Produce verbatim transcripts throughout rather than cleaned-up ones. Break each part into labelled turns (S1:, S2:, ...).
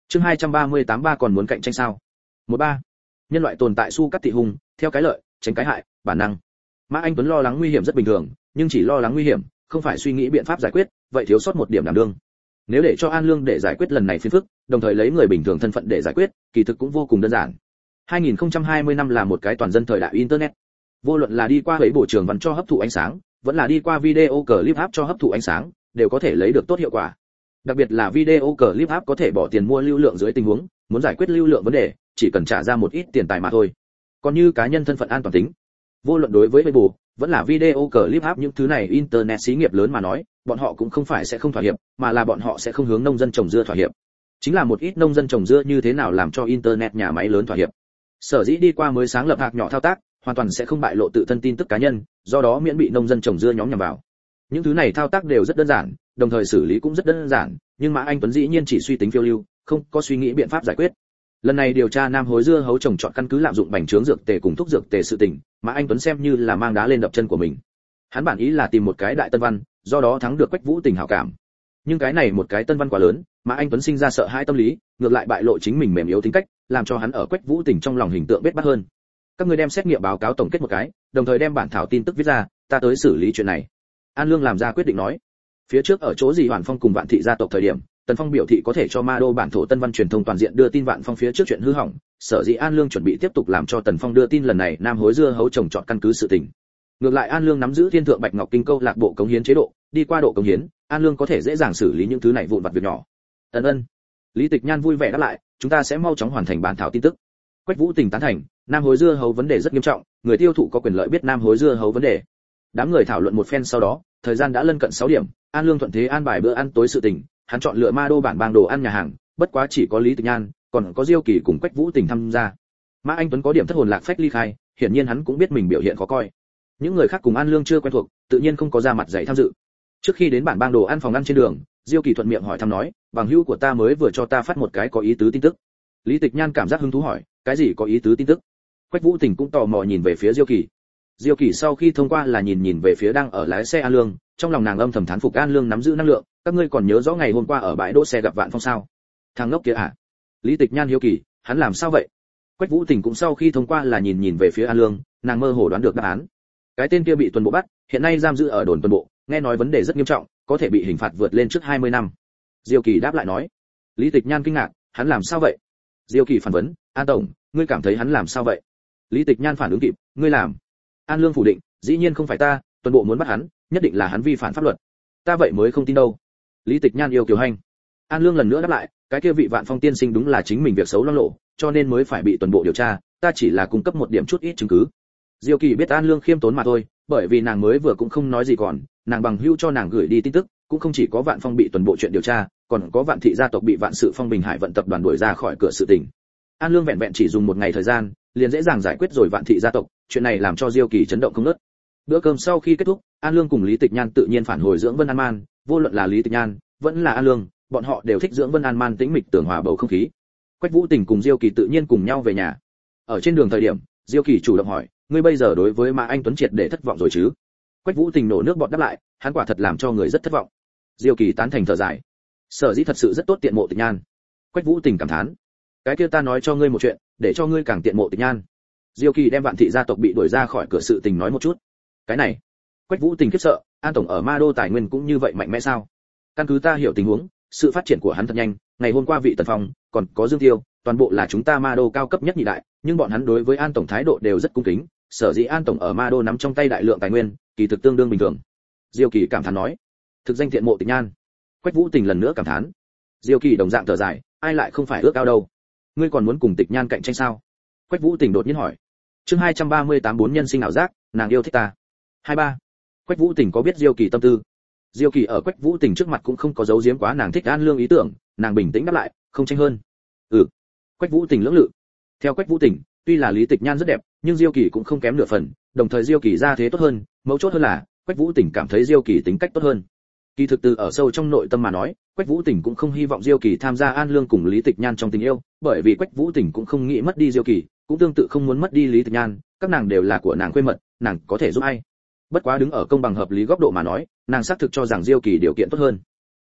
S1: Chương hai trăm ba mươi tám ba còn muốn cạnh tranh sao? một ba. Nhân loại tồn tại su cắt thị hung, theo cái lợi, tránh cái hại, bản năng. Mã Anh Tuấn lo lắng nguy hiểm rất bình thường, nhưng chỉ lo lắng nguy hiểm, không phải suy nghĩ biện pháp giải quyết, vậy thiếu sót một điểm đảm đương. Nếu để cho An Lương để giải quyết lần này phiền phức, đồng thời lấy người bình thường thân phận để giải quyết, kỳ thực cũng vô cùng đơn giản. hai nghìn không trăm hai mươi năm là một cái toàn dân thời đại internet. Vô luận là đi qua ấy bộ trường văn cho hấp thụ ánh sáng, vẫn là đi qua video clip app cho hấp thụ ánh sáng, đều có thể lấy được tốt hiệu quả. Đặc biệt là video clip app có thể bỏ tiền mua lưu lượng dưới tình huống, muốn giải quyết lưu lượng vấn đề, chỉ cần trả ra một ít tiền tài mà thôi. Còn như cá nhân thân phận an toàn tính, vô luận đối với Weibo, vẫn là video clip app những thứ này internet xí nghiệp lớn mà nói, bọn họ cũng không phải sẽ không thỏa hiệp, mà là bọn họ sẽ không hướng nông dân trồng dưa thỏa hiệp. Chính là một ít nông dân trồng dưa như thế nào làm cho internet nhà máy lớn thỏa hiệp. Sở dĩ đi qua mới sáng lập hạc nhỏ thao tác, hoàn toàn sẽ không bại lộ tự thân tin tức cá nhân, do đó miễn bị nông dân trồng dưa nhóm nhằm vào. Những thứ này thao tác đều rất đơn giản, đồng thời xử lý cũng rất đơn giản, nhưng Mã Anh Tuấn dĩ nhiên chỉ suy tính phiêu lưu, không có suy nghĩ biện pháp giải quyết. Lần này điều tra Nam Hối dưa hấu trồng trọt căn cứ lạm dụng bành trướng dược tề cùng thuốc dược tề sự tình, Mã Anh Tuấn xem như là mang đá lên đập chân của mình. Hắn bản ý là tìm một cái đại tân văn, do đó thắng được Quách Vũ Tình hảo cảm. Nhưng cái này một cái tân văn quá lớn, Mã Anh Tuấn sinh ra sợ hãi tâm lý, ngược lại bại lộ chính mình mềm yếu tính cách, làm cho hắn ở Quách Vũ Tình trong lòng hình tượng bết bát hơn. Các ngươi đem xét nghiệm báo cáo tổng kết một cái, đồng thời đem bản thảo tin tức viết ra, ta tới xử lý chuyện này. An Lương làm ra quyết định nói. Phía trước ở chỗ gì Hoàn Phong cùng Vạn Thị gia tộc thời điểm, Tần Phong biểu thị có thể cho Ma Đô bản thổ tân văn truyền thông toàn diện đưa tin Vạn Phong phía trước chuyện hư hỏng, sở dĩ An Lương chuẩn bị tiếp tục làm cho Tần Phong đưa tin lần này Nam Hối dưa hấu trồng trọt căn cứ sự tình. Ngược lại An Lương nắm giữ Thiên Thượng Bạch Ngọc Kinh câu lạc bộ cống hiến chế độ, đi qua độ cống hiến, An Lương có thể dễ dàng xử lý những thứ này vụn vặt việc nhỏ. Ân ân. Lý Tịch Nhan vui vẻ đáp lại, chúng ta sẽ mau chóng hoàn thành bản thảo tin tức. Quách Vũ Tình tán thành, Nam Hối dưa hấu vấn đề rất nghiêm trọng, người tiêu thụ có quyền lợi biết Nam Hối dưa hấu vấn đề. Đám người thảo luận một phen sau đó, thời gian đã lân cận sáu điểm, An Lương thuận thế an bài bữa ăn tối sự tình, hắn chọn lựa Ma Đô bản bang đồ ăn nhà hàng, bất quá chỉ có Lý Tịch Nhan, còn có Diêu Kỳ cùng Quách Vũ Tình tham gia. Mã Anh Tuấn có điểm thất hồn lạc phách ly khai, hiển nhiên hắn cũng biết mình biểu hiện khó coi. Những người khác cùng An Lương chưa quen thuộc, tự nhiên không có ra mặt dạy tham dự. Trước khi đến bản bang đồ ăn phòng ăn trên đường, Diêu Kỳ thuận miệng hỏi thăm nói, bằng hữu của ta mới vừa cho ta phát một cái có ý tứ tin tức. Lý Tịch Nhan cảm giác hứng thú hỏi, cái gì có ý tứ tin tức? Quách Vũ Tình cũng tò mò nhìn về phía Diêu Kỳ. Diêu Kỳ sau khi thông qua là nhìn nhìn về phía đang ở lái xe An Lương, trong lòng nàng âm thầm thán phục An Lương nắm giữ năng lượng, các ngươi còn nhớ rõ ngày hôm qua ở bãi đỗ xe gặp Vạn Phong sao? Thằng ngốc kia à? Lý Tịch Nhan hiếu kỳ, hắn làm sao vậy? Quách Vũ Tình cũng sau khi thông qua là nhìn nhìn về phía An Lương, nàng mơ hồ đoán được đáp án. Cái tên kia bị tuần bộ bắt, hiện nay giam giữ ở đồn tuần bộ, nghe nói vấn đề rất nghiêm trọng, có thể bị hình phạt vượt lên trước hai mươi năm. Diêu Kỳ đáp lại nói. Lý Tịch Nhan kinh ngạc, hắn làm sao vậy? Diêu Kỳ phản vấn, An tổng, ngươi cảm thấy hắn làm sao vậy? Lý Tịch Nhan phản ứng kịp, ngươi làm. An Lương phủ định, dĩ nhiên không phải ta, tuần bộ muốn bắt hắn, nhất định là hắn vi phạm pháp luật. Ta vậy mới không tin đâu. Lý Tịch Nhan yêu kiều hành. An Lương lần nữa đáp lại, cái kia vị Vạn Phong tiên sinh đúng là chính mình việc xấu loang lộ, cho nên mới phải bị tuần bộ điều tra, ta chỉ là cung cấp một điểm chút ít chứng cứ. Diêu Kỳ biết An Lương khiêm tốn mà thôi, bởi vì nàng mới vừa cũng không nói gì còn, nàng bằng hữu cho nàng gửi đi tin tức, cũng không chỉ có Vạn Phong bị tuần bộ chuyện điều tra, còn có Vạn Thị gia tộc bị Vạn Sự Phong Bình Hải vận tập đoàn đuổi ra khỏi cửa sự tình. An Lương vẹn vẹn chỉ dùng một ngày thời gian, liền dễ dàng giải quyết rồi Vạn Thị gia tộc, chuyện này làm cho Diêu Kỳ chấn động không ngớt. Bữa cơm sau khi kết thúc, An Lương cùng Lý Tịch Nhan tự nhiên phản hồi dưỡng Vân An Man, vô luận là Lý Tịch Nhan, vẫn là An Lương, bọn họ đều thích dưỡng Vân An Man tĩnh mịch tường hòa bầu không khí. Quách Vũ Tình cùng Diêu Kỳ tự nhiên cùng nhau về nhà. Ở trên đường thời điểm, Diêu Kỳ chủ động hỏi, ngươi bây giờ đối với Mã Anh Tuấn triệt để thất vọng rồi chứ? Quách Vũ Tình nổ nước bọt đáp lại, hắn quả thật làm cho người rất thất vọng. Diêu Kỳ tán thành thở dài, sở dĩ thật sự rất tốt tiện mộ Tịch Nhan. Quách Vũ Tình cảm thán, cái kia ta nói cho ngươi một chuyện, để cho ngươi càng tiện mộ Tịch Nhan. Diêu Kỳ đem Vạn Thị gia tộc bị đuổi ra khỏi cửa sự tình nói một chút. Cái này, Quách Vũ Tình khiếp sợ, An tổng ở Ma Đô tài nguyên cũng như vậy mạnh mẽ sao? Căn cứ ta hiểu tình huống, sự phát triển của hắn thật nhanh, ngày hôm qua vị Tần Phong, còn có Dương Tiêu, toàn bộ là chúng ta Ma Đô cao cấp nhất nhị đại, nhưng bọn hắn đối với An tổng thái độ đều rất cung kính, sở dĩ An tổng ở Ma Đô nắm trong tay đại lượng tài nguyên, kỳ thực tương đương bình thường. Diêu Kỳ cảm thán nói, thực danh thiện mộ Tịch Nhan. Quách Vũ Tình lần nữa cảm thán. Diêu Kỳ đồng dạng thở dài, ai lại không phải ước ao đâu? Ngươi còn muốn cùng Tịch Nhan cạnh tranh sao? Quách Vũ Tình đột nhiên hỏi. Chương hai trăm ba mươi tám bốn nhân sinh ảo giác, nàng yêu thích ta. hai ba. Quách Vũ Tình có biết Diêu Kỳ tâm tư. Diêu Kỳ ở Quách Vũ Tình trước mặt cũng không có giấu giếm quá nàng thích An Lương ý tưởng, nàng bình tĩnh đáp lại, không tranh hơn. Ừ. Quách Vũ Tình lưỡng lự. Theo Quách Vũ Tình, tuy là Lý Tịch Nhan rất đẹp, nhưng Diêu Kỳ cũng không kém nửa phần, đồng thời Diêu Kỳ ra thế tốt hơn, mấu chốt hơn là Quách Vũ Tình cảm thấy Diêu Kỳ tính cách tốt hơn. Kỳ thực từ ở sâu trong nội tâm mà nói, Quách Vũ Tình cũng không hy vọng Diêu Kỳ tham gia An Lương cùng Lý Tịch Nhan trong tình yêu, bởi vì Quách Vũ Tình cũng không nghĩ mất đi Diêu Kỳ, cũng tương tự không muốn mất đi Lý Tịch Nhan, các nàng đều là của nàng quê mật, nàng có thể giúp ai. Bất quá đứng ở công bằng hợp lý góc độ mà nói, nàng xác thực cho rằng Diêu Kỳ điều kiện tốt hơn.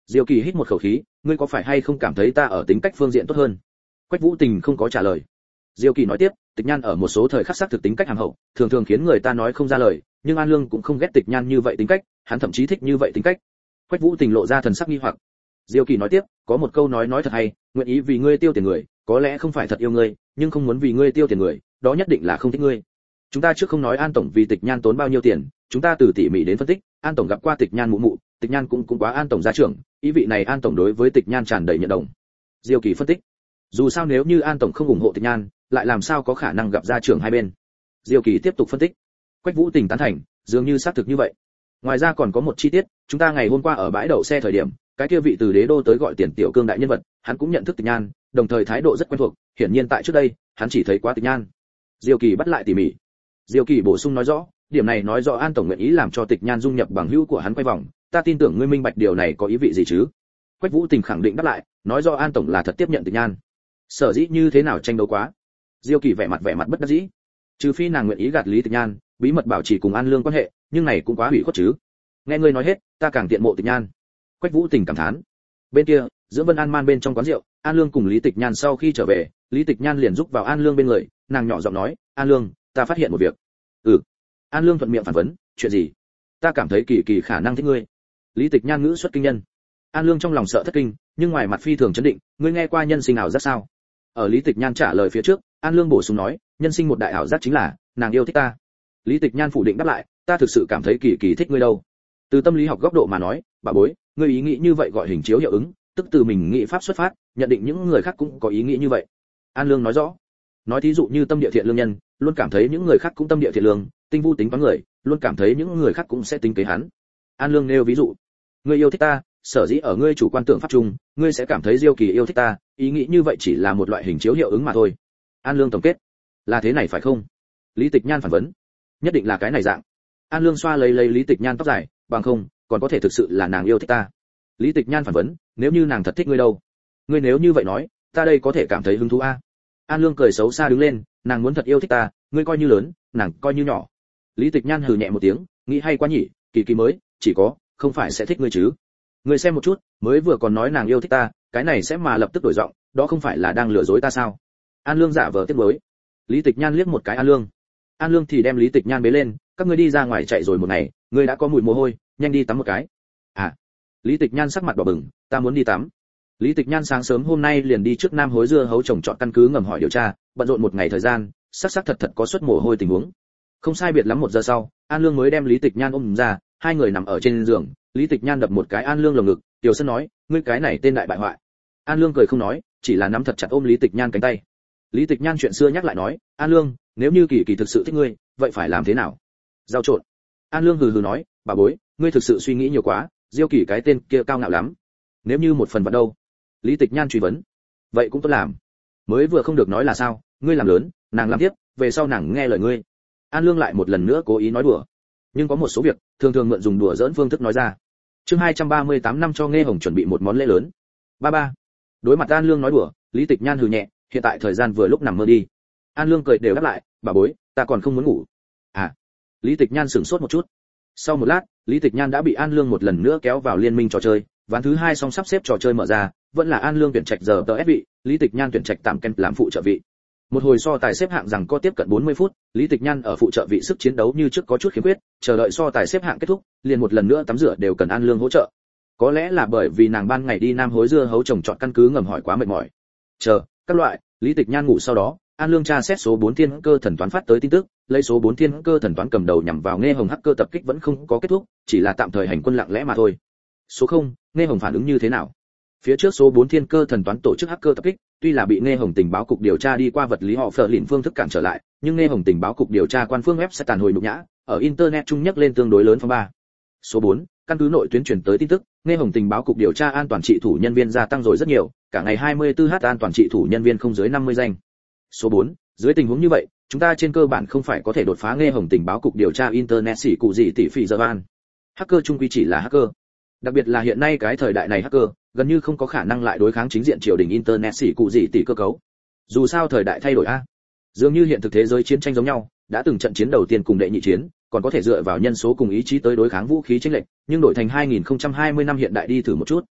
S1: Diêu Kỳ hít một khẩu khí, ngươi có phải hay không cảm thấy ta ở tính cách phương diện tốt hơn? Quách Vũ Tình không có trả lời. Diêu Kỳ nói tiếp, Tịch Nhan ở một số thời khắc xác thực tính cách hàm hậu, thường thường khiến người ta nói không ra lời, nhưng An Lương cũng không ghét Tịch Nhan như vậy tính cách, hắn thậm chí thích như vậy tính cách. Quách Vũ Tình lộ ra thần sắc nghi hoặc. Diêu Kỳ nói tiếp, có một câu nói nói thật hay, nguyện ý vì ngươi tiêu tiền người, có lẽ không phải thật yêu ngươi, nhưng không muốn vì ngươi tiêu tiền người, đó nhất định là không thích ngươi. Chúng ta trước không nói An tổng vì Tịch Nhan tốn bao nhiêu tiền, chúng ta từ tỉ mỉ đến phân tích, An tổng gặp qua Tịch Nhan mụ mụ, Tịch Nhan cũng cũng quá An tổng gia trưởng, ý vị này An tổng đối với Tịch Nhan tràn đầy nhận đồng. Diêu Kỳ phân tích, dù sao nếu như An tổng không ủng hộ Tịch Nhan, lại làm sao có khả năng gặp gia trưởng hai bên. Diêu Kỳ tiếp tục phân tích. Quách Vũ Tình tán thành, dường như xác thực như vậy. Ngoài ra còn có một chi tiết, chúng ta ngày hôm qua ở bãi đậu xe thời điểm, cái kia vị từ đế đô tới gọi tiền tiểu cương đại nhân vật, hắn cũng nhận thức Tịch Nhan, đồng thời thái độ rất quen thuộc, hiển nhiên tại trước đây, hắn chỉ thấy quá Tịch Nhan. Diêu Kỳ bắt lại tỉ mỉ. Diêu Kỳ bổ sung nói rõ, điểm này nói rõ An tổng nguyện ý làm cho Tịch Nhan dung nhập bằng hữu của hắn quay vòng, ta tin tưởng ngươi minh bạch điều này có ý vị gì chứ? Quách Vũ Tình khẳng định đáp lại, nói rõ An tổng là thật tiếp nhận Tịch Nhan. Sở dĩ như thế nào tranh đấu quá. Diêu Kỳ vẻ mặt vẻ mặt bất đắc dĩ. Trừ phi nàng nguyện ý gạt Lý Tịch Nhan, bí mật bảo trì cùng An Lương quan hệ, nhưng này cũng quá hủy khuất chứ. Nghe ngươi nói hết, ta càng tiện mộ Tịch Nhan. Quách Vũ Tình cảm thán. Bên kia, giữa Vân An Man bên trong quán rượu, An Lương cùng Lý Tịch Nhan sau khi trở về, Lý Tịch Nhan liền giúp vào An Lương bên người, nàng nhỏ giọng nói, "An Lương, ta phát hiện một việc." "Ừ." An Lương thuận miệng phản vấn, "Chuyện gì?" "Ta cảm thấy Kỳ Kỳ khả năng thích ngươi." Lý Tịch Nhan ngữ xuất kinh nhân. An Lương trong lòng sợ thất kinh, nhưng ngoài mặt phi thường chấn định, "Ngươi nghe qua nhân sinh ảo giác sao?" Ở Lý Tịch Nhan trả lời phía trước, An Lương bổ sung nói, "Nhân sinh một đại ảo giác chính là nàng yêu thích ta." Lý Tịch Nhan phủ định đáp lại, "Ta thực sự cảm thấy Kỳ Kỳ thích ngươi đâu." Từ tâm lý học góc độ mà nói, bà bối, ngươi ý nghĩ như vậy gọi hình chiếu hiệu ứng, tức từ mình nghĩ pháp xuất phát, nhận định những người khác cũng có ý nghĩ như vậy. An Lương nói rõ. Nói thí dụ như tâm địa thiện lương nhân, luôn cảm thấy những người khác cũng tâm địa thiện lương, tinh vu tính toán người, luôn cảm thấy những người khác cũng sẽ tính kế hắn. An Lương nêu ví dụ, ngươi yêu thích ta, sở dĩ ở ngươi chủ quan tưởng pháp chung, ngươi sẽ cảm thấy Diêu Kỳ yêu thích ta, ý nghĩ như vậy chỉ là một loại hình chiếu hiệu ứng mà thôi. An Lương tổng kết, là thế này phải không? Lý Tịch Nhan phản vấn, nhất định là cái này dạng. An Lương xoa lấy lấy Lý Tịch Nhan tóc dài, bằng không, còn có thể thực sự là nàng yêu thích ta. Lý Tịch Nhan phản vấn, nếu như nàng thật thích ngươi đâu? Ngươi nếu như vậy nói, ta đây có thể cảm thấy hứng thú a. An Lương cười xấu xa đứng lên, nàng muốn thật yêu thích ta, ngươi coi như lớn, nàng coi như nhỏ. Lý Tịch Nhan hừ nhẹ một tiếng, nghĩ hay quá nhỉ, Kỳ Kỳ mới, chỉ có, không phải sẽ thích ngươi chứ? Ngươi xem một chút, mới vừa còn nói nàng yêu thích ta, cái này sẽ mà lập tức đổi giọng, đó không phải là đang lừa dối ta sao? An Lương giả vờ tiếc nuối. Lý Tịch Nhan liếc một cái An Lương. An Lương thì đem Lý Tịch Nhan bế lên, các ngươi đi ra ngoài chạy rồi một ngày, ngươi đã có mùi mồ hôi, nhanh đi tắm một cái. À. Lý Tịch Nhan sắc mặt đỏ bừng, ta muốn đi tắm. Lý Tịch Nhan sáng sớm hôm nay liền đi trước Nam Hối dưa hấu trồng trọt căn cứ ngầm hỏi điều tra, bận rộn một ngày thời gian, sắc sắc thật thật có suất mồ hôi tình huống. Không sai biệt lắm một giờ sau, An Lương mới đem Lý Tịch Nhan ôm ra, hai người nằm ở trên giường, Lý Tịch Nhan đập một cái An Lương lồng ngực, Tiểu Sơn nói, ngươi cái này tên đại bại hoại. An Lương cười không nói, chỉ là nắm thật chặt ôm Lý Tịch Nhan cánh tay. Lý Tịch Nhan chuyện xưa nhắc lại nói, An Lương, nếu như Kỳ Kỳ thực sự thích ngươi, vậy phải làm thế nào? Giao trộn. An Lương hừ hừ nói, bà bối, ngươi thực sự suy nghĩ nhiều quá, Diêu Kỳ cái tên kia cao ngạo lắm. Nếu như một phần vạn đâu? Lý Tịch Nhan truy vấn. Vậy cũng tốt làm. Mới vừa không được nói là sao, ngươi làm lớn, nàng làm tiếp, về sau nàng nghe lời ngươi. An Lương lại một lần nữa cố ý nói đùa. Nhưng có một số việc, thường thường mượn dùng đùa giỡn phương thức nói ra. Chương hai trăm ba mươi tám năm cho Nghe Hồng chuẩn bị một món lễ lớn. Ba ba. Đối mặt An Lương nói đùa, Lý Tịch Nhan hừ nhẹ, hiện tại thời gian vừa lúc nằm mơ đi. An Lương cười đều đáp lại, bà bối, ta còn không muốn ngủ. À. Lý Tịch Nhan sửng sốt một chút. Sau một lát, Lý Tịch Nhan đã bị An Lương một lần nữa kéo vào liên minh trò chơi, ván thứ hai xong sắp xếp trò chơi mở ra, vẫn là An Lương tuyển trạch giờ tờ ép vị, Lý Tịch Nhan tuyển trạch tạm ken làm phụ trợ vị. Một hồi so tài xếp hạng rằng có tiếp cận bốn mươi phút, Lý Tịch Nhan ở phụ trợ vị sức chiến đấu như trước có chút khiếm khuyết, chờ đợi so tài xếp hạng kết thúc, liền một lần nữa tắm rửa đều cần An Lương hỗ trợ. Có lẽ là bởi vì nàng ban ngày đi Nam Hối dưa hấu trồng trọt căn cứ ngầm hỏi quá mệt mỏi. Chờ, các loại, Lý Tịch Nhan ngủ sau đó, An Lương tra xét số bốn thiên cơ thần toán phát tới tin tức, lấy số bốn thiên cơ thần toán cầm đầu nhằm vào Nghe Hồng hacker tập kích vẫn không có kết thúc, chỉ là tạm thời hành quân lặng lẽ mà thôi. Số không, Nghe Hồng phản ứng như thế nào? Phía trước số bốn thiên cơ thần toán tổ chức hacker tập kích, tuy là bị Nghe Hồng tình báo cục điều tra đi qua vật lý họ phở lìn phương thức cản trở lại, nhưng Nghe Hồng tình báo cục điều tra quan phương web sẽ tàn hồi nhục nhã, ở internet trung nhắc lên tương đối lớn phong ba. Số bốn, căn cứ nội tuyến truyền tới tin tức, Nghe Hồng tình báo cục điều tra an toàn trị thủ nhân viên gia tăng rồi rất nhiều, cả ngày hai mươi tư h an toàn trị thủ nhân viên không dưới năm mươi danh. Số bốn, dưới tình huống như vậy, chúng ta trên cơ bản không phải có thể đột phá Nghe Hồng tình báo cục điều tra internet xỉ cụ gì tỷ phỉ giờ van. Hacker trung quy chỉ là hacker. Đặc biệt là hiện nay cái thời đại này hacker gần như không có khả năng lại đối kháng chính diện triều đình internet xỉ cụ gì tỷ cơ cấu. Dù sao thời đại thay đổi a. Dường như hiện thực thế giới chiến tranh giống nhau, đã từng trận chiến đầu tiên cùng đệ nhị chiến, còn có thể dựa vào nhân số cùng ý chí tới đối kháng vũ khí chênh lệch, nhưng đổi thành hai nghìn không trăm hai mươi năm hiện đại đi thử một chút.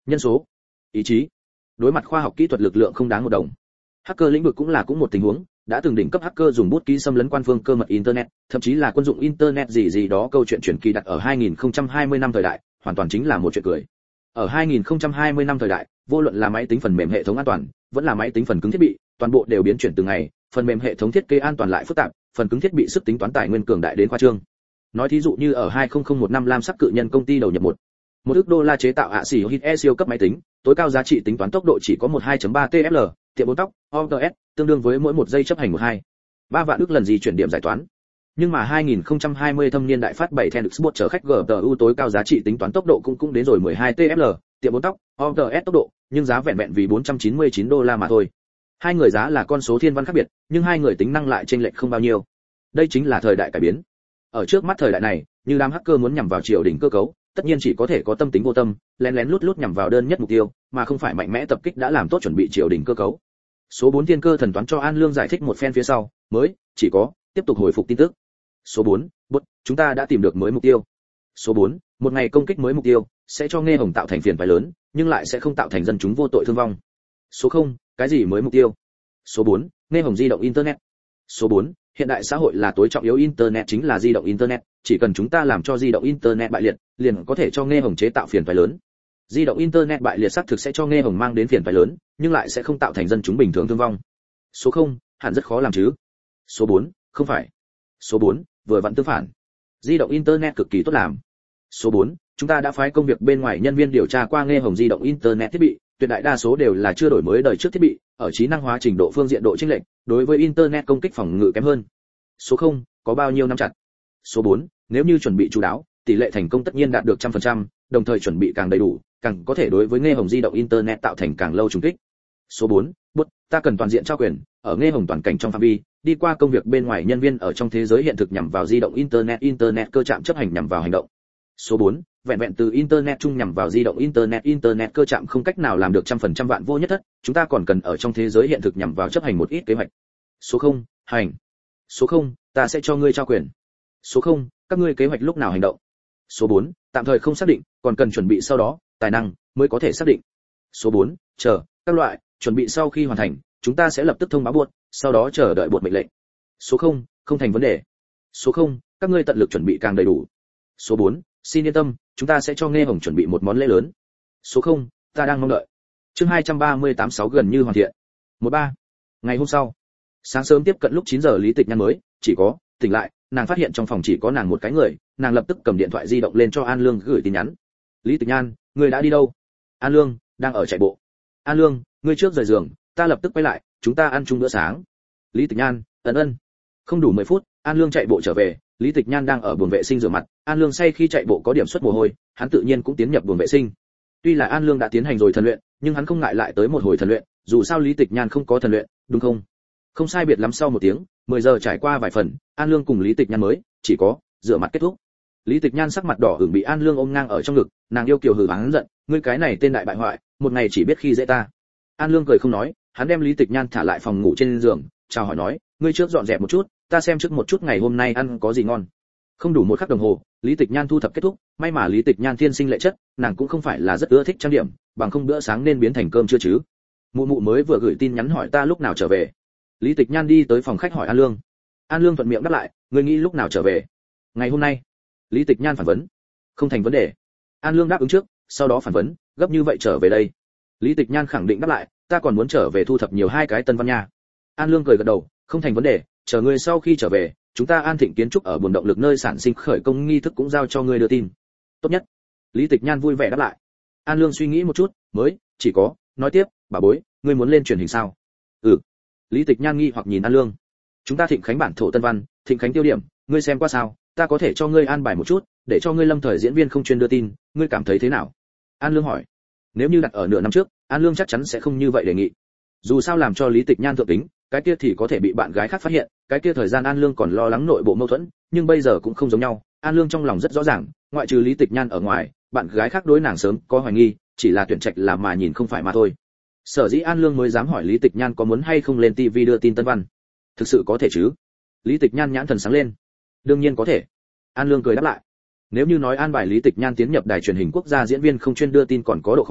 S1: nhân số, ý chí. Đối mặt khoa học kỹ thuật lực lượng không đáng một đồng. Hacker lĩnh vực cũng là cũng một tình huống, đã từng đỉnh cấp hacker dùng bút ký xâm lấn quan phương cơ mật internet, thậm chí là quân dụng internet gì gì đó, câu chuyện chuyển kỳ đặt ở hai nghìn không trăm hai mươi năm thời đại, hoàn toàn chính là một chuyện cười. Ở hai nghìn không trăm hai mươi năm thời đại, vô luận là máy tính phần mềm hệ thống an toàn, vẫn là máy tính phần cứng thiết bị, toàn bộ đều biến chuyển từng ngày, phần mềm hệ thống thiết kế an toàn lại phức tạp, phần cứng thiết bị sức tính toán tài nguyên cường đại đến khoa trương. Nói thí dụ như ở hai nghìn không trăm mười lăm Lam Sắc cự nhân công ty đầu nhập một một ức đô la chế tạo ạ xỉ hit e siêu cấp máy tính, tối cao giá trị tính toán tốc độ chỉ có mười hai chấm ba tê ép lờ, tiệm bốn tóc, o tê ét, tương đương với mỗi một giây chấp hành mười hai ba vạn ức lần di chuyển điểm giải toán. Nhưng mà hai nghìn không trăm hai mươi thâm niên đại phát bảy Ten Xbox chở khách giê tê u tối cao giá trị tính toán tốc độ cũng cũng đến rồi mười hai tê ép lờ, tiệm bốn tóc, o tê ét tốc độ, nhưng giá vẹn vẹn vì bốn trăm chín mươi chín đô la mà thôi. Hai người giá là con số thiên văn khác biệt, nhưng hai người tính năng lại chênh lệch không bao nhiêu. Đây chính là thời đại cải biến. Ở trước mắt thời đại này, như đám hacker muốn nhằm vào triều đình cơ cấu, tất nhiên chỉ có thể có tâm tính vô tâm, lén lén lút lút nhằm vào đơn nhất mục tiêu, mà không phải mạnh mẽ tập kích đã làm tốt chuẩn bị triều đình cơ cấu. Số bốn thiên cơ thần toán cho An Lương giải thích một phen phía sau, mới chỉ có tiếp tục hồi phục tin tức. Số bốn, bút, chúng ta đã tìm được mới mục tiêu. Số bốn, một ngày công kích mới mục tiêu sẽ cho Nghe Hồng tạo thành phiền toái lớn, nhưng lại sẽ không tạo thành dân chúng vô tội thương vong. Số không, cái gì mới mục tiêu? Số bốn, Nghe Hồng di động internet. Số bốn, hiện đại xã hội là tối trọng yếu, internet chính là di động internet, chỉ cần chúng ta làm cho di động internet bại liệt, liền có thể cho Nghe Hồng chế tạo phiền toái lớn. Di động internet bại liệt xác thực sẽ cho Nghe Hồng mang đến phiền toái lớn, nhưng lại sẽ không tạo thành dân chúng bình thường thương vong. Số không, hẳn rất khó làm chứ. Số bốn, không phải. Số bốn, vừa vặn tương phản. Di động internet cực kỳ tốt làm. Số bốn, chúng ta đã phái công việc bên ngoài nhân viên điều tra qua Nghe Hồng di động internet thiết bị, tuyệt đại đa số đều là chưa đổi mới đời trước thiết bị, ở trí năng hóa trình độ phương diện độ chênh lệch, đối với internet công kích phòng ngự kém hơn. Số không, có bao nhiêu năm chặt. Số bốn, nếu như chuẩn bị chú đáo, tỷ lệ thành công tất nhiên đạt được một trăm phần trăm, đồng thời chuẩn bị càng đầy đủ, càng có thể đối với Nghe Hồng di động internet tạo thành càng lâu trùng kích. Số bốn, bút, ta cần toàn diện trao quyền, ở Nghe Hồng toàn cảnh trong phạm vi, đi qua công việc bên ngoài nhân viên ở trong thế giới hiện thực nhằm vào di động internet internet cơ trạm chấp hành nhằm vào hành động. Số bốn, vẹn vẹn từ internet chung nhằm vào di động internet internet cơ trạm không cách nào làm được một trăm phần trăm vạn vô nhất thất, chúng ta còn cần ở trong thế giới hiện thực nhằm vào chấp hành một ít kế hoạch. Số không, hành. Số không, ta sẽ cho ngươi trao quyền. Số không, các ngươi kế hoạch lúc nào hành động. Số bốn, tạm thời không xác định, còn cần chuẩn bị sau đó, tài năng mới có thể xác định. Số bốn, chờ, các loại, chuẩn bị sau khi hoàn thành, chúng ta sẽ lập tức thông báo buộc, sau đó chờ đợi buộc mệnh lệnh. Số không, không thành vấn đề. Số không, các ngươi tận lực chuẩn bị càng đầy đủ. Số bốn, xin yên tâm, chúng ta sẽ cho Nghe Hồng chuẩn bị một món lễ lớn. Số không, ta đang mong đợi. Chương hai trăm ba mươi tám sáu gần như hoàn thiện. một ba. Ngày hôm sau, sáng sớm tiếp cận lúc chín giờ, Lý Tịch Nhan mới chỉ có tỉnh lại, nàng phát hiện trong phòng chỉ có nàng một cái người, nàng lập tức cầm điện thoại di động lên cho An Lương gửi tin nhắn. Lý Tịch Nhan, ngươi đã đi đâu? An Lương, đang ở chạy bộ. An Lương, ngươi trước rời giường, ta lập tức quay lại, chúng ta ăn chung bữa sáng. Lý Tịch Nhan, ấn ân. Không đủ mười phút, An Lương chạy bộ trở về, Lý Tịch Nhan đang ở buồng vệ sinh rửa mặt. An Lương say khi chạy bộ có điểm xuất mồ hôi, hắn tự nhiên cũng tiến nhập buồng vệ sinh. Tuy là An Lương đã tiến hành rồi thần luyện, nhưng hắn không ngại lại tới một hồi thần luyện, dù sao Lý Tịch Nhan không có thần luyện, đúng không? Không sai biệt lắm sau một tiếng, mười giờ trải qua vài phần, An Lương cùng Lý Tịch Nhan mới chỉ có rửa mặt kết thúc. Lý Tịch Nhan sắc mặt đỏ ửng bị An Lương ôm ngang ở trong ngực, nàng yêu kiều hừ hắn giận, ngươi cái này tên đại bại hoại, một ngày chỉ biết khi dễ ta. An Lương cười không nói, hắn đem Lý Tịch Nhan thả lại phòng ngủ trên giường, chào hỏi nói, ngươi trước dọn dẹp một chút, ta xem trước một chút ngày hôm nay ăn có gì ngon. Không đủ một khắc đồng hồ, Lý Tịch Nhan thu thập kết thúc, may mà Lý Tịch Nhan thiên sinh lệ chất, nàng cũng không phải là rất ưa thích trang điểm, bằng không bữa sáng nên biến thành cơm trưa chứ. Mụ mụ mới vừa gửi tin nhắn hỏi ta lúc nào trở về. Lý Tịch Nhan đi tới phòng khách hỏi An Lương. An Lương thuận miệng đáp lại, ngươi nghĩ lúc nào trở về? Ngày hôm nay. Lý Tịch Nhan phản vấn. Không thành vấn đề. An Lương đáp ứng trước, sau đó phản vấn, gấp như vậy trở về đây. Lý Tịch Nhan khẳng định đáp lại, ta còn muốn trở về thu thập nhiều hai cái tân văn nha. An Lương cười gật đầu, không thành vấn đề, chờ ngươi sau khi trở về, chúng ta An Thịnh kiến trúc ở buồng động lực nơi sản sinh khởi công nghi thức cũng giao cho ngươi đưa tin. Tốt nhất. Lý Tịch Nhan vui vẻ đáp lại. An Lương suy nghĩ một chút, mới chỉ có nói tiếp, bà bối, ngươi muốn lên truyền hình sao? Ừ. Lý Tịch Nhan nghi hoặc nhìn An Lương. Chúng ta Thịnh Khánh bản thổ tân văn, Thịnh Khánh tiêu điểm, ngươi xem qua sao? Ta có thể cho ngươi an bài một chút, để cho ngươi lâm thời diễn viên không chuyên đưa tin, ngươi cảm thấy thế nào? An Lương hỏi. Nếu như đặt ở nửa năm trước, An Lương chắc chắn sẽ không như vậy đề nghị. Dù sao làm cho Lý Tịch Nhan thượng tính, cái kia thì có thể bị bạn gái khác phát hiện, cái kia thời gian An Lương còn lo lắng nội bộ mâu thuẫn, nhưng bây giờ cũng không giống nhau, An Lương trong lòng rất rõ ràng, ngoại trừ Lý Tịch Nhan ở ngoài, bạn gái khác đối nàng sớm có hoài nghi, chỉ là tuyển trạch là mà nhìn không phải mà thôi. Sở dĩ An Lương mới dám hỏi Lý Tịch Nhan có muốn hay không lên ti vi đưa tin tân văn. Thực sự có thể chứ? Lý Tịch Nhan nhãn thần sáng lên. Đương nhiên có thể. An Lương cười đáp lại. Nếu như nói an bài Lý Tịch Nhan tiến nhập đài truyền hình quốc gia diễn viên không chuyên đưa tin còn có độ khó,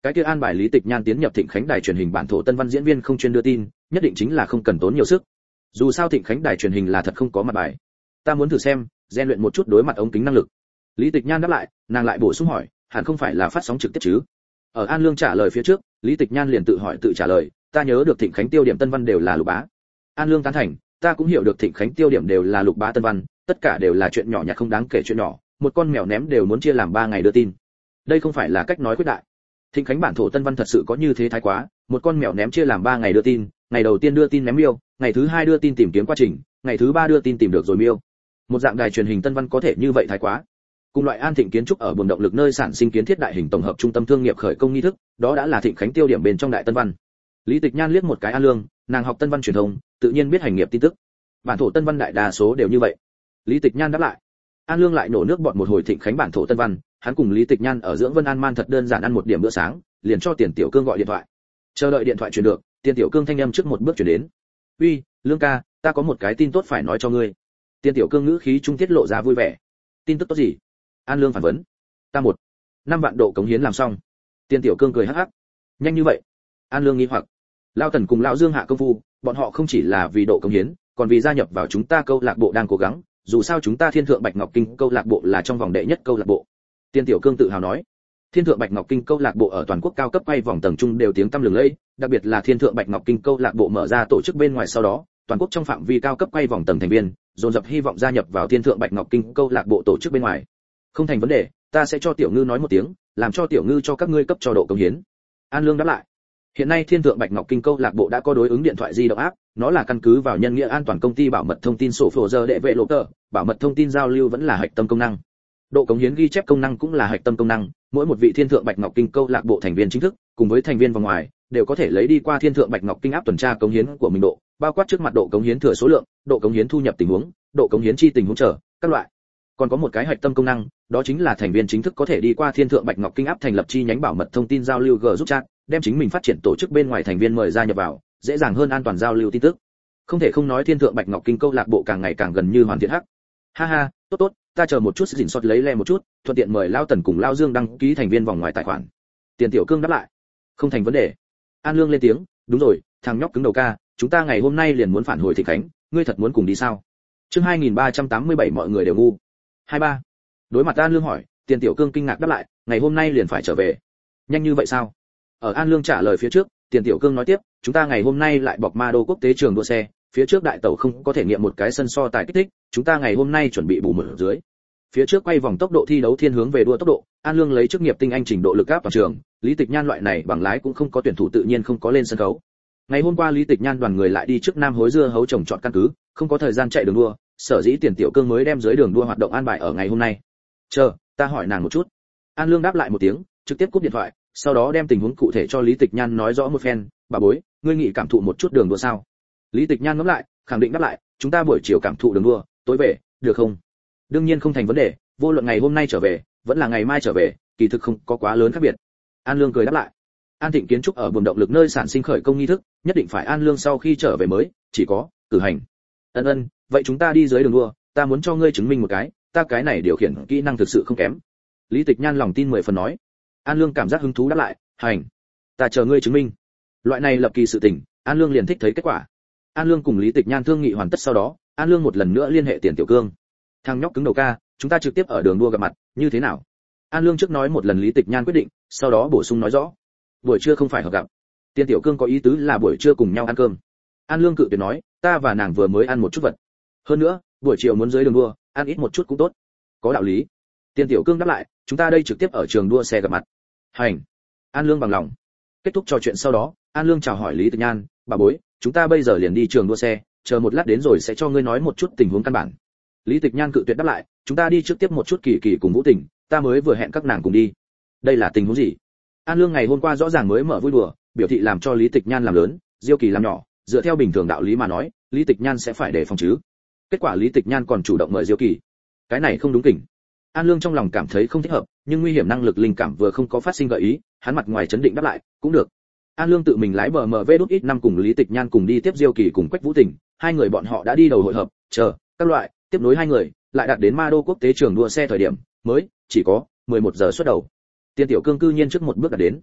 S1: cái kia an bài Lý Tịch Nhan tiến nhập Thịnh Khánh đài truyền hình bản thổ tân văn diễn viên không chuyên đưa tin, nhất định chính là không cần tốn nhiều sức. Dù sao Thịnh Khánh đài truyền hình là thật không có mặt bài. Ta muốn thử xem, rèn luyện một chút đối mặt ống kính năng lực. Lý Tịch Nhan đáp lại, nàng lại bổ sung hỏi, hẳn không phải là phát sóng trực tiếp chứ? Ở An Lương trả lời phía trước, Lý Tịch Nhan liền tự hỏi tự trả lời, ta nhớ được Thịnh Khánh tiêu điểm tân văn đều là Lục Bá. An Lương tán thành, ta cũng hiểu được Thịnh Khánh tiêu điểm đều là Lục Bá tân văn, tất cả đều là chuyện nhỏ nhặt không đáng kể chuyện nhỏ, một con mèo ném đều muốn chia làm ba ngày đưa tin. Đây không phải là cách nói quyết đại. Thịnh Khánh bản thổ tân văn thật sự có như thế thái quá, một con mèo ném chia làm ba ngày đưa tin, ngày đầu tiên đưa tin ném miêu, ngày thứ hai đưa tin tìm kiếm quá trình, ngày thứ ba đưa tin tìm được rồi miêu. Một dạng đài truyền hình tân văn có thể như vậy thái quá. Cùng loại An Thịnh kiến trúc ở buồng động lực nơi sản sinh kiến thiết đại hình tổng hợp trung tâm thương nghiệp khởi công nghi thức, đó đã là Thịnh Khánh tiêu điểm bên trong đại tân văn. Lý Tịch Nhan liếc một cái An Lương, nàng học tân văn truyền thông, tự nhiên biết hành nghiệp tin tức. Bản thổ tân văn đại đa số đều như vậy. Lý Tịch Nhan đáp lại. An Lương lại nổ nước bọt một hồi Thịnh Khánh bản thổ tân văn, hắn cùng Lý Tịch Nhan ở dưỡng Vân An Man thật đơn giản ăn một điểm bữa sáng, liền cho Tiền Tiểu Cương gọi điện thoại. Chờ đợi điện thoại truyền được, Tiền Tiểu Cương thanh âm trước một bước truyền đến. "Uy, Lương ca, ta có một cái tin tốt phải nói cho ngươi." Tiền Tiểu Cương ngữ khí trung tiết lộ ra vui vẻ. "Tin tức tốt gì?" An Lương phản vấn. "Ta một năm vạn độ cống hiến làm xong." Tiền Tiểu Cương cười hắc hắc. "Nhanh như vậy?" An Lương nghi hoặc. Lao Tần cùng lão Dương hạ công phu, bọn họ không chỉ là vì độ cống hiến, còn vì gia nhập vào chúng ta câu lạc bộ đang cố gắng, dù sao chúng ta Thiên Thượng Bạch Ngọc Kinh câu lạc bộ là trong vòng đệ nhất câu lạc bộ. Tiền Tiểu Cương tự hào nói. Thiên Thượng Bạch Ngọc Kinh câu lạc bộ ở toàn quốc cao cấp quay vòng tầng trung đều tiếng tăm lừng lẫy, đặc biệt là Thiên Thượng Bạch Ngọc Kinh câu lạc bộ mở ra tổ chức bên ngoài sau đó, toàn quốc trong phạm vi cao cấp quay vòng tầng thành viên, dồn dập hy vọng gia nhập vào Thiên Thượng Bạch Ngọc Kinh câu lạc bộ tổ chức bên ngoài. Không thành vấn đề, ta sẽ cho Tiểu Ngư nói một tiếng, làm cho Tiểu Ngư cho các ngươi cấp cho độ cống hiến. An Lương đáp lại. Hiện nay Thiên Thượng Bạch Ngọc Kinh câu lạc bộ đã có đối ứng điện thoại di động áp, nó là căn cứ vào nhân nghĩa an toàn công ty bảo mật thông tin sổ phổ giờ đệ vệ lộ tờ, bảo mật thông tin giao lưu vẫn là hạch tâm công năng. Độ cống hiến ghi chép công năng cũng là hạch tâm công năng, mỗi một vị Thiên Thượng Bạch Ngọc Kinh câu lạc bộ thành viên chính thức, cùng với thành viên vòng ngoài, đều có thể lấy đi qua Thiên Thượng Bạch Ngọc Kinh áp tuần tra cống hiến của mình độ, bao quát trước mặt độ cống hiến thừa số lượng, độ cống hiến thu nhập tình huống, độ cống hiến chi tình huống trở, các loại. Còn có một cái hạch tâm công năng, đó chính là thành viên chính thức có thể đi qua Thiên Thượng Bạch Ngọc Kinh áp thành lập chi nhánh bảo mật thông tin giao lưu G giúp chat, đem chính mình phát triển tổ chức bên ngoài thành viên mời ra nhập vào, dễ dàng hơn an toàn giao lưu tin tức. Không thể không nói Thiên Thượng Bạch Ngọc Kinh câu lạc bộ càng ngày càng gần như hoàn thiện hắc. Ha ha, tốt tốt, ta chờ một chút sẽ dình sót lấy le một chút, thuận tiện mời Lao Tần cùng Lao Dương đăng ký thành viên vòng ngoài tài khoản. Tiền Tiểu Cương đáp lại. Không thành vấn đề. An Lương lên tiếng, đúng rồi, thằng nhóc cứng đầu ca, chúng ta ngày hôm nay liền muốn phản hồi Thịnh Khánh, ngươi thật muốn cùng đi sao? Chương hai nghìn ba trăm tám mươi bảy mọi người đều ngu. hai ba. Đối mặt An Lương hỏi, Tiền Tiểu Cương kinh ngạc đáp lại, ngày hôm nay liền phải trở về. Nhanh như vậy sao? Ở An Lương trả lời phía trước, Tiền Tiểu Cương nói tiếp, chúng ta ngày hôm nay lại bọc ma đô quốc tế trường đua xe, phía trước đại tàu không có thể nghiệm một cái sân so tài kích thích, chúng ta ngày hôm nay chuẩn bị bù mở dưới. Phía trước quay vòng tốc độ thi đấu thiên hướng về đua tốc độ, An Lương lấy chức nghiệp tinh anh trình độ lực áp toàn trường, Lý Tịch Nhan loại này bằng lái cũng không có tuyển thủ tự nhiên không có lên sân khấu. Ngày hôm qua Lý Tịch Nhan đoàn người lại đi trước Nam Hối dưa hấu trồng trọt căn cứ, không có thời gian chạy đường đua, sở dĩ Tiền Tiểu Cương mới đem dưới đường đua hoạt động an bài ở ngày hôm nay. Chờ, ta hỏi nàng một chút. An Lương đáp lại một tiếng, trực tiếp cúp điện thoại, sau đó đem tình huống cụ thể cho Lý Tịch Nhan nói rõ một phen, bà bối, ngươi nghĩ cảm thụ một chút đường đua sao? Lý Tịch Nhan ngẫm lại, khẳng định đáp lại, chúng ta buổi chiều cảm thụ đường đua, tối về, được không? Đương nhiên không thành vấn đề, vô luận ngày hôm nay trở về, vẫn là ngày mai trở về, kỳ thực không có quá lớn khác biệt. An Lương cười đáp lại. An Thịnh kiến trúc ở buồng động lực nơi sản sinh khởi công nghi thức, nhất định phải An Lương sau khi trở về mới, chỉ có cử hành. Ân ân, vậy chúng ta đi dưới đường đua, ta muốn cho ngươi chứng minh một cái, ta cái này điều khiển kỹ năng thực sự không kém. Lý Tịch Nhan lòng tin mười phần nói. An Lương cảm giác hứng thú đáp lại, hành, ta chờ ngươi chứng minh. Loại này lập kỳ sự tình, An Lương liền thích thấy kết quả. An Lương cùng Lý Tịch Nhan thương nghị hoàn tất sau đó, An Lương một lần nữa liên hệ Tiền Tiểu Cương. Thằng nhóc cứng đầu ca, chúng ta trực tiếp ở đường đua gặp mặt, như thế nào? An Lương trước nói một lần Lý Tịch Nhan quyết định, sau đó bổ sung nói rõ. Buổi trưa không phải hợp gặp. Tiền Tiểu Cương có ý tứ là buổi trưa cùng nhau ăn cơm. An Lương cự tuyệt nói, ta và nàng vừa mới ăn một chút vật. Hơn nữa, buổi chiều muốn dưới đường đua, ăn ít một chút cũng tốt. Có đạo lý. Tiền Tiểu Cương đáp lại, chúng ta đây trực tiếp ở trường đua xe gặp mặt. Hành. An Lương bằng lòng. Kết thúc trò chuyện sau đó, An Lương chào hỏi Lý Tịch Nhan, bà bối, chúng ta bây giờ liền đi trường đua xe, chờ một lát đến rồi sẽ cho ngươi nói một chút tình huống căn bản. Lý Tịch Nhan cự tuyệt đáp lại, chúng ta đi trước tiếp một chút Kỳ Kỳ cùng Vũ Tình, ta mới vừa hẹn các nàng cùng đi. Đây là tình huống gì? An Lương ngày hôm qua rõ ràng mới mở vui đùa, biểu thị làm cho Lý Tịch Nhan làm lớn, Diêu Kỳ làm nhỏ, dựa theo bình thường đạo lý mà nói, Lý Tịch Nhan sẽ phải đề phòng chứ. Kết quả Lý Tịch Nhan còn chủ động mời Diêu Kỳ. Cái này không đúng kỉnh. An Lương trong lòng cảm thấy không thích hợp, nhưng nguy hiểm năng lực linh cảm vừa không có phát sinh gợi ý, hắn mặt ngoài chấn định đáp lại, cũng được. An Lương tự mình lái bờ em vê đút ít năm cùng Lý Tịch Nhan cùng đi tiếp Diêu Kỳ cùng Quách Vũ Tình, hai người bọn họ đã đi đầu hội hợp, chờ, các loại, tiếp nối hai người, lại đạt đến Ma Đô quốc tế trường đua xe thời điểm, mới chỉ có mười một giờ xuất đầu. Tiền Tiểu Cương cư nhiên trước một bước đã đến.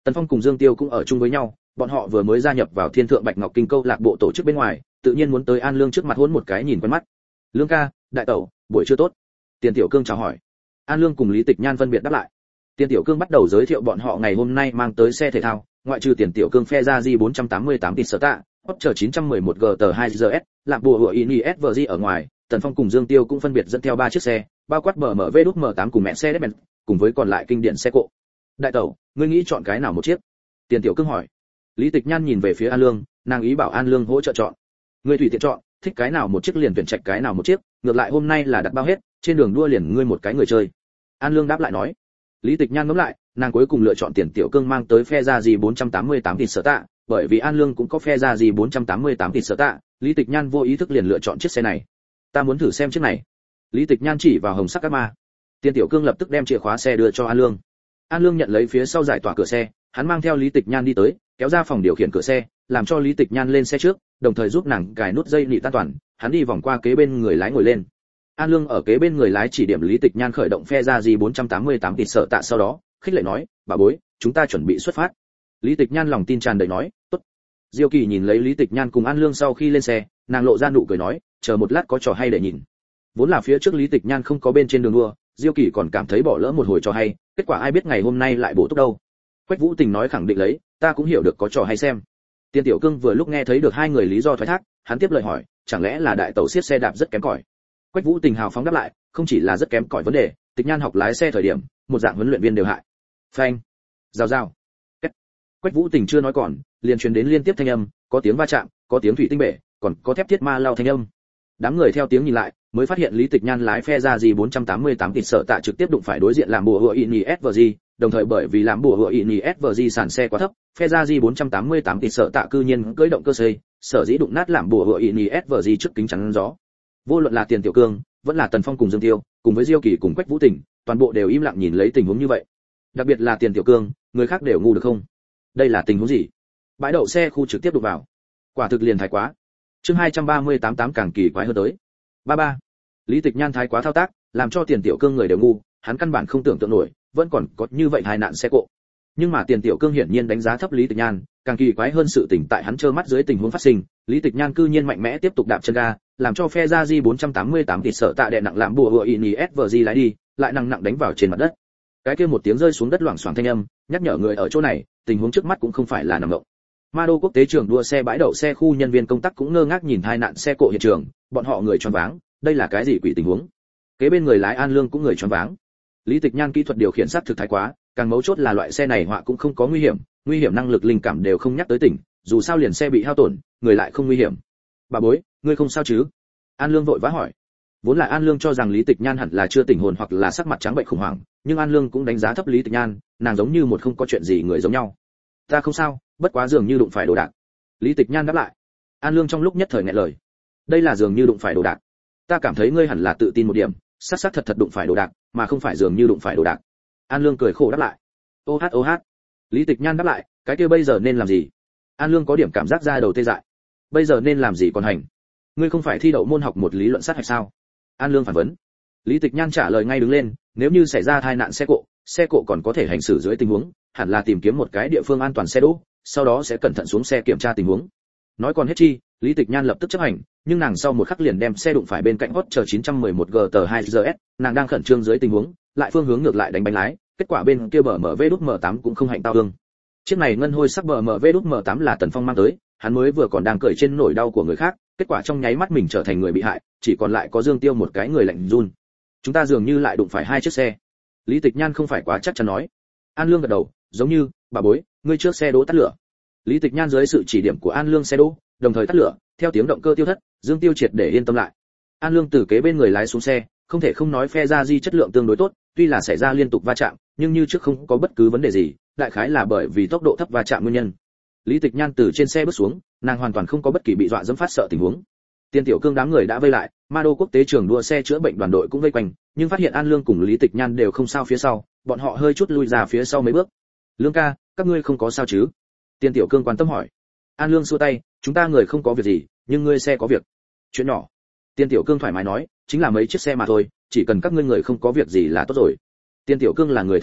S1: Tần Phong cùng Dương Tiêu cũng ở chung với nhau, bọn họ vừa mới gia nhập vào Thiên Thượng Bạch Ngọc Kinh câu lạc bộ tổ chức bên ngoài, tự nhiên muốn tới An Lương trước mặt hôn một cái nhìn quen mắt. Lương ca, đại tẩu, buổi trưa tốt. Tiền Tiểu Cương chào hỏi. An Lương cùng Lý Tịch Nhan phân biệt đáp lại. Tiền Tiểu Cương bắt đầu giới thiệu bọn họ ngày hôm nay mang tới xe thể thao, ngoại trừ Tiền Tiểu Cương phe ra G bốn tám tám tịt sở tạ, Porsche chín một một G T hai R S, làm bùa hựa Ini ét vê giê ở ngoài, Tần Phong cùng Dương Tiêu cũng phân biệt dẫn theo ba chiếc xe, bao quát bê em vê M tám cùng mẹ xe Mercedes-Benz, cùng với còn lại kinh điển xe cộ. Đại tẩu, ngươi nghĩ chọn cái nào một chiếc? Tiền Tiểu Cương hỏi. Lý Tịch Nhan nhìn về phía An Lương, nàng ý bảo An Lương hỗ trợ chọn. Ngươi tùy tiện chọn, thích cái nào một chiếc liền tuyển trạch cái nào một chiếc, ngược lại hôm nay là đặt bao hết, trên đường đua liền ngươi một cái người chơi. An Lương đáp lại nói. Lý Tịch Nhan ngẫm lại, nàng cuối cùng lựa chọn Tiền Tiểu Cương mang tới phe ra G bốn tám tám tịt sở tạ, bởi vì An Lương cũng có phe ra G bốn tám tám tịt sở tạ, Lý Tịch Nhan vô ý thức liền lựa chọn chiếc xe này. Ta muốn thử xem chiếc này. Lý Tịch Nhan chỉ vào hồng sắc cát ma. Tiền Tiểu Cương lập tức đem chìa khóa xe đưa cho An Lương. An Lương nhận lấy phía sau giải tỏa cửa xe, hắn mang theo Lý Tịch Nhan đi tới, kéo ra phòng điều khiển cửa xe, làm cho Lý Tịch Nhan lên xe trước, đồng thời giúp nàng cài nút dây nị an toàn, hắn đi vòng qua kế bên người lái ngồi lên. An Lương ở kế bên người lái chỉ điểm Lý Tịch Nhan khởi động phe ra G bốn tám tám tịt sở tạ, sau đó khích lệ nói, "Bà bối, chúng ta chuẩn bị xuất phát." Lý Tịch Nhan lòng tin tràn đầy nói, "Tốt." Diêu Kỳ nhìn lấy Lý Tịch Nhan cùng An Lương sau khi lên xe, nàng lộ ra nụ cười nói, "Chờ một lát có trò hay để nhìn." Vốn là phía trước Lý Tịch Nhan không có bên trên đường đua, Diêu Kỳ còn cảm thấy bỏ lỡ một hồi trò hay, kết quả ai biết ngày hôm nay lại bổ túc đâu. Quách Vũ Tình nói khẳng định lấy, "Ta cũng hiểu được có trò hay xem." Tiền Tiểu Cương vừa lúc nghe thấy được hai người lý do thoái thác, hắn tiếp lời hỏi, "Chẳng lẽ là đại tẩu siết xe đạp rất kém cỏi?" Quách Vũ Tình hào phóng đáp lại, "Không chỉ là rất kém cỏi vấn đề, Tịch Nhan học lái xe thời điểm, một dạng huấn luyện viên đều hại." Phanh, rào rào. Quách Vũ Tình chưa nói còn, liền truyền đến liên tiếp thanh âm, có tiếng va chạm, có tiếng thủy tinh bể, còn có thép thiết ma lao thanh âm. Đám người theo tiếng nhìn lại, mới phát hiện Lý Tịch Nhan lái phe ra G bốn tám tám tịt sở tạ trực tiếp đụng phải đối diện làm bùa hựa Ini ét vê giê, đồng thời bởi vì làm bùa hựa Ini ét vê giê sàn xe quá thấp, phe ra G bốn tám tám tịt sở tạ cư nhiên cưỡi động cơ xây, sở dĩ đụng nát làm bùa hựa Ini ét vê giê trước kính chắn gió. Vô luận là Tiền Tiểu Cương, vẫn là Tần Phong cùng Dương Tiêu, cùng với Diêu Kỳ cùng Quách Vũ Tình, toàn bộ đều im lặng nhìn lấy tình huống như vậy. Đặc biệt là Tiền Tiểu Cương, người khác đều ngu được không? Đây là tình huống gì? Bãi đậu xe khu trực tiếp đụng vào. Quả thực liền thái quá. Chương hai ba mươi tám tám càng kỳ quái hơn tới. ba ba. Lý Tịch Nhan thái quá thao tác, làm cho Tiền Tiểu Cương người đều ngu, hắn căn bản không tưởng tượng nổi, vẫn còn có như vậy tai nạn xe cộ. Nhưng mà Tiền Tiểu Cương hiển nhiên đánh giá thấp Lý Tịch Nhan, càng kỳ quái hơn sự tỉnh tại hắn trơ mắt dưới tình huống phát sinh, Lý Tịch Nhan cư nhiên mạnh mẽ tiếp tục đạp chân ga, làm cho phe ra G bốn tám tám tịt sở tạ đè nặng làm bùa hựa Ini ét vê giê lái đi, lại nặng nặng đánh vào trên mặt đất. Cái kia một tiếng rơi xuống đất loảng xoảng thanh âm, nhắc nhở người ở chỗ này, tình huống trước mắt cũng không phải là nằm mộng. Ma Đô quốc tế trường đua xe bãi đậu xe khu nhân viên công tác cũng ngơ ngác nhìn hai nạn xe cộ hiện trường, bọn họ người choáng váng, đây là cái gì quỷ tình huống? Kế bên người lái An Lương cũng người choáng váng. Lý Tịch Nhan kỹ thuật điều khiển sát thực thái quá, càng mấu chốt là loại xe này họa cũng không có nguy hiểm, nguy hiểm năng lực linh cảm đều không nhắc tới tỉnh, dù sao liền xe bị hao tổn, người lại không nguy hiểm. Bà bối, ngươi không sao chứ? An Lương vội vã hỏi. Vốn là An Lương cho rằng Lý Tịch Nhan hẳn là chưa tỉnh hồn hoặc là sắc mặt trắng bệnh khủng hoảng, nhưng An Lương cũng đánh giá thấp Lý Tịch Nhan, nàng giống như một không có chuyện gì người giống nhau. Ta không sao, bất quá dường như đụng phải đồ đạc. Lý Tịch Nhan đáp lại. An Lương trong lúc nhất thời nghẹn lời. Đây là dường như đụng phải đồ đạc. Ta cảm thấy ngươi hẳn là tự tin một điểm, xác xác thật thật đụng phải đồ đạc, mà không phải dường như đụng phải đồ đạc. An Lương cười khổ đáp lại. Ô hát ô hát. Lý Tịch Nhan đáp lại, cái kia bây giờ nên làm gì? An Lương có điểm cảm giác ra đầu tê dại. Bây giờ nên làm gì còn hành? Ngươi không phải thi đậu môn học một lý luận sát hạch sao? An Lương phản vấn. Lý Tịch Nhan trả lời ngay đứng lên, nếu như xảy ra tai nạn xe cộ, xe cộ còn có thể hành xử dưới tình huống, hẳn là tìm kiếm một cái địa phương an toàn xe đỗ, sau đó sẽ cẩn thận xuống xe kiểm tra tình huống. Nói còn hết chi, Lý Tịch Nhan lập tức chấp hành, nhưng nàng sau một khắc liền đem xe đụng phải bên cạnh Porsche chín một một G T hai R S, nàng đang khẩn trương dưới tình huống, lại phương hướng ngược lại đánh bánh lái, kết quả bên kia bờ em vê M tám cũng không hạnh tao hương. Chiếc này ngân hôi sắc bờ em vê M tám là Tần Phong mang tới, hắn mới vừa còn đang cười trên nỗi đau của người khác, kết quả trong nháy mắt mình trở thành người bị hại, chỉ còn lại có Dương Tiêu một cái người lạnh run. Chúng ta dường như lại đụng phải hai chiếc xe. Lý Tịch Nhan không phải quá chắc chắn nói. An Lương gật đầu, giống như, bà bối, ngươi trước xe đỗ tắt lửa. Lý Tịch Nhan dưới sự chỉ điểm của An Lương xe đỗ, đồng thời tắt lửa, theo tiếng động cơ tiêu thất, Dương Tiêu triệt để yên tâm lại. An Lương từ kế bên người lái xuống xe, không thể không nói phe ra di chất lượng tương đối tốt, tuy là xảy ra liên tục va chạm, nhưng như trước không có bất cứ vấn đề gì, đại khái là bởi vì tốc độ thấp va chạm nguyên nhân. Lý Tịch Nhan từ trên xe bước xuống, nàng hoàn toàn không có bất kỳ bị dọa dẫm phát sợ tình huống. Tiên Tiểu Cương đám người đã vây lại, Ma Đô quốc tế trường đua xe chữa bệnh đoàn đội cũng vây quanh, nhưng phát hiện An Lương cùng Lý Tịch Nhan đều không sao phía sau, bọn họ hơi chút lui ra phía sau mấy bước. Lương ca, các ngươi không có sao chứ? Tiên Tiểu Cương quan tâm hỏi. An Lương xua tay, chúng ta người không có việc gì, nhưng ngươi xe có việc. Chuyện nhỏ. Tiên Tiểu Cương thoải mái nói, chính là mấy chiếc xe mà thôi, chỉ cần các ngươi người không có việc gì là tốt rồi. Tiên Tiểu Cương là người thông minh,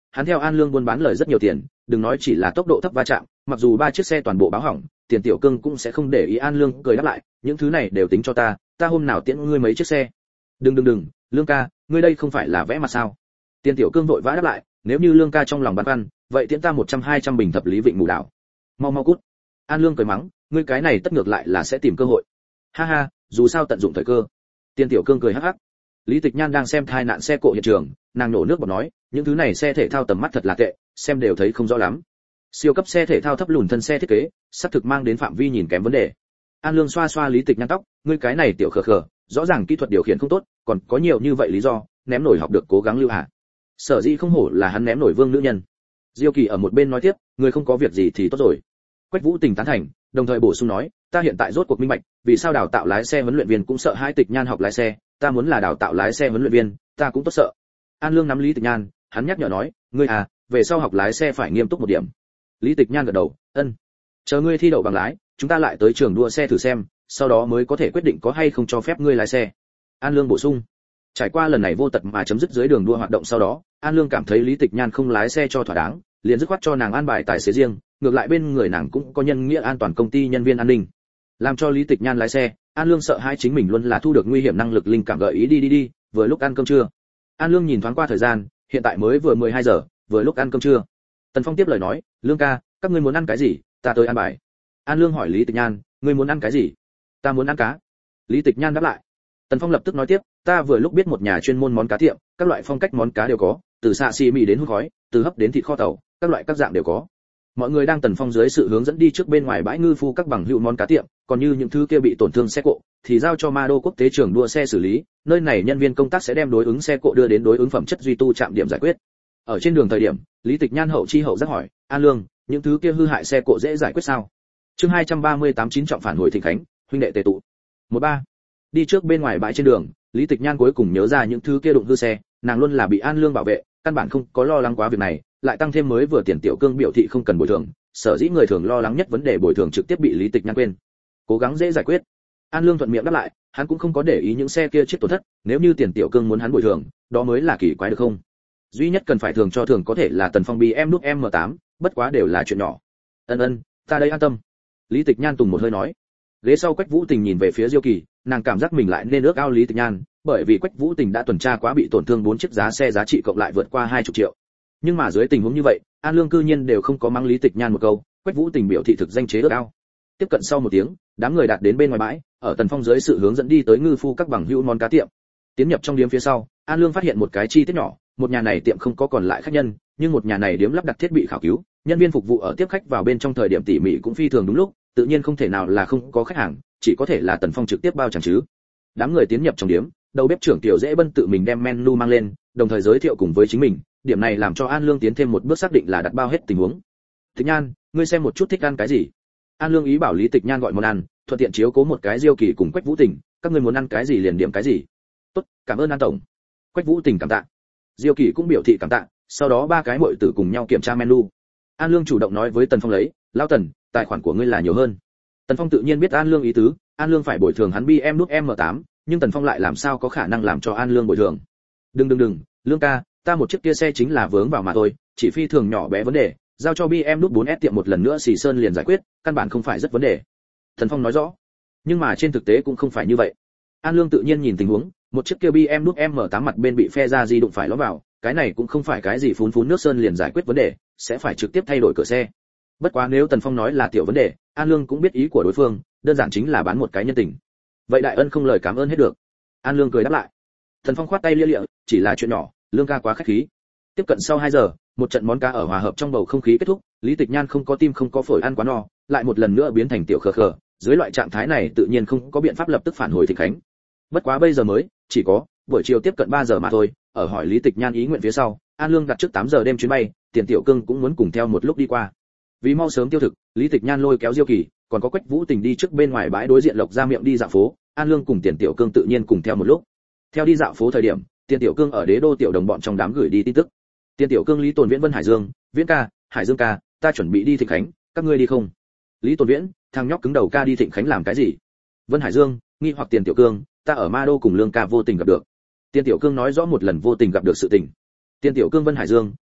S1: hắn theo An Lương buôn bán lời rất nhiều tiền, đừng nói chỉ là tốc độ thấp va chạm, mặc dù ba chiếc xe toàn bộ báo hỏng, Tiền Tiểu Cương cũng sẽ không để ý. An Lương cười đáp lại, những thứ này đều tính cho ta, ta hôm nào tiễn ngươi mấy chiếc xe. Đừng đừng đừng, Lương ca, ngươi đây không phải là vẽ mặt sao? Tiền Tiểu Cương vội vã đáp lại, nếu như Lương ca trong lòng băn khoăn, vậy tiễn ta một trăm hai trăm bình thập lý vịnh mù đảo. Mau mau cút. An Lương cười mắng, ngươi cái này tất ngược lại là sẽ tìm cơ hội. Ha ha, dù sao tận dụng thời cơ. Tiền Tiểu Cương cười hắc hắc. Lý Tịch Nhan đang xem tai nạn xe cộ hiện trường, nàng nổ nước bọt nói, những thứ này xe thể thao tầm mắt thật là tệ, xem đều thấy không rõ lắm. Siêu cấp xe thể thao thấp lùn thân xe thiết kế, sắp thực mang đến phạm vi nhìn kém vấn đề. An Lương xoa xoa Lý Tịch Nhan tóc, ngươi cái này tiểu khờ khờ, rõ ràng kỹ thuật điều khiển không tốt, còn có nhiều như vậy lý do, ném nổi học được cố gắng lưu hạ. Sở dĩ không hổ là hắn ném nổi vương nữ nhân. Diêu Kỳ ở một bên nói tiếp, người không có việc gì thì tốt rồi. Quách Vũ Tình tán thành, đồng thời bổ sung nói, ta hiện tại rốt cuộc minh bạch, vì sao đào tạo lái xe huấn luyện viên cũng sợ hai Tịch Nhan học lái xe, ta muốn là đào tạo lái xe huấn luyện viên, ta cũng tốt sợ. An Lương nắm Lý Tịch Nhan, hắn nhắc nhở nói, ngươi à, về sau học lái xe phải nghiêm túc một điểm. Lý Tịch Nhan gật đầu, ân. Chờ ngươi thi đậu bằng lái, chúng ta lại tới trường đua xe thử xem, sau đó mới có thể quyết định có hay không cho phép ngươi lái xe. An Lương bổ sung. Trải qua lần này vô tật mà chấm dứt dưới đường đua hoạt động sau đó, An Lương cảm thấy Lý Tịch Nhan không lái xe cho thỏa đáng, liền dứt khoát cho nàng an bài tài xế riêng, ngược lại bên người nàng cũng có nhân nghĩa an toàn công ty nhân viên an ninh. Làm cho Lý Tịch Nhan lái xe, An Lương sợ hai chính mình luôn là thu được nguy hiểm năng lực linh cảm gợi ý đi đi đi, vừa lúc ăn cơm trưa. An Lương nhìn thoáng qua thời gian, hiện tại mới vừa mười hai giờ, vừa lúc ăn cơm trưa. Tần Phong tiếp lời nói, Lương ca, các ngươi muốn ăn cái gì, ta tới ăn bài. An Lương hỏi Lý Tịch Nhan, ngươi muốn ăn cái gì? Ta muốn ăn cá. Lý Tịch Nhan đáp lại. Tần Phong lập tức nói tiếp, ta vừa lúc biết một nhà chuyên môn món cá tiệm, các loại phong cách món cá đều có, từ xạ xì mì đến hút khói, từ hấp đến thịt kho tàu, các loại các dạng đều có. Mọi người đang Tần Phong dưới sự hướng dẫn đi trước bên ngoài bãi ngư phu các bằng hữu món cá tiệm, còn như những thứ kia bị tổn thương xe cộ thì giao cho Ma Đô quốc tế trường đua xe xử lý, nơi này nhân viên công tác sẽ đem đối ứng xe cộ đưa đến đối ứng phẩm chất duy tu trạm điểm giải quyết. Ở trên đường thời điểm, Lý Tịch Nhan hậu chi hậu giác hỏi, An Lương, những thứ kia hư hại xe cộ dễ giải quyết sao? Chương hai trăm ba mươi tám chín trọng phản hồi Thịnh Khánh, huynh đệ tề tụ. một ba. Đi trước bên ngoài bãi trên đường, Lý Tịch Nhan cuối cùng nhớ ra những thứ kia đụng hư xe, nàng luôn là bị An Lương bảo vệ, căn bản không có lo lắng quá việc này, lại tăng thêm mới vừa Tiền Tiểu Cương biểu thị không cần bồi thường, sở dĩ người thường lo lắng nhất vấn đề bồi thường trực tiếp bị Lý Tịch Nhan quên. Cố gắng dễ giải quyết. An Lương thuận miệng đáp lại, hắn cũng không có để ý những xe kia chết tổn thất, nếu như Tiền Tiểu Cương muốn hắn bồi thường, đó mới là kỳ quái được không? Duy nhất cần phải thường cho thường có thể là Tần Phong bê em nút em tám, bất quá đều là chuyện nhỏ. Ân ân, ta đây an tâm. Lý Tịch Nhan tùng một hơi nói. Ghế sau Quách Vũ Tình nhìn về phía Diêu Kỳ, nàng cảm giác mình lại nên ước ao Lý Tịch Nhan, bởi vì Quách Vũ Tình đã tuần tra quá bị tổn thương bốn chiếc giá xe giá trị cộng lại vượt qua hai mươi triệu. Nhưng mà dưới tình huống như vậy, An Lương cư nhiên đều không có mắng Lý Tịch Nhan một câu, Quách Vũ Tình biểu thị thực danh chế ước ao. Tiếp cận sau một tiếng, đám người đạt đến bên ngoài bãi, ở Tần Phong dưới sự hướng dẫn đi tới ngư phu các bằng hữu món cá tiệm. Tiến nhập trong điếm phía sau, An Lương phát hiện một cái chi tiết nhỏ, một nhà này tiệm không có còn lại khách nhân, nhưng một nhà này điếm lắp đặt thiết bị khảo cứu, nhân viên phục vụ ở tiếp khách vào bên trong thời điểm tỉ mỉ cũng phi thường đúng lúc, tự nhiên không thể nào là không có khách hàng, chỉ có thể là Tần Phong trực tiếp bao chẳng chứ. Đám người tiến nhập trong điếm, đầu bếp trưởng Tiểu Dễ Bân tự mình đem menu mang lên, đồng thời giới thiệu cùng với chính mình, điểm này làm cho An Lương tiến thêm một bước xác định là đặt bao hết tình huống. Tịch Nhan, ngươi xem một chút thích ăn cái gì? An Lương ý bảo Lý Tịch Nhan gọi món ăn, thuận tiện chiếu cố một cái Diêu Kỳ cùng Quách Vũ Tình, các ngươi muốn ăn cái gì liền điểm cái gì. Tốt, cảm ơn An tổng. Quách Vũ Tình cảm tạ. Diêu Kỳ cũng biểu thị cảm tạ, sau đó ba cái muội tử cùng nhau kiểm tra menu. An Lương chủ động nói với Tần Phong lấy, "Lão Tần, tài khoản của ngươi là nhiều hơn." Tần Phong tự nhiên biết An Lương ý tứ, An Lương phải bồi thường hắn bê em nút em tám, nhưng Tần Phong lại làm sao có khả năng làm cho An Lương bồi thường. "Đừng đừng đừng, Lương ca, ta một chiếc kia xe chính là vướng vào mà thôi, chỉ phi thường nhỏ bé vấn đề, giao cho bê em nút bốn S tiệm một lần nữa xì sơn liền giải quyết, căn bản không phải rất vấn đề." Tần Phong nói rõ. Nhưng mà trên thực tế cũng không phải như vậy. An Lương tự nhiên nhìn tình huống, một chiếc kia bê em nút em tám mặt bên bị phe ra di đụng phải ló vào, cái này cũng không phải cái gì phún phún nước sơn liền giải quyết vấn đề, sẽ phải trực tiếp thay đổi cửa xe. Bất quá nếu Tần Phong nói là tiểu vấn đề, An Lương cũng biết ý của đối phương, đơn giản chính là bán một cái nhân tình. Vậy đại ân không lời cảm ơn hết được. An Lương cười đáp lại. Tần Phong khoát tay lia lịa, chỉ là chuyện nhỏ, Lương ca quá khách khí. Tiếp cận sau hai giờ, một trận món cá ở hòa hợp trong bầu không khí kết thúc, Lý Tịch Nhan không có tim không có phổi ăn quá no, lại một lần nữa biến thành tiểu khờ khờ, dưới loại trạng thái này tự nhiên không có biện pháp lập tức phản hồi Thịnh Khánh. Bất quá bây giờ mới, chỉ có buổi chiều tiếp cận ba giờ mà thôi, ở hỏi Lý Tịch Nhan ý nguyện phía sau, An Lương đặt trước tám giờ đêm chuyến bay, Tiền Tiểu Cương cũng muốn cùng theo một lúc đi qua. Vì mau sớm tiêu thực, Lý Tịch Nhan lôi kéo Diêu Kỳ, còn có Quách Vũ Tình đi trước bên ngoài bãi đối diện Lộc ra miệng đi dạo phố, An Lương cùng Tiền Tiểu Cương tự nhiên cùng theo một lúc. Theo đi dạo phố thời điểm, Tiền Tiểu Cương ở Đế Đô tiểu đồng bọn trong đám gửi đi tin tức. Tiền Tiểu Cương, Lý Tồn Viễn, Vân Hải Dương, Viễn ca, Hải Dương ca, ta chuẩn bị đi Thịnh Khánh, các ngươi đi không? Lý Tồn Viễn, thằng nhóc cứng đầu ca đi Thịnh Khánh làm cái gì? Vân Hải Dương, nghi hoặc Tiền Tiểu Cương, ta ở Ma Đô cùng Lương ca vô tình gặp được. Tiền Tiểu Cương nói rõ một lần vô tình gặp được sự tình. Tiền Tiểu Cương, Vân Hải Dương,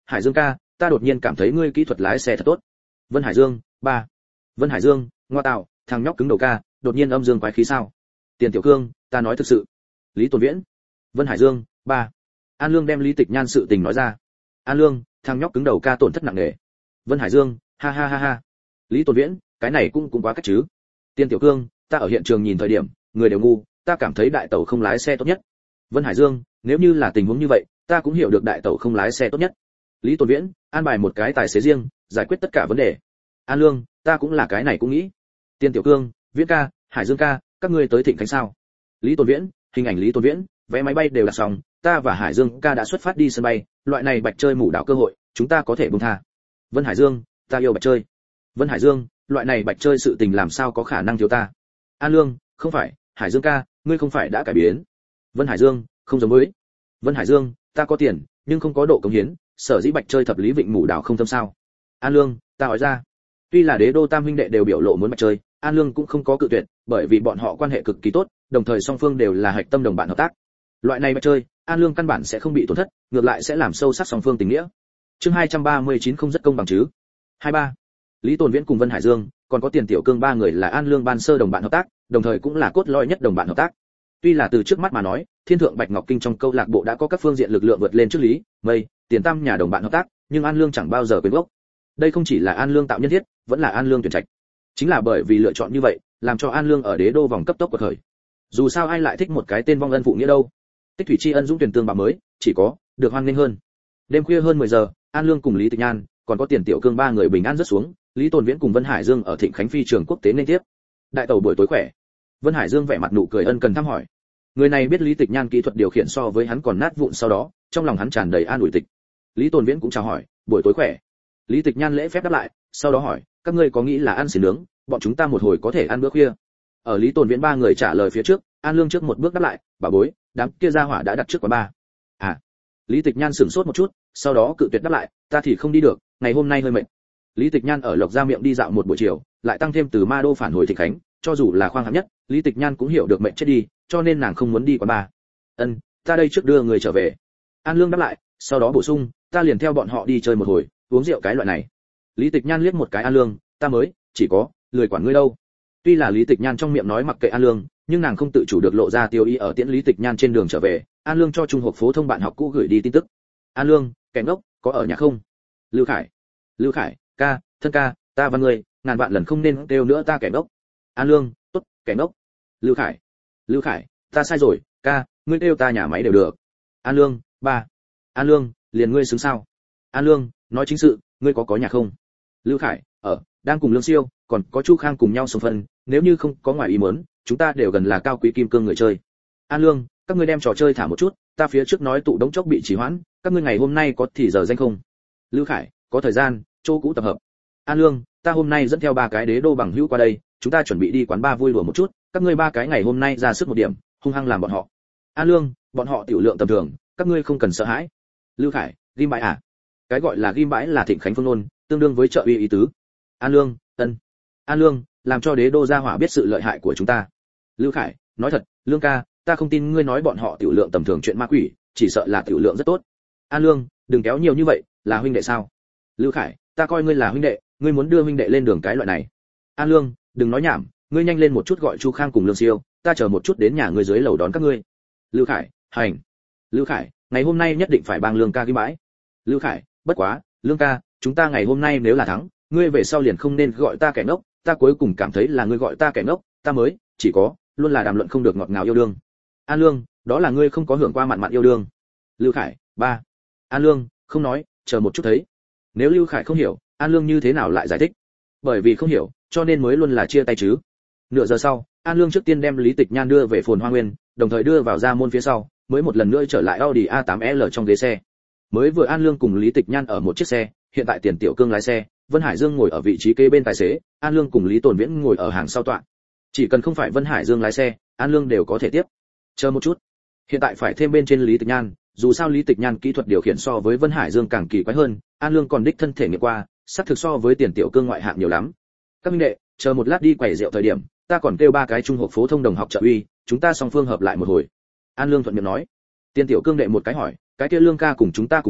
S1: Hải Dương ca, ta đột nhiên cảm thấy ngươi kỹ thuật lái xe thật tốt. Vân Hải Dương, ba. Vân Hải Dương, ngoa tạo, thằng nhóc cứng đầu ca, đột nhiên âm dương quái khí sao? Tiền Tiểu Cương, ta nói thực sự. Lý Tồn Viễn. Vân Hải Dương, ba. An Lương đem Lý Tịch Nhan sự tình nói ra. An Lương, thằng nhóc cứng đầu ca tổn thất nặng nề. Vân Hải Dương, ha ha ha ha. Lý Tồn Viễn, cái này cũng cũng quá cách chứ. Tiền Tiểu Cương, ta ở hiện trường nhìn thời điểm, người đều ngu, ta cảm thấy đại tẩu không lái xe tốt nhất. Vân Hải Dương, nếu như là tình huống như vậy, ta cũng hiểu được đại tẩu không lái xe tốt nhất. Lý Tồn Viễn, an bài một cái tài xế riêng, giải quyết tất cả vấn đề. An Lương, ta cũng là cái này cũng nghĩ. Tiên Tiểu Cương, Viễn ca, Hải Dương ca, các ngươi tới Thịnh Khánh sao? Lý Tồn Viễn, hình ảnh Lý Tồn Viễn, vé máy bay đều đặt xong, ta và Hải Dương ca đã xuất phát đi sân bay, loại này bạch chơi mù đảo cơ hội, chúng ta có thể buông tha. Vân Hải Dương, ta yêu bạch chơi. Vân Hải Dương, loại này bạch chơi sự tình làm sao có khả năng thiếu ta. An Lương, không phải, Hải Dương ca, ngươi không phải đã cải biến. Vân Hải Dương, không giống với. Vân Hải Dương, ta có tiền, nhưng không có độ cống hiến, sở dĩ bạch chơi thập lý vịnh mù đảo không thâm sao. An Lương, ta hỏi ra. Tuy là Đế Đô Tam huynh đệ đều biểu lộ muốn bạch chơi, An Lương cũng không có cự tuyệt, bởi vì bọn họ quan hệ cực kỳ tốt, đồng thời song phương đều là hạch tâm đồng bạn hợp tác. Loại này bạch chơi, An Lương căn bản sẽ không bị tổn thất, ngược lại sẽ làm sâu sắc song phương tình nghĩa. Chương hai trăm ba mươi chín không rất công bằng chứ. hai ba. Lý Tồn Viễn cùng Vân Hải Dương, còn có Tiền Tiểu Cương ba người là An Lương ban sơ đồng bạn hợp tác, đồng thời cũng là cốt lõi nhất đồng bạn hợp tác. Tuy là từ trước mắt mà nói, Thiên Thượng Bạch Ngọc Kinh trong câu lạc bộ đã có các phương diện lực lượng vượt lên trước Lý, Mây, Tiền Tam nhà đồng bạn hợp tác, nhưng An Lương chẳng bao giờ quên gốc. Đây không chỉ là An Lương tạo nhân thiết, vẫn là An Lương tuyển trạch. Chính là bởi vì lựa chọn như vậy, làm cho An Lương ở Đế Đô vòng cấp tốc quật khởi. Dù sao ai lại thích một cái tên vong ân phụ nghĩa đâu? Tích thủy tri ân dũng tuyển tương bà mới, chỉ có được hoan nghênh hơn. Đêm khuya hơn mười giờ, An Lương cùng Lý Tịch Nhan, còn có Tiền Tiểu Cương ba người bình an rớt xuống, Lý Tồn Viễn cùng Vân Hải Dương ở Thịnh Khánh phi trường quốc tế nên tiếp. Đại tẩu buổi tối khỏe. Vân Hải Dương vẻ mặt nụ cười ân cần thăm hỏi. Người này biết Lý Tịch Nhan kỹ thuật điều khiển so với hắn còn nát vụn, sau đó, trong lòng hắn tràn đầy an ủi tịch. Lý Tồn Viễn cũng chào hỏi, buổi tối khỏe. Lý Tịch Nhan lễ phép đáp lại, sau đó hỏi, các ngươi có nghĩ là ăn xỉ nướng, bọn chúng ta một hồi có thể ăn bữa khuya. Ở Lý Tồn Viễn ba người trả lời phía trước, An Lương trước một bước đáp lại, bà bối, đám kia gia hỏa đã đặt trước quán ba. À. Lý Tịch Nhan sửng sốt một chút, sau đó cự tuyệt đáp lại, ta thì không đi được, ngày hôm nay hơi mệt. Lý Tịch Nhan ở Lộc Gia miệng đi dạo một buổi chiều, lại tăng thêm từ Ma Đô phản hồi Thịnh Khánh, cho dù là khoang hạng nhất, Lý Tịch Nhan cũng hiểu được mệnh chết đi, cho nên nàng không muốn đi quán bar. Ân, ta đây trước đưa người trở về. An Lương đáp lại, sau đó bổ sung, ta liền theo bọn họ đi chơi một hồi, uống rượu cái loại này. Lý Tịch Nhan liếc một cái An Lương, ta mới, chỉ có, lười quản ngươi đâu. Tuy là Lý Tịch Nhan trong miệng nói mặc kệ An Lương, nhưng nàng không tự chủ được lộ ra tiêu ý ở tiễn Lý Tịch Nhan trên đường trở về. An Lương cho trung học phổ thông bạn học cũ gửi đi tin tức. An Lương, kẻ ngốc, có ở nhà không? Lưu Khải. Lưu Khải, ca, thân ca, ta và ngươi, ngàn vạn lần không nên kêu nữa ta kẻ ngốc. An Lương, tốt, kẻ ngốc. Lưu Khải. Lưu Khải, ta sai rồi, ca, ngươi kêu ta nhà máy đều được. An Lương, ba. An Lương, liền ngươi xứng sao? An Lương, nói chính sự, ngươi có có nhà không? Lưu Khải, ở, đang cùng Lương Siêu, còn có Chu Khang cùng nhau sống phân, nếu như không có ngoài ý muốn, chúng ta đều gần là cao quý kim cương người chơi. An Lương, các ngươi đem trò chơi thả một chút, ta phía trước nói tụ đống chốc bị trì hoãn, các ngươi ngày hôm nay có thì giờ danh không? Lưu Khải, có thời gian, chỗ cũ tập hợp. An Lương, ta hôm nay dẫn theo ba cái Đế Đô bằng hữu qua đây, chúng ta chuẩn bị đi quán bar vui đùa một chút, các ngươi ba cái ngày hôm nay ra sức một điểm, hung hăng làm bọn họ. An Lương, bọn họ tiểu lượng tầm thường, các ngươi không cần sợ hãi. Lưu Khải, ghim bãi à? Cái gọi là ghim bãi là Thịnh Khánh phương ngôn, tương đương với trợ uy ý tứ. An Lương, ân. An Lương, làm cho Đế Đô gia hỏa biết sự lợi hại của chúng ta. Lưu Khải, nói thật, Lương ca, ta không tin ngươi nói bọn họ tiểu lượng tầm thường chuyện ma quỷ, chỉ sợ là tiểu lượng rất tốt. An Lương, đừng kéo nhiều như vậy, là huynh đệ sao? Lưu Khải, ta coi ngươi là huynh đệ, ngươi muốn đưa huynh đệ lên đường cái loại này. An Lương, đừng nói nhảm, ngươi nhanh lên một chút gọi Chu Khang cùng Lương Siêu, ta chờ một chút đến nhà ngươi dưới lầu đón các ngươi. Lưu Khải, hành. Lưu Khải, ngày hôm nay nhất định phải bang Lương ca ghi bãi. Lưu Khải, bất quá, Lương ca, chúng ta ngày hôm nay nếu là thắng, ngươi về sau liền không nên gọi ta kẻ ngốc, ta cuối cùng cảm thấy là ngươi gọi ta kẻ ngốc, ta mới, chỉ có, luôn là đàm luận không được ngọt ngào yêu đương. An Lương, đó là ngươi không có hưởng qua mặn mặn yêu đương. Lưu Khải, ba. An Lương, không nói, chờ một chút thấy. Nếu Lưu Khải không hiểu, An Lương như thế nào lại giải thích? Bởi vì không hiểu, cho nên mới luôn là chia tay chứ. Nửa giờ sau, An Lương trước tiên đem Lý Tịch Nhan đưa về Phồn Hoa Nguyên, đồng thời đưa vào ra môn phía sau, mới một lần nữa trở lại Audi A tám L trong ghế xe. Mới vừa An Lương cùng Lý Tịch Nhan ở một chiếc xe, hiện tại Tiền Tiểu Cương lái xe, Vân Hải Dương ngồi ở vị trí kế bên tài xế, An Lương cùng Lý Tồn Viễn ngồi ở hàng sau tọa. Chỉ cần không phải Vân Hải Dương lái xe, An Lương đều có thể tiếp. Chờ một chút, hiện tại phải thêm bên trên Lý Tịch Nhan, dù sao Lý Tịch Nhan kỹ thuật điều khiển so với Vân Hải Dương càng kỳ quái hơn, An Lương còn đích thân thể nghiệm qua, xác thực so với Tiền Tiểu Cương ngoại hạng nhiều lắm. Các minh đệ, chờ một lát đi quẩy rượu thời điểm, ta còn kêu ba cái trung học phổ thông đồng học trợ uy, chúng ta song phương hợp lại một hồi. An Lương thuận miệng nói. Tiền Tiểu Cương đệ một cái hỏi, cái kia Lương ca cùng chúng ta cùng nhau,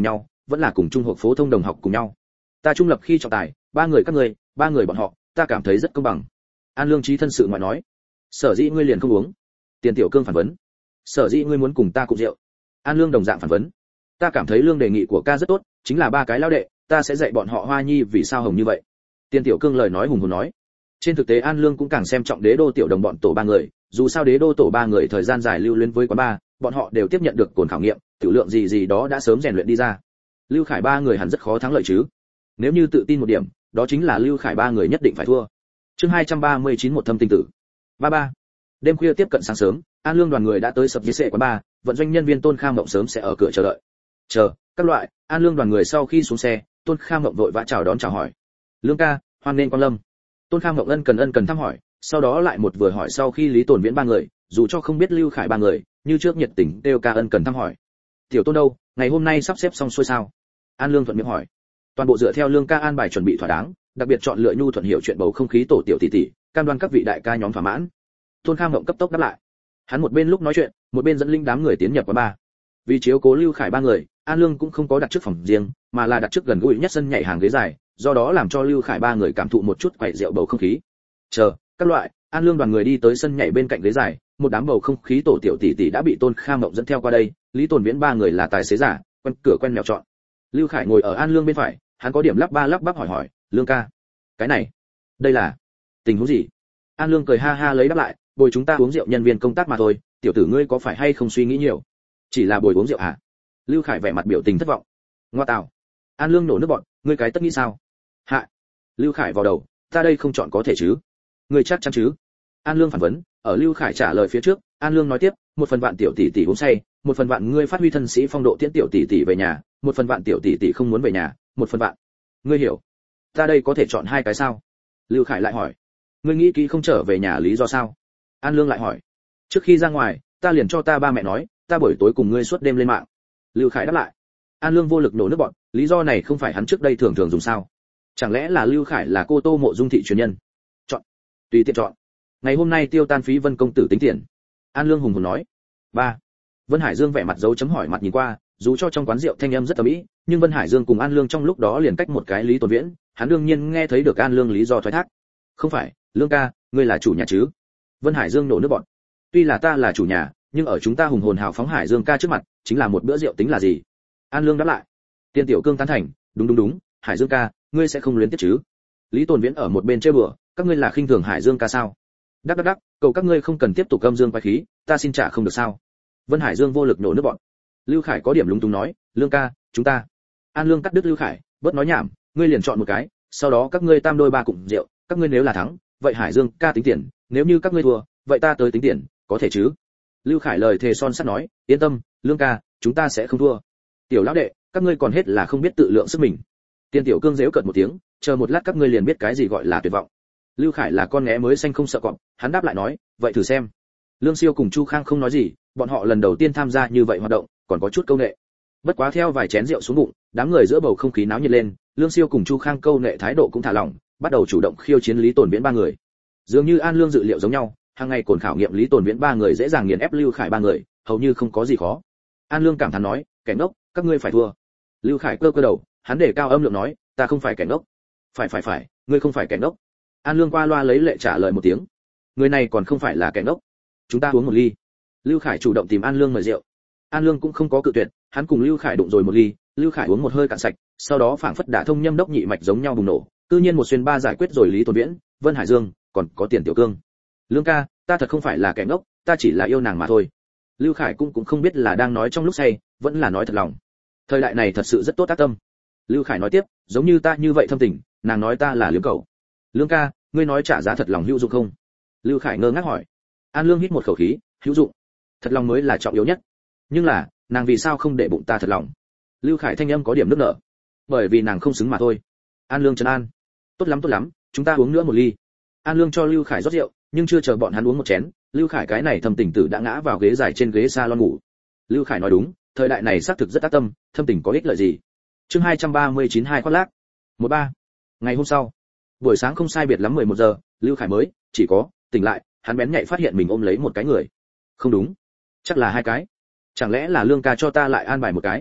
S1: vẫn là cùng trung học phổ thông đồng học cùng nhau. Ta trung lập khi trọng tài, ba người các ngươi, ba người bọn họ, ta cảm thấy rất công bằng. An Lương trí thân sự ngoại nói. Sở dĩ ngươi liền không uống? Tiền Tiểu Cương phản vấn. Sở dĩ ngươi muốn cùng ta cùng rượu? An Lương đồng dạng phản vấn. Ta cảm thấy Lương đề nghị của ca rất tốt, chính là ba cái lão đệ, ta sẽ dạy bọn họ Hoa Nhi vì sao hồng như vậy. Tiền Tiểu Cương lời nói hùng hồn nói. Trên thực tế An Lương cũng càng xem trọng Đế Đô tiểu đồng bọn tổ ba người, dù sao Đế Đô tổ ba người thời gian dài lưu luyến với quán ba, bọn họ đều tiếp nhận được cồn khảo nghiệm, tiểu lượng gì gì đó đã sớm rèn luyện đi ra. Lưu Khải ba người hẳn rất khó thắng lợi chứ? Nếu như tự tin một điểm, đó chính là Lưu Khải ba người nhất định phải thua. Chương hai trăm ba mươi chín một thâm tinh tử. ba ba. Đêm khuya tiếp cận sáng sớm, An Lương đoàn người đã tới sập dưới sệ quán ba, vận doanh nhân viên Tôn Kham Mộng sớm sẽ ở cửa chờ đợi. Chờ, các loại, An Lương đoàn người sau khi xuống xe, Tôn Kham Mộng vội vã chào đón chào hỏi. Lương ca, hoan nghênh quan lâm. Tôn Kham Mộng ân cần ân cần thăm hỏi, sau đó lại một vừa hỏi sau khi Lý Tồn Viễn ba người, dù cho không biết Lưu Khải ba người, như trước nhiệt tình đều ca ân cần thăm hỏi. Tiểu Tôn đâu, ngày hôm nay sắp xếp xong xuôi sao? An Lương thuận miệng hỏi. Toàn bộ dựa theo Lương ca an bài chuẩn bị thỏa đáng, đặc biệt chọn lựa nhu thuận hiểu chuyện bầu không khí tổ tiểu tỷ tỷ, cam đoan các vị đại ca nhóm thỏa mãn. Tôn Kham Mộng cấp tốc đáp lại. Hắn một bên lúc nói chuyện, một bên dẫn linh đám người tiến nhập quán ba. Vì chiếu cố Lưu Khải ba người, An Lương cũng không có đặt trước phòng riêng, mà là đặt trước gần gũi nhất sân nhảy hàng ghế dài, do đó làm cho Lưu Khải ba người cảm thụ một chút quậy rượu bầu không khí. Chờ, các loại, An Lương đoàn người đi tới sân nhảy bên cạnh ghế dài, một đám bầu không khí tổ tiểu tỷ tỷ đã bị Tôn Kham Mộng dẫn theo qua đây, Lý Tồn Viễn ba người là tài xế giả, quen cửa quen mèo chọn. Lưu Khải ngồi ở An Lương bên phải, hắn có điểm lắp ba lắp bắp hỏi hỏi, "Lương ca, cái này, đây là tình huống gì?" An Lương cười ha ha lấy đáp lại, "Bồi chúng ta uống rượu nhân viên công tác mà thôi, tiểu tử ngươi có phải hay không suy nghĩ nhiều? Chỉ là bồi uống rượu hả?" Lưu Khải vẻ mặt biểu tình thất vọng. "Ngoa tào." An Lương nổ nước bọt, "Ngươi cái tất nghĩ sao?" "Hạ." Lưu Khải vào đầu, "Ta đây không chọn có thể chứ? Ngươi chắc chắn chứ?" An Lương phản vấn, ở Lưu Khải trả lời phía trước, An Lương nói tiếp, "Một phần vạn tiểu tỷ tỷ uống say, một phần vạn ngươi phát huy thân sĩ phong độ tiễn tiểu tỷ tỷ về nhà, một phần vạn tiểu tỷ tỷ không muốn về nhà, một phần vạn." "Ngươi hiểu? Ta đây có thể chọn hai cái sao?" Lưu Khải lại hỏi. "Ngươi nghĩ kỹ không trở về nhà lý do sao?" An Lương lại hỏi. "Trước khi ra ngoài, ta liền cho ta ba mẹ nói, ta buổi tối cùng ngươi suốt đêm lên mạng." Lưu Khải đáp lại. An Lương vô lực nổ nước bọt, lý do này không phải hắn trước đây thường thường dùng sao? Chẳng lẽ là Lưu Khải là cô Tô Mộ Dung thị truyền nhân? Chọn, tùy tiện chọn. Ngày hôm nay tiêu tan phí Vân công tử tính tiền. An Lương hùng hồn nói. Ba. Vân Hải Dương vẻ mặt dấu chấm hỏi mặt nhìn qua, dù cho trong quán rượu thanh âm rất ầm ĩ, nhưng Vân Hải Dương cùng An Lương trong lúc đó liền cách một cái Lý Tồn Viễn, hắn đương nhiên nghe thấy được An Lương lý do thoái thác. "Không phải, Lương ca, ngươi là chủ nhà chứ?" Vân Hải Dương nổ nước bọt. "Tuy là ta là chủ nhà, nhưng ở chúng ta hùng hồn hào phóng Hải Dương ca trước mặt, chính là một bữa rượu tính là gì?" An Lương đáp lại. Tiên Tiểu Cương tán thành, "Đúng đúng đúng, Hải Dương ca, ngươi sẽ không luyến tiếc chứ?" Lý Tồn Viễn ở một bên chơi bừa, "Các ngươi là khinh thường Hải Dương ca sao? Đắc đắc đắc, cầu các ngươi không cần tiếp tục âm dương quái khí, ta xin trả không được sao?" Vân Hải Dương vô lực nổ nước bọn. Lưu Khải có điểm lúng túng nói, "Lương ca, chúng ta." An Lương cắt đứt Lưu Khải, "Bớt nói nhảm, ngươi liền chọn một cái, sau đó các ngươi tam đôi ba cùng rượu, các ngươi nếu là thắng, vậy Hải Dương ca tính tiền, nếu như các ngươi thua, vậy ta tới tính tiền, có thể chứ?" Lưu Khải lời thề son sắt nói, "Yên tâm, Lương ca, chúng ta sẽ không thua." "Tiểu lão đệ, các ngươi còn hết là không biết tự lượng sức mình." Tiên Tiểu Cương giễu cợt một tiếng, "Chờ một lát các ngươi liền biết cái gì gọi là tuyệt vọng." Lưu Khải là con nghé mới xanh không sợ cọp, hắn đáp lại nói, "Vậy thử xem." Lương Siêu cùng Chu Khang không nói gì, bọn họ lần đầu tiên tham gia như vậy hoạt động, còn có chút câu nệ. Bất quá theo vài chén rượu xuống bụng, đám người giữa bầu không khí náo nhiệt lên, Lương Siêu cùng Chu Khang câu nệ thái độ cũng thả lỏng, bắt đầu chủ động khiêu chiến Lý Tồn Viễn ba người. Dường như An Lương dự liệu giống nhau, hàng ngày cồn khảo nghiệm Lý Tồn Viễn ba người dễ dàng nghiền ép Lưu Khải ba người, hầu như không có gì khó. An Lương cảm thán nói, "Kẻ ngốc, các ngươi phải thua." Lưu Khải cơ cơ đầu, hắn để cao âm lượng nói, "Ta không phải kẻ ngốc." "Phải phải phải, ngươi không phải kẻ ngốc." An Lương qua loa lấy lệ trả lời một tiếng. "Người này còn không phải là kẻ ngốc. Chúng ta uống một ly." Lưu Khải chủ động tìm An Lương mời rượu. An Lương cũng không có cự tuyệt, hắn cùng Lưu Khải đụng rồi một ly, Lưu Khải uống một hơi cạn sạch, sau đó phảng phất đả thông nhâm đốc nhị mạch giống nhau bùng nổ, tự nhiên một xuyên ba giải quyết rồi Lý Tồn Viễn, Vân Hải Dương, còn có Tiền Tiểu Cương. "Lương ca, ta thật không phải là kẻ ngốc, ta chỉ là yêu nàng mà thôi." Lưu Khải cũng cũng không biết là đang nói trong lúc say, vẫn là nói thật lòng. Thời đại này thật sự rất tốt tác tâm. Lưu Khải nói tiếp, "Giống như ta như vậy thâm tình, nàng nói ta là liếm cầu." "Lương ca, ngươi nói trả giá thật lòng hữu dụng không?" Lưu Khải ngơ ngác hỏi. An Lương hít một khẩu khí, "Hữu dụng. Thật lòng mới là trọng yếu nhất. Nhưng là, nàng vì sao không để bụng ta thật lòng?" Lưu Khải thanh âm có điểm nước nở. "Bởi vì nàng không xứng mà thôi." An Lương trấn an. "Tốt lắm tốt lắm, chúng ta uống nữa một ly." An Lương cho Lưu Khải rót rượu, nhưng chưa chờ bọn hắn uống một chén, Lưu Khải cái này thâm tình tử đã ngã vào ghế dài trên ghế salon ngủ. Lưu Khải nói đúng, thời đại này xác thực rất ác tâm, thâm tình có ích lợi gì? Chương hai trăm ba mươi chín hai khoác lác. một ba. Ngày hôm sau, buổi sáng không sai biệt lắm mười một giờ, Lưu Khải mới chỉ có tỉnh lại, hắn bén nhạy phát hiện mình ôm lấy một cái người. Không đúng, chắc là hai cái. Chẳng lẽ là Lương ca cho ta lại an bài một cái?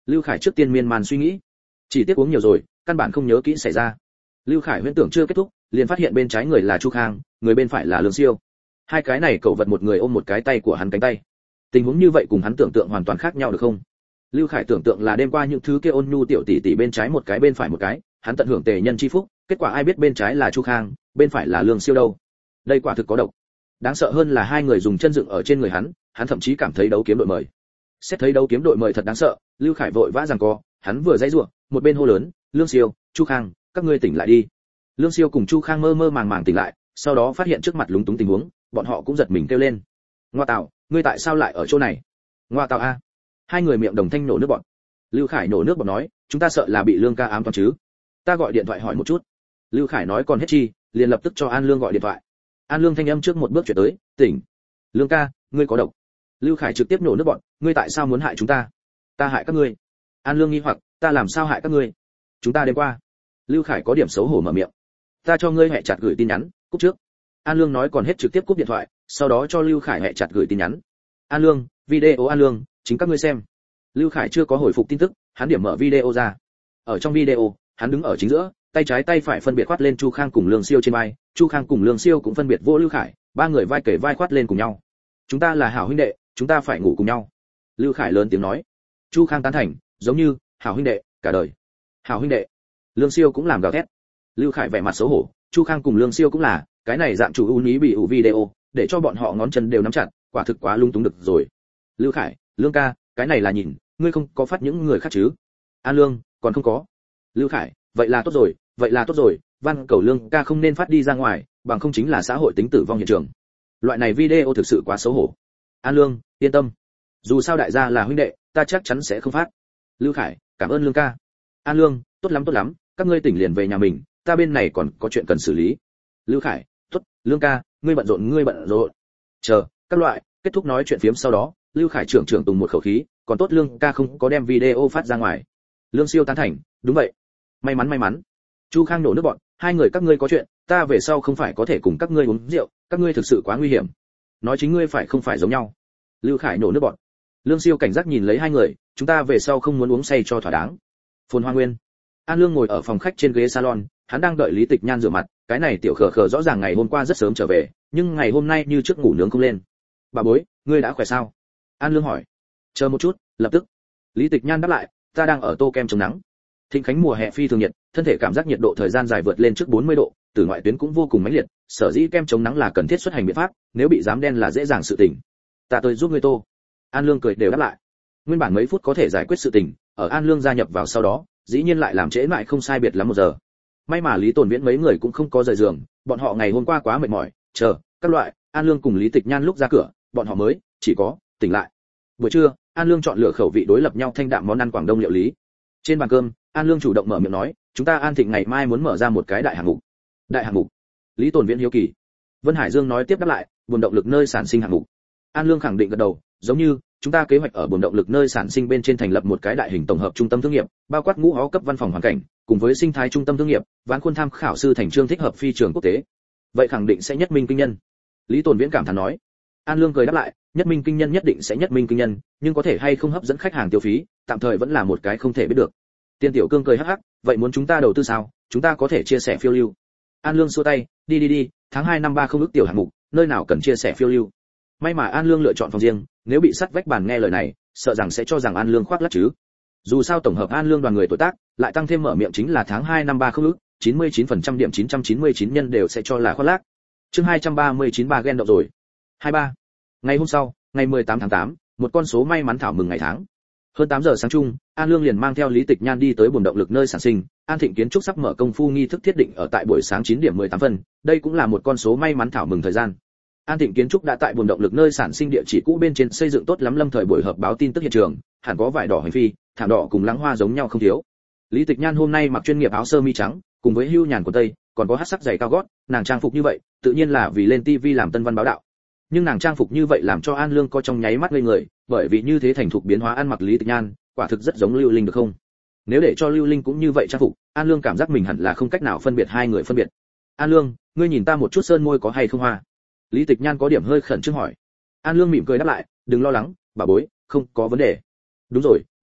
S1: Lưu Khải trước tiên miên man suy nghĩ, chỉ tiếc uống nhiều rồi, căn bản không nhớ kỹ xảy ra. Lưu Khải huyễn tưởng chưa kết thúc, liền phát hiện bên trái người là Chu Khang, người bên phải là Lương Siêu. Hai cái này cậu vật một người ôm một cái tay của hắn cánh tay. Tình huống như vậy cùng hắn tưởng tượng hoàn toàn khác nhau được không? Lưu Khải tưởng tượng là đêm qua những thứ kia ôn nhu tiểu tỷ tỷ bên trái một cái bên phải một cái, hắn tận hưởng tề nhân chi phúc, kết quả ai biết bên trái là Chu Khang, bên phải là Lương Siêu đâu. Đây quả thực có độc. Đáng sợ hơn là hai người dùng chân dựng ở trên người hắn, hắn thậm chí cảm thấy đấu kiếm đội mời. Xét thấy đấu kiếm đội mời thật đáng sợ, Lưu Khải vội vã giằng co, hắn vừa dãy rủa, một bên hô lớn, "Lương Siêu, Chu Khang, các ngươi tỉnh lại đi." Lương Siêu cùng Chu Khang mơ mơ màng màng tỉnh lại, sau đó phát hiện trước mặt lúng túng tình huống, bọn họ cũng giật mình kêu lên. "Ngoa tạo, ngươi tại sao lại ở chỗ này?" "Ngoa tạo a." Hai người miệng đồng thanh nổ nước bọt. Lưu Khải nổ nước bọt nói, "Chúng ta sợ là bị Lương ca ám toán chứ? Ta gọi điện thoại hỏi một chút." Lưu Khải nói còn hết chi, liền lập tức cho An Lương gọi điện thoại. An Lương thanh âm trước một bước chuyển tới, "Tỉnh. Lương ca, ngươi có độc." Lưu Khải trực tiếp nổ nước bọt, "Ngươi tại sao muốn hại chúng ta?" "Ta hại các ngươi." An Lương nghi hoặc, "Ta làm sao hại các ngươi?" "Chúng ta đêm qua." Lưu Khải có điểm xấu hổ mở miệng. "Ta cho ngươi hẹ chặt gửi tin nhắn, cúp trước." An Lương nói còn hết trực tiếp cúp điện thoại, sau đó cho Lưu Khải hẹ chặt gửi tin nhắn. "An Lương, video An Lương, chính các ngươi xem." Lưu Khải chưa có hồi phục tin tức, hắn điểm mở video ra. Ở trong video, hắn đứng ở chính giữa, tay trái tay phải phân biệt khoát lên Chu Khang cùng Lương Siêu trên vai, Chu Khang cùng Lương Siêu cũng phân biệt vỗ Lưu Khải, ba người vai kề vai khoát lên cùng nhau. "Chúng ta là hảo huynh đệ, chúng ta phải ngủ cùng nhau." Lưu Khải lớn tiếng nói. Chu Khang tán thành, giống như hảo huynh đệ cả đời. Hảo huynh đệ. Lương Siêu cũng làm gào thét. Lưu Khải vẻ mặt xấu hổ, Chu Khang cùng Lương Siêu cũng là, cái này dạng chủ ưu ý bị ủ video, để cho bọn họ ngón chân đều nắm chặt, quả thực quá lung túng được rồi. Lưu Khải, Lương ca, cái này là nhìn, ngươi không có phát những người khác chứ? An Lương, còn không có. Lưu Khải, vậy là tốt rồi, vậy là tốt rồi, van cầu Lương ca không nên phát đi ra ngoài, bằng không chính là xã hội tính tử vong hiện trường. Loại này video thực sự quá xấu hổ. An Lương, yên tâm, dù sao đại gia là huynh đệ, ta chắc chắn sẽ không phát. Lưu Khải, cảm ơn Lương ca. An Lương, tốt lắm tốt lắm, các ngươi tỉnh liền về nhà mình, ta bên này còn có chuyện cần xử lý. Lưu Khải, tốt, Lương ca, ngươi bận rộn ngươi bận rộn. Chờ, các loại, kết thúc nói chuyện phiếm sau đó, Lưu Khải trưởng trưởng tùng một khẩu khí, còn tốt Lương ca không có đem video phát ra ngoài. Lương Siêu tán thành, đúng vậy. May mắn may mắn. Chu Khang nổ nước bọn, hai người các ngươi có chuyện, ta về sau không phải có thể cùng các ngươi uống rượu, các ngươi thực sự quá nguy hiểm. Nói chính ngươi phải không phải giống nhau. Lưu Khải nổ nước bọn. Lương Siêu cảnh giác nhìn lấy hai người, chúng ta về sau không muốn uống say cho thỏa đáng. Phồn Hoa Nguyên. An Lương ngồi ở phòng khách trên ghế salon, hắn đang đợi Lý Tịch Nhan rửa mặt, cái này tiểu khờ khờ rõ ràng ngày hôm qua rất sớm trở về, nhưng ngày hôm nay như trước ngủ nướng không lên. Bà bối, ngươi đã khỏe sao? An Lương hỏi. Chờ một chút, lập tức. Lý Tịch Nhan đáp lại, ta đang ở tô kem chống nắng. Thịnh Khánh mùa hè phi thường nhiệt, thân thể cảm giác nhiệt độ thời gian dài vượt lên trước bốn mươi độ, tử ngoại tuyến cũng vô cùng mãnh liệt, sở dĩ kem chống nắng là cần thiết xuất hành biện pháp, nếu bị dám đen là dễ dàng sự tình. Ta tôi giúp ngươi tô. An Lương cười đều đáp lại. Nguyên bản mấy phút có thể giải quyết sự tình, ở An Lương gia nhập vào sau đó, dĩ nhiên lại làm trễ lại không sai biệt lắm một giờ. May mà Lý Tồn Viễn mấy người cũng không có rời giường, bọn họ ngày hôm qua quá mệt mỏi, chờ các loại, An Lương cùng Lý Tịch Nhan lúc ra cửa, bọn họ mới chỉ có tỉnh lại. Buổi trưa, An Lương chọn lựa khẩu vị đối lập nhau thanh đạm món ăn Quảng Đông liệu lý. Trên bàn cơm, An Lương chủ động mở miệng nói, chúng ta An Thịnh ngày mai muốn mở ra một cái đại hạng mục. Đại hạng mục? Lý Tồn Viễn hiếu kỳ. Vân Hải Dương nói tiếp đáp lại, buồn động lực nơi sản sinh hạng mục. An Lương khẳng định gật đầu, giống như chúng ta kế hoạch ở buồn động lực nơi sản sinh bên trên thành lập một cái đại hình tổng hợp trung tâm thương nghiệp, bao quát ngũ hó cấp văn phòng hoàn cảnh, cùng với sinh thái trung tâm thương nghiệp, ván khuôn tham khảo sư thành trương thích hợp phi trường quốc tế. Vậy khẳng định sẽ nhất minh kinh nhân. Lý Tồn Viễn cảm thán nói. An Lương cười đáp lại, nhất minh kinh nhân nhất định sẽ nhất minh kinh nhân, nhưng có thể hay không hấp dẫn khách hàng tiêu phí, tạm thời vẫn là một cái không thể biết được. Tiên Tiểu Cương cười hắc hắc, vậy muốn chúng ta đầu tư sao? Chúng ta có thể chia sẻ phiêu lưu. An Lương xua tay, đi đi đi, tháng hai năm ba không ước tiểu hạng mục, nơi nào cần chia sẻ phiêu lưu. May mà An Lương lựa chọn phòng riêng, nếu bị sắt vách bàn nghe lời này, sợ rằng sẽ cho rằng An Lương khoác lác chứ. Dù sao tổng hợp An Lương đoàn người tuổi tác, lại tăng thêm mở miệng chính là tháng hai năm ba không ước, chín mươi chín phần trăm điểm chín trăm chín mươi chín nhân đều sẽ cho là khoác lác. Chương hai trăm ba mươi chín ba ghen động rồi. hai ba. Ngày hôm sau, ngày mười tám tháng tám, một con số may mắn thảo mừng ngày tháng. Hơn tám giờ sáng chung, An Lương liền mang theo Lý Tịch Nhan đi tới buồng động lực nơi sản sinh, An Thịnh Kiến trúc sắp mở công phu nghi thức thiết định ở tại buổi sáng chín điểm mười tám phân, đây cũng là một con số may mắn thảo mừng thời gian. An Thịnh Kiến trúc đã tại buồng động lực nơi sản sinh địa chỉ cũ bên trên xây dựng tốt lắm lâm thời buổi họp báo tin tức hiện trường, hẳn có vải đỏ hành phi, thảm đỏ cùng lắng hoa giống nhau không thiếu. Lý Tịch Nhan hôm nay mặc chuyên nghiệp áo sơ mi trắng, cùng với hưu nhàn của tây, còn có hắc sắc giày cao gót, nàng trang phục như vậy, tự nhiên là vì lên ti vi làm tân văn báo đạo. Nhưng nàng trang phục như vậy làm cho An Lương có trong nháy mắt ngây người, bởi vì như thế thành thục biến hóa ăn mặc Lý Tịch Nhan, quả thực rất giống Lưu Linh được không? Nếu để cho Lưu Linh cũng như vậy trang phục, An Lương cảm giác mình hẳn là không cách nào phân biệt hai người phân biệt. An Lương, ngươi nhìn ta một chút sơn môi có hay không hoa? Lý Tịch Nhan có điểm hơi khẩn trương hỏi. An Lương mỉm cười đáp lại, đừng lo lắng, bà bối, không có vấn đề. Đúng rồi, bà bối,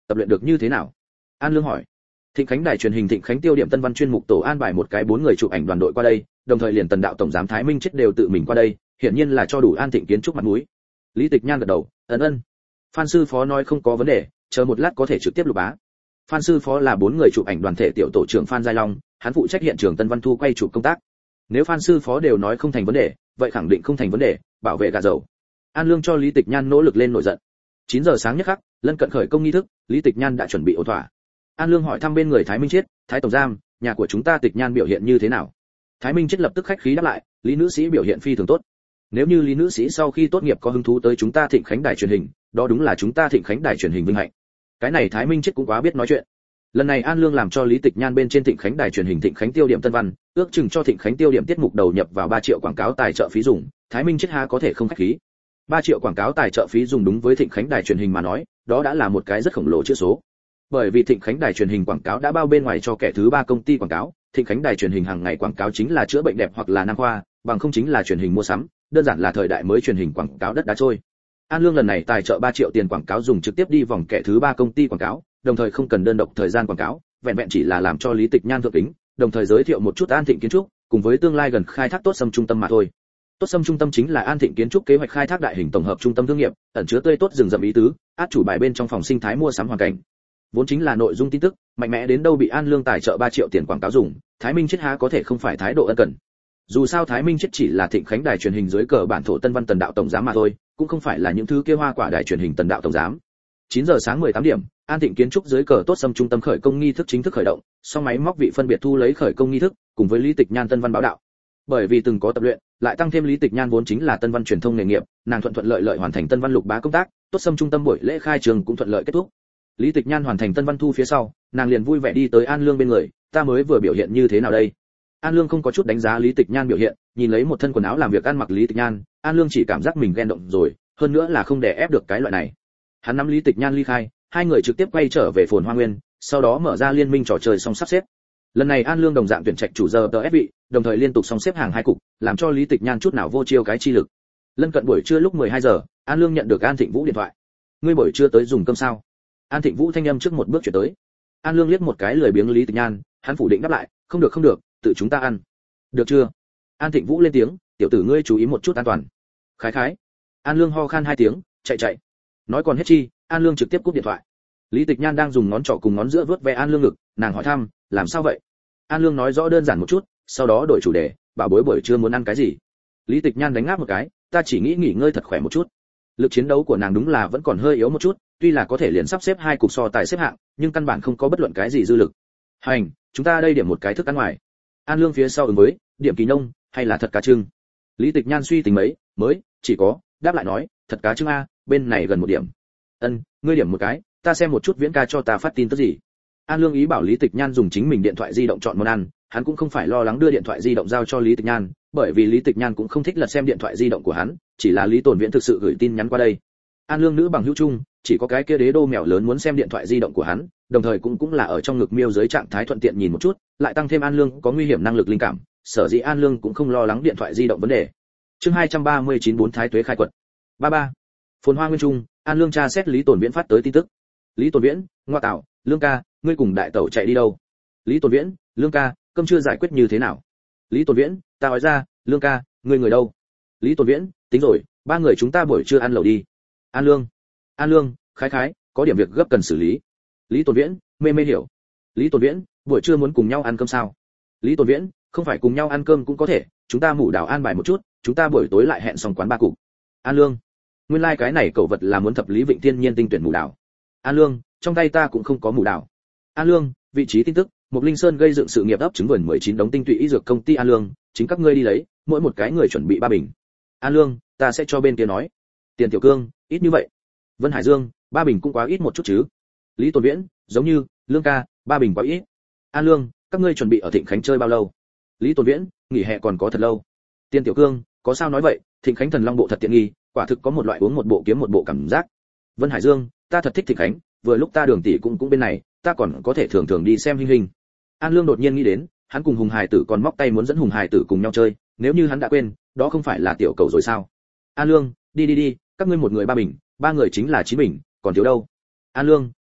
S1: tập luyện được như thế nào? An Lương hỏi. Thịnh Khánh đài truyền hình Thịnh Khánh tiêu điểm tân văn chuyên mục tổ an bài một cái bốn người chụp ảnh đoàn đội qua đây, đồng thời liền Tần đạo tổng giám Thái Minh Chết đều tự mình qua đây, hiển nhiên là cho đủ An Thịnh Kiến Trúc mặt mũi. Lý Tịch Nhan gật đầu, ấn ân. Phan sư phó nói không có vấn đề, chờ một lát có thể trực tiếp lục bá. Phan sư phó là bốn người chụp ảnh đoàn thể tiểu tổ trưởng Phan Giai Long, hắn phụ trách hiện trường Tân Văn Thu quay chụp công tác. Nếu Phan sư phó đều nói không thành vấn đề, vậy khẳng định không thành vấn đề, bảo vệ gà dầu. An Lương cho Lý Tịch Nhan nỗ lực lên nổi giận. chín giờ sáng nhất khắc, lân cận khởi công nghi thức, Lý Tịch Nhan đã chuẩn bị ổn thỏa. An Lương hỏi thăm bên người Thái Minh Chết, Thái tổng giám, nhà của chúng ta Tịch Nhan biểu hiện như thế nào? Thái Minh Chết lập tức khách khí đáp lại, Lý nữ sĩ biểu hiện phi thường tốt. Nếu như Lý nữ sĩ sau khi tốt nghiệp có hứng thú tới chúng ta Thịnh Khánh đài truyền hình, đó đúng là chúng ta Thịnh Khánh đài truyền hình vinh hạnh. Cái này Thái Minh Chết cũng quá biết nói chuyện. Lần này An Lương làm cho Lý Tịch Nhan bên trên Thịnh Khánh đài truyền hình Thịnh Khánh tiêu điểm Tân Văn, ước chừng cho Thịnh Khánh tiêu điểm tiết mục đầu nhập vào ba triệu quảng cáo tài trợ phí dùng, Thái Minh Chết há có thể không khách khí. ba triệu quảng cáo tài trợ phí dùng đúng với Thịnh Khánh đài truyền hình mà nói, đó đã là một cái rất khổng lồ chữ số. Bởi vì Thịnh Khánh đài truyền hình quảng cáo đã bao bên ngoài cho kẻ thứ ba công ty quảng cáo, Thịnh Khánh đài truyền hình hàng ngày quảng cáo chính là chữa bệnh đẹp hoặc là nam khoa, bằng không chính là truyền hình mua sắm, đơn giản là thời đại mới truyền hình quảng cáo đất đá trôi. An Lương lần này tài trợ ba triệu tiền quảng cáo dùng trực tiếp đi vòng kẻ thứ ba công ty quảng cáo, đồng thời không cần đơn độc thời gian quảng cáo, vẹn vẹn chỉ là làm cho Lý Tịch Nhan thượng kính, đồng thời giới thiệu một chút An Thịnh Kiến Trúc, cùng với tương lai gần khai thác Tốt Sâm trung tâm mà thôi. Tốt Sâm trung tâm chính là An Thịnh Kiến Trúc kế hoạch khai thác đại hình tổng hợp trung tâm thương nghiệp, ẩn chứa tươi tốt rừng rậm ý tứ, át chủ bài bên trong phòng sinh thái mua sắm hoàn cảnh. Vốn chính là nội dung tin tức, mạnh mẽ đến đâu bị An Lương tài trợ ba triệu tiền quảng cáo dùng, Thái Minh Chết há có thể không phải thái độ ân cần. Dù sao Thái Minh Chết chỉ là Thịnh Khánh đài truyền hình dưới cờ bản thổ Tân Văn Tần đạo tổng giám mà thôi, cũng không phải là những thứ kia hoa quả đài truyền hình Tần đạo tổng giám. chín giờ sáng mười tám điểm, An Thịnh Kiến Trúc dưới cờ Tốt Sâm trung tâm khởi công nghi thức chính thức khởi động, song máy móc vị phân biệt thu lấy khởi công nghi thức, cùng với Lý Tịch Nhan Tân Văn báo đạo. Bởi vì từng có tập luyện, lại tăng thêm Lý Tịch Nhan vốn chính là Tân Văn truyền thông nghề nghiệp, nàng thuận thuận lợi lợi hoàn thành Tân Văn lục bá công tác, Tốt Sâm trung tâm buổi lễ khai trường cũng thuận lợi kết thúc. Lý Tịch Nhan hoàn thành Tân Văn Thu phía sau, nàng liền vui vẻ đi tới An Lương bên người, ta mới vừa biểu hiện như thế nào đây? An Lương không có chút đánh giá Lý Tịch Nhan biểu hiện, nhìn lấy một thân quần áo làm việc ăn mặc Lý Tịch Nhan, An Lương chỉ cảm giác mình ghen động rồi, hơn nữa là không đè ép được cái loại này. Hắn nắm Lý Tịch Nhan ly khai, hai người trực tiếp quay trở về Phồn Hoa Nguyên, sau đó mở ra liên minh trò chơi xong sắp xếp. Lần này An Lương đồng dạng tuyển trạch chủ giờ tê ép vị, đồng thời liên tục xong xếp hàng hai cục, làm cho Lý Tịch Nhan chút nào vô chiêu cái chi lực. Lân cận buổi trưa lúc mười hai giờ, An Lương nhận được An Thịnh Vũ điện thoại. Ngươi buổi trưa tới dùng cơm sao? An Thịnh Vũ thanh âm trước một bước chuyển tới. An Lương liếc một cái lười biếng Lý Tịch Nhan, hắn phủ định đáp lại, không được không được, tự chúng ta ăn. Được chưa? An Thịnh Vũ lên tiếng, tiểu tử ngươi chú ý một chút an toàn. Khái khái. An Lương ho khan hai tiếng, chạy chạy. Nói còn hết chi, An Lương trực tiếp cúp điện thoại. Lý Tịch Nhan đang dùng ngón trỏ cùng ngón giữa vuốt ve An Lương ngực, nàng hỏi thăm, làm sao vậy? An Lương nói rõ đơn giản một chút, sau đó đổi chủ đề, bảo bối buổi trưa muốn ăn cái gì? Lý Tịch Nhan đánh ngáp một cái, ta chỉ nghĩ nghỉ ngơi thật khỏe một chút. Lực chiến đấu của nàng đúng là vẫn còn hơi yếu một chút, tuy là có thể liền sắp xếp hai cục so tài xếp hạng, nhưng căn bản không có bất luận cái gì dư lực. Hành, chúng ta đây điểm một cái thức ăn ngoài. An Lương phía sau ứng với, điểm kỳ nông, hay là thật cá trưng? Lý Tịch Nhan suy tính mấy, mới, chỉ có, đáp lại nói, thật cá trưng a, bên này gần một điểm. Ân, ngươi điểm một cái, ta xem một chút Viễn ca cho ta phát tin tức gì. An Lương ý bảo Lý Tịch Nhan dùng chính mình điện thoại di động chọn món ăn, hắn cũng không phải lo lắng đưa điện thoại di động giao cho Lý Tịch Nhan, bởi vì Lý Tịch Nhan cũng không thích lật xem điện thoại di động của hắn, chỉ là Lý Tồn Viễn thực sự gửi tin nhắn qua đây. An Lương nữ bằng hữu chung, chỉ có cái kia đế đô mèo lớn muốn xem điện thoại di động của hắn, đồng thời cũng cũng là ở trong ngực miêu dưới trạng thái thuận tiện nhìn một chút, lại tăng thêm An Lương có nguy hiểm năng lực linh cảm, sở dĩ An Lương cũng không lo lắng điện thoại di động vấn đề. Chương hai trăm ba mươi chín bốn Thái Tuế khai quật. ba ba. Phồn Hoa Nguyên Trung, An Lương tra xét Lý Tồn Viễn phát tới tin tức. Lý Tồn Viễn, ngoa tạo, Lương ca, ngươi cùng đại tẩu chạy đi đâu? Lý Tồn Viễn, Lương ca, cơm chưa giải quyết như thế nào? Lý Tồn Viễn, ta nói ra, Lương ca, ngươi người đâu? Lý Tồn Viễn, tính rồi, ba người chúng ta buổi trưa ăn lẩu đi. An Lương, An Lương, khái khái, có điểm việc gấp cần xử lý. Lý Tồn Viễn, mê mê hiểu. Lý Tồn Viễn, buổi trưa muốn cùng nhau ăn cơm sao? Lý Tồn Viễn, không phải cùng nhau ăn cơm cũng có thể, chúng ta mủ đảo an bài một chút, chúng ta buổi tối lại hẹn xong quán ba cục. An Lương, nguyên lai like cái này cẩu vật là muốn thập lý vịnh thiên nhiên tinh tuyển mủ đảo. An Lương, trong tay ta cũng không có mủ đảo. An Lương, vị trí tin tức, Mục Linh Sơn gây dựng sự nghiệp ấp trứng vườn mười chín đống tinh tụy y dược công ty An Lương, chính các ngươi đi lấy, mỗi một cái người chuẩn bị ba bình. An Lương, ta sẽ cho bên kia nói. Tiền Tiểu Cương, ít như vậy. Vân Hải Dương, ba bình cũng quá ít một chút chứ. Lý Tồn Viễn, giống như, Lương ca, ba bình quá ít. An Lương, các ngươi chuẩn bị ở Thịnh Khánh chơi bao lâu? Lý Tồn Viễn, nghỉ hè còn có thật lâu. Tiền Tiểu Cương, có sao nói vậy, Thịnh Khánh thần long bộ thật tiện nghi, quả thực có một loại uống một bộ kiếm một bộ cảm giác. Vân Hải Dương, ta thật thích Thịnh Khánh, vừa lúc ta Đường tỷ cũng cũng bên này, ta còn có thể thường thường đi xem hình hình. An Lương đột nhiên nghĩ đến, hắn cùng Hùng Hải Tử còn móc tay muốn dẫn Hùng Hải Tử cùng nhau chơi, nếu như hắn đã quên, đó không phải là tiểu cầu rồi sao? An Lương, đi đi đi, các ngươi một người ba bình, ba người chính là chín bình, còn thiếu đâu? An Lương,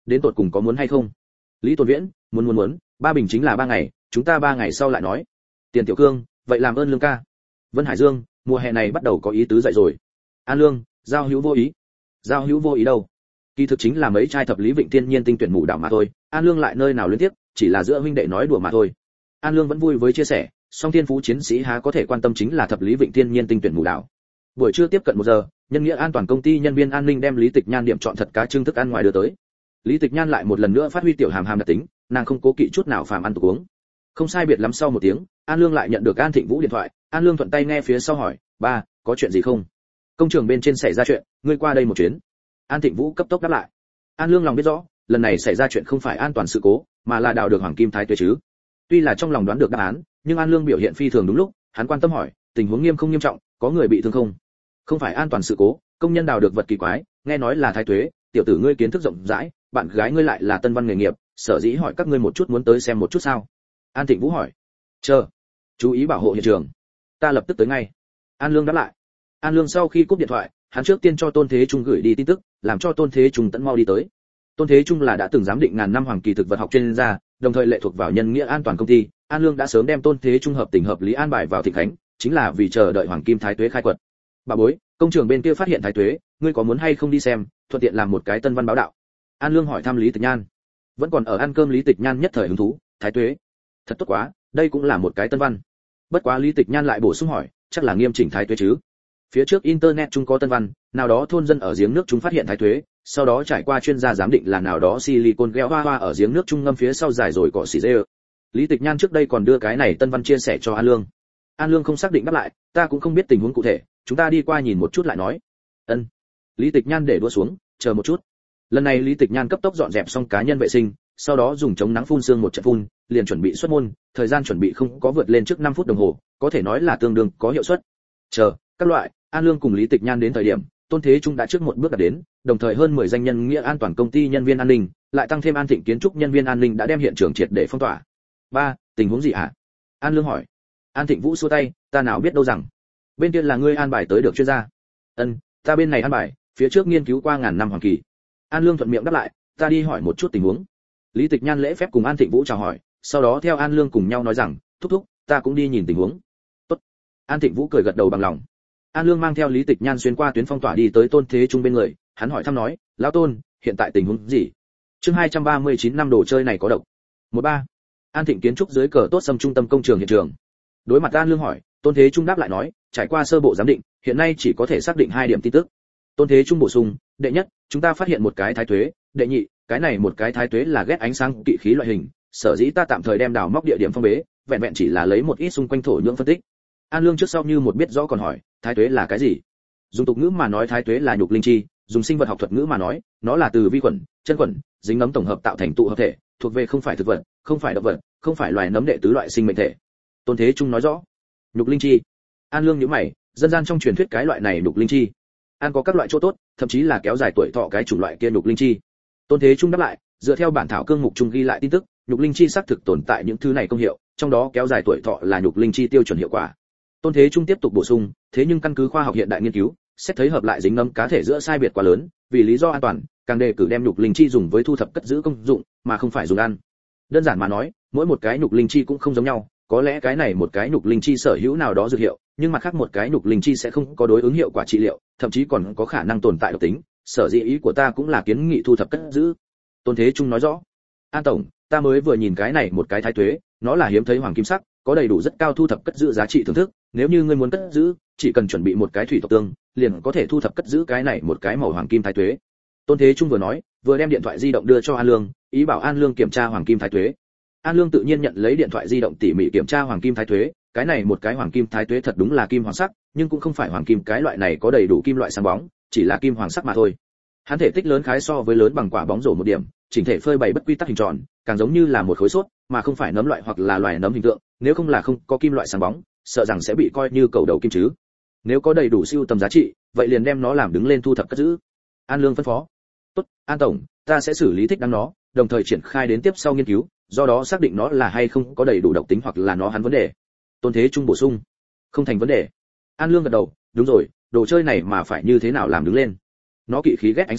S1: đến tột cùng có muốn hay không? Lý Tồn Viễn, muốn muốn muốn, ba bình chính là ba ngày, chúng ta ba ngày sau lại nói. Tiền Tiểu Cương, vậy làm ơn Lương ca. Vân Hải Dương, mùa hè này bắt đầu có ý tứ dậy rồi. An Lương, giao hữu vô ý. Giao hữu vô ý đâu? Kỳ thực chính là mấy trai thập lý vịnh tiên nhiên tinh tuyển mù đảo mà thôi, An Lương lại nơi nào liên tiếp, chỉ là giữa huynh đệ nói đùa mà thôi. An Lương vẫn vui với chia sẻ, song thiên phú chiến sĩ há có thể quan tâm chính là thập lý vịnh tiên nhiên tinh tuyển mù đảo. Buổi trưa tiếp cận một giờ, nhân nghĩa an toàn công ty nhân viên an ninh đem Lý Tịch Nhan điểm chọn thật cá trưng thức ăn ngoài đưa tới. Lý Tịch Nhan lại một lần nữa phát huy tiểu hàm hàm đặc tính, nàng không cố kỵ chút nào phàm ăn tục uống. Không sai biệt lắm sau một tiếng, An Lương lại nhận được An Thịnh Vũ điện thoại, An Lương thuận tay nghe phía sau hỏi, "Ba, có chuyện gì không?" "Công trường bên trên xảy ra chuyện, ngươi qua đây một chuyến." An Thịnh Vũ cấp tốc đáp lại. An Lương lòng biết rõ, lần này xảy ra chuyện không phải an toàn sự cố, mà là đào được hoàng kim thái tuế chứ. Tuy là trong lòng đoán được đáp án, nhưng An Lương biểu hiện phi thường đúng lúc, hắn quan tâm hỏi, "Tình huống nghiêm không nghiêm trọng, có người bị thương không?" "Không phải an toàn sự cố, công nhân đào được vật kỳ quái, nghe nói là thái tuế, tiểu tử ngươi kiến thức rộng rãi, bạn gái ngươi lại là tân văn nghề nghiệp, sở dĩ hỏi các ngươi một chút muốn tới xem một chút sao?" An Thịnh Vũ hỏi. "Chờ, chú ý bảo hộ hiện trường, ta lập tức tới ngay." An Lương đáp lại. An Lương sau khi cúp điện thoại, hắn trước tiên cho Tôn Thế Trung gửi đi tin tức, làm cho Tôn Thế Trung tận mau đi tới. Tôn Thế Trung là đã từng giám định ngàn năm hoàng kỳ thực vật học chuyên gia, đồng thời lệ thuộc vào nhân nghĩa an toàn công ty. An Lương đã sớm đem Tôn Thế Trung hợp tình hợp lý an bài vào Thịnh Khánh, chính là vì chờ đợi hoàng kim thái tuế khai quật. "Bà bối, công trường bên kia phát hiện thái tuế, ngươi có muốn hay không đi xem, thuận tiện làm một cái tân văn báo đạo?" An Lương hỏi thăm Lý Tịch Nhan. Vẫn còn ở ăn cơm Lý Tịch Nhan nhất thời hứng thú, "Thái tuế, thật tốt quá, đây cũng là một cái tân văn." Bất quá Lý Tịch Nhan lại bổ sung hỏi, "Chắc là nghiêm chỉnh thái tuế chứ? Phía trước internet chúng có tân văn, nào đó thôn dân ở giếng nước chúng phát hiện thái tuế, sau đó trải qua chuyên gia giám định là nào đó silicon gel hoa hoa ở giếng nước trung ngâm phía sau dài rồi cỏ xỉ dê." Lý Tịch Nhan trước đây còn đưa cái này tân văn chia sẻ cho An Lương. An Lương không xác định đáp lại, "Ta cũng không biết tình huống cụ thể, chúng ta đi qua nhìn một chút lại nói." "Ân." Lý Tịch Nhan để đũa xuống, "Chờ một chút." Lần này Lý Tịch Nhan cấp tốc dọn dẹp xong cá nhân vệ sinh, sau đó dùng chống nắng phun sương một trận phun, liền chuẩn bị xuất môn, thời gian chuẩn bị không có vượt lên trước năm phút đồng hồ, có thể nói là tương đương có hiệu suất. Chờ, các loại, An Lương cùng Lý Tịch Nhan đến thời điểm, Tôn Thế Trung đã trước một bước đạt đến, đồng thời hơn mười danh nhân nghĩa an toàn công ty nhân viên an ninh, lại tăng thêm An Thịnh kiến trúc nhân viên an ninh đã đem hiện trường triệt để phong tỏa. "Ba, tình huống gì hả?" An Lương hỏi. An Thịnh Vũ xua tay, "Ta nào biết đâu rằng, bên kia là ngươi an bài tới được chuyên gia." "Ân, ta bên này an bài, phía trước nghiên cứu qua ngàn năm hoàng kỳ." An Lương thuận miệng đáp lại, "Ta đi hỏi một chút tình huống." Lý Tịch Nhan lễ phép cùng An Thịnh Vũ chào hỏi, sau đó theo An Lương cùng nhau nói rằng, "Thúc thúc, ta cũng đi nhìn tình huống." "Tốt." An Thịnh Vũ cười gật đầu bằng lòng. An Lương mang theo Lý Tịch Nhan xuyên qua tuyến phong tỏa đi tới Tôn Thế Trung bên người, hắn hỏi thăm nói, "Lão Tôn, hiện tại tình huống gì?" Chương hai trăm ba mươi chín năm đồ chơi này có độc. một ba. An Thịnh kiến trúc dưới cờ tốt xâm trung tâm công trường hiện trường. Đối mặt An Lương hỏi, Tôn Thế Trung đáp lại nói, "Trải qua sơ bộ giám định, hiện nay chỉ có thể xác định hai điểm tin tức." Tôn Thế Trung bổ sung, "Đệ nhất, chúng ta phát hiện một cái thái tuế, đệ nhị, cái này một cái thái tuế là ghét ánh sáng kỵ khí loại hình, sở dĩ ta tạm thời đem đào móc địa điểm phong bế, vẹn vẹn chỉ là lấy một ít xung quanh thổ nhưỡng phân tích." An Lương trước sau như một biết rõ còn hỏi, "Thái tuế là cái gì?" Dùng tục ngữ mà nói thái tuế là nhục linh chi, dùng sinh vật học thuật ngữ mà nói, nó là từ vi khuẩn, chân khuẩn, dính nấm tổng hợp tạo thành tụ hợp thể, thuộc về không phải thực vật, không phải động vật, không phải loài nấm đệ tứ loại sinh mệnh thể. Tôn Thế Trung nói rõ. Nhục linh chi. An Lương nhíu mày, dân gian trong truyền thuyết cái loại này nhục linh chi, ăn có các loại chỗ tốt, thậm chí là kéo dài tuổi thọ cái chủng loại kia nhục linh chi. Tôn Thế Trung đáp lại, dựa theo bản thảo cương mục trung ghi lại tin tức, nhục linh chi xác thực tồn tại những thứ này công hiệu, trong đó kéo dài tuổi thọ là nhục linh chi tiêu chuẩn hiệu quả. Tôn Thế Trung tiếp tục bổ sung, thế nhưng căn cứ khoa học hiện đại nghiên cứu, xét thấy hợp lại dính nấm cá thể giữa sai biệt quá lớn, vì lý do an toàn, càng đề cử đem nhục linh chi dùng với thu thập cất giữ công dụng, mà không phải dùng ăn. Đơn giản mà nói, mỗi một cái nhục linh chi cũng không giống nhau, có lẽ cái này một cái nhục linh chi sở hữu nào đó dược hiệu, nhưng mặt khác một cái nhục linh chi sẽ không có đối ứng hiệu quả trị liệu, thậm chí còn có khả năng tồn tại độc tính, sở dĩ ý của ta cũng là kiến nghị thu thập cất giữ. Tôn Thế Trung nói rõ. An tổng, ta mới vừa nhìn cái này một cái thái tuế, nó là hiếm thấy hoàng kim sắc, có đầy đủ rất cao thu thập cất giữ giá trị thưởng thức, nếu như ngươi muốn cất giữ, chỉ cần chuẩn bị một cái thủy tộc tương, liền có thể thu thập cất giữ cái này một cái màu hoàng kim thái tuế. Tôn Thế Trung vừa nói, vừa đem điện thoại di động đưa cho An Lương, ý bảo An Lương kiểm tra hoàng kim thái tuế. An Lương tự nhiên nhận lấy điện thoại di động tỉ mỉ kiểm tra hoàng kim thái tuế, cái này một cái hoàng kim thái tuế thật đúng là kim hoàng sắc, nhưng cũng không phải hoàng kim cái loại này có đầy đủ kim loại sáng bóng, chỉ là kim hoàng sắc mà thôi. Hắn thể tích lớn khái so với lớn bằng quả bóng rổ một điểm, chỉnh thể phơi bày bất quy tắc hình tròn, càng giống như là một khối sốt, mà không phải nấm loại hoặc là loài nấm hình tượng, nếu không là không có kim loại sáng bóng, sợ rằng sẽ bị coi như cầu đầu kim chứ. Nếu có đầy đủ siêu tầm giá trị, vậy liền đem nó làm đứng lên thu thập cất giữ. An Lương phân phó. Tốt, An tổng, ta sẽ xử lý thích đáng nó, đồng thời triển khai đến tiếp sau nghiên cứu, do đó xác định nó là hay không có đầy đủ độc tính hoặc là nó hắn vấn đề. Tôn Thế Trung bổ sung. Không thành vấn đề. An Lương gật đầu, đúng rồi, đồ chơi này mà phải như thế nào làm đứng lên. Nó kỵ khí ghét ánh sáng,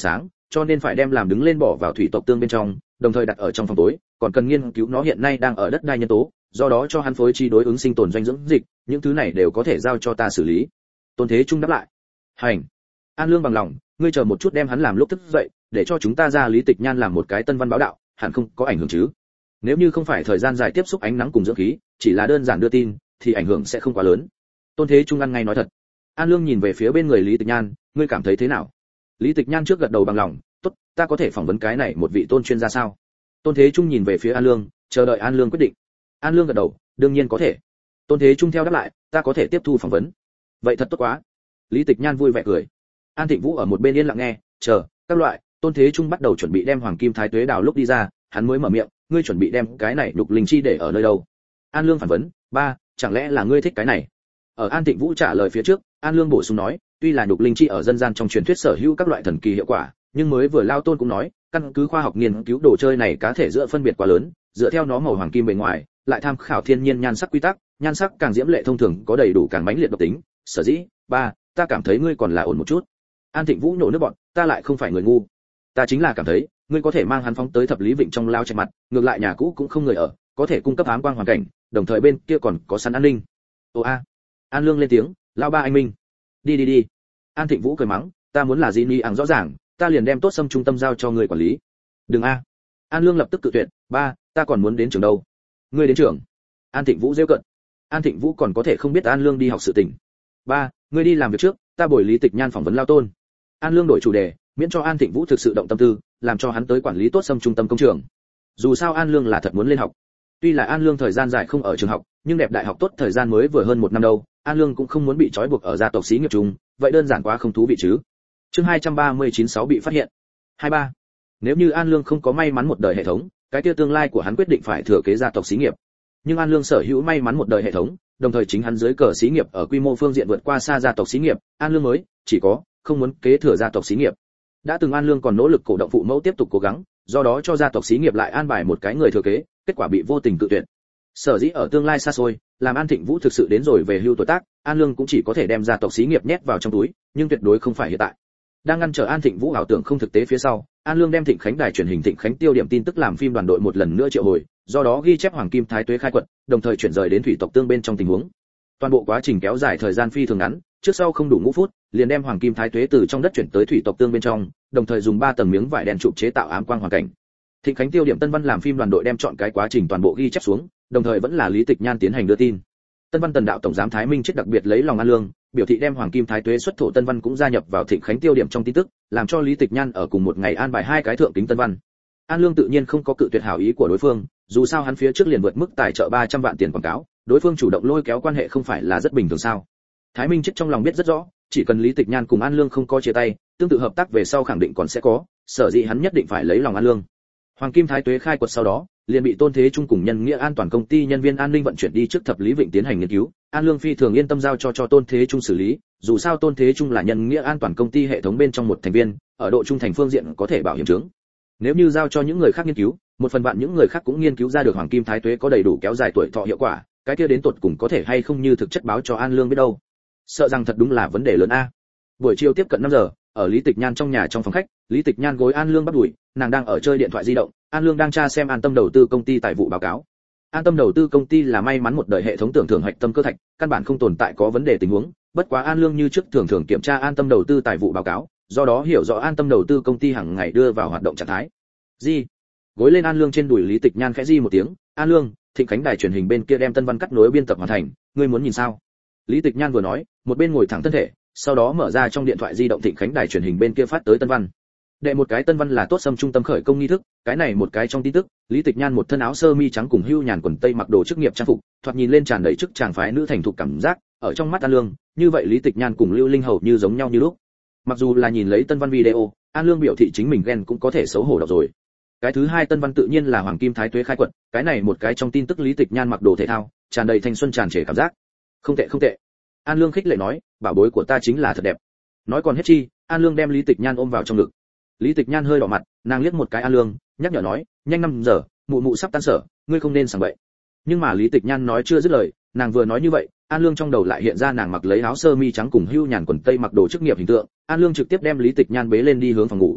S1: cho nên phải đem làm đứng lên bỏ vào thủy tộc tương bên trong, đồng thời đặt ở trong phòng tối, còn cần nghiên cứu nó hiện nay đang ở đất đai nhân tố, do đó cho hắn phối chi đối ứng sinh tồn doanh dưỡng dịch, những thứ này đều có thể giao cho ta xử lý. Tôn Thế Trung đáp lại. Hành. An Lương bằng lòng, ngươi chờ một chút đem hắn làm lúc thức dậy, để cho chúng ta ra Lý Tịch Nhan làm một cái tân văn báo đạo, hẳn không có ảnh hưởng chứ? Nếu như không phải thời gian dài tiếp xúc ánh nắng cùng dưỡng khí, chỉ là đơn giản đưa tin, thì ảnh hưởng sẽ không quá lớn. Tôn Thế Trung ăn ngay nói thật. An Lương nhìn về phía bên người Lý Tịch Nhan, ngươi cảm thấy thế nào? Lý Tịch Nhan trước gật đầu bằng lòng, tốt, ta có thể phỏng vấn cái này một vị tôn chuyên gia sao? Tôn Thế Trung nhìn về phía An Lương, chờ đợi An Lương quyết định. An Lương gật đầu, đương nhiên có thể. Tôn Thế Trung theo đáp lại, ta có thể tiếp thu phỏng vấn. Vậy thật tốt quá. Lý Tịch Nhan vui vẻ cười. An Thịnh Vũ ở một bên yên lặng nghe, chờ, các loại, Tôn Thế Trung bắt đầu chuẩn bị đem Hoàng Kim Thái Tuế đào lúc đi ra, hắn mới mở miệng, ngươi chuẩn bị đem cái này đục linh chi để ở nơi đâu? An Lương phản vấn, ba, chẳng lẽ là ngươi thích cái này? Ở An Thịnh Vũ trả lời phía trước, An Lương bổ sung nói, tuy là đục linh chi ở dân gian trong truyền thuyết sở hữu các loại thần kỳ hiệu quả, nhưng mới vừa Lao Tôn cũng nói, căn cứ khoa học nghiên cứu đồ chơi này cá thể giữa phân biệt quá lớn, dựa theo nó màu hoàng kim bề ngoài, lại tham khảo thiên nhiên nhan sắc quy tắc, nhan sắc càng diễm lệ thông thường có đầy đủ càng mãnh liệt độc tính, sở dĩ, ba, ta cảm thấy ngươi còn là ổn một chút. An Thịnh Vũ nhổ nước bọt, ta lại không phải người ngu, ta chính là cảm thấy, ngươi có thể mang hắn phóng tới Thập Lý Vịnh trong lao chạy mặt, ngược lại nhà cũ cũng không người ở, có thể cung cấp ám quang hoàn cảnh, đồng thời bên kia còn có sẵn an ninh. Ồ a. An Lương lên tiếng, lao ba anh minh. Đi đi đi. An Thịnh Vũ cười mắng, ta muốn là gì ni ẳng rõ ràng, ta liền đem tốt xâm trung tâm giao cho người quản lý. Đừng a. An Lương lập tức cự tuyệt, ba, ta còn muốn đến trường đâu. Ngươi đến trường? An Thịnh Vũ giễu cợt. An Thịnh Vũ còn có thể không biết An Lương đi học sự tình. Ba, ngươi đi làm việc trước, ta bồi Lý Tịch Nhan phỏng vấn Lao Tôn. An Lương đổi chủ đề, miễn cho An Thịnh Vũ thực sự động tâm tư, làm cho hắn tới quản lý tốt xâm trung tâm công trường. Dù sao An Lương là thật muốn lên học. Tuy là An Lương thời gian dài không ở trường học, nhưng đẹp đại học tốt thời gian mới vừa hơn một năm đâu, An Lương cũng không muốn bị trói buộc ở gia tộc xí nghiệp chung, vậy đơn giản quá không thú vị chứ. Chương hai trăm ba mươi chín sáu bị phát hiện. hai ba. Nếu như An Lương không có may mắn một đời hệ thống, cái kia tương lai của hắn quyết định phải thừa kế gia tộc xí nghiệp. Nhưng An Lương sở hữu may mắn một đời hệ thống, đồng thời chính hắn dưới cờ xí nghiệp ở quy mô phương diện vượt qua xa gia tộc xí nghiệp, An Lương mới chỉ có không muốn kế thừa gia tộc xí nghiệp. Đã từng An Lương còn nỗ lực cổ động phụ mẫu tiếp tục cố gắng, do đó cho gia tộc xí nghiệp lại an bài một cái người thừa kế, kết quả bị vô tình cự tuyệt. Sở dĩ ở tương lai xa xôi, làm An Thịnh Vũ thực sự đến rồi về hưu tuổi tác, An Lương cũng chỉ có thể đem gia tộc xí nghiệp nhét vào trong túi, nhưng tuyệt đối không phải hiện tại. Đang ngăn trở An Thịnh Vũ ảo tưởng không thực tế phía sau, An Lương đem Thịnh Khánh đài truyền hình Thịnh Khánh tiêu điểm tin tức làm phim đoàn đội một lần nữa triệu hồi, do đó ghi chép Hoàng Kim Thái Tuế khai quật, đồng thời chuyển rời đến thủy tộc tương bên trong tình huống. Toàn bộ quá trình kéo dài thời gian phi thường ngắn, trước sau không đủ ngũ phút, liền đem Hoàng Kim Thái Tuế từ trong đất chuyển tới thủy tộc tương bên trong, đồng thời dùng ba tầng miếng vải đen chụp chế tạo ám quang hoàn cảnh. Thịnh Khánh tiêu điểm Tân Văn làm phim đoàn đội đem chọn cái quá trình toàn bộ ghi chép xuống, đồng thời vẫn là Lý Tịch Nhan tiến hành đưa tin. Tân Văn Tần đạo tổng giám Thái Minh chết đặc biệt lấy lòng An Lương, biểu thị đem Hoàng Kim Thái Tuế xuất thổ Tân Văn cũng gia nhập vào Thịnh Khánh tiêu điểm trong tin tức, làm cho Lý Tịch Nhan ở cùng một ngày an bài hai cái thượng kính Tân Văn. An Lương tự nhiên không có cự tuyệt hảo ý của đối phương, dù sao hắn phía trước liền vượt mức tài trợ ba trăm vạn tiền quảng cáo, đối phương chủ động lôi kéo quan hệ không phải là rất bình thường sao? Thái Minh chết trong lòng biết rất rõ, chỉ cần Lý Tịch Nhan cùng An Lương không có chia tay, tương tự hợp tác về sau khẳng định còn sẽ có, sở dĩ hắn nhất định phải lấy lòng An Lương. Hoàng Kim Thái Tuế khai quật sau đó, liền bị Tôn Thế Trung cùng Nhân Nghĩa An toàn công ty nhân viên an ninh vận chuyển đi trước Thập Lý Vịnh tiến hành nghiên cứu, An Lương phi thường yên tâm giao cho cho Tôn Thế Trung xử lý, dù sao Tôn Thế Trung là Nhân Nghĩa An toàn công ty hệ thống bên trong một thành viên, ở độ trung thành phương diện có thể bảo hiểm chứng. Nếu như giao cho những người khác nghiên cứu, một phần vạn những người khác cũng nghiên cứu ra được Hoàng Kim Thái Tuế có đầy đủ kéo dài tuổi thọ hiệu quả, cái kia đến tột cùng có thể hay không như thực chất báo cho An Lương biết đâu. Sợ rằng thật đúng là vấn đề lớn a. Buổi chiều tiếp cận năm giờ, ở Lý Tịch Nhan trong nhà trong phòng khách, Lý Tịch Nhan gối An Lương bắt đuổi, nàng đang ở chơi điện thoại di động, An Lương đang tra xem An Tâm đầu tư công ty tài vụ báo cáo. An Tâm đầu tư công ty là may mắn một đời hệ thống tưởng thưởng hạch tâm cơ thạch, căn bản không tồn tại có vấn đề tình huống, bất quá An Lương như trước thường thường kiểm tra An Tâm đầu tư tài vụ báo cáo, do đó hiểu rõ An Tâm đầu tư công ty hàng ngày đưa vào hoạt động trạng thái. Di, gối lên An Lương trên đùi Lý Tịch Nhan khẽ di một tiếng, An Lương, Thịnh Khánh đài truyền hình bên kia đem Tân Văn cắt nối biên tập hoàn thành, ngươi muốn nhìn sao? Lý Tịch Nhan vừa nói, một bên ngồi thẳng thân thể, sau đó mở ra trong điện thoại di động Thịnh Khánh đài truyền hình bên kia phát tới Tân Văn. Đệ một cái Tân Văn là tốt xâm trung tâm khởi công nghi thức, cái này một cái trong tin tức, Lý Tịch Nhan một thân áo sơ mi trắng cùng hưu nhàn quần tây mặc đồ chức nghiệp trang phục, thoạt nhìn lên tràn đầy chức chàng phái nữ thành thục cảm giác, ở trong mắt An Lương, như vậy Lý Tịch Nhan cùng Lưu Linh hầu như giống nhau như lúc. Mặc dù là nhìn lấy Tân Văn video, An Lương biểu thị chính mình ghen cũng có thể xấu hổ đọc rồi. Cái thứ hai Tân Văn tự nhiên là Hoàng Kim Thái Tuế khai quật, cái này một cái trong tin tức Lý Tịch Nhan mặc đồ thể thao, tràn đầy thanh xuân tràn trề cảm giác. Không tệ không tệ. An Lương khích lệ nói, bảo bối của ta chính là thật đẹp. Nói còn hết chi, An Lương đem Lý Tịch Nhan ôm vào trong ngực. Lý Tịch Nhan hơi đỏ mặt, nàng liếc một cái An Lương, nhắc nhở nói, nhanh năm giờ, mụ mụ sắp tan sở, ngươi không nên sảng bậy. Nhưng mà Lý Tịch Nhan nói chưa dứt lời, nàng vừa nói như vậy, An Lương trong đầu lại hiện ra nàng mặc lấy áo sơ mi trắng cùng hưu nhàn quần tây mặc đồ chức nghiệp hình tượng, An Lương trực tiếp đem Lý Tịch Nhan bế lên đi hướng phòng ngủ.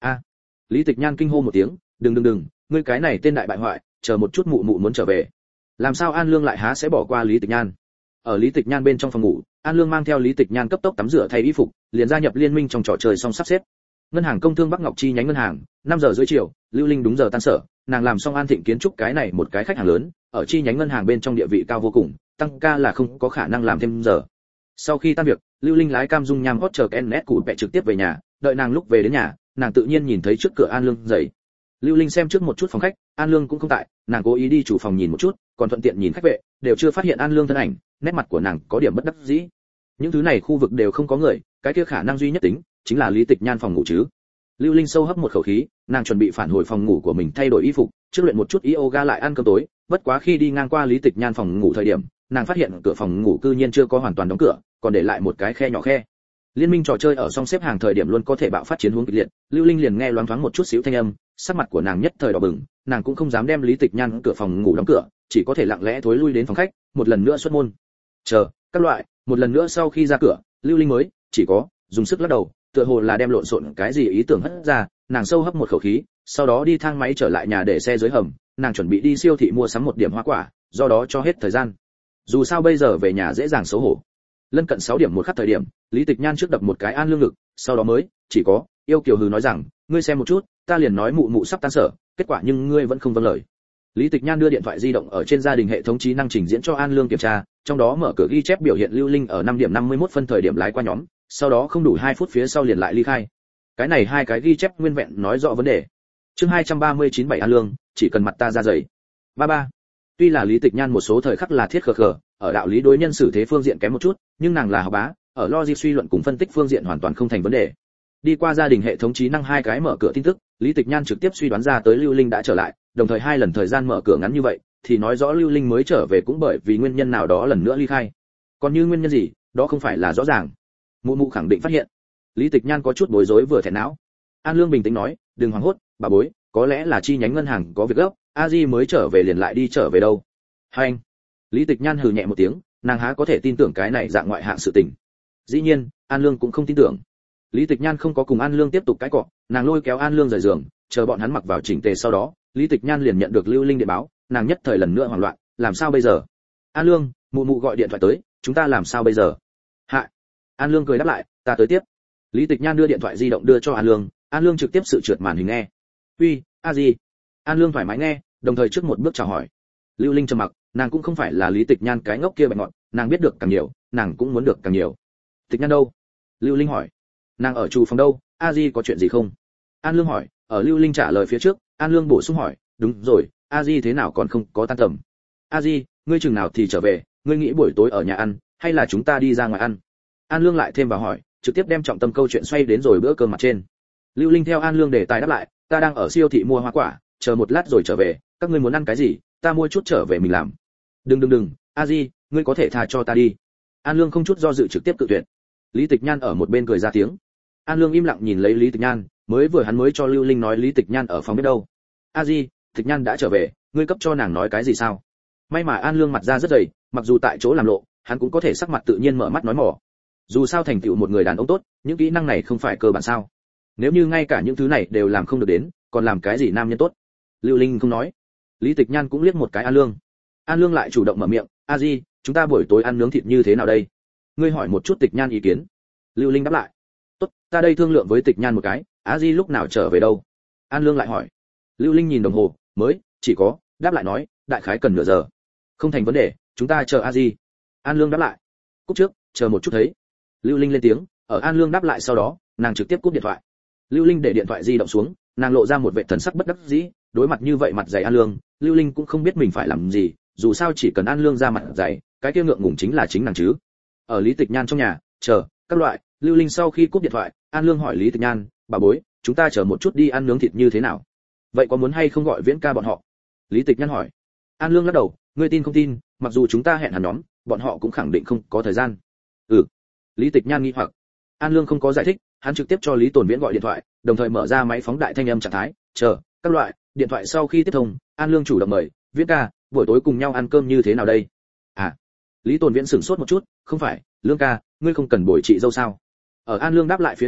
S1: A. Lý Tịch Nhan kinh hô một tiếng, đừng đừng đừng, ngươi cái này tên đại bại hoại, chờ một chút mụ mụ muốn trở về. Làm sao An Lương lại há sẽ bỏ qua Lý Tịch Nhan? Ở Lý Tịch Nhan bên trong phòng ngủ, An Lương mang theo Lý Tịch Nhan cấp tốc tắm rửa thay y phục, liền gia nhập liên minh trong trò chơi xong sắp xếp. Ngân hàng Công thương Bắc Ngọc chi nhánh ngân hàng, năm giờ rưỡi chiều, Lưu Linh đúng giờ tan sở, nàng làm xong An Thịnh kiến trúc cái này một cái khách hàng lớn, ở chi nhánh ngân hàng bên trong địa vị cao vô cùng, tăng ca là không có khả năng làm thêm giờ. Sau khi tan việc, Lưu Linh lái cam dung nham hot chờ Kenneth cụ vẽ trực tiếp về nhà, đợi nàng lúc về đến nhà, nàng tự nhiên nhìn thấy trước cửa An Lương dậy. Lưu Linh xem trước một chút phòng khách, An Lương cũng không tại, nàng cố ý đi chủ phòng nhìn một chút, còn thuận tiện nhìn khách vệ, đều chưa phát hiện An Lương thân ảnh, nét mặt của nàng có điểm bất đắc dĩ. Những thứ này khu vực đều không có người, cái kia khả năng duy nhất tính chính là Lý Tịch Nhan phòng ngủ chứ. Lưu Linh sâu hấp một khẩu khí, nàng chuẩn bị phản hồi phòng ngủ của mình thay đổi y phục, trước luyện một chút yoga lại ăn cơm tối, bất quá khi đi ngang qua Lý Tịch Nhan phòng ngủ thời điểm, nàng phát hiện cửa phòng ngủ cư nhiên chưa có hoàn toàn đóng cửa, còn để lại một cái khe nhỏ khe. Liên minh trò chơi ở song xếp hàng thời điểm luôn có thể bạo phát chiến hướng kịch liệt, Lưu Linh liền nghe loáng thoáng một chút xíu thanh âm, sắc mặt của nàng nhất thời đỏ bừng, nàng cũng không dám đem Lý Tịch Nhan cửa phòng ngủ đóng cửa, chỉ có thể lặng lẽ thối lui đến phòng khách, một lần nữa xuất môn. Chờ, các loại, một lần nữa sau khi ra cửa, Lưu Linh mới chỉ có dùng sức lắc đầu, tựa hồ là đem lộn xộn cái gì ý tưởng hất ra, nàng sâu hấp một khẩu khí, sau đó đi thang máy trở lại nhà để xe dưới hầm, nàng chuẩn bị đi siêu thị mua sắm một điểm hoa quả, do đó cho hết thời gian. Dù sao bây giờ về nhà dễ dàng xấu hổ. Lân cận sáu điểm một khắc thời điểm, Lý Tịch Nhan trước đập một cái An Lương ngực, sau đó mới chỉ có yêu kiều hừ nói rằng, ngươi xem một chút, ta liền nói mụ mụ sắp tan sở, kết quả nhưng ngươi vẫn không vâng lời. Lý Tịch Nhan đưa điện thoại di động ở trên gia đình hệ thống trí năng trình diễn cho An Lương kiểm tra, trong đó mở cửa ghi chép biểu hiện Lưu Linh ở năm điểm năm mươi mốt phân thời điểm lái qua nhóm, sau đó không đủ hai phút phía sau liền lại ly khai. Cái này hai cái ghi chép nguyên vẹn nói rõ vấn đề. Chương hai trăm ba mươi chín bảy An Lương, chỉ cần mặt ta ra dày. ba ba. Tuy là Lý Tịch Nhan một số thời khắc là thiết khờ khờ, ở đạo lý đối nhân xử thế phương diện kém một chút, nhưng nàng là học bá, ở logic suy luận cùng phân tích phương diện hoàn toàn không thành vấn đề. Đi qua gia đình hệ thống trí năng hai cái mở cửa tin tức, Lý Tịch Nhan trực tiếp suy đoán ra tới Lưu Linh đã trở lại, đồng thời hai lần thời gian mở cửa ngắn như vậy, thì nói rõ Lưu Linh mới trở về cũng bởi vì nguyên nhân nào đó lần nữa ly khai. Còn như nguyên nhân gì, đó không phải là rõ ràng. Mụ mụ khẳng định phát hiện. Lý Tịch Nhan có chút bối rối vừa thẹn não. An Lương bình tĩnh nói, đừng hoảng hốt, bà bối, có lẽ là chi nhánh ngân hàng có việc gấp, a di mới trở về liền lại đi trở về đâu. Hành. Lý Tịch Nhan hừ nhẹ một tiếng, nàng há có thể tin tưởng cái này dạng ngoại hạng sự tình. Dĩ nhiên, An Lương cũng không tin tưởng. Lý Tịch Nhan không có cùng An Lương tiếp tục cãi cọ, nàng lôi kéo An Lương rời giường, chờ bọn hắn mặc vào chỉnh tề sau đó, Lý Tịch Nhan liền nhận được Lưu Linh điện báo, nàng nhất thời lần nữa hoảng loạn, làm sao bây giờ? An Lương, mụ mụ gọi điện thoại tới, chúng ta làm sao bây giờ? Hạ. An Lương cười đáp lại, ta tới tiếp. Lý Tịch Nhan đưa điện thoại di động đưa cho An Lương, An Lương trực tiếp sự trượt màn hình nghe. Uy, a gì? An Lương thoải mái nghe, đồng thời trước một bước chào hỏi. Lưu Linh trầm mặc, nàng cũng không phải là Lý Tịch Nhan cái ngốc kia bệnh ngọn, nàng biết được càng nhiều, nàng cũng muốn được càng nhiều. Tịch Nhan đâu? Lưu Linh hỏi. Nàng ở chủ phòng đâu, a di có chuyện gì không? An Lương hỏi. Ở Lưu Linh trả lời phía trước, An Lương bổ sung hỏi, đúng rồi, a di thế nào còn không có tan tầm? A di, ngươi chừng nào thì trở về, ngươi nghĩ buổi tối ở nhà ăn, hay là chúng ta đi ra ngoài ăn? An Lương lại thêm vào hỏi, trực tiếp đem trọng tâm câu chuyện xoay đến rồi bữa cơm mặt trên. Lưu Linh theo An Lương để tài đáp lại, ta đang ở siêu thị mua hoa quả, chờ một lát rồi trở về, các ngươi muốn ăn cái gì, ta mua chút trở về mình làm. Đừng đừng đừng, a di, ngươi có thể tha cho ta đi. An Lương không chút do dự trực tiếp cự tuyệt. Lý Tịch Nhan ở một bên cười ra tiếng. An Lương im lặng nhìn lấy Lý Tịch Nhan, mới vừa hắn mới cho Lưu Linh nói Lý Tịch Nhan ở phòng biết đâu. A di, Tịch Nhan đã trở về, ngươi cấp cho nàng nói cái gì sao? May mà An Lương mặt ra rất dày, mặc dù tại chỗ làm lộ, hắn cũng có thể sắc mặt tự nhiên mở mắt nói mỏ. Dù sao thành tựu một người đàn ông tốt, những kỹ năng này không phải cơ bản sao? Nếu như ngay cả những thứ này đều làm không được đến, còn làm cái gì nam nhân tốt? Lưu Linh không nói. Lý Tịch Nhan cũng liếc một cái An Lương. An Lương lại chủ động mở miệng, a di, chúng ta buổi tối ăn nướng thịt như thế nào đây? Ngươi hỏi một chút Tịch Nhan ý kiến. Lưu Linh đáp lại. Tốt, ta đây thương lượng với Tịch Nhan một cái, a di lúc nào trở về đâu? An Lương lại hỏi. Lưu Linh nhìn đồng hồ, mới chỉ có đáp lại nói, đại khái cần nửa giờ. Không thành vấn đề, chúng ta chờ a di. An Lương đáp lại. Cúp trước, chờ một chút thấy. Lưu Linh lên tiếng, ở An Lương đáp lại sau đó, nàng trực tiếp cúp điện thoại. Lưu Linh để điện thoại di động xuống, nàng lộ ra một vẻ thần sắc bất đắc dĩ, đối mặt như vậy mặt dày An Lương, Lưu Linh cũng không biết mình phải làm gì, dù sao chỉ cần An Lương ra mặt dày, cái kia ngượng ngùng chính là chính nàng chứ. Ở Lý Tịch Nhan trong nhà, chờ các loại, Lưu Linh sau khi cúp điện thoại, An Lương hỏi Lý Tịch Nhan, bà bối, chúng ta chờ một chút đi ăn nướng thịt như thế nào? Vậy có muốn hay không gọi Viễn ca bọn họ? Lý Tịch Nhan hỏi. An Lương lắc đầu, ngươi tin không tin, mặc dù chúng ta hẹn hẳn nhóm, bọn họ cũng khẳng định không có thời gian. Ừ. Lý Tịch Nhan nghi hoặc. An Lương không có giải thích, hắn trực tiếp cho Lý Tồn Viễn gọi điện thoại, đồng thời mở ra máy phóng đại thanh âm trạng thái, chờ các loại, điện thoại sau khi tiếp thông, An Lương chủ động mời, Viễn ca, buổi tối cùng nhau ăn cơm như thế nào đây? À. Lý Tồn Viễn sửng sốt một chút, không phải, Lương ca, ngươi không cần bồi chị dâu sao? Ở An Lương đáp lại phía trước,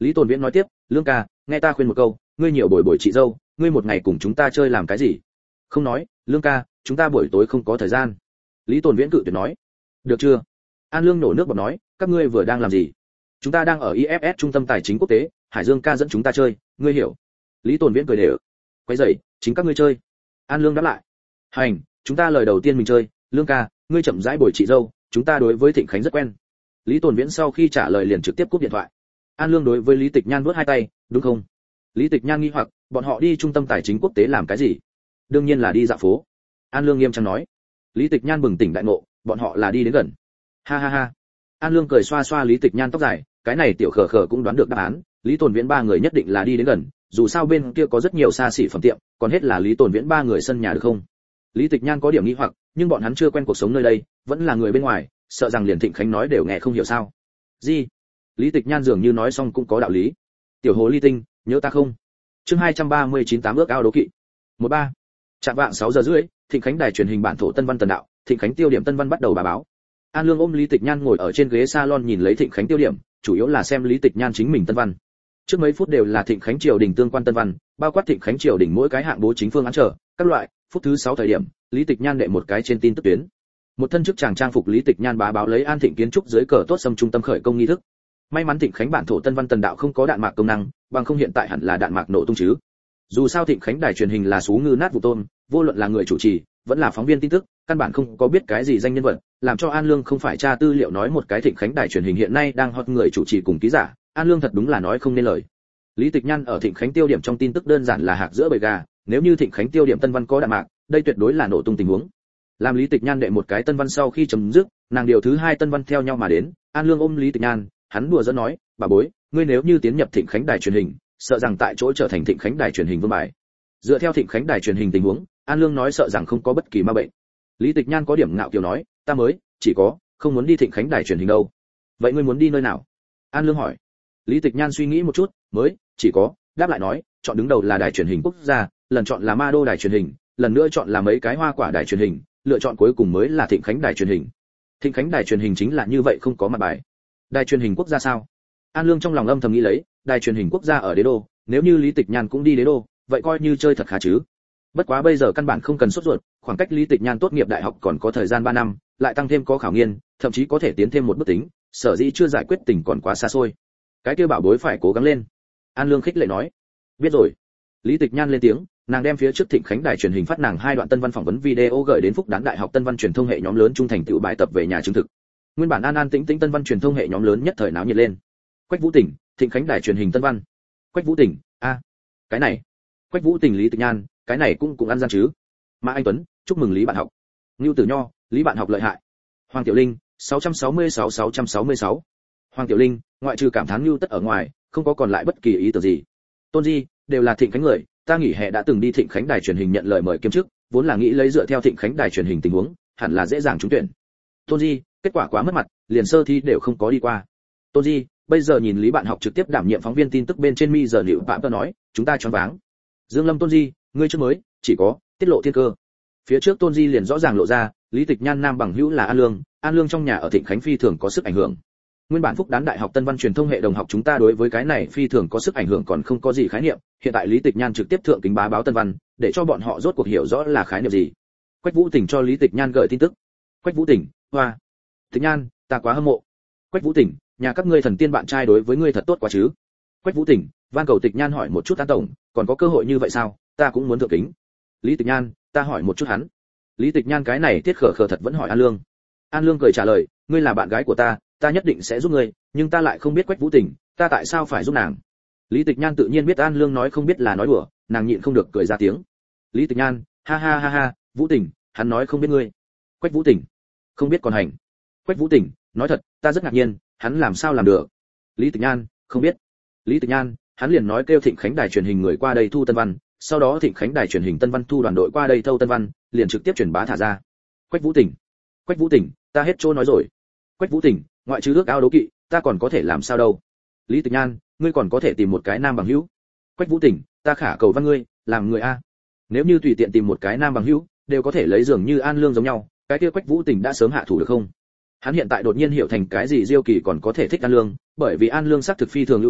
S1: Lý Tồn Viễn nói tiếp, Lương ca, nghe ta khuyên một câu, ngươi nhiều bồi bồi chị dâu, ngươi một ngày cùng chúng ta chơi làm cái gì? Không nói, Lương ca, chúng ta buổi tối không có thời gian. Lý Tồn Viễn cự tuyệt nói. Được chưa? An Lương nổ nước bọt nói, các ngươi vừa đang làm gì? Chúng ta đang ở i ép ét trung tâm tài chính quốc tế, Hải Dương ca dẫn chúng ta chơi, ngươi hiểu? Lý Tồn Viễn cười đều. Quấy rầy, chính các ngươi chơi. An Lương đáp lại. Hành, chúng ta lời đầu tiên mình chơi, Lương ca, ngươi chậm rãi bồi chị dâu, chúng ta đối với Thịnh Khánh rất quen. Lý Tồn Viễn sau khi trả lời liền trực tiếp cúp điện thoại. An Lương đối với Lý Tịch Nhan vớt hai tay, đúng không? Lý Tịch Nhan nghi hoặc, bọn họ đi trung tâm tài chính quốc tế làm cái gì? Đương nhiên là đi dạo phố. An Lương nghiêm trang nói. Lý Tịch Nhan bừng tỉnh đại ngộ, bọn họ là đi đến gần. Ha ha ha. An Lương cười xoa xoa Lý Tịch Nhan tóc dài, cái này tiểu khờ khờ cũng đoán được đáp án, Lý Tồn Viễn ba người nhất định là đi đến gần, dù sao bên kia có rất nhiều xa xỉ phẩm tiệm, còn hết là Lý Tồn Viễn ba người sân nhà được không? Lý Tịch Nhan có điểm nghi hoặc, nhưng bọn hắn chưa quen cuộc sống nơi đây, vẫn là người bên ngoài, sợ rằng liền Thịnh Khánh nói đều nghe không hiểu sao. Gì? Lý Tịch Nhan dường như nói xong cũng có đạo lý. Tiểu hồ ly tinh, nhớ ta không? Chương hai trăm ba mươi chín tám ước ao đố kỵ. một ba. Trạm vạng sáu giờ rưỡi, Thịnh Khánh đài truyền hình bản thổ Tân Văn Tần Đạo, Thịnh Khánh tiêu điểm Tân Văn bắt đầu bà báo. An Lương ôm Lý Tịch Nhan ngồi ở trên ghế salon nhìn lấy Thịnh Khánh tiêu điểm, chủ yếu là xem Lý Tịch Nhan chính mình Tân Văn. Trước mấy phút đều là Thịnh Khánh triều đình tương quan Tân Văn, bao quát Thịnh Khánh triều đình mỗi cái hạng bố chính phương án trở, các loại. Phút thứ sáu thời điểm, Lý Tịch Nhan đệ một cái trên tin tức tuyến. Một thân chức chàng trang phục Lý Tịch Nhan bá báo lấy An Thịnh kiến trúc dưới cờ tốt xâm trung tâm khởi công nghi thức. May mắn Thịnh Khánh bản thổ Tân Văn Tần Đạo không có đạn mạc công năng, bằng không hiện tại hẳn là đạn mạc nổ tung chứ. Dù sao Thịnh Khánh đài truyền hình là sú ngư nát vụ tôm, vô luận là người chủ trì, vẫn là phóng viên tin tức, căn bản không có biết cái gì danh nhân vật, làm cho An Lương không phải tra tư liệu nói một cái Thịnh Khánh đài truyền hình hiện nay đang hot người chủ trì cùng ký giả, An Lương thật đúng là nói không nên lời. Lý Tịch Nhan ở Thịnh Khánh tiêu điểm trong tin tức đơn giản là hạc giữa bầy gà, nếu như Thịnh Khánh tiêu điểm Tân Văn có đạn mạc, đây tuyệt đối là nổ tung tình huống. Làm Lý Tịch Nhan đệ một cái Tân Văn sau khi chấm dứt, nàng điều thứ hai Tân Văn theo nhau mà đến, An Lương ôm Lý Tịch Nhan, hắn đùa giỡn nói, bà bối, ngươi nếu như tiến nhập Thịnh Khánh đài truyền hình, sợ rằng tại chỗ trở thành Thịnh Khánh đài truyền hình vương bài. Dựa theo Thịnh Khánh đài truyền hình tình huống, An Lương nói sợ rằng không có bất kỳ ma bệnh. Lý Tịch Nhan có điểm ngạo kiều nói, ta mới, chỉ có, không muốn đi Thịnh Khánh đài truyền hình đâu. Vậy ngươi muốn đi nơi nào? An Lương hỏi. Lý Tịch Nhan suy nghĩ một chút, mới, chỉ có, đáp lại nói, chọn đứng đầu là đài truyền hình quốc gia, lần chọn là Ma Đô đài truyền hình, lần nữa chọn là mấy cái hoa quả đài truyền hình, lựa chọn cuối cùng mới là Thịnh Khánh đài truyền hình. Thịnh Khánh đài truyền hình chính là như vậy không có mặt bài. Đài truyền hình quốc gia sao? An Lương trong lòng âm thầm nghĩ lấy, đài truyền hình quốc gia ở Đế Đô, nếu như Lý Tịch Nhan cũng đi Đế Đô, vậy coi như chơi thật khá chứ. Bất quá bây giờ căn bản không cần sốt ruột, khoảng cách Lý Tịch Nhan tốt nghiệp đại học còn có thời gian ba năm, lại tăng thêm có khảo nghiên, thậm chí có thể tiến thêm một bước tính, sở dĩ chưa giải quyết tình còn quá xa xôi. Cái kia bảo bối phải cố gắng lên. An Lương khích lệ nói. Biết rồi. Lý Tịch Nhan lên tiếng, nàng đem phía trước Thịnh Khánh đài truyền hình phát nàng hai đoạn Tân Văn phỏng vấn video gửi đến Phúc Đán Đại học Tân Văn truyền thông hệ nhóm lớn trung thành tựu bài tập về nhà chứng thực. Nguyên bản an an tĩnh tĩnh Tân Văn truyền thông hệ nhóm lớn nhất thời náo nhiệt lên. Quách Vũ Tỉnh, Thịnh Khánh đài truyền hình Tân Văn. Quách Vũ Tỉnh, a, cái này. Quách Vũ Tỉnh Lý Tịch Nhan, cái này cũng cũng ăn gian chứ. Mã Anh Tuấn, chúc mừng Lý bạn học. Ngưu Tử Nho, Lý bạn học lợi hại. Hoàng Tiểu Linh, sáu trăm sáu mươi sáu sáu trăm sáu mươi sáu. Hoàng Tiểu Linh, ngoại trừ cảm thán Ngưu Tất ở ngoài, không có còn lại bất kỳ ý tưởng gì. Tôn Di, đều là Thịnh Khánh người, ta nghỉ hè đã từng đi Thịnh Khánh đài truyền hình nhận lời mời kiêm chức, vốn là nghĩ lấy dựa theo Thịnh Khánh đài truyền hình tình huống, hẳn là dễ dàng trúng tuyển. Tôn Di, kết quả quá mất mặt, liền sơ thi đều không có đi qua. Tôn Di, bây giờ nhìn Lý bạn học trực tiếp đảm nhiệm phóng viên tin tức bên trên mi giờ liệu bạn ta nói, chúng ta choáng váng. Dương Lâm Tôn Di, ngươi trước mới, chỉ có tiết lộ thiên cơ. Phía trước Tôn Di liền rõ ràng lộ ra, Lý Tịch Nhan nam bằng hữu là An Lương, An Lương trong nhà ở Thịnh Khánh phi thường có sức ảnh hưởng. Nguyên bản Phúc Đán Đại học Tân Văn truyền thông hệ đồng học chúng ta đối với cái này phi thường có sức ảnh hưởng còn không có gì khái niệm, hiện tại Lý Tịch Nhan trực tiếp thượng kính bá báo Tân Văn, để cho bọn họ rốt cuộc hiểu rõ là khái niệm gì. Quách Vũ Tỉnh cho Lý Tịch Nhan gửi tin tức. Quách Vũ Tỉnh, hoa. Tịch Nhan, ta quá hâm mộ. Quách Vũ Tỉnh, nhà các ngươi thần tiên bạn trai đối với ngươi thật tốt quá chứ. Quách Vũ Tỉnh, van cầu Tịch Nhan hỏi một chút An tổng, còn có cơ hội như vậy sao, ta cũng muốn thượng kính. Lý Tịch Nhan, ta hỏi một chút hắn. Lý Tịch Nhan cái này tiết khở khở thật vẫn hỏi An Lương. An Lương cười trả lời, ngươi là bạn gái của ta, ta nhất định sẽ giúp ngươi, nhưng ta lại không biết Quách Vũ Tỉnh, ta tại sao phải giúp nàng? Lý Tịch Nhan tự nhiên biết An Lương nói không biết là nói đùa, nàng nhịn không được cười ra tiếng. Lý Tịch Nhan, ha ha ha ha, Vũ Tỉnh, hắn nói không biết ngươi. Quách Vũ Tỉnh, không biết còn hành. Quách Vũ Tỉnh, nói thật, ta rất ngạc nhiên, hắn làm sao làm được? Lý Tịch Nhan, không biết. Lý Tịch Nhan, hắn liền nói kêu Thịnh Khánh đài truyền hình người qua đây thu Tân Văn, sau đó Thịnh Khánh đài truyền hình Tân Văn thu đoàn đội qua đây thâu Tân Văn, liền trực tiếp truyền bá thả ra. Quách Vũ Tỉnh, Quách Vũ Tỉnh, ta hết trôi nói rồi. Quách Vũ Tỉnh, ngoại trừ ước ao đố kỵ, ta còn có thể làm sao đâu? Lý Tịch Nhan, ngươi còn có thể tìm một cái nam bằng hữu. Quách Vũ Tỉnh, ta khả cầu văn ngươi, làm người a. Nếu như tùy tiện tìm một cái nam bằng hữu, đều có thể lấy dường như An Lương giống nhau, cái kia Quách Vũ Tỉnh đã sớm hạ thủ được không? Hắn hiện tại đột nhiên hiểu thành cái gì Diêu Kỳ còn có thể thích An Lương, bởi vì An Lương xác thực phi thường ưu tú,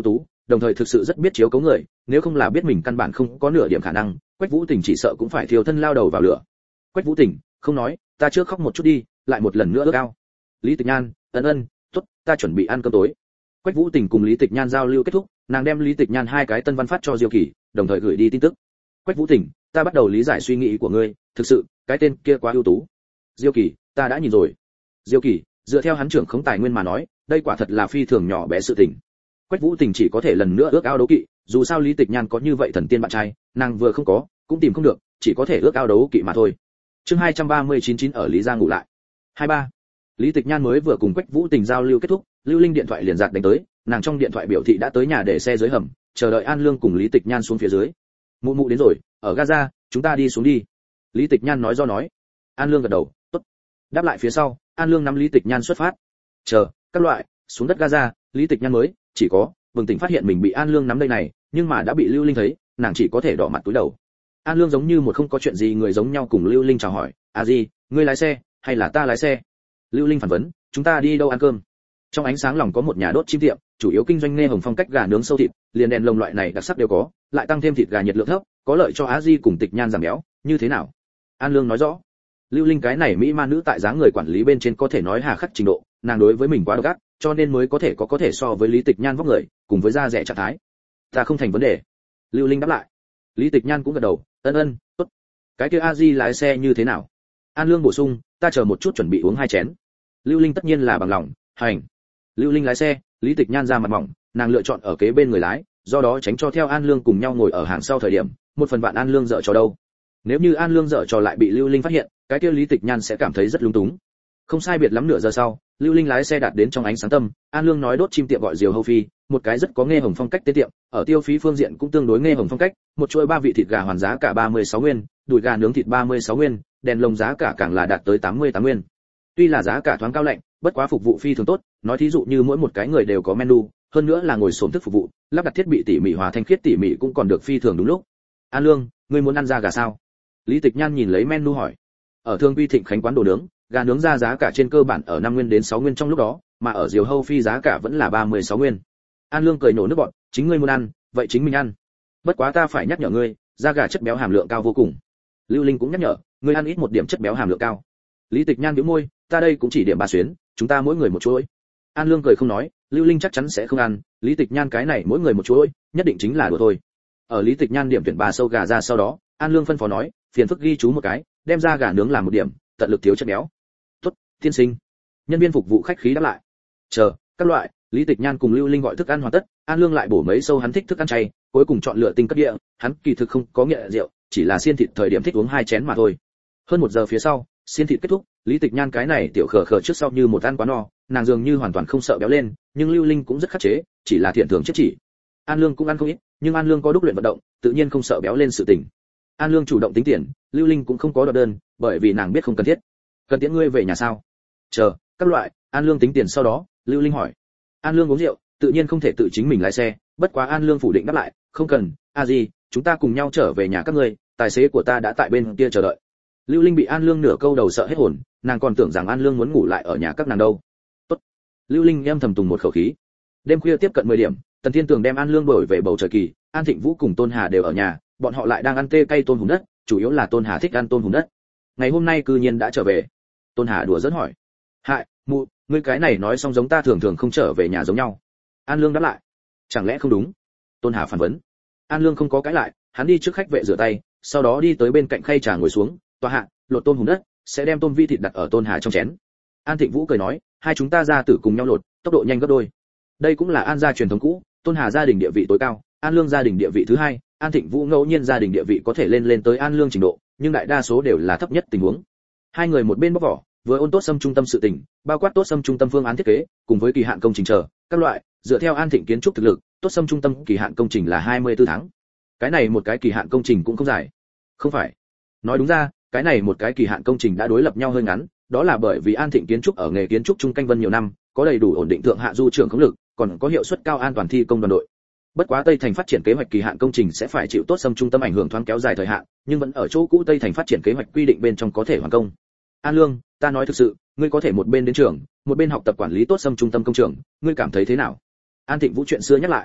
S1: đồng thời thực sự rất biết chiếu cố người, nếu không là biết mình căn bản không có nửa điểm khả năng, Quách Vũ Tình chỉ sợ cũng phải thiêu thân lao đầu vào lửa. Quách Vũ Tình, không nói, ta trước khóc một chút đi, lại một lần nữa ước ao. Lý Tịch Nhan, ân ân, tốt, ta chuẩn bị ăn cơm tối. Quách Vũ Tình cùng Lý Tịch Nhan giao lưu kết thúc, nàng đem Lý Tịch Nhan hai cái tân văn phát cho Diêu Kỳ, đồng thời gửi đi tin tức. Quách Vũ Tình, ta bắt đầu lý giải suy nghĩ của ngươi, thực sự, cái tên kia quá ưu tú. Diêu Kỳ, ta đã nhìn rồi. Diêu Kỳ, dựa theo hắn trưởng khống tài nguyên mà nói, đây quả thật là phi thường nhỏ bé sự tình. Quách Vũ Tình chỉ có thể lần nữa ước ao đấu kỵ, dù sao Lý Tịch Nhan có như vậy thần tiên bạn trai, nàng vừa không có, cũng tìm không được, chỉ có thể ước ao đấu kỵ mà thôi. Chương hai trăm ba mươi chín chín ở Lý gia ngủ lại. hai ba. Lý Tịch Nhan mới vừa cùng Quách Vũ Tình giao lưu kết thúc, Lưu Linh điện thoại liền giạt đánh tới, nàng trong điện thoại biểu thị đã tới nhà để xe dưới hầm, chờ đợi An Lương cùng Lý Tịch Nhan xuống phía dưới. Mụ mụ đến rồi, ở Gaza, chúng ta đi xuống đi. Lý Tịch Nhan nói do nói. An Lương gật đầu, tốt. Đáp lại phía sau, An Lương nắm Lý Tịch Nhan xuất phát. Chờ, các loại, xuống đất Gaza, Lý Tịch Nhan mới chỉ có bừng tỉnh phát hiện mình bị An Lương nắm đây này, nhưng mà đã bị Lưu Linh thấy, nàng chỉ có thể đỏ mặt cúi đầu. An Lương giống như một không có chuyện gì người giống nhau cùng Lưu Linh chào hỏi, "À gì, ngươi lái xe hay là ta lái xe?" Lưu Linh phản vấn, "Chúng ta đi đâu ăn cơm?" Trong ánh sáng lòng có một nhà đốt chim tiệm, chủ yếu kinh doanh nghe hồng phong cách gà nướng sâu thịt, liền đèn lồng loại này đặc sắc đều có, lại tăng thêm thịt gà nhiệt lượng thấp, có lợi cho Á Di cùng Tịch Nhan giảm béo, như thế nào? An Lương nói rõ. Lưu Linh cái này mỹ ma nữ tại dáng người quản lý bên trên có thể nói hà khắc trình độ, nàng đối với mình quá độc ác, cho nên mới có thể có có thể so với Lý Tịch Nhan vóc người, cùng với da rẻ trạng thái. Ta không thành vấn đề. Lưu Linh đáp lại. Lý Tịch Nhan cũng gật đầu, ân ân, tốt. Cái kia A Di lái xe như thế nào? An Lương bổ sung, ta chờ một chút chuẩn bị uống hai chén. Lưu Linh tất nhiên là bằng lòng, hành. Lưu Linh lái xe, Lý Tịch Nhan ra mặt mỏng, nàng lựa chọn ở kế bên người lái, do đó tránh cho theo An Lương cùng nhau ngồi ở hàng sau thời điểm, một phần bạn An Lương dở trò đâu. Nếu như An Lương dở trò lại bị Lưu Linh phát hiện, cái kia Lý Tịch Nhan sẽ cảm thấy rất lung túng. Không sai biệt lắm nửa giờ sau, Lưu Linh lái xe đạt đến trong ánh sáng tâm, An Lương nói đốt chim tiệm gọi Diều Hâu Phi, một cái rất có nghe hồng phong cách tế tiệm, ở tiêu phí phương diện cũng tương đối nghe hồng phong cách, một chuỗi ba vị thịt gà hoàn giá cả ba mươi sáu nguyên, đùi gà nướng thịt ba mươi sáu nguyên, đèn lồng giá cả càng là đạt tới tám mươi tám nguyên. Tuy là giá cả thoáng cao lạnh, bất quá phục vụ phi thường tốt, nói thí dụ như mỗi một cái người đều có menu, hơn nữa là ngồi xổm thức phục vụ, lắp đặt thiết bị tỉ mỉ hòa thanh khiết tỉ mỉ cũng còn được phi thường đúng lúc. An Lương, ngươi muốn ăn da gà sao? Lý Tịch Nhan nhìn lấy menu hỏi. Ở Thương Quy Thịnh Khánh quán đồ nướng, gà nướng ra giá cả trên cơ bản ở năm nguyên đến sáu nguyên trong lúc đó, mà ở Diều Hâu Phi giá cả vẫn là ba mươi sáu nguyên. An Lương cười nổ nước bọt, chính ngươi muốn ăn, vậy chính mình ăn. Bất quá ta phải nhắc nhở ngươi, da gà chất béo hàm lượng cao vô cùng. Lưu Linh cũng nhắc nhở, ngươi ăn ít một điểm chất béo hàm lượng cao. Lý Tịch Nhan bĩu môi, ta đây cũng chỉ điểm ba xuyến, chúng ta mỗi người một chuỗi. An Lương cười không nói, Lưu Linh chắc chắn sẽ không ăn, Lý Tịch Nhan cái này mỗi người một chuỗi, nhất định chính là đùa thôi. Ở Lý Tịch Nhan điểm tuyển ba sâu gà ra sau đó, An Lương phân phó nói, phiền phức ghi chú một cái, đem ra gà nướng làm một điểm, tận lực thiếu chất béo. Tốt, tiên sinh. Nhân viên phục vụ khách khí đáp lại. Chờ, các loại, Lý Tịch Nhan cùng Lưu Linh gọi thức ăn hoàn tất, An Lương lại bổ mấy sâu hắn thích thức ăn chay, cuối cùng chọn lựa tinh cấp địa, hắn kỳ thực không có nghiện rượu, chỉ là xiên thịt thời điểm thích uống hai chén mà thôi. Hơn một giờ phía sau, xiên thịt kết thúc, Lý Tịch Nhan cái này tiểu khờ khờ trước sau như một ăn quá no, nàng dường như hoàn toàn không sợ béo lên, nhưng Lưu Linh cũng rất khắc chế, chỉ là thiện thường chết chỉ. An Lương cũng ăn không ít, nhưng An Lương có đúc luyện vận động, tự nhiên không sợ béo lên sự tình. An Lương chủ động tính tiền, Lưu Linh cũng không có đoạt đơn, bởi vì nàng biết không cần thiết. Cần tiễn ngươi về nhà sao? Chờ, các loại, An Lương tính tiền sau đó, Lưu Linh hỏi. An Lương uống rượu, tự nhiên không thể tự chính mình lái xe, bất quá An Lương phủ định đáp lại, không cần, a gì, chúng ta cùng nhau trở về nhà các ngươi, tài xế của ta đã tại bên kia chờ đợi. Lưu Linh bị An Lương nửa câu đầu sợ hết hồn, nàng còn tưởng rằng An Lương muốn ngủ lại ở nhà các nàng đâu. Tốt. Lưu Linh âm thầm tùng một khẩu khí. Đêm khuya tiếp cận mười điểm, Tần Thiên Tường đem An Lương đổi về bầu trời kỳ, An Thịnh Vũ cùng Tôn Hà đều ở nhà, bọn họ lại đang ăn tê cay tôm hùm đất, chủ yếu là Tôn Hà thích ăn tôm hùm đất. Ngày hôm nay cư nhiên đã trở về. Tôn Hà đùa giỡn hỏi. Hại, mụ, ngươi cái này nói xong giống ta thường thường không trở về nhà giống nhau. An Lương đáp lại. Chẳng lẽ không đúng? Tôn Hà phản vấn. An Lương không có cãi lại, hắn đi trước khách vệ rửa tay, sau đó đi tới bên cạnh khay trà ngồi xuống, tòa hạ, lột tôm hùm đất, sẽ đem tôm vi thịt đặt ở Tôn Hà trong chén. An Thịnh Vũ cười nói, hai chúng ta ra tử cùng nhau lột, tốc độ nhanh gấp đôi. Đây cũng là An gia truyền thống cũ, Tôn Hà gia đình địa vị tối cao, An Lương gia đình địa vị thứ hai, An Thịnh Vũ ngẫu nhiên gia đình địa vị có thể lên lên tới An Lương trình độ, nhưng đại đa số đều là thấp nhất tình huống. Hai người một bên bóc vỏ, vừa ôn tốt xâm trung tâm sự tình, bao quát tốt xâm trung tâm phương án thiết kế, cùng với kỳ hạn công trình chờ, các loại, dựa theo An Thịnh kiến trúc thực lực, tốt xâm trung tâm kỳ hạn công trình là hai mươi tư tháng. Cái này một cái kỳ hạn công trình cũng không dài. Không phải. Nói đúng ra, cái này một cái kỳ hạn công trình đã đối lập nhau hơi ngắn, đó là bởi vì An Thịnh kiến trúc ở nghề kiến trúc trung canh vân nhiều năm, có đầy đủ ổn định thượng hạ du trưởng khống lực, còn có hiệu suất cao an toàn thi công đoàn đội. Bất quá Tây Thành phát triển kế hoạch kỳ hạn công trình sẽ phải chịu tốt xâm trung tâm ảnh hưởng thoáng kéo dài thời hạn, nhưng vẫn ở chỗ cũ Tây Thành phát triển kế hoạch quy định bên trong có thể hoàn công. An Lương, ta nói thực sự, ngươi có thể một bên đến trường, một bên học tập quản lý tốt xâm trung tâm công trường, ngươi cảm thấy thế nào? An Thịnh Vũ chuyện xưa nhắc lại.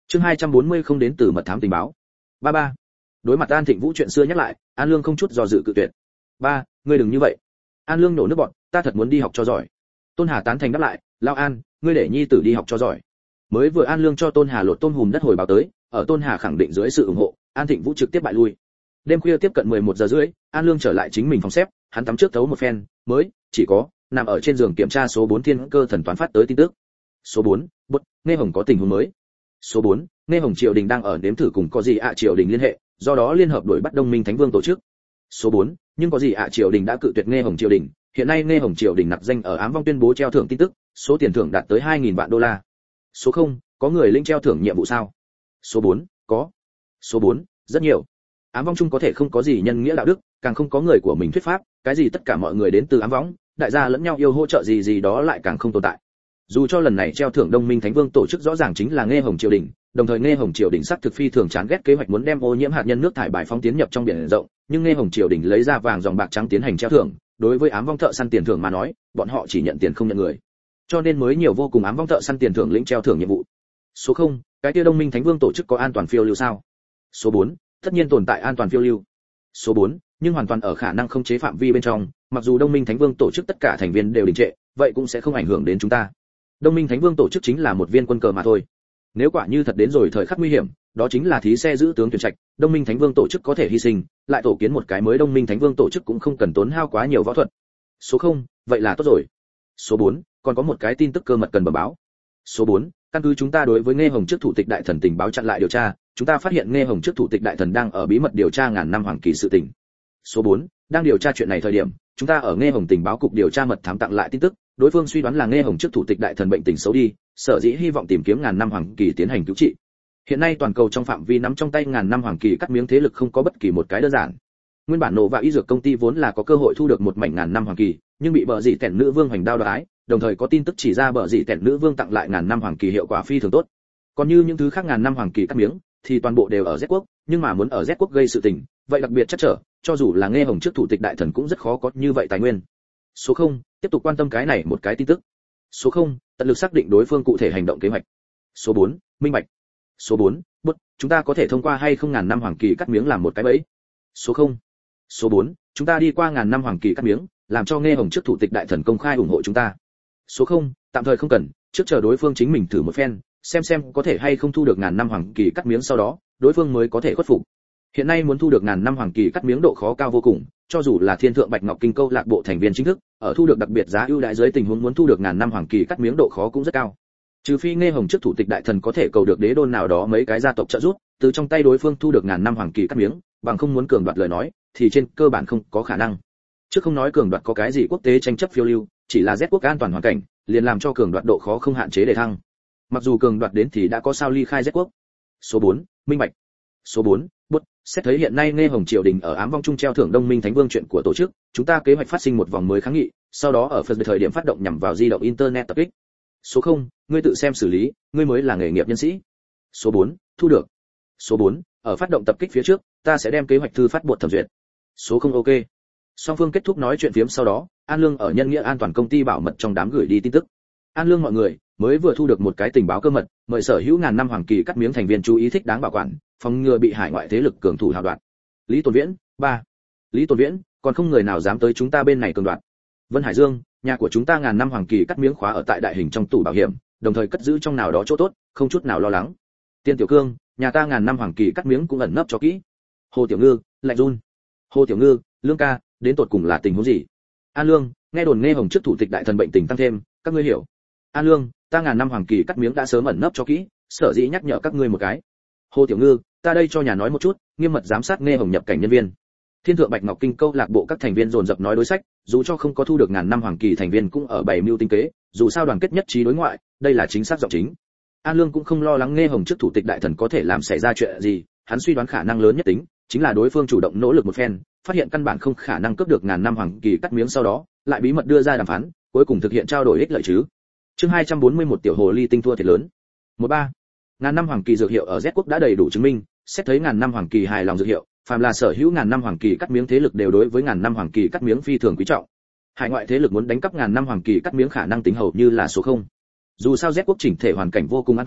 S1: Chương hai trăm bốn mươi không đến từ mật thám tình báo. Ba ba. Đối mặt An Thịnh Vũ chuyện xưa nhắc lại, An Lương không chút do dự cự tuyệt. Ba, ngươi đừng như vậy. An Lương nổ nước bọt, ta thật muốn đi học cho giỏi. Tôn Hà tán thành đáp lại, Lão An, ngươi để nhi tử đi học cho giỏi. Mới vừa An Lương cho Tôn Hà lột tôm hùm đất hồi báo tới, ở Tôn Hà khẳng định dưới sự ủng hộ, An Thịnh Vũ trực tiếp bại lui. Đêm khuya tiếp cận mười một giờ rưỡi, An Lương trở lại chính mình phòng xếp, hắn tắm trước thấu một phen, mới chỉ có nằm ở trên giường kiểm tra số bốn thiên cơ thần toán phát tới tin tức. Số bốn, bút, Nghe Hồng có tình huống mới. Số bốn, Nghe Hồng Triều Đình đang ở nếm thử cùng có gì ạ Triều Đình liên hệ, do đó liên hợp đuổi bắt Đông Minh Thánh Vương tổ chức. Số bốn, nhưng có gì ạ Triều Đình đã cự tuyệt Nghe Hồng Triều Đình, hiện nay Nghe Hồng Triều Đình nặc danh ở ám vong tuyên bố treo thưởng tin tức, số tiền thưởng đạt tới hai nghìn vạn đô la. Số không, có người linh treo thưởng nhiệm vụ sao? Số bốn, có. Số bốn, rất nhiều. Ám vong chung có thể không có gì nhân nghĩa đạo đức, càng không có người của mình thuyết pháp, cái gì tất cả mọi người đến từ ám vong, đại gia lẫn nhau yêu hỗ trợ gì gì đó lại càng không tồn tại. Dù cho lần này treo thưởng Đông Minh Thánh Vương tổ chức rõ ràng chính là Nghe Hồng Triều Đình, đồng thời Nghe Hồng Triều Đình sắc thực phi thường chán ghét kế hoạch muốn đem ô nhiễm hạt nhân nước thải bài phóng tiến nhập trong biển rộng, nhưng Nghe Hồng Triều Đình lấy ra vàng dòng bạc trắng tiến hành treo thưởng, đối với ám vong thợ săn tiền thưởng mà nói, bọn họ chỉ nhận tiền không nhận người. Cho nên mới nhiều vô cùng ám vong thợ săn tiền thưởng lĩnh treo thưởng nhiệm vụ. Số không, cái kia Đông Minh Thánh Vương tổ chức có an toàn phiêu lưu sao? Số bốn, tất nhiên tồn tại an toàn phiêu lưu. Số bốn, nhưng hoàn toàn ở khả năng không chế phạm vi bên trong, mặc dù Đông Minh Thánh Vương tổ chức tất cả thành viên đều đình trệ, vậy cũng sẽ không ảnh hưởng đến chúng ta. Đông Minh Thánh Vương tổ chức chính là một viên quân cờ mà thôi. Nếu quả như thật đến rồi thời khắc nguy hiểm, đó chính là thí xe giữ tướng tuyển trạch, Đông Minh Thánh Vương tổ chức có thể hy sinh, lại tổ kiến một cái mới Đông Minh Thánh Vương tổ chức cũng không cần tốn hao quá nhiều võ thuật. Số không, vậy là tốt rồi. Số bốn, còn có một cái tin tức cơ mật cần bẩm báo. Số bốn, căn cứ chúng ta đối với Nghe Hồng trước thủ tịch đại thần tình báo chặn lại điều tra, chúng ta phát hiện Nghe Hồng trước thủ tịch đại thần đang ở bí mật điều tra ngàn năm hoàng kỳ sự tình. Số bốn, đang điều tra chuyện này thời điểm, chúng ta ở Nghe Hồng tình báo cục điều tra mật thám tặng lại tin tức, đối phương suy đoán là Nghe Hồng trước thủ tịch đại thần bệnh tình xấu đi, sở dĩ hy vọng tìm kiếm ngàn năm hoàng kỳ tiến hành cứu trị. Hiện nay toàn cầu trong phạm vi nắm trong tay ngàn năm hoàng kỳ cắt miếng thế lực không có bất kỳ một cái đơn giản. Nguyên bản nổ và y dược công ty vốn là có cơ hội thu được một mảnh ngàn năm hoàng kỳ, nhưng bị bợ dị tẻn nữ vương hoành đao đái, đồng thời có tin tức chỉ ra bợ dị tẻn nữ vương tặng lại ngàn năm hoàng kỳ hiệu quả phi thường tốt. Còn như những thứ khác ngàn năm hoàng kỳ cắt miếng, thì toàn bộ đều ở Z quốc, nhưng mà muốn ở Z quốc gây sự tình, vậy đặc biệt chắc trở, cho dù là Nghe Hồng trước thủ tịch đại thần cũng rất khó có như vậy tài nguyên. Số không, tiếp tục quan tâm cái này một cái tin tức. Số không, tận lực xác định đối phương cụ thể hành động kế hoạch. Số bốn, minh bạch. Số bốn, bút, chúng ta có thể thông qua hay không ngàn năm hoàng kỳ cắt miếng làm một cái bẫy. Số không. Số bốn, chúng ta đi qua ngàn năm hoàng kỳ cắt miếng, làm cho Nghe Hồng trước thủ tịch đại thần công khai ủng hộ chúng ta. Số không, tạm thời không cần, trước chờ đối phương chính mình thử một phen, xem xem có thể hay không thu được ngàn năm hoàng kỳ cắt miếng, sau đó đối phương mới có thể khuất phục. Hiện nay muốn thu được ngàn năm hoàng kỳ cắt miếng độ khó cao vô cùng, cho dù là Thiên Thượng Bạch Ngọc Kinh câu lạc bộ thành viên chính thức, ở thu được đặc biệt giá ưu đãi dưới tình huống muốn thu được ngàn năm hoàng kỳ cắt miếng độ khó cũng rất cao. Trừ phi Nghe Hồng trước thủ tịch đại thần có thể cầu được đế đô nào đó mấy cái gia tộc trợ giúp, từ trong tay đối phương thu được ngàn năm hoàng kỳ cắt miếng, bằng không muốn cường đoạt lời nói, thì trên cơ bản không có khả năng. Chứ không nói cường đoạt có cái gì quốc tế tranh chấp phiêu lưu, chỉ là Z quốc an toàn hoàn cảnh, liền làm cho cường đoạt độ khó không hạn chế để thăng. Mặc dù cường đoạt đến thì đã có sao ly khai Z quốc. Số bốn, minh bạch. Số bốn, bút, xét thấy hiện nay Nghe Hồng Triều Đình ở ám vong chung treo thưởng Đông Minh Thánh Vương chuyện của tổ chức, chúng ta kế hoạch phát sinh một vòng mới kháng nghị, sau đó ở phần thời điểm phát động nhằm vào di động internet tập kích. Số không, ngươi tự xem xử lý, ngươi mới là nghề nghiệp nhân sĩ. Số bốn, thu được. Số bốn, ở phát động tập kích phía trước, ta sẽ đem kế hoạch thư phát buộc thẩm duyệt. Số không ok. Song phương kết thúc nói chuyện phiếm sau đó, An Lương ở nhân nghĩa an toàn công ty bảo mật trong đám gửi đi tin tức. An Lương mọi người, mới vừa thu được một cái tình báo cơ mật, mời sở hữu ngàn năm hoàng kỳ cắt miếng thành viên chú ý thích đáng bảo quản, phòng ngừa bị hải ngoại thế lực cường thủ hào đoạt. Lý Tồn Viễn, ba. Lý Tồn Viễn, còn không người nào dám tới chúng ta bên này cường đoạt. Vân Hải Dương, nhà của chúng ta ngàn năm hoàng kỳ cắt miếng khóa ở tại đại hình trong tủ bảo hiểm, đồng thời cất giữ trong nào đó chỗ tốt, không chút nào lo lắng. Tiên Tiểu Cương, nhà ta ngàn năm hoàng kỳ cắt miếng cũng ẩn nấp cho kỹ. Hồ Tiểu Ngư, lạnh run. Hồ Tiểu Ngư, Lương ca, đến tột cùng là tình huống gì? An Lương, nghe đồn Nghe Hồng trước thủ tịch đại thần bệnh tình tăng thêm, các ngươi hiểu. An Lương, ta ngàn năm hoàng kỳ cắt miếng đã sớm ẩn nấp cho kỹ, sở dĩ nhắc nhở các ngươi một cái. Hồ Tiểu Ngư, ta đây cho nhà nói một chút, nghiêm mật giám sát Nghe Hồng nhập cảnh nhân viên. Thiên Thượng Bạch Ngọc Kinh câu lạc bộ các thành viên dồn dập nói đối sách, dù cho không có thu được ngàn năm hoàng kỳ thành viên cũng ở bảy mưu tinh kế, dù sao đoàn kết nhất trí đối ngoại, đây là chính xác giọng chính. An Lương cũng không lo lắng Nghe Hồng trước thủ tịch đại thần có thể làm xảy ra chuyện gì, hắn suy đoán khả năng lớn nhất tính chính là đối phương chủ động nỗ lực một phen, phát hiện căn bản không khả năng cướp được ngàn năm hoàng kỳ cắt miếng, sau đó lại bí mật đưa ra đàm phán, cuối cùng thực hiện trao đổi ích lợi chứ. Chương hai trăm bốn mươi mốt tiểu hồ ly tinh thua thiệt lớn. một ba. Ngàn năm hoàng kỳ dược hiệu ở Z quốc đã đầy đủ chứng minh, xét thấy ngàn năm hoàng kỳ hài lòng dược hiệu, phàm là sở hữu ngàn năm hoàng kỳ cắt miếng thế lực đều đối với ngàn năm hoàng kỳ cắt miếng phi thường quý trọng. Hải ngoại thế lực muốn đánh cắp ngàn năm hoàng kỳ cắt miếng khả năng tính hầu như là số không. Dù sao Z quốc chỉnh thể hoàn cảnh vô cùng an toàn,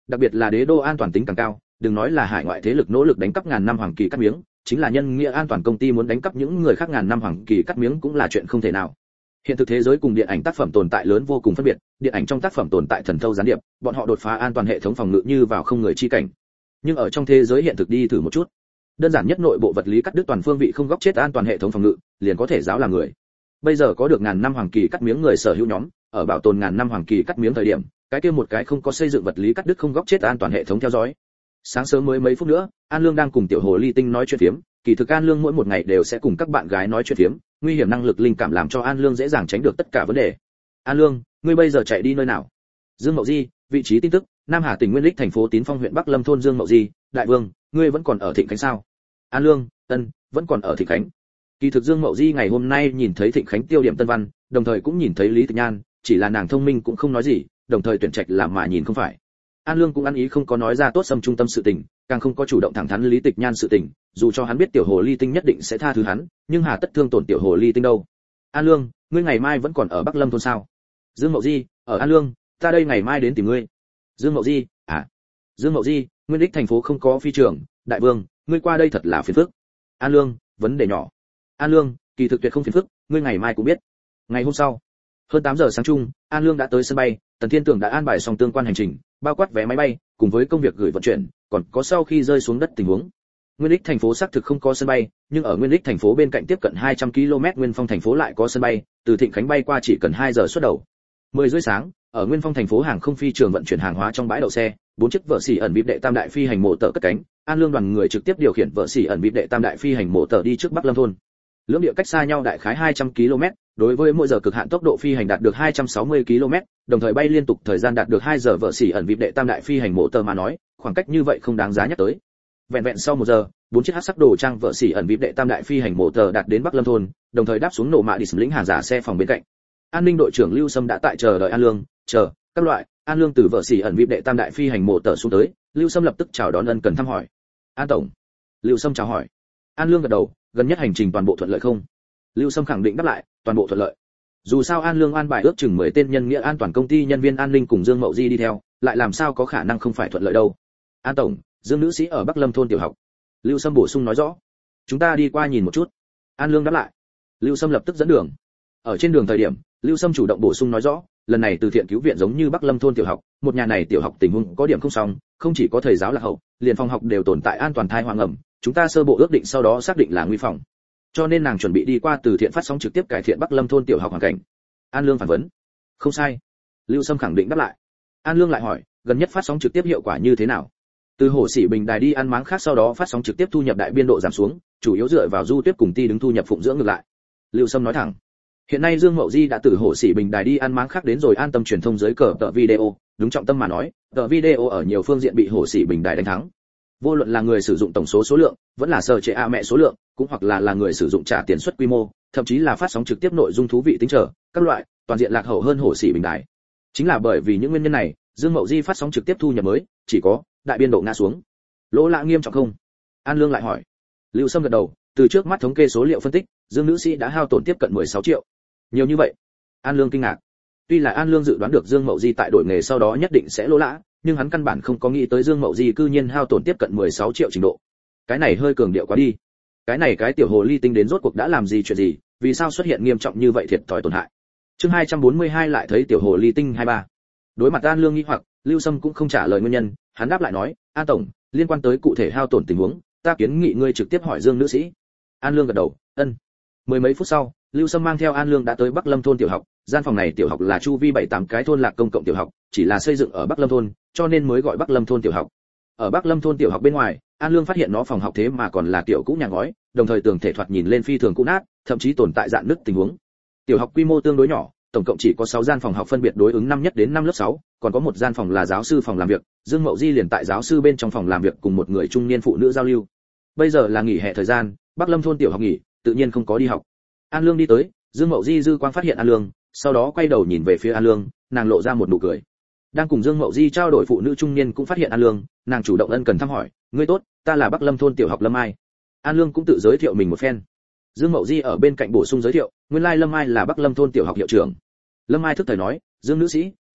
S1: đặc biệt là đế đô an toàn tính càng cao, đừng nói là hải ngoại thế lực nỗ lực đánh cắp ngàn năm hoàng kỳ cắt miếng, chính là nhân nghĩa an toàn công ty muốn đánh cắp những người khác ngàn năm hoàng kỳ cắt miếng cũng là chuyện không thể nào. Hiện thực thế giới cùng điện ảnh tác phẩm tồn tại lớn vô cùng phân biệt, điện ảnh trong tác phẩm tồn tại thần thâu gián điệp, bọn họ đột phá an toàn hệ thống phòng ngự như vào không người chi cảnh. Nhưng ở trong thế giới hiện thực đi thử một chút, đơn giản nhất nội bộ vật lý cắt đứt toàn phương vị không góc chết an toàn hệ thống phòng ngự, liền có thể giáo là người. Bây giờ có được ngàn năm hoàng kỳ cắt miếng người sở hữu nhóm, ở bảo tồn ngàn năm hoàng kỳ cắt miếng thời điểm, cái kia một cái không có xây dựng vật lý cắt đứt không góc chết an toàn hệ thống theo dõi. Sáng sớm mới mấy phút nữa, An Lương đang cùng tiểu hồ ly tinh nói chuyện phiếm, kỳ thực An Lương mỗi một ngày đều sẽ cùng các bạn gái nói chuyện phiếm, nguy hiểm năng lực linh cảm làm cho An Lương dễ dàng tránh được tất cả vấn đề. An Lương, ngươi bây giờ chạy đi nơi nào? Dương Mậu Di, vị trí tin tức, Nam Hà tỉnh Nguyên Lích thành phố Tín Phong huyện Bắc Lâm thôn. Dương Mậu Di, đại vương, ngươi vẫn còn ở Thịnh Khánh sao? An Lương, ân, vẫn còn ở Thịnh Khánh. Kỳ thực Dương Mậu Di ngày hôm nay nhìn thấy Thịnh Khánh tiêu điểm Tân Văn, đồng thời cũng nhìn thấy Lý Tịch Nhan, chỉ là nàng thông minh cũng không nói gì, đồng thời tuyển trạch làm mà nhìn không phải. An Lương cũng ăn ý không có nói ra tốt xâm trung tâm sự tình, càng không có chủ động thẳng thắn Lý Tịch Nhan sự tình, dù cho hắn biết tiểu hồ ly tinh nhất định sẽ tha thứ hắn, nhưng hà tất thương tổn tiểu hồ ly tinh đâu. An Lương, ngươi ngày mai vẫn còn ở Bắc Lâm thôn sao? Dương Mậu Di, ở An Lương, ta đây ngày mai đến tìm ngươi. Dương Mậu Di, à? Dương Mậu Di, Nguyên Lích thành phố không có phi trường, đại vương, ngươi qua đây thật là phiền phức. An Lương, vấn đề nhỏ. An Lương, kỳ thực tuyệt không phiền phức, ngươi ngày mai cũng biết. Ngày hôm sau, hơn tám giờ sáng chung, An Lương đã tới sân bay, Tần Thiên Tưởng đã an bài xong tương quan hành trình, bao quát vé máy bay, cùng với công việc gửi vận chuyển, còn có sau khi rơi xuống đất tình huống. Nguyên Lích thành phố xác thực không có sân bay, nhưng ở Nguyên Lích thành phố bên cạnh tiếp cận hai trăm ki lô mét Nguyên Phong thành phố lại có sân bay, từ Thịnh Khánh bay qua chỉ cần hai giờ xuất đầu. mười rưỡi sáng, ở Nguyên Phong thành phố hàng không phi trường vận chuyển hàng hóa trong bãi đậu xe, bốn chiếc vợ xỉ ẩn bịp đệ tam đại phi hành mộ tờ cất cánh, An Lương đoàn người trực tiếp điều khiển vợ xỉ ẩn bịp đệ tam đại phi hành mộ tờ đi trước Bắc Lâm thôn. Lưỡng địa cách xa nhau đại khái hai trăm ki lô mét, đối với mỗi giờ cực hạn tốc độ phi hành đạt được hai trăm sáu mươi ki lô mét, đồng thời bay liên tục thời gian đạt được hai giờ vợ xỉ ẩn bịp đệ tam đại phi hành mộ tờ mà nói, khoảng cách như vậy không đáng giá nhắc tới. Vẹn vẹn sau một giờ, bốn chiếc hắc sắc đồ trang vợ xỉ ẩn bịp đệ tam đại phi hành mộ tờ đạt đến Bắc Lâm thôn, đồng thời đáp xuống nổ mạ đi lĩnh hàng giả xe phòng bên cạnh. An ninh đội trưởng Lưu Sâm đã tại chờ đợi An Lương, chờ các loại. An Lương từ vợ xỉ ẩn bịp đệ tam đại phi hành mộ tờ xuống tới, Lưu Sâm lập tức chào đón ân cần thăm hỏi. An tổng. Lưu Sâm chào hỏi. An Lương gật đầu, gần nhất hành trình toàn bộ thuận lợi không? Lưu Sâm khẳng định đáp lại, toàn bộ thuận lợi. Dù sao An Lương an bài ước chừng mười tên nhân nghĩa an toàn công ty nhân viên an ninh cùng Dương Mậu Di đi theo, lại làm sao có khả năng không phải thuận lợi đâu. An tổng, Dương nữ sĩ ở Bắc Lâm thôn tiểu học. Lưu Sâm bổ sung nói rõ. Chúng ta đi qua nhìn một chút. An Lương đáp lại. Lưu Sâm lập tức dẫn đường. Ở trên đường thời điểm, Lưu Sâm chủ động bổ sung nói rõ, lần này từ thiện cứu viện giống như Bắc Lâm thôn tiểu học, một nhà này tiểu học tình huống có điểm không xong, không chỉ có thầy giáo lạc hậu, liền phòng học đều tồn tại an toàn thai hoang ẩm, chúng ta sơ bộ ước định sau đó xác định là nguy phòng. Cho nên nàng chuẩn bị đi qua từ thiện phát sóng trực tiếp cải thiện Bắc Lâm thôn tiểu học hoàn cảnh. An Lương phản vấn. Không sai. Lưu Sâm khẳng định đáp lại. An Lương lại hỏi, gần nhất phát sóng trực tiếp hiệu quả như thế nào? Từ Hồ Sĩ Bình đài đi ăn máng khác sau đó phát sóng trực tiếp thu nhập đại biên độ giảm xuống, chủ yếu dựa vào du tiếp cùng ti đứng thu nhập phụng dưỡng ngược lại. Lưu Sâm nói thẳng. Hiện nay Dương Mậu Di đã từ Hồ Sĩ Bình đài đi ăn máng khác đến rồi An Tâm truyền thông dưới cờ tờ video, đúng trọng tâm mà nói, tờ video ở nhiều phương diện bị Hồ Sĩ Bình đài đánh thắng. Vô luận là người sử dụng tổng số số lượng, vẫn là sở chế a mẹ số lượng, cũng hoặc là là người sử dụng trả tiền suất quy mô, thậm chí là phát sóng trực tiếp nội dung thú vị tính trở, các loại, toàn diện lạc hậu hơn Hồ Sĩ Bình đài. Chính là bởi vì những nguyên nhân này, Dương Mậu Di phát sóng trực tiếp thu nhập mới chỉ có đại biên độ ngã xuống. Lỗ lã nghiêm trọng không? An Lương lại hỏi. Lưu Sâm gật đầu, từ trước mắt thống kê số liệu phân tích, Dương nữ sĩ đã hao tổn tiếp cận mười sáu triệu. Nhiều như vậy? An Lương kinh ngạc. Tuy là An Lương dự đoán được Dương Mậu Di tại đổi nghề sau đó nhất định sẽ lỗ lã, nhưng hắn căn bản không có nghĩ tới Dương Mậu Di cư nhiên hao tổn tiếp cận mười sáu triệu trình độ. Cái này hơi cường điệu quá đi. Cái này cái tiểu hồ ly tinh đến rốt cuộc đã làm gì chuyện gì, vì sao xuất hiện nghiêm trọng như vậy thiệt thòi tổn hại. Chương hai trăm bốn mươi hai lại thấy tiểu hồ ly tinh hai ba. Đối mặt An Lương nghi hoặc, Lưu Sâm cũng không trả lời nguyên nhân, hắn đáp lại nói, An tổng, liên quan tới cụ thể hao tổn tình huống, ta kiến nghị ngươi trực tiếp hỏi Dương nữ sĩ. An Lương gật đầu, ân. Mười mấy phút sau, Lưu Sâm mang theo An Lương đã tới Bắc Lâm thôn tiểu học, gian phòng này tiểu học là chu vi bảy tám cái thôn lạc công cộng tiểu học, chỉ là xây dựng ở Bắc Lâm thôn, cho nên mới gọi Bắc Lâm thôn tiểu học. Ở Bắc Lâm thôn tiểu học bên ngoài, An Lương phát hiện nó phòng học thế mà còn là kiểu cũ nhà ngói, đồng thời tường thể thoạt nhìn lên phi thường cũ nát, thậm chí tồn tại rạn nứt tình huống. Tiểu học quy mô tương đối nhỏ, tổng cộng chỉ có sáu gian phòng học phân biệt đối ứng năm nhất đến năm lớp sáu, còn có một gian phòng là giáo sư phòng làm việc, Dương Mậu Di liền tại giáo sư bên trong phòng làm việc cùng một người trung niên phụ nữ giao lưu. Bây giờ là nghỉ hè thời gian, Bắc Lâm thôn tiểu học nghỉ, tự nhiên không có đi học. An Lương đi tới, Dương Mậu Di dư quang phát hiện An Lương, sau đó quay đầu nhìn về phía An Lương, nàng lộ ra một nụ cười. Đang cùng Dương Mậu Di trao đổi phụ nữ trung niên cũng phát hiện An Lương, nàng chủ động ân cần thăm hỏi, "Ngươi tốt, ta là Bắc Lâm thôn tiểu học Lâm Ai." An Lương cũng tự giới thiệu mình một phen. Dương Mậu Di ở bên cạnh bổ sung giới thiệu, nguyên lai Lâm Ai là Bắc Lâm thôn tiểu học hiệu trưởng. Lâm Ai thức thời nói, "Dương nữ sĩ,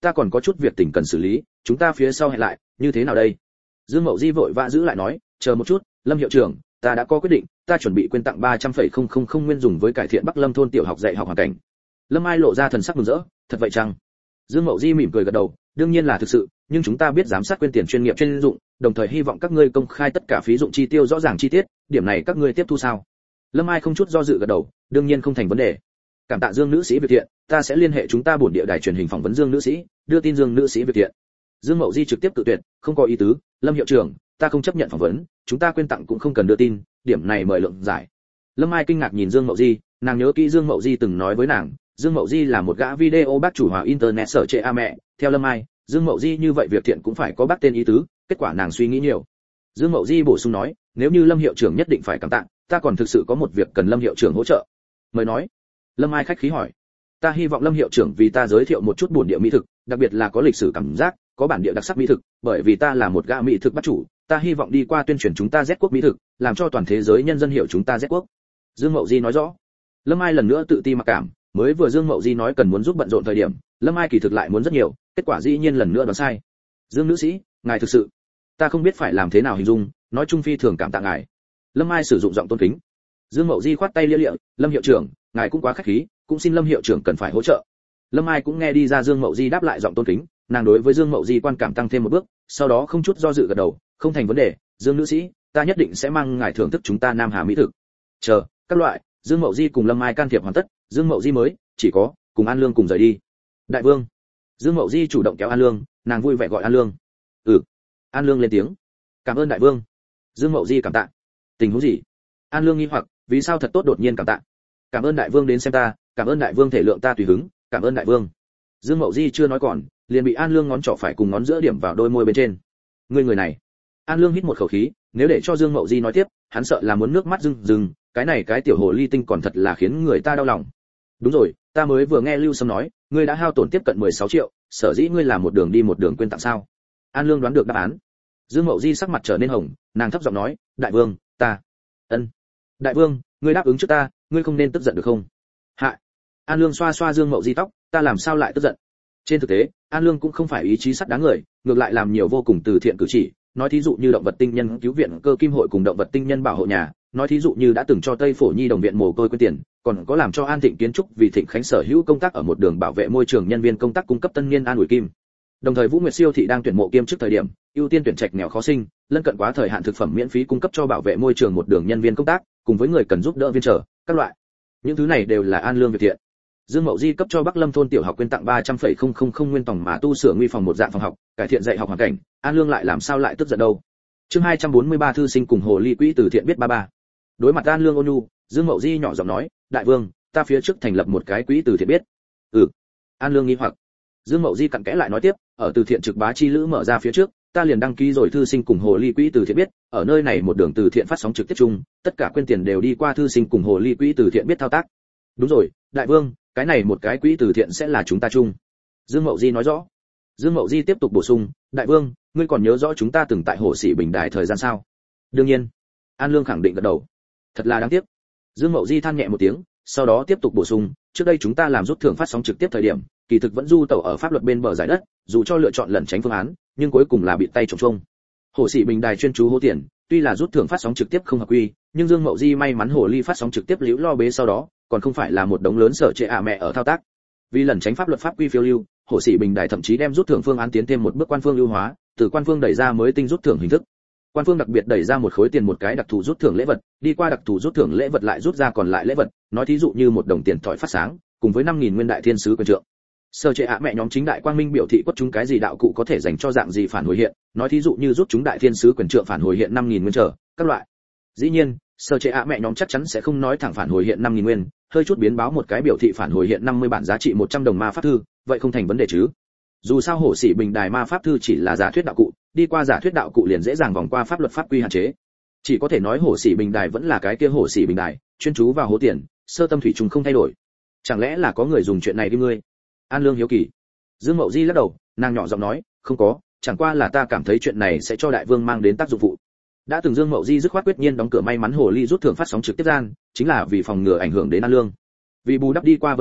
S1: ta còn có chút việc tình cần xử lý, chúng ta phía sau hẹn lại, như thế nào đây? Dương Mậu Di vội vã giữ lại nói, chờ một chút, Lâm hiệu trưởng, ta đã có quyết định, ta chuẩn bị quyên tặng ba trăm phẩy không không không nguyên dùng với cải thiện Bắc Lâm thôn tiểu học dạy học hoàn cảnh. Lâm Ai lộ ra thần sắc mừng rỡ, thật vậy chăng? Dương Mậu Di mỉm cười gật đầu, đương nhiên là thực sự, nhưng chúng ta biết giám sát quyên tiền chuyên nghiệp chuyên dụng, đồng thời hy vọng các ngươi công khai tất cả phí dụng chi tiêu rõ ràng chi tiết, điểm này các ngươi tiếp thu sao? Lâm Ai không chút do dự gật đầu, đương nhiên không thành vấn đề. Cảm tạ Dương nữ sĩ việc thiện, ta sẽ liên hệ chúng ta bổn địa đài truyền hình phỏng vấn Dương nữ sĩ, đưa tin Dương nữ sĩ việc thiện. Dương Mậu Di trực tiếp tự tuyệt, không có ý tứ, Lâm hiệu trưởng, ta không chấp nhận phỏng vấn, chúng ta quyên tặng cũng không cần đưa tin, điểm này mời lượng giải. Lâm Ai kinh ngạc nhìn Dương Mậu Di, nàng nhớ kỹ Dương Mậu Di từng nói với nàng, Dương Mậu Di là một gã video bác chủ hòa internet sở trệ a mẹ, theo Lâm Ai, Dương Mậu Di như vậy việc thiện cũng phải có bác tên ý tứ, kết quả nàng suy nghĩ nhiều. Dương Mậu Di bổ sung nói, nếu như Lâm hiệu trưởng nhất định phải cảm tạ, ta còn thực sự có một việc cần Lâm hiệu trưởng hỗ trợ. Mời nói. Lâm Ai khách khí hỏi, ta hy vọng Lâm hiệu trưởng vì ta giới thiệu một chút buồn địa mỹ thực, đặc biệt là có lịch sử cảm giác, có bản địa đặc sắc mỹ thực, bởi vì ta là một gã mỹ thực bác chủ, ta hy vọng đi qua tuyên truyền chúng ta Z quốc mỹ thực, làm cho toàn thế giới nhân dân hiểu chúng ta Z quốc. Dương Mậu Di nói rõ. Lâm Ai lần nữa tự ti mặc cảm, mới vừa Dương Mậu Di nói cần muốn giúp bận rộn thời điểm, Lâm Ai kỳ thực lại muốn rất nhiều, kết quả dĩ nhiên lần nữa đoán sai. Dương nữ sĩ, ngài thực sự, ta không biết phải làm thế nào hình dung, nói chung phi thường cảm tạ ngài. Lâm Ai sử dụng giọng tôn kính. Dương Mậu Di khoát tay lia lịa, Lâm hiệu trưởng, ngài cũng quá khách khí, cũng xin Lâm hiệu trưởng cần phải hỗ trợ. Lâm Ai cũng nghe đi ra Dương Mậu Di đáp lại giọng tôn kính, nàng đối với Dương Mậu Di quan cảm tăng thêm một bước, sau đó không chút do dự gật đầu, không thành vấn đề, Dương nữ sĩ, ta nhất định sẽ mang ngài thưởng thức chúng ta Nam Hà mỹ thực. Chờ, các loại, Dương Mậu Di cùng Lâm Ai can thiệp hoàn tất, Dương Mậu Di mới chỉ có cùng An Lương cùng rời đi. Đại vương. Dương Mậu Di chủ động kéo An Lương, nàng vui vẻ gọi An Lương. Ừ. An Lương lên tiếng. Cảm ơn đại vương. Dương Mậu Di cảm tạ. Tình huống gì? An Lương nghi hoặc, vì sao thật tốt đột nhiên cảm tạ? Cảm ơn đại vương đến xem ta, cảm ơn đại vương thể lượng ta tùy hứng, cảm ơn đại vương. Dương Mậu Di chưa nói còn, liền bị An Lương ngón trỏ phải cùng ngón giữa điểm vào đôi môi bên trên. Ngươi người này. An Lương hít một khẩu khí, nếu để cho Dương Mậu Di nói tiếp, hắn sợ là muốn nước mắt rưng rưng, cái này cái tiểu hồ ly tinh còn thật là khiến người ta đau lòng. Đúng rồi, ta mới vừa nghe Lưu Sâm nói, ngươi đã hao tổn tiếp cận mười sáu triệu, sở dĩ ngươi làm một đường đi một đường quên tặng sao? An Lương đoán được đáp án. Dương Mậu Di sắc mặt trở nên hồng, nàng thấp giọng nói, đại vương, ta, ân, đại vương, ngươi đáp ứng trước ta, ngươi không nên tức giận được không? Hạ. An Lương xoa xoa Dương Mậu Di tóc, ta làm sao lại tức giận? Trên thực tế, An Lương cũng không phải ý chí sắt đá người, ngược lại làm nhiều vô cùng từ thiện cử chỉ, nói thí dụ như động vật tinh nhân cứu viện cơ kim hội cùng động vật tinh nhân bảo hộ nhà, nói thí dụ như đã từng cho Tây Phổ Nhi đồng viện mồ côi quyên tiền, còn có làm cho An Thịnh kiến trúc vì Thịnh Khánh sở hữu công tác ở một đường bảo vệ môi trường nhân viên công tác cung cấp tân niên an ủi kim. Đồng thời Vũ Nguyệt siêu thị đang tuyển mộ kiêm chức thời điểm, ưu tiên tuyển trạch nghèo khó sinh, lân cận quá thời hạn thực phẩm miễn phí cung cấp cho bảo vệ môi trường một đường nhân viên công tác, cùng với người cần giúp đỡ viên trở, các loại. Những thứ này đều là An Lương việc thiện. Dương Mậu Di cấp cho Bắc Lâm thôn tiểu học quyên tặng ba trăm phẩy không không không nguyên tổng mà tu sửa nguy phòng một dạng phòng học, cải thiện dạy học hoàn cảnh, An Lương lại làm sao lại tức giận đâu. Chương hai trăm bốn mươi ba thư sinh cùng hồ ly quỹ từ thiện biết ba ba. Đối mặt An Lương ôn nhu, Dương Mậu Di nhỏ giọng nói, đại vương, ta phía trước thành lập một cái quỹ từ thiện biết. Ừ. An Lương nghi hoặc. Dương Mậu Di cặn kẽ lại nói tiếp, ở từ thiện trực bá chi lữ mở ra phía trước, ta liền đăng ký rồi thư sinh cùng hồ ly quỹ từ thiện biết, ở nơi này một đường từ thiện phát sóng trực tiếp chung, tất cả quyên tiền đều đi qua thư sinh cùng hồ ly quỹ từ thiện biết thao tác. Đúng rồi, đại vương, cái này một cái quỹ từ thiện sẽ là chúng ta chung. Dương Mậu Di nói rõ. Dương Mậu Di tiếp tục bổ sung, đại vương, ngươi còn nhớ rõ chúng ta từng tại Hồ Sĩ Bình Đài thời gian sao? Đương nhiên. An Lương khẳng định gật đầu. Thật là đáng tiếc. Dương Mậu Di than nhẹ một tiếng, sau đó tiếp tục bổ sung, trước đây chúng ta làm rút thưởng phát sóng trực tiếp thời điểm, kỳ thực vẫn du tẩu ở pháp luật bên bờ giải đất, dù cho lựa chọn lẩn tránh phương án, nhưng cuối cùng là bị tay trồng trông. Hồ Sĩ Bình Đài chuyên chú hố tiền, tuy là rút thưởng phát sóng trực tiếp không hợp quy, nhưng Dương Mậu Di may mắn hồ ly phát sóng trực tiếp liễu lo bế sau đó, còn không phải là một đống lớn sở trệ ạ mẹ ở thao tác. Vì lẩn tránh pháp luật pháp quy phiêu lưu, Hồ Sĩ Bình Đài thậm chí đem rút thưởng phương án tiến thêm một bước quan phương ưu hóa, từ quan phương đẩy ra mới tinh rút thưởng hình thức. Quan phương đặc biệt đẩy ra một khối tiền một cái đặc thù rút thưởng lễ vật, đi qua đặc thù rút thưởng lễ vật lại rút ra còn lại lễ vật, nói thí dụ như một đồng tiền thỏi phát sáng, cùng với năm nghìn nguyên đại thiên sứ quyền trượng. Sở trệ ạ mẹ nhóm chính đại quang minh biểu thị quất chúng cái gì đạo cụ có thể dành cho dạng gì phản hồi hiện, nói thí dụ như rút chúng đại thiên sứ quyền trượng phản hồi hiện năm nghìn nguyên trở, các loại. Dĩ nhiên, sở trệ ạ mẹ nhóm chắc chắn sẽ không nói thẳng phản hồi hiện năm nghìn nguyên, hơi chút biến báo một cái biểu thị phản hồi hiện năm mươi bản giá trị một trăm đồng ma pháp thư, vậy không thành vấn đề chứ. Dù sao Hồ Sĩ Bình Đài ma pháp thư chỉ là giả thuyết đạo cụ, đi qua giả thuyết đạo cụ liền dễ dàng vòng qua pháp luật pháp quy hạn chế. Chỉ có thể nói Hồ Sĩ Bình Đài vẫn là cái kia Hồ Sĩ Bình Đài, chuyên chú vào hố tiền, sơ tâm thủy trùng không thay đổi. Chẳng lẽ là có người dùng chuyện này đi ngươi? An Lương hiếu kỳ. Dương Mậu Di lắc đầu, nàng nhỏ giọng nói, không có, chẳng qua là ta cảm thấy chuyện này sẽ cho đại vương mang đến tác dụng phụ. Đã từng Dương Mậu Di dứt khoát quyết nhiên đóng cửa may mắn hồ ly rút thưởng phát sóng trực tiếp gian, chính là vì phòng ngừa ảnh hưởng đến An Lương. Vì bù đắp đi qua vấn đề,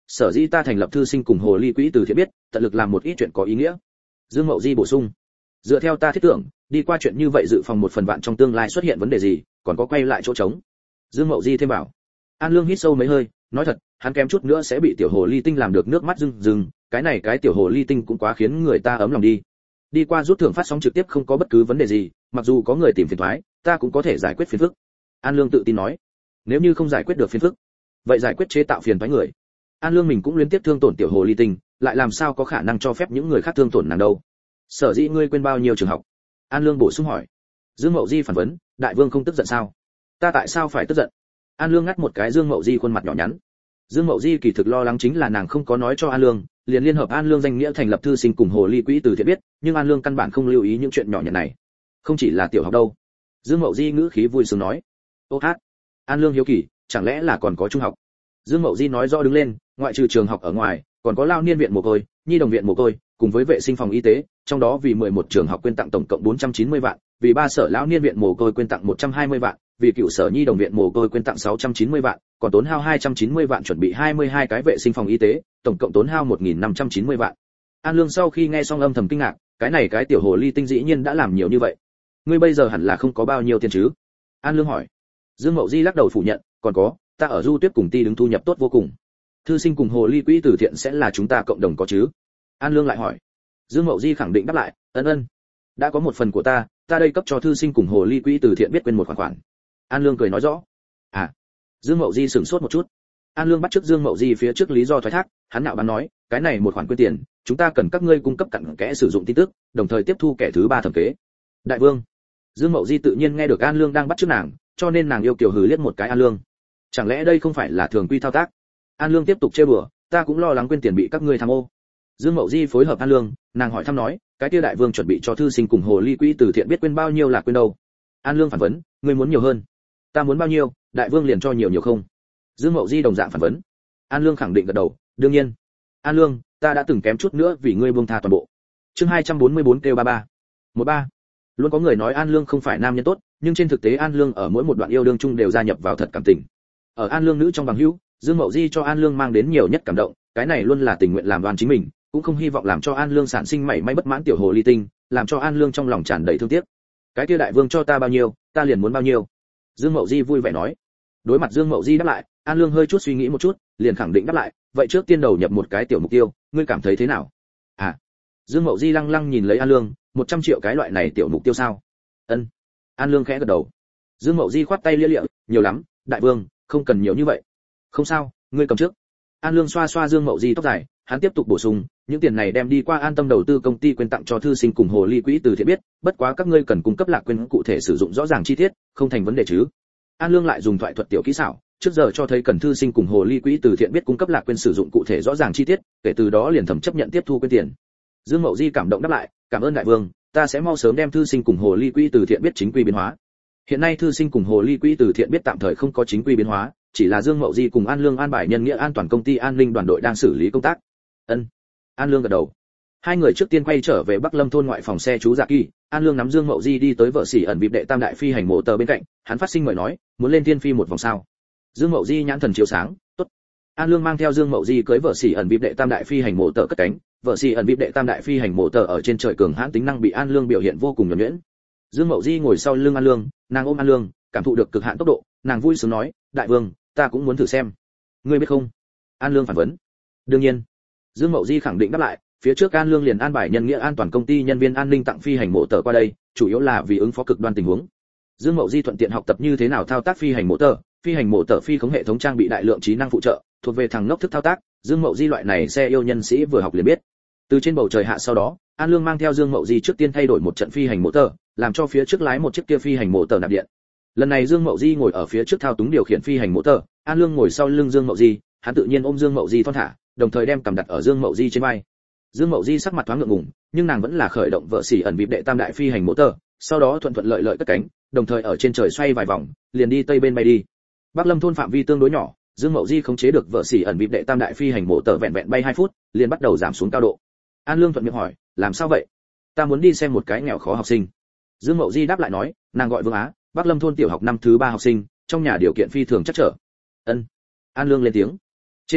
S1: sở dĩ ta thành lập thư sinh cùng hồ ly quỹ từ thiện biết, tận lực làm một ít chuyện có ý nghĩa. Dương Mậu Di bổ sung, dựa theo ta thiết tưởng, đi qua chuyện như vậy dự phòng một phần vạn trong tương lai xuất hiện vấn đề gì, còn có quay lại chỗ trống. Dương Mậu Di thêm bảo. An Lương hít sâu mấy hơi, nói thật, hắn kém chút nữa sẽ bị tiểu hồ ly tinh làm được nước mắt rưng rưng, cái này cái tiểu hồ ly tinh cũng quá khiến người ta ấm lòng đi. Đi qua rút thưởng phát sóng trực tiếp không có bất cứ vấn đề gì, mặc dù có người tìm phiền toái, ta cũng có thể giải quyết phiền phức. An Lương tự tin nói. Nếu như không giải quyết được phiền phức, vậy giải quyết chế tạo phiền toái người. An Lương mình cũng liên tiếp thương tổn tiểu hồ ly tinh, lại làm sao có khả năng cho phép những người khác thương tổn nàng đâu? Sở dĩ ngươi quên bao nhiêu trường học? An Lương bổ sung hỏi. Dương Mậu Di phản vấn, đại vương không tức giận sao? Ta tại sao phải tức giận? An Lương ngắt một cái Dương Mậu Di khuôn mặt nhỏ nhắn. Dương Mậu Di kỳ thực lo lắng chính là nàng không có nói cho An Lương, liền liên hợp An Lương danh nghĩa thành lập thư sinh cùng hồ ly quỹ từ thiện biết, nhưng An Lương căn bản không lưu ý những chuyện nhỏ nhặt này. Không chỉ là tiểu học đâu. Dương Mậu Di ngữ khí vui sướng nói. Ô hát. An Lương hiếu kỳ, chẳng lẽ là còn có trung học? Dương Mậu Di nói rõ đứng lên, ngoại trừ trường học ở ngoài, còn có lao niên viện mồ côi, nhi đồng viện mồ côi, cùng với vệ sinh phòng y tế, trong đó vì mười một trường học quyên tặng tổng cộng bốn trăm chín mươi vạn, vì ba sở lão niên viện mồ côi quyên tặng một trăm hai mươi vạn, vì cựu sở nhi đồng viện mồ côi quyên tặng sáu trăm chín mươi vạn, còn tốn hao hai trăm chín mươi vạn chuẩn bị hai mươi hai cái vệ sinh phòng y tế, tổng cộng tốn hao một nghìn năm trăm chín mươi vạn. An Lương sau khi nghe xong âm thầm kinh ngạc, cái này cái tiểu hồ ly tinh dĩ nhiên đã làm nhiều như vậy. Ngươi bây giờ hẳn là không có bao nhiêu tiền chứ? An Lương hỏi. Dương Mậu Di lắc đầu phủ nhận, còn có, ta ở Du Tuyết cùng Ti đứng thu nhập tốt vô cùng. Thư sinh cùng hồ ly quỹ từ thiện sẽ là chúng ta cộng đồng có chứ? An Lương lại hỏi. Dương Mậu Di khẳng định đáp lại, ân ân, đã có một phần của ta, ta đây cấp cho thư sinh cùng hồ ly quỹ từ thiện biết quên một khoản khoản. An Lương cười nói rõ. À. Dương Mậu Di sửng sốt một chút. An Lương bắt trước Dương Mậu Di phía trước lý do thoái thác, hắn nạo báng nói, cái này một khoản quyên tiền, chúng ta cần các ngươi cung cấp cặn kẽ sử dụng tin tức, đồng thời tiếp thu kẻ thứ ba thẩm kế. Đại vương. Dương Mậu Di tự nhiên nghe được An Lương đang bắt chước nàng, cho nên nàng yêu kiều hừ liếc một cái An Lương. Chẳng lẽ đây không phải là thường quy thao tác? An Lương tiếp tục chê bừa, ta cũng lo lắng quên tiền bị các ngươi tham ô. Dương Mậu Di phối hợp An Lương, nàng hỏi thăm nói, cái kia đại vương chuẩn bị cho thư sinh cùng hồ ly quỹ từ thiện biết quên bao nhiêu là quên đâu? An Lương phản vấn, ngươi muốn nhiều hơn. Ta muốn bao nhiêu, đại vương liền cho nhiều nhiều không? Dương Mậu Di đồng dạng phản vấn. An Lương khẳng định gật đầu, đương nhiên. An Lương, ta đã từng kém chút nữa vì ngươi buông tha toàn bộ. Chương hai trăm bốn mươi bốn kêu ba ba. một ba. Luôn có người nói An Lương không phải nam nhân tốt, nhưng trên thực tế An Lương ở mỗi một đoạn yêu đương chung đều gia nhập vào thật cảm tình. Ở An Lương nữ trong bằng hữu, Dương Mậu Di cho An Lương mang đến nhiều nhất cảm động, cái này luôn là tình nguyện làm đoan chính mình, cũng không hy vọng làm cho An Lương sản sinh mảy may bất mãn tiểu hồ ly tinh, làm cho An Lương trong lòng tràn đầy thương tiếc. Cái kia đại vương cho ta bao nhiêu, ta liền muốn bao nhiêu. Dương Mậu Di vui vẻ nói. Đối mặt Dương Mậu Di đáp lại, An Lương hơi chút suy nghĩ một chút, liền khẳng định đáp lại, vậy trước tiên đầu nhập một cái tiểu mục tiêu, ngươi cảm thấy thế nào? À. Dương Mậu Di lăng lăng nhìn lấy An Lương, một trăm triệu cái loại này tiểu mục tiêu sao? Ân. An Lương khẽ gật đầu. Dương Mậu Di khoát tay lia lịa, nhiều lắm, đại vương, không cần nhiều như vậy. Không sao, ngươi cầm trước. An Lương xoa xoa Dương Mậu Di tóc dài, hắn tiếp tục bổ sung, những tiền này đem đi qua An Tâm đầu tư công ty quyên tặng cho thư sinh cùng hồ ly quỹ từ thiện biết, bất quá các ngươi cần cung cấp lạc quên cụ thể sử dụng rõ ràng chi tiết, không thành vấn đề chứ? An Lương lại dùng thoại thuật tiểu kỹ xảo, trước giờ cho thấy cần thư sinh cùng hồ ly quỹ từ thiện biết cung cấp lạc quên sử dụng cụ thể rõ ràng chi tiết, kể từ đó liền thẩm chấp nhận tiếp thu quyên tiền. Dương Mậu Di cảm động đáp lại, cảm ơn đại vương, ta sẽ mau sớm đem thư sinh cùng hồ ly quỹ từ thiện biết chính quy biến hóa. Hiện nay thư sinh cùng hồ ly quỹ từ thiện biết tạm thời không có chính quy biến hóa, chỉ là Dương Mậu Di cùng An Lương an bài nhân nghĩa an toàn công ty an ninh đoàn đội đang xử lý công tác. Ân. An Lương gật đầu. Hai người trước tiên quay trở về Bắc Lâm thôn ngoại phòng xe chú Dạ Kỳ, An Lương nắm Dương Mậu Di đi tới vợ xỉ ẩn bịp đệ tam đại phi hành mộ tờ bên cạnh, hắn phát sinh mời nói, muốn lên thiên phi một vòng sao? Dương Mậu Di nhãn thần chiếu sáng, tốt. An Lương mang theo Dương Mậu Di cưỡi vợ xỉ ẩn bịp đệ tam đại phi hành mộ tờ cất cánh, vợ xỉ ẩn bịp đệ tam đại phi hành mộ tờ ở trên trời cường hãn tính năng bị An Lương biểu hiện vô cùng nhuần nhuyễn. Dương Mậu Di ngồi sau lưng An Lương, nàng ôm An Lương, cảm thụ được cực hạn tốc độ, nàng vui sướng nói, đại vương, ta cũng muốn thử xem. Ngươi biết không? An Lương phản vấn. Đương nhiên. Dương Mậu Di khẳng định đáp lại, phía trước An Lương liền an bài nhân nghĩa an toàn công ty nhân viên an ninh tặng phi hành mộ tờ qua đây, chủ yếu là vì ứng phó cực đoan tình huống. Dương Mậu Di thuận tiện học tập như thế nào thao tác phi hành mộ tờ, phi hành mộ tờ phi khống hệ thống trang bị đại lượng trí năng phụ trợ, thuộc về thằng ngốc thức thao tác, Dương Mậu Di loại này xe yêu nhân sĩ vừa học liền biết. Từ trên bầu trời hạ sau đó, An Lương mang theo Dương Mậu Di trước tiên thay đổi một trận phi hành mộ tờ, làm cho phía trước lái một chiếc kia phi hành mộ tờ nạp điện. Lần này Dương Mậu Di ngồi ở phía trước thao túng điều khiển phi hành mộ tờ, An Lương ngồi sau lưng Dương Mậu Di, hắn tự nhiên ôm Dương Mậu Di thon thả, đồng thời đem cầm đặt ở Dương Mậu Di trên vai. Dương Mậu Di sắc mặt thoáng ngượng ngùng, nhưng nàng vẫn là khởi động vợ xỉ ẩn bịp đệ tam đại phi hành mộ tờ, sau đó thuận thuận lợi lợi cất cánh, đồng thời ở trên trời xoay vài vòng, liền đi tây bên bay đi. Bắc Lâm thôn phạm vi tương đối nhỏ, Dương Mậu Di khống chế được vợ xỉ ẩn bịp đệ tam đại phi hành mộ tờ vẹn vẹn bay hai phút, liền bắt đầu giảm xuống cao độ. An Lương thuận miệng hỏi, làm sao vậy? Ta muốn đi xem một cái nghèo khó học sinh. Dương Mậu Di đáp lại nói, nàng gọi Vương Á, Bắc Lâm thôn tiểu học năm thứ ba học sinh, trong nhà điều kiện phi thường chắc trở. Ân. An Lương lên tiếng. Trên mặt đất,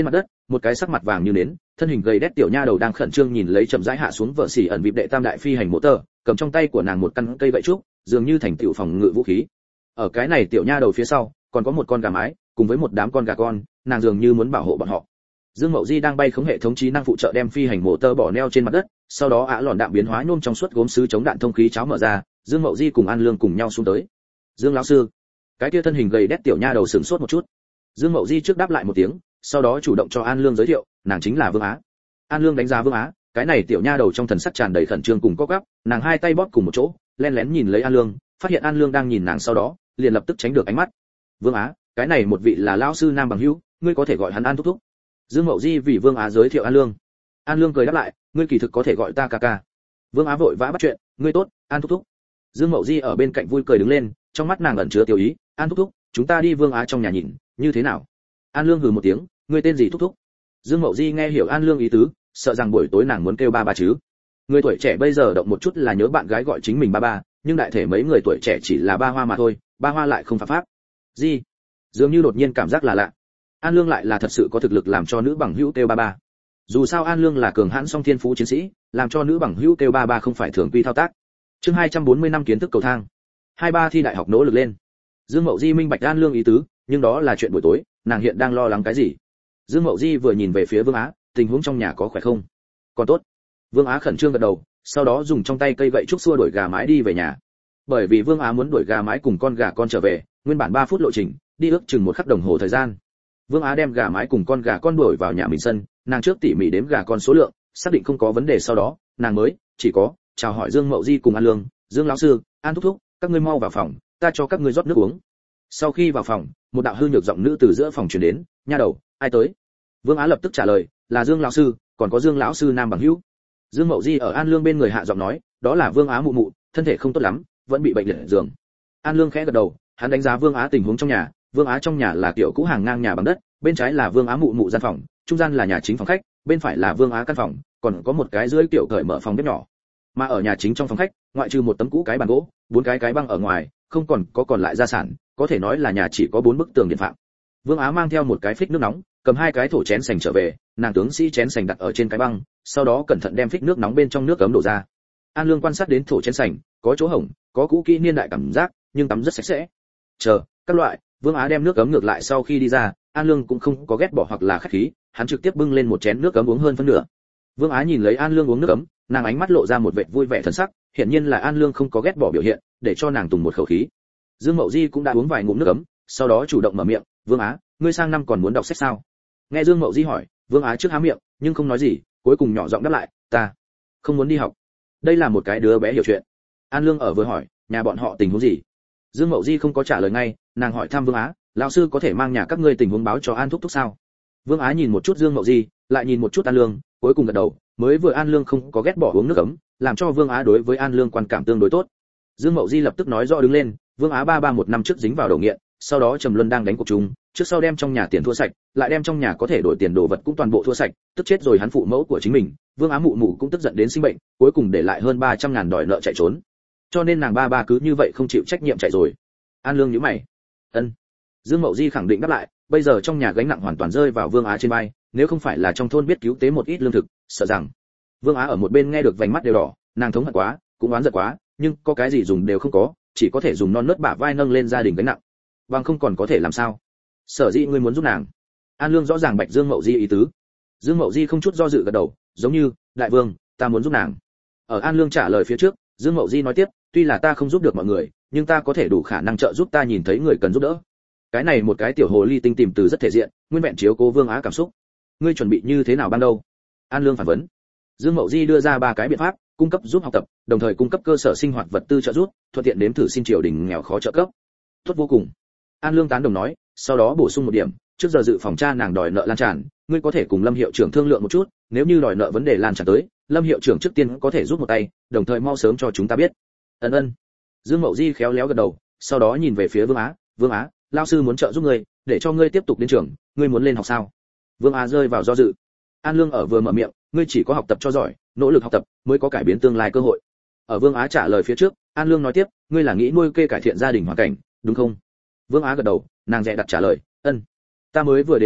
S1: một cái sắc mặt vàng như nến, thân hình gầy đét tiểu nha đầu đang khẩn trương nhìn lấy chậm rãi hạ xuống vợ xỉ ẩn vịp đệ tam đại phi hành mộ tơ, cầm trong tay của nàng một căn cây gậy trúc, dường như thành tiểu phòng ngự vũ khí. Ở cái này tiểu nha đầu phía sau, còn có một con gà mái, cùng với một đám con gà con, nàng dường như muốn bảo hộ bọn họ. Dương Mậu Di đang bay khống hệ thống trí năng phụ trợ đem phi hành mộ tơ bỏ neo trên mặt đất, sau đó ả lòn đạn biến hóa nhôm trong suốt gốm sứ chống đạn thông khí cháo mở ra, Dương Mậu Di cùng An Lương cùng nhau xuống tới. Dương lão sư, cái kia thân hình gầy đét tiểu nha đầu sửng sốt một chút. Dương Mậu Di trước đáp lại một tiếng, sau đó chủ động cho An Lương giới thiệu, nàng chính là Vương Á. An Lương đánh giá Vương Á, cái này tiểu nha đầu trong thần sắc tràn đầy khẩn trương cùng cóc gắp, nàng hai tay bóp cùng một chỗ, lén lén nhìn lấy An Lương, phát hiện An Lương đang nhìn nàng sau đó, liền lập tức tránh được ánh mắt. Vương Á, cái này một vị là lão sư nam bằng hữu, ngươi có thể gọi hắn An thúc thúc. Dương Mậu Di vì Vương Á giới thiệu An Lương. An Lương cười đáp lại, ngươi kỳ thực có thể gọi ta ca ca. Vương Á vội vã bắt chuyện, ngươi tốt, An thúc thúc. Dương Mậu Di ở bên cạnh vui cười đứng lên, trong mắt nàng ẩn chứa tiểu ý, An thúc thúc, chúng ta đi Vương Á trong nhà nhìn, như thế nào? An Lương hừ một tiếng, ngươi tên gì thúc thúc? Dương Mậu Di nghe hiểu An Lương ý tứ, sợ rằng buổi tối nàng muốn kêu ba ba chứ. Người tuổi trẻ bây giờ động một chút là nhớ bạn gái gọi chính mình ba ba, nhưng đại thể mấy người tuổi trẻ chỉ là ba hoa mà thôi, ba hoa lại không phạm pháp. Gì? Dường như đột nhiên cảm giác là lạ. An Lương lại là thật sự có thực lực làm cho nữ bằng hữu kêu ba ba. Dù sao An Lương là cường hãn song thiên phú chiến sĩ, làm cho nữ bằng hữu kêu ba ba không phải thường quy thao tác. Chương hai trăm bốn mươi năm kiến thức cầu thang. Hai ba thi đại học nỗ lực lên. Dương Mậu Di minh bạch An Lương ý tứ, nhưng đó là chuyện buổi tối, nàng hiện đang lo lắng cái gì? Dương Mậu Di vừa nhìn về phía Vương Á, tình huống trong nhà có khỏe không? Còn tốt. Vương Á khẩn trương gật đầu, sau đó dùng trong tay cây gậy trúc xua đuổi gà mái đi về nhà. Bởi vì Vương Á muốn đuổi gà mái cùng con gà con trở về, nguyên bản ba phút lộ trình, đi ước chừng một khắc đồng hồ thời gian. Vương Á đem gà mái cùng con gà con đuổi vào nhà mình sân, nàng trước tỉ mỉ đếm gà con số lượng, xác định không có vấn đề sau đó, nàng mới chỉ có chào hỏi Dương Mậu Di cùng An Lương, Dương lão sư, An thúc thúc, các ngươi mau vào phòng, ta cho các ngươi rót nước uống. Sau khi vào phòng, một đạo hư nhược giọng nữ từ giữa phòng truyền đến, nha đầu, ai tới? Vương Á lập tức trả lời, là Dương lão sư, còn có Dương lão sư nam bằng hữu. Dương Mậu Di ở An Lương bên người hạ giọng nói, đó là Vương Á mụ mụ, thân thể không tốt lắm, vẫn bị bệnh liệt giường. An Lương khẽ gật đầu, hắn đánh giá Vương Á tình huống trong nhà. Vương Á trong nhà là kiểu cũ hàng ngang nhà bằng đất, bên trái là Vương Á mụ mụ gian phòng, trung gian là nhà chính phòng khách, bên phải là Vương Á căn phòng, còn có một cái dưới kiểu cởi mở phòng bếp nhỏ. Mà ở nhà chính trong phòng khách, ngoại trừ một tấm cũ cái bàn gỗ, bốn cái cái băng ở ngoài, không còn có còn lại gia sản, có thể nói là nhà chỉ có bốn bức tường điện phạm. Vương Á mang theo một cái phích nước nóng, cầm hai cái thổ chén sành trở về, nàng tướng sĩ chén sành đặt ở trên cái băng, sau đó cẩn thận đem phích nước nóng bên trong nước cấm đổ ra. An Lương quan sát đến thổ chén sành, có chỗ hổng, có cũ kỹ niên đại cảm giác, nhưng tắm rất sạch sẽ. Chờ, các loại, Vương Á đem nước cấm ngược lại sau khi đi ra, An Lương cũng không có ghét bỏ hoặc là khách khí, hắn trực tiếp bưng lên một chén nước cấm uống hơn phân nửa. Vương Á nhìn lấy An Lương uống nước cấm, nàng ánh mắt lộ ra một vẻ vui vẻ thần sắc, hiển nhiên là An Lương không có ghét bỏ biểu hiện, để cho nàng tùng một khẩu khí. Dương Mậu Di cũng đã uống vài ngụm nước cấm, sau đó chủ động mở miệng, "Vương Á, ngươi sang năm còn muốn đọc sách sao?" Nghe Dương Mậu Di hỏi, Vương Á trước há miệng, nhưng không nói gì, cuối cùng nhỏ giọng đáp lại, "Ta không muốn đi học." Đây là một cái đứa bé hiểu chuyện. An Lương ở vừa hỏi, nhà bọn họ tình huống gì? Dương Mậu Di không có trả lời ngay, nàng hỏi thăm Vương Á, "Lão sư có thể mang nhà các ngươi tình huống báo cho An thúc thúc sao?" Vương Á nhìn một chút Dương Mậu Di, lại nhìn một chút An Lương, cuối cùng gật đầu, mới vừa An Lương không có ghét bỏ uống nước ấm, làm cho Vương Á đối với An Lương quan cảm tương đối tốt. Dương Mậu Di lập tức nói rõ đứng lên, Vương Á ba ba một năm trước dính vào đầu nghiện, sau đó Trầm Luân đang đánh cuộc chung, trước sau đem trong nhà tiền thua sạch, lại đem trong nhà có thể đổi tiền đồ vật cũng toàn bộ thua sạch, tức chết rồi hắn phụ mẫu của chính mình, Vương Á mụ mụ cũng tức giận đến sinh bệnh, cuối cùng để lại hơn ba trăm ngàn đòi nợ chạy trốn. Cho nên nàng ba ba cứ như vậy không chịu trách nhiệm chạy rồi. An Lương nhíu mày. Ân. Dương Mậu Di khẳng định đáp lại, bây giờ trong nhà gánh nặng hoàn toàn rơi vào Vương Á trên vai, nếu không phải là trong thôn biết cứu tế một ít lương thực, sợ rằng. Vương Á ở một bên nghe được vành mắt đều đỏ, nàng thống hận quá, cũng oán giận quá, nhưng có cái gì dùng đều không có, chỉ có thể dùng non nớt bả vai nâng lên gia đình gánh nặng. Bằng không còn có thể làm sao? Sở dĩ ngươi muốn giúp nàng. An Lương rõ ràng bạch Dương Mậu Di ý tứ. Dương Mậu Di không chút do dự gật đầu, giống như, đại vương, ta muốn giúp nàng. Ở An Lương trả lời phía trước, Dương Mậu Di nói tiếp, tuy là ta không giúp được mọi người, nhưng ta có thể đủ khả năng trợ giúp ta nhìn thấy người cần giúp đỡ. Cái này một cái tiểu hồ ly tinh tìm từ rất thể diện, nguyên vẹn chiếu cố Vương Á cảm xúc. Ngươi chuẩn bị như thế nào ban đầu? An Lương phản vấn. Dương Mậu Di đưa ra ba cái biện pháp, cung cấp giúp học tập, đồng thời cung cấp cơ sở sinh hoạt vật tư trợ giúp, thuận tiện đếm thử xin triều đình nghèo khó trợ cấp. Tốt vô cùng. An Lương tán đồng nói, sau đó bổ sung một điểm, trước giờ dự phòng tra nàng đòi nợ lan tràn, ngươi có thể cùng Lâm hiệu trưởng thương lượng một chút, nếu như đòi nợ vấn đề lan tràn tới, Lâm hiệu trưởng trước tiên có thể giúp một tay, đồng thời mau sớm cho chúng ta biết. Ân ân. Dương Mậu Di khéo léo gật đầu, sau đó nhìn về phía Vương Á, Vương Á, lão sư muốn trợ giúp ngươi, để cho ngươi tiếp tục đến trường, ngươi muốn lên học sao? Vương Á rơi vào do dự. An Lương ở vừa mở miệng, ngươi chỉ có học tập cho giỏi, nỗ lực học tập mới có cải biến tương lai cơ hội. Ở Vương Á trả lời phía trước, An Lương nói tiếp, ngươi là nghĩ nuôi kê cải thiện gia đình hoàn cảnh, đúng không? Vương Á gật đầu, nàng dè đặt trả lời, ân. Ta mới vừa đến một cái,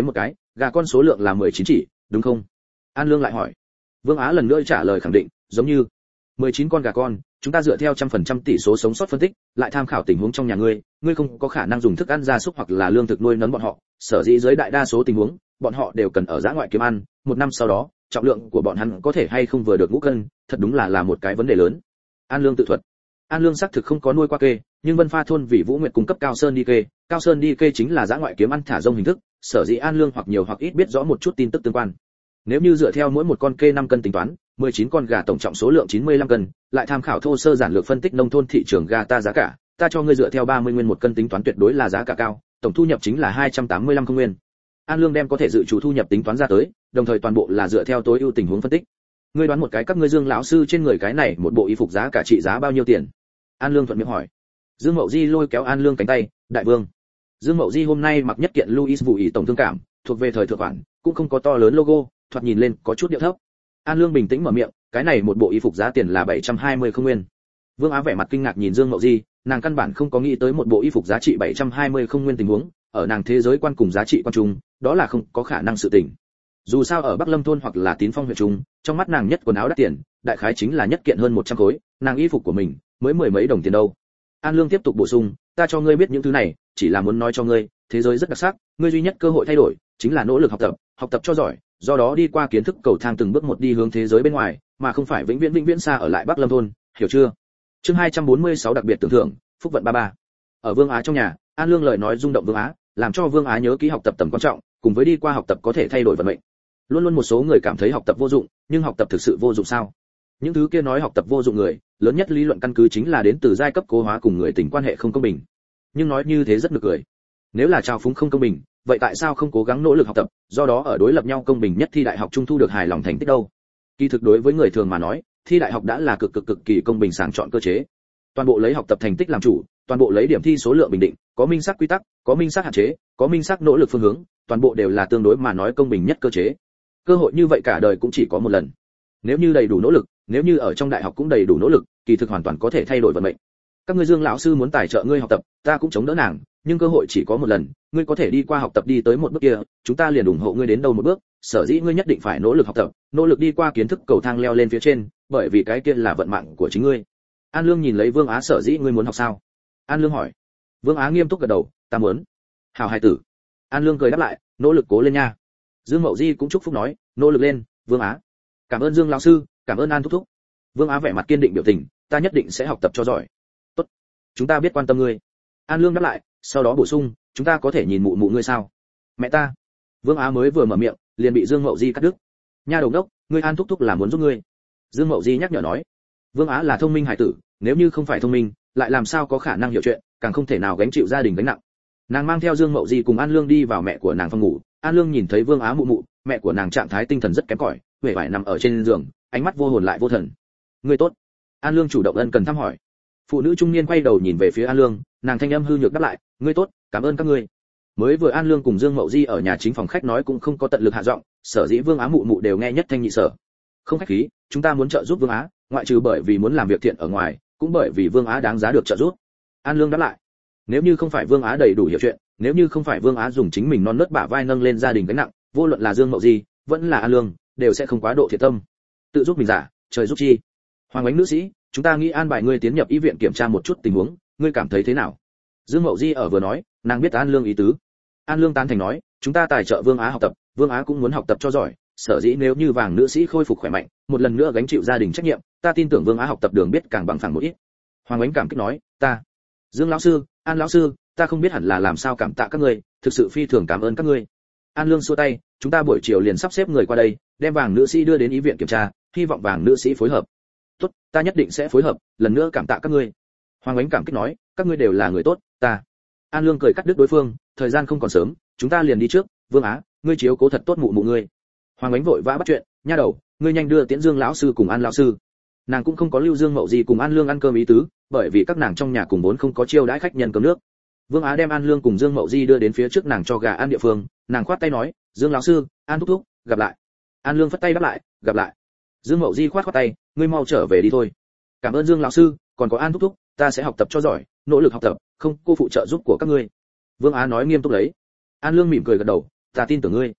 S1: Gà con số lượng là mười chín chỉ, đúng không? An Lương lại hỏi. Vương Á lần nữa trả lời khẳng định, giống như mười chín con gà con, chúng ta dựa theo trăm phần trăm tỷ số sống sót phân tích, lại tham khảo tình huống trong nhà ngươi, ngươi không có khả năng dùng thức ăn gia súc hoặc là lương thực nuôi nấng bọn họ, sở dĩ dưới đại đa số tình huống, bọn họ đều cần ở dã ngoại kiếm ăn, một năm sau đó, trọng lượng của bọn hắn có thể hay không vừa được ngũ cân, thật đúng là là một cái vấn đề lớn. An Lương tự thuật. An Lương xác thực không có nuôi qua kê, nhưng Vân Pha thôn vì Vũ Nguyệt cung cấp Cao Sơn đi kê, Cao Sơn đi kê chính là dã ngoại kiếm ăn thả rông hình thức, sở dĩ An Lương hoặc nhiều hoặc ít biết rõ một chút tin tức tương quan. Nếu như dựa theo mỗi một con kê năm cân tính toán, mười chín con gà tổng trọng số lượng chín mươi lăm cân, lại tham khảo thô sơ giản lược phân tích nông thôn thị trường gà ta giá cả, ta cho ngươi dựa theo ba mươi nguyên một cân tính toán tuyệt đối là giá cả cao, tổng thu nhập chính là hai trăm tám mươi lăm không nguyên. An Lương đem có thể dự trù thu nhập tính toán ra tới, đồng thời toàn bộ là dựa theo tối ưu tình huống phân tích. Ngươi đoán một cái các ngươi Dương lão sư trên người cái này một bộ y phục giá cả trị giá bao nhiêu tiền? An Lương thuận miệng hỏi. Dương Mậu Di lôi kéo An Lương cánh tay, đại vương. Dương Mậu Di hôm nay mặc nhất kiện Louis Vũ ý tổng thương cảm, thuộc về thời thượng khoản, cũng không có to lớn logo, thoạt nhìn lên có chút điệu thấp. An Lương bình tĩnh mở miệng, cái này một bộ y phục giá tiền là bảy trăm hai mươi không nguyên. Vương Á vẻ mặt kinh ngạc nhìn Dương Mậu Di, nàng căn bản không có nghĩ tới một bộ y phục giá trị bảy trăm hai mươi không nguyên tình huống, ở nàng thế giới quan cùng giá trị quan trung, đó là không có khả năng sự tình. Dù sao ở Bắc Lâm thôn hoặc là Tín Phong huyện trung, trong mắt nàng nhất quần áo đắt tiền, đại khái chính là nhất kiện hơn một trăm khối, nàng y phục của mình mới mười mấy đồng tiền đâu. An Lương tiếp tục bổ sung, ta cho ngươi biết những thứ này, chỉ là muốn nói cho ngươi, thế giới rất đặc sắc, ngươi duy nhất cơ hội thay đổi chính là nỗ lực học tập, học tập cho giỏi, do đó đi qua kiến thức cầu thang từng bước một đi hướng thế giới bên ngoài, mà không phải vĩnh viễn vĩnh viễn xa ở lại Bắc Lâm thôn, hiểu chưa? Chương hai trăm bốn mươi sáu đặc biệt tưởng thưởng, phúc vận ba ba. Ở Vương Á trong nhà, An Lương lời nói rung động Vương Á, làm cho Vương Á nhớ kỹ học tập tầm quan trọng, cùng với đi qua học tập có thể thay đổi vận mệnh. Luôn luôn một số người cảm thấy học tập vô dụng, nhưng học tập thực sự vô dụng sao? Những thứ kia nói học tập vô dụng người, lớn nhất lý luận căn cứ chính là đến từ giai cấp cố hóa cùng người tình quan hệ không công bình. Nhưng nói như thế rất nực cười. Nếu là trào phúng không công bình, vậy tại sao không cố gắng nỗ lực học tập, do đó ở đối lập nhau công bình nhất thi đại học trung thu được hài lòng thành tích đâu? Kỳ thực đối với người thường mà nói, thi đại học đã là cực cực cực kỳ công bình sàng chọn cơ chế. Toàn bộ lấy học tập thành tích làm chủ, toàn bộ lấy điểm thi số lượng bình định, có minh xác quy tắc, có minh xác hạn chế, có minh xác nỗ lực phương hướng, toàn bộ đều là tương đối mà nói công bình nhất cơ chế. Cơ hội như vậy cả đời cũng chỉ có một lần. Nếu như đầy đủ nỗ lực, nếu như ở trong đại học cũng đầy đủ nỗ lực, kỳ thực hoàn toàn có thể thay đổi vận mệnh. Các ngươi Dương lão sư muốn tài trợ ngươi học tập, ta cũng chống đỡ nàng, nhưng cơ hội chỉ có một lần, ngươi có thể đi qua học tập đi tới một bước kia, chúng ta liền ủng hộ ngươi đến đâu một bước, sở dĩ ngươi nhất định phải nỗ lực học tập, nỗ lực đi qua kiến thức cầu thang leo lên phía trên, bởi vì cái kia là vận mạng của chính ngươi. An Lương nhìn lấy Vương Á, sở dĩ ngươi muốn học sao? An Lương hỏi. Vương Á nghiêm túc gật đầu, ta muốn. Hảo hài tử. An Lương cười đáp lại, nỗ lực cố lên nha. Dương Mậu Di cũng chúc phúc nói, nỗ lực lên, Vương Á. Cảm ơn Dương lão sư, cảm ơn An thúc thúc. Vương Á vẻ mặt kiên định biểu tình, ta nhất định sẽ học tập cho giỏi. Tốt, chúng ta biết quan tâm ngươi. An Lương đáp lại, sau đó bổ sung, chúng ta có thể nhìn mụ mụ ngươi sao? Mẹ ta. Vương Á mới vừa mở miệng, liền bị Dương Mậu Di cắt đứt. Nha đầu đốc, ngươi An thúc thúc là muốn giúp ngươi. Dương Mậu Di nhắc nhở nói. Vương Á là thông minh hải tử, nếu như không phải thông minh, lại làm sao có khả năng hiểu chuyện, càng không thể nào gánh chịu gia đình gánh nặng. Nàng mang theo Dương Mậu Di cùng An Lương đi vào mẹ của nàng phòng ngủ. An Lương nhìn thấy Vương Á mụ mụ, mẹ của nàng trạng thái tinh thần rất kém cỏi, huệ vải nằm ở trên giường, ánh mắt vô hồn lại vô thần. Ngươi tốt. An Lương chủ động ân cần thăm hỏi. Phụ nữ trung niên quay đầu nhìn về phía An Lương, nàng thanh âm hư nhược đáp lại, ngươi tốt, cảm ơn các ngươi. Mới vừa An Lương cùng Dương Mậu Di ở nhà chính phòng khách nói cũng không có tận lực hạ giọng, sở dĩ Vương Á mụ mụ đều nghe nhất thanh nhị sở. Không khách khí, chúng ta muốn trợ giúp Vương Á, ngoại trừ bởi vì muốn làm việc thiện ở ngoài, cũng bởi vì Vương Á đáng giá được trợ giúp. An Lương đáp lại. Nếu như không phải Vương Á đầy đủ hiểu chuyện, nếu như không phải Vương Á dùng chính mình non nớt bả vai nâng lên gia đình gánh nặng, vô luận là Dương Mậu Di, vẫn là An Lương, đều sẽ không quá độ thiện tâm. Tự giúp mình giả, trời giúp chi. Hoàng Ánh nữ sĩ, chúng ta nghĩ an bài ngươi tiến nhập y viện kiểm tra một chút tình huống, ngươi cảm thấy thế nào? Dương Mậu Di ở vừa nói, nàng biết An Lương ý tứ. An Lương tán thành nói, chúng ta tài trợ Vương Á học tập, Vương Á cũng muốn học tập cho giỏi, sở dĩ nếu như Vàng nữ sĩ khôi phục khỏe mạnh, một lần nữa gánh chịu gia đình trách nhiệm, ta tin tưởng Vương Á học tập đường biết càng bằng phẳng một ít. Hoàng Ánh cảm kích nói, ta, Dương lão sư, An lão sư, ta không biết hẳn là làm sao cảm tạ các ngươi, thực sự phi thường cảm ơn các ngươi. An Lương xua tay, chúng ta buổi chiều liền sắp xếp người qua đây, đem Vàng nữ sĩ đưa đến y viện kiểm tra, hy vọng Vàng nữ sĩ phối hợp. Tốt, ta nhất định sẽ phối hợp, lần nữa cảm tạ các ngươi. Hoàng Ánh cảm kích nói, các ngươi đều là người tốt, ta. An Lương cười cắt đứt đối phương, thời gian không còn sớm, chúng ta liền đi trước, Vương Á, ngươi chiếu cố thật tốt mụ mụ ngươi. Hoàng Ánh vội vã bắt chuyện, nha đầu, ngươi nhanh đưa Tiễn Dương lão sư cùng An lão sư. Nàng cũng không có lưu Dương Mậu Di cùng An Lương ăn cơm ý tứ, bởi vì các nàng trong nhà cùng vốn không có chiêu đãi khách nhân cơm nước. Vương Á đem An Lương cùng Dương Mậu Di đưa đến phía trước nàng cho gà ăn địa phương, nàng khoát tay nói, Dương lão sư, An thúc thúc, gặp lại. An Lương phất tay đáp lại, gặp lại. Dương Mậu Di khoát khoát tay, ngươi mau trở về đi thôi. Cảm ơn Dương lão sư, còn có An thúc thúc, ta sẽ học tập cho giỏi, nỗ lực học tập, không cô phụ trợ giúp của các ngươi. Vương Á nói nghiêm túc lấy. An Lương mỉm cười gật đầu, ta tin tưởng ngươi.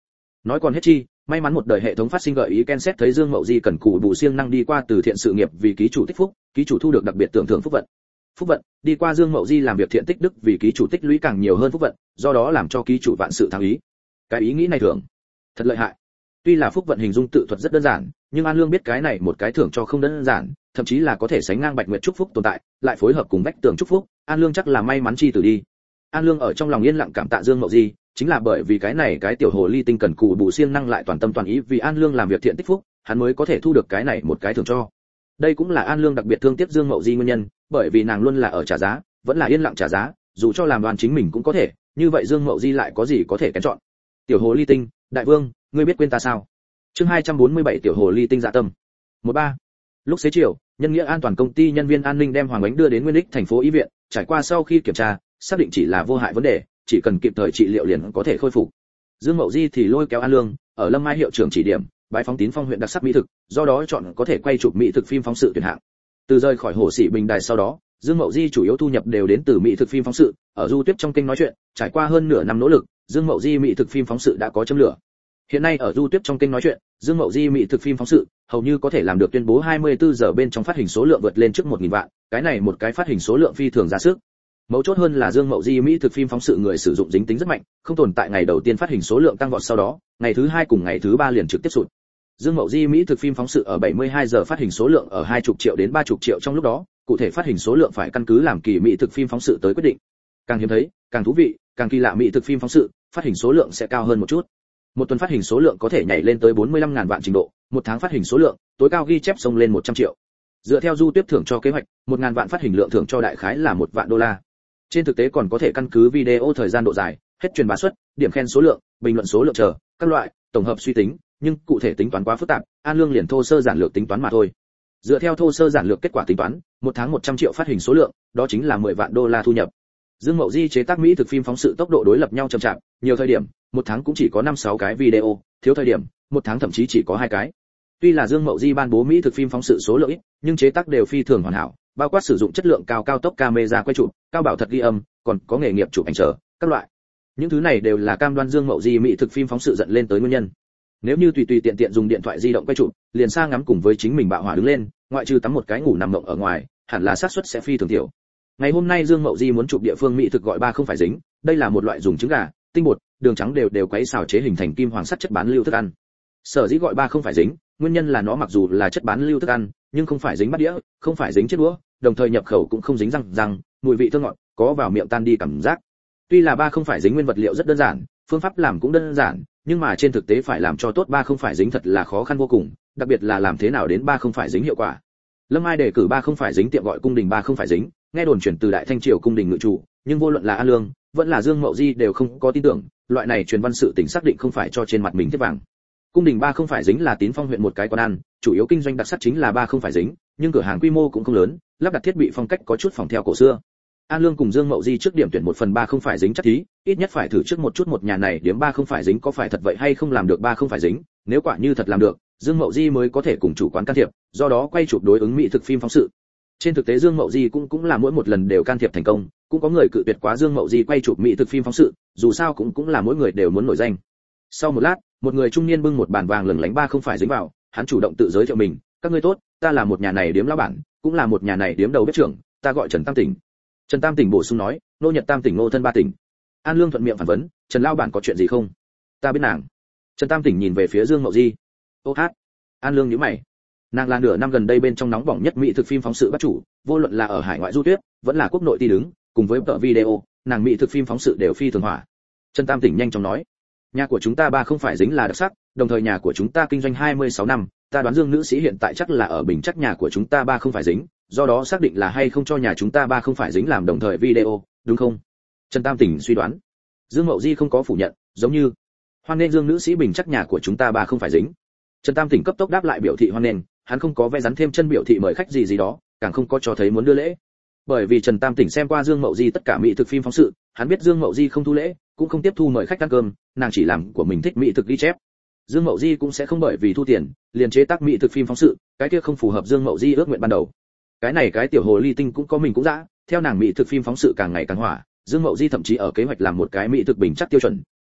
S1: Nói còn hết chi, may mắn một đời hệ thống phát sinh gợi ý Ken xét thấy Dương Mậu Di cần cù bù siêng năng đi qua từ thiện sự nghiệp vì ký chủ tích phúc, ký chủ thu được đặc biệt tưởng thưởng phúc vận. Phúc vận, đi qua Dương Mậu Di làm việc thiện tích đức vì ký chủ tích lũy càng nhiều hơn phúc vận, do đó làm cho ký chủ vạn sự thắng ý. Cái ý nghĩ này thưởng, thật lợi hại. Tuy là phúc vận hình dung tự thuật rất đơn giản, nhưng An Lương biết cái này một cái thưởng cho không đơn giản, thậm chí là có thể sánh ngang Bạch Nguyệt chúc phúc tồn tại, lại phối hợp cùng Bách Tường chúc phúc, An Lương chắc là may mắn chi tử đi. An Lương ở trong lòng yên lặng cảm tạ Dương Mậu Di, chính là bởi vì cái này cái tiểu hồ ly tinh cần cù bù siêng năng lại toàn tâm toàn ý vì An Lương làm việc thiện tích phúc, hắn mới có thể thu được cái này một cái thưởng cho. Đây cũng là An Lương đặc biệt thương tiếc Dương Mậu Di nguyên nhân, bởi vì nàng luôn là ở trả giá, vẫn là yên lặng trả giá, dù cho làm đoàn chính mình cũng có thể, như vậy Dương Mậu Di lại có gì có thể kén chọn. Tiểu hồ ly tinh, đại vương, ngươi biết quên ta sao? Chương hai trăm bốn mươi bảy tiểu hồ ly tinh dạ tâm. một ba. Lúc xế chiều, nhân nghĩa an toàn công ty nhân viên an ninh đem Hoàng Ánh đưa đến Nguyên Ích thành phố y viện, trải qua sau khi kiểm tra, xác định chỉ là vô hại vấn đề, chỉ cần kịp thời trị liệu liền có thể khôi phục. Dương Mậu Di thì lôi kéo An Lương, ở Lâm Mai hiệu trưởng chỉ điểm, bái phóng Tín Phong huyện đặc sắc mỹ thực, do đó chọn có thể quay chụp mỹ thực phim phóng sự tuyển hạng. Từ rời khỏi Hồ Sĩ Bình Đài sau đó, Dương Mậu Di chủ yếu thu nhập đều đến từ mỹ thực phim phóng sự, ở Du Tuyết trong kênh nói chuyện, trải qua hơn nửa năm nỗ lực, Dương Mậu Di mỹ thực phim phóng sự đã có châm lửa. Hiện nay ở Du Tuyết trong kênh nói chuyện, Dương Mậu Di mỹ thực phim phóng sự hầu như có thể làm được tuyên bố hai mươi tư giờ bên trong phát hình số lượng vượt lên trước một nghìn vạn, cái này một cái phát hình số lượng phi thường ra sức. Mấu chốt hơn là Dương Mậu Di mỹ thực phim phóng sự người sử dụng dính tính rất mạnh, không tồn tại ngày đầu tiên phát hình số lượng tăng vọt sau đó, ngày thứ hai cùng ngày thứ ba liền trực tiếp sụt. Dương Mậu Di mỹ thực phim phóng sự ở bảy mươi hai giờ phát hình số lượng ở hai mươi triệu đến ba mươi triệu trong lúc đó, cụ thể phát hình số lượng phải căn cứ làm kỳ mỹ thực phim phóng sự tới quyết định. Càng hiếm thấy, càng thú vị, càng kỳ lạ mỹ thực phim phóng sự, phát hình số lượng sẽ cao hơn một chút. Một tuần phát hình số lượng có thể nhảy lên tới bốn mươi lăm ngàn vạn trình độ, một tháng phát hình số lượng, tối cao ghi chép xông lên một trăm triệu. Dựa theo Du Tuyết thưởng cho kế hoạch, một ngàn vạn phát hình lượng thưởng cho đại khái là một vạn đô la. Trên thực tế còn có thể căn cứ video thời gian độ dài, hết truyền bá suất, điểm khen số lượng, bình luận số lượng chờ, các loại, tổng hợp suy tính, nhưng cụ thể tính toán quá phức tạp, An Lương liền thô sơ giản lược tính toán mà thôi. Dựa theo thô sơ giản lược kết quả tính toán, một tháng một trăm triệu phát hình số lượng, đó chính là mười vạn đô la thu nhập. Dương Mậu Di chế tác mỹ thực phim phóng sự tốc độ đối lập nhau chậm chạp, nhiều thời điểm, một tháng cũng chỉ có năm sáu cái video, thiếu thời điểm, một tháng thậm chí chỉ có hai cái. Tuy là Dương Mậu Di ban bố mỹ thực phim phóng sự số lượng ít, nhưng chế tác đều phi thường hoàn hảo, bao quát sử dụng chất lượng cao cao tốc camera quay chụp, cao bảo thật ghi âm, còn có nghề nghiệp chụp ảnh chờ, các loại. Những thứ này đều là cam đoan Dương Mậu Di mỹ thực phim phóng sự dẫn lên tới nguyên nhân. Nếu như tùy tùy tiện tiện dùng điện thoại di động quay chụp, liền sang ngắm cùng với chính mình bạo hỏa đứng lên, ngoại trừ tắm một cái ngủ nằm mộng ở ngoài, hẳn là xác suất sẽ phi thường thiểu. Ngày hôm nay Dương Mậu Di muốn chụp địa phương mỹ thực gọi ba không phải dính, đây là một loại dùng trứng gà, tinh bột, đường trắng đều đều quấy xào chế hình thành kim hoàng sắt chất bán lưu thức ăn. Sở dĩ gọi ba không phải dính, nguyên nhân là nó mặc dù là chất bán lưu thức ăn, nhưng không phải dính bát đĩa, không phải dính chiếc đũa, đồng thời nhập khẩu cũng không dính răng răng, mùi vị thơm ngọt, có vào miệng tan đi cảm giác. Tuy là ba không phải dính nguyên vật liệu rất đơn giản, phương pháp làm cũng đơn giản, nhưng mà trên thực tế phải làm cho tốt ba không phải dính thật là khó khăn vô cùng, đặc biệt là làm thế nào đến ba không phải dính hiệu quả. Lâm Ai đề cử ba không phải dính tiệm gọi cung đình ba không phải dính, nghe đồn chuyển từ Đại Thanh triều cung đình ngự chủ, nhưng vô luận là An Lương, vẫn là Dương Mậu Di đều không có tin tưởng, loại này truyền văn sự tình xác định không phải cho trên mặt mình thiết vàng. Cung đình ba không phải dính là Tín Phong huyện một cái quán ăn, chủ yếu kinh doanh đặc sắc chính là ba không phải dính, nhưng cửa hàng quy mô cũng không lớn, lắp đặt thiết bị phong cách có chút phòng theo cổ xưa. An Lương cùng Dương Mậu Di trước điểm tuyển một phần ba không phải dính chắc thí, ít nhất phải thử trước một chút một nhà này điểm ba không phải dính có phải thật vậy hay không làm được ba không phải dính, nếu quả như thật làm được, Dương Mậu Di mới có thể cùng chủ quán can thiệp, do đó quay chụp đối ứng mỹ thực phim phóng sự. Trên thực tế Dương Mậu Di cũng cũng là mỗi một lần đều can thiệp thành công, cũng có người cự tuyệt quá Dương Mậu Di quay chụp mỹ thực phim phóng sự, dù sao cũng cũng là mỗi người đều muốn nổi danh. Sau một lát, một người trung niên bưng một bàn vàng lừng lánh ba không phải dính vào, hắn chủ động tự giới thiệu mình, các ngươi tốt, ta là một nhà này điếm lão bản, cũng là một nhà này điếm đầu bếp trưởng, ta gọi Trần Tam Tỉnh. Trần Tam Tỉnh bổ sung nói, nô Nhật Tam Tỉnh nô thân ba tỉnh. An Lương thuận miệng phản vấn, Trần lão bản có chuyện gì không? Ta biết nàng. Trần Tam Tỉnh nhìn về phía Dương Mậu Di. Ô hát. An Lương nhíu mày. Nàng là nửa năm gần đây bên trong nóng bỏng nhất mỹ thực phim phóng sự bắt chủ, vô luận là ở hải ngoại Du Tuyết, vẫn là quốc nội ti đứng, cùng với tợ video, nàng mỹ thực phim phóng sự đều phi thường hỏa. Trần Tam Tỉnh nhanh chóng nói, nhà của chúng ta ba không phải dính là đặc sắc, đồng thời nhà của chúng ta kinh doanh hai mươi sáu năm, ta đoán Dương nữ sĩ hiện tại chắc là ở Bình Chắc nhà của chúng ta ba không phải dính, do đó xác định là hay không cho nhà chúng ta ba không phải dính làm đồng thời video, đúng không? Trần Tam Tỉnh suy đoán. Dương Mậu Di không có phủ nhận, giống như hoan nghênh Dương nữ sĩ Bình Chắc nhà của chúng ta ba không phải dính. Trần Tam Tỉnh cấp tốc đáp lại biểu thị hoan nghênh, hắn không có vẽ rắn thêm chân biểu thị mời khách gì gì đó, càng không có cho thấy muốn đưa lễ. Bởi vì Trần Tam Tỉnh xem qua Dương Mậu Di tất cả mỹ thực phim phóng sự, hắn biết Dương Mậu Di không thu lễ, cũng không tiếp thu mời khách ăn cơm, nàng chỉ làm của mình thích mỹ thực ghi chép. Dương Mậu Di cũng sẽ không bởi vì thu tiền, liền chế tác mỹ thực phim phóng sự, cái kia không phù hợp Dương Mậu Di ước nguyện ban đầu. Cái này cái tiểu hồ ly tinh cũng có mình cũng dã, theo nàng mỹ thực phim phóng sự càng ngày càng hỏa, Dương Mậu Di thậm chí ở kế hoạch làm một cái mỹ thực bình chắc tiêu chuẩn,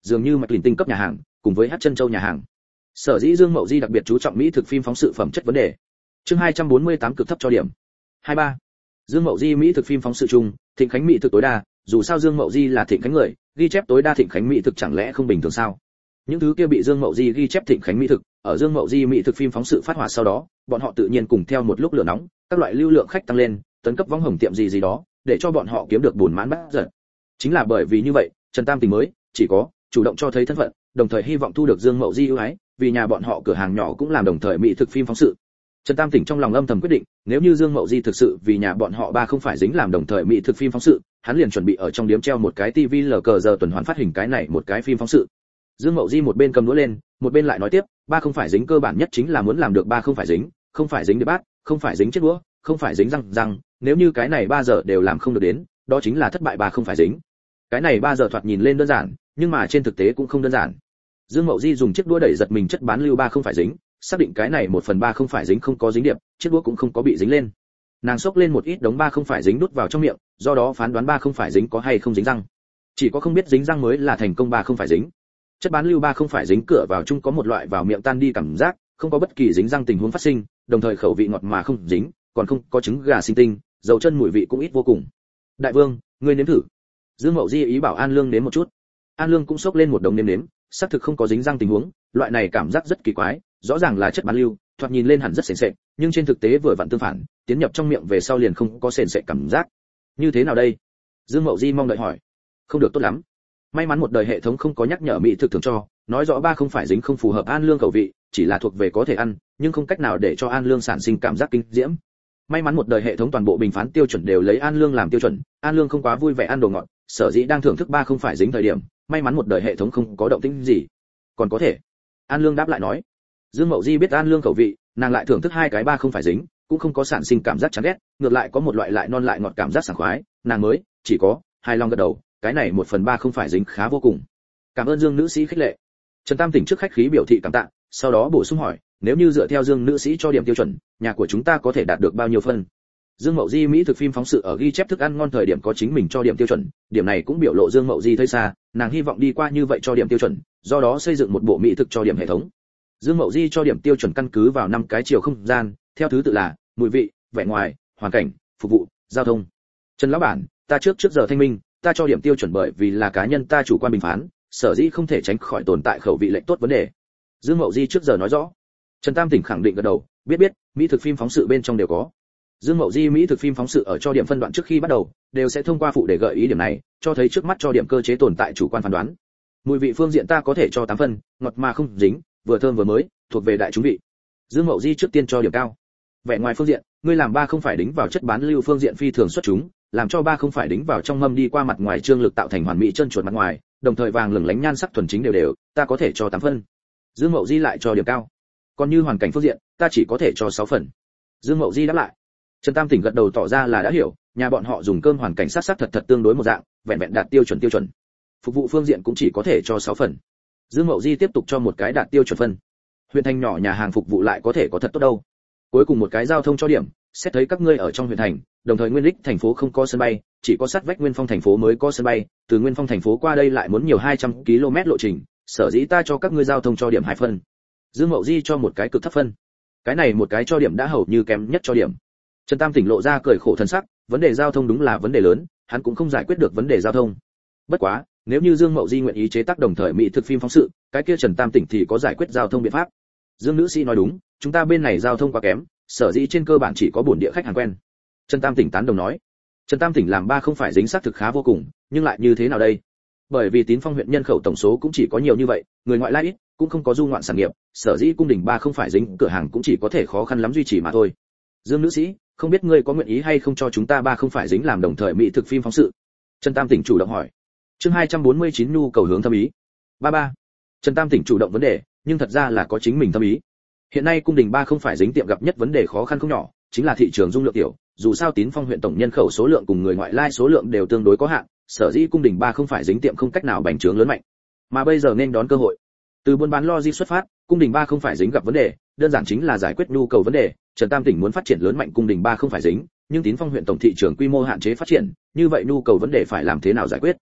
S1: dường như mạch lìn tinh cấp nhà hàng cùng với hát chân châu nhà hàng. Sở dĩ Dương Mậu Di đặc biệt chú trọng mỹ thực phim phóng sự phẩm chất vấn đề. Chương hai trăm bốn mươi tám cực thấp cho điểm. hai mươi ba. Dương Mậu Di mỹ thực phim phóng sự chung, Thịnh Khánh mỹ thực tối đa, dù sao Dương Mậu Di là Thịnh Khánh người, ghi chép tối đa Thịnh Khánh mỹ thực chẳng lẽ không bình thường sao? Những thứ kia bị Dương Mậu Di ghi chép Thịnh Khánh mỹ thực, ở Dương Mậu Di mỹ thực phim phóng sự phát hỏa sau đó, bọn họ tự nhiên cùng theo một lúc lửa nóng, các loại lưu lượng khách tăng lên, tấn cấp võng hồng tiệm gì gì đó, để cho bọn họ kiếm được buồn mãn bát giật. Chính là bởi vì như vậy, Trần Tam Tình mới chỉ có chủ động cho thấy thân phận, đồng thời hy vọng thu được Dương Mậu Di ưu ái, vì nhà bọn họ cửa hàng nhỏ cũng làm đồng thời mỹ thực phim phóng sự. Trần Tam Tỉnh trong lòng âm thầm quyết định, nếu như Dương Mậu Di thực sự vì nhà bọn họ ba không phải dính làm đồng thời mỹ thực phim phóng sự, hắn liền chuẩn bị ở trong điếm treo một cái tivi lờ cờ giờ tuần hoàn phát hình cái này một cái phim phóng sự. Dương Mậu Di một bên cầm đũa lên, một bên lại nói tiếp, ba không phải dính cơ bản nhất chính là muốn làm được ba không phải dính, không phải dính đĩa bát, không phải dính chiếc đũa, không phải dính răng răng, nếu như cái này ba giờ đều làm không được đến, đó chính là thất bại ba không phải dính. Cái này ba giờ thoạt nhìn lên đơn giản, nhưng mà trên thực tế cũng không đơn giản. Dương Mậu Di dùng chiếc đũa đẩy giật mình chất bán lưu ba không phải dính, xác định cái này một phần ba không phải dính không có dính điệp, chiếc đũa cũng không có bị dính lên. Nàng xốc lên một ít đống ba không phải dính đút vào trong miệng, do đó phán đoán ba không phải dính có hay không dính răng. Chỉ có không biết dính răng mới là thành công ba không phải dính. Chất bán lưu ba không phải dính cửa vào chung có một loại vào miệng tan đi cảm giác, không có bất kỳ dính răng tình huống phát sinh, đồng thời khẩu vị ngọt mà không dính, còn không có trứng gà sinh tinh, dầu chân mùi vị cũng ít vô cùng. Đại vương, ngươi nếm thử. Dương Mậu Di ý bảo An Lương nếm một chút. An Lương cũng xốc lên một đống nếm nếm, xác thực không có dính răng tình huống, loại này cảm giác rất kỳ quái, rõ ràng là chất bán lưu, thoạt nhìn lên hẳn rất sền sệt, nhưng trên thực tế vừa vặn tương phản, tiến nhập trong miệng về sau liền không có sền sệt cảm giác. Như thế nào đây? Dương Mậu Di mong đợi hỏi. Không được tốt lắm. May mắn một đời hệ thống không có nhắc nhở mỹ thực thường cho, nói rõ ba không phải dính không phù hợp An Lương khẩu vị, chỉ là thuộc về có thể ăn, nhưng không cách nào để cho An Lương sản sinh cảm giác kinh diễm. May mắn một đời hệ thống toàn bộ bình phán tiêu chuẩn đều lấy An Lương làm tiêu chuẩn, An Lương không quá vui vẻ ăn đồ ngọt, sở dĩ đang thưởng thức ba không phải dính thời điểm, may mắn một đời hệ thống không có động tĩnh gì. Còn có thể. An Lương đáp lại nói. Dương Mậu Di biết An Lương khẩu vị, nàng lại thưởng thức hai cái ba không phải dính, cũng không có sản sinh cảm giác chán ghét, ngược lại có một loại lại non lại ngọt cảm giác sảng khoái, nàng mới chỉ có hài lòng gật đầu, cái này một phần ba không phải dính khá vô cùng. Cảm ơn Dương nữ sĩ khích lệ. Trần Tam Tỉnh trước khách khí biểu thị cảm tạ, sau đó bổ sung hỏi, nếu như dựa theo Dương nữ sĩ cho điểm tiêu chuẩn, nhà của chúng ta có thể đạt được bao nhiêu phân? Dương Mậu Di mỹ thực phim phóng sự ở ghi chép thức ăn ngon thời điểm có chính mình cho điểm tiêu chuẩn, điểm này cũng biểu lộ Dương Mậu Di thấy xa, nàng hy vọng đi qua như vậy cho điểm tiêu chuẩn, do đó xây dựng một bộ mỹ thực cho điểm hệ thống. Dương Mậu Di cho điểm tiêu chuẩn căn cứ vào năm cái chiều không gian, theo thứ tự là mùi vị, vẻ ngoài, hoàn cảnh, phục vụ, giao thông. Trần lão bản, ta trước trước giờ thanh minh, ta cho điểm tiêu chuẩn bởi vì là cá nhân ta chủ quan bình phán, sở dĩ không thể tránh khỏi tồn tại khẩu vị lệch tốt vấn đề. Dương Mậu Di trước giờ nói rõ. Trần Tam Tỉnh khẳng định gật đầu, biết biết, mỹ thực phim phóng sự bên trong đều có. Dương Mậu Di mỹ thực phim phóng sự ở cho điểm phân đoạn trước khi bắt đầu, đều sẽ thông qua phụ để gợi ý điểm này, cho thấy trước mắt cho điểm cơ chế tồn tại chủ quan phán đoán. Mùi vị phương diện ta có thể cho tám phân, ngọt mà không dính, vừa thơm vừa mới, thuộc về đại chúng vị. Dương Mậu Di trước tiên cho điểm cao. Vẻ ngoài phương diện, ngươi làm ba không phải đính vào chất bán lưu phương diện phi thường xuất chúng, làm cho ba không phải đính vào trong mâm đi qua mặt ngoài trương lực tạo thành hoàn mỹ chân chuột mặt ngoài, đồng thời vàng lửng lánh nhan sắc thuần chính đều đều, ta có thể cho tám phân. Dương Mậu Di lại cho điểm cao. Còn như hoàn cảnh phương diện, ta chỉ có thể cho sáu phần. Dương Mậu Di đáp lại. Trần Tam Tỉnh gật đầu tỏ ra là đã hiểu, nhà bọn họ dùng cơm hoàn cảnh sát sát thật thật tương đối một dạng, vẹn vẹn đạt tiêu chuẩn tiêu chuẩn. Phục vụ phương diện cũng chỉ có thể cho sáu phần. Dương Mậu Di tiếp tục cho một cái đạt tiêu chuẩn phân. Huyện thành nhỏ nhà hàng phục vụ lại có thể có thật tốt đâu. Cuối cùng một cái giao thông cho điểm, xét thấy các ngươi ở trong huyện thành, đồng thời Nguyên Lích thành phố không có sân bay, chỉ có sát vách Nguyên Phong thành phố mới có sân bay, từ Nguyên Phong thành phố qua đây lại muốn nhiều hai trăm ki lô mét lộ trình, sở dĩ ta cho các ngươi giao thông cho điểm hai phân. Dương Mậu Di cho một cái cực thấp phân. Cái này một cái cho điểm đã hầu như kém nhất cho điểm. Trần Tam Tỉnh lộ ra cười khổ thần sắc, vấn đề giao thông đúng là vấn đề lớn, hắn cũng không giải quyết được vấn đề giao thông. Bất quá, nếu như Dương Mậu Di nguyện ý chế tác đồng thời mỹ thực phim phóng sự, cái kia Trần Tam Tỉnh thì có giải quyết giao thông biện pháp. Dương nữ sĩ nói đúng, chúng ta bên này giao thông quá kém, sở dĩ trên cơ bản chỉ có bổn địa khách hàng quen. Trần Tam Tỉnh tán đồng nói. Trần Tam Tỉnh làm ba không phải dính xác thực khá vô cùng, nhưng lại như thế nào đây? Bởi vì Tín Phong huyện nhân khẩu tổng số cũng chỉ có nhiều như vậy, người ngoại lai ít, cũng không có du ngoạn sản nghiệp, sở dĩ cung đình ba không phải dính cửa hàng cũng chỉ có thể khó khăn lắm duy trì mà thôi. Dương nữ sĩ, không biết ngươi có nguyện ý hay không cho chúng ta ba không phải dính làm đồng thời mỹ thực phim phóng sự? Trần Tam Tỉnh chủ động hỏi. Chương hai trăm bốn mươi chín nhu cầu hướng thâm ý. ba ba. Trần Tam Tỉnh chủ động vấn đề, nhưng thật ra là có chính mình thâm ý. Hiện nay cung đình ba không phải dính tiệm gặp nhất vấn đề khó khăn không nhỏ, chính là thị trường dung lượng tiểu, dù sao Tín Phong huyện tổng nhân khẩu số lượng cùng người ngoại lai số lượng đều tương đối có hạn, sở dĩ cung đình ba không phải dính tiệm không cách nào bành trướng lớn mạnh. Mà bây giờ nên đón cơ hội. Từ buôn bán logic xuất phát, cung đình ba không phải dính gặp vấn đề, đơn giản chính là giải quyết nhu cầu vấn đề, Trần Tam Tỉnh muốn phát triển lớn mạnh cung đình ba không phải dính, nhưng Tín Phong huyện tổng thị trường quy mô hạn chế phát triển, như vậy nhu cầu vấn đề phải làm thế nào giải quyết?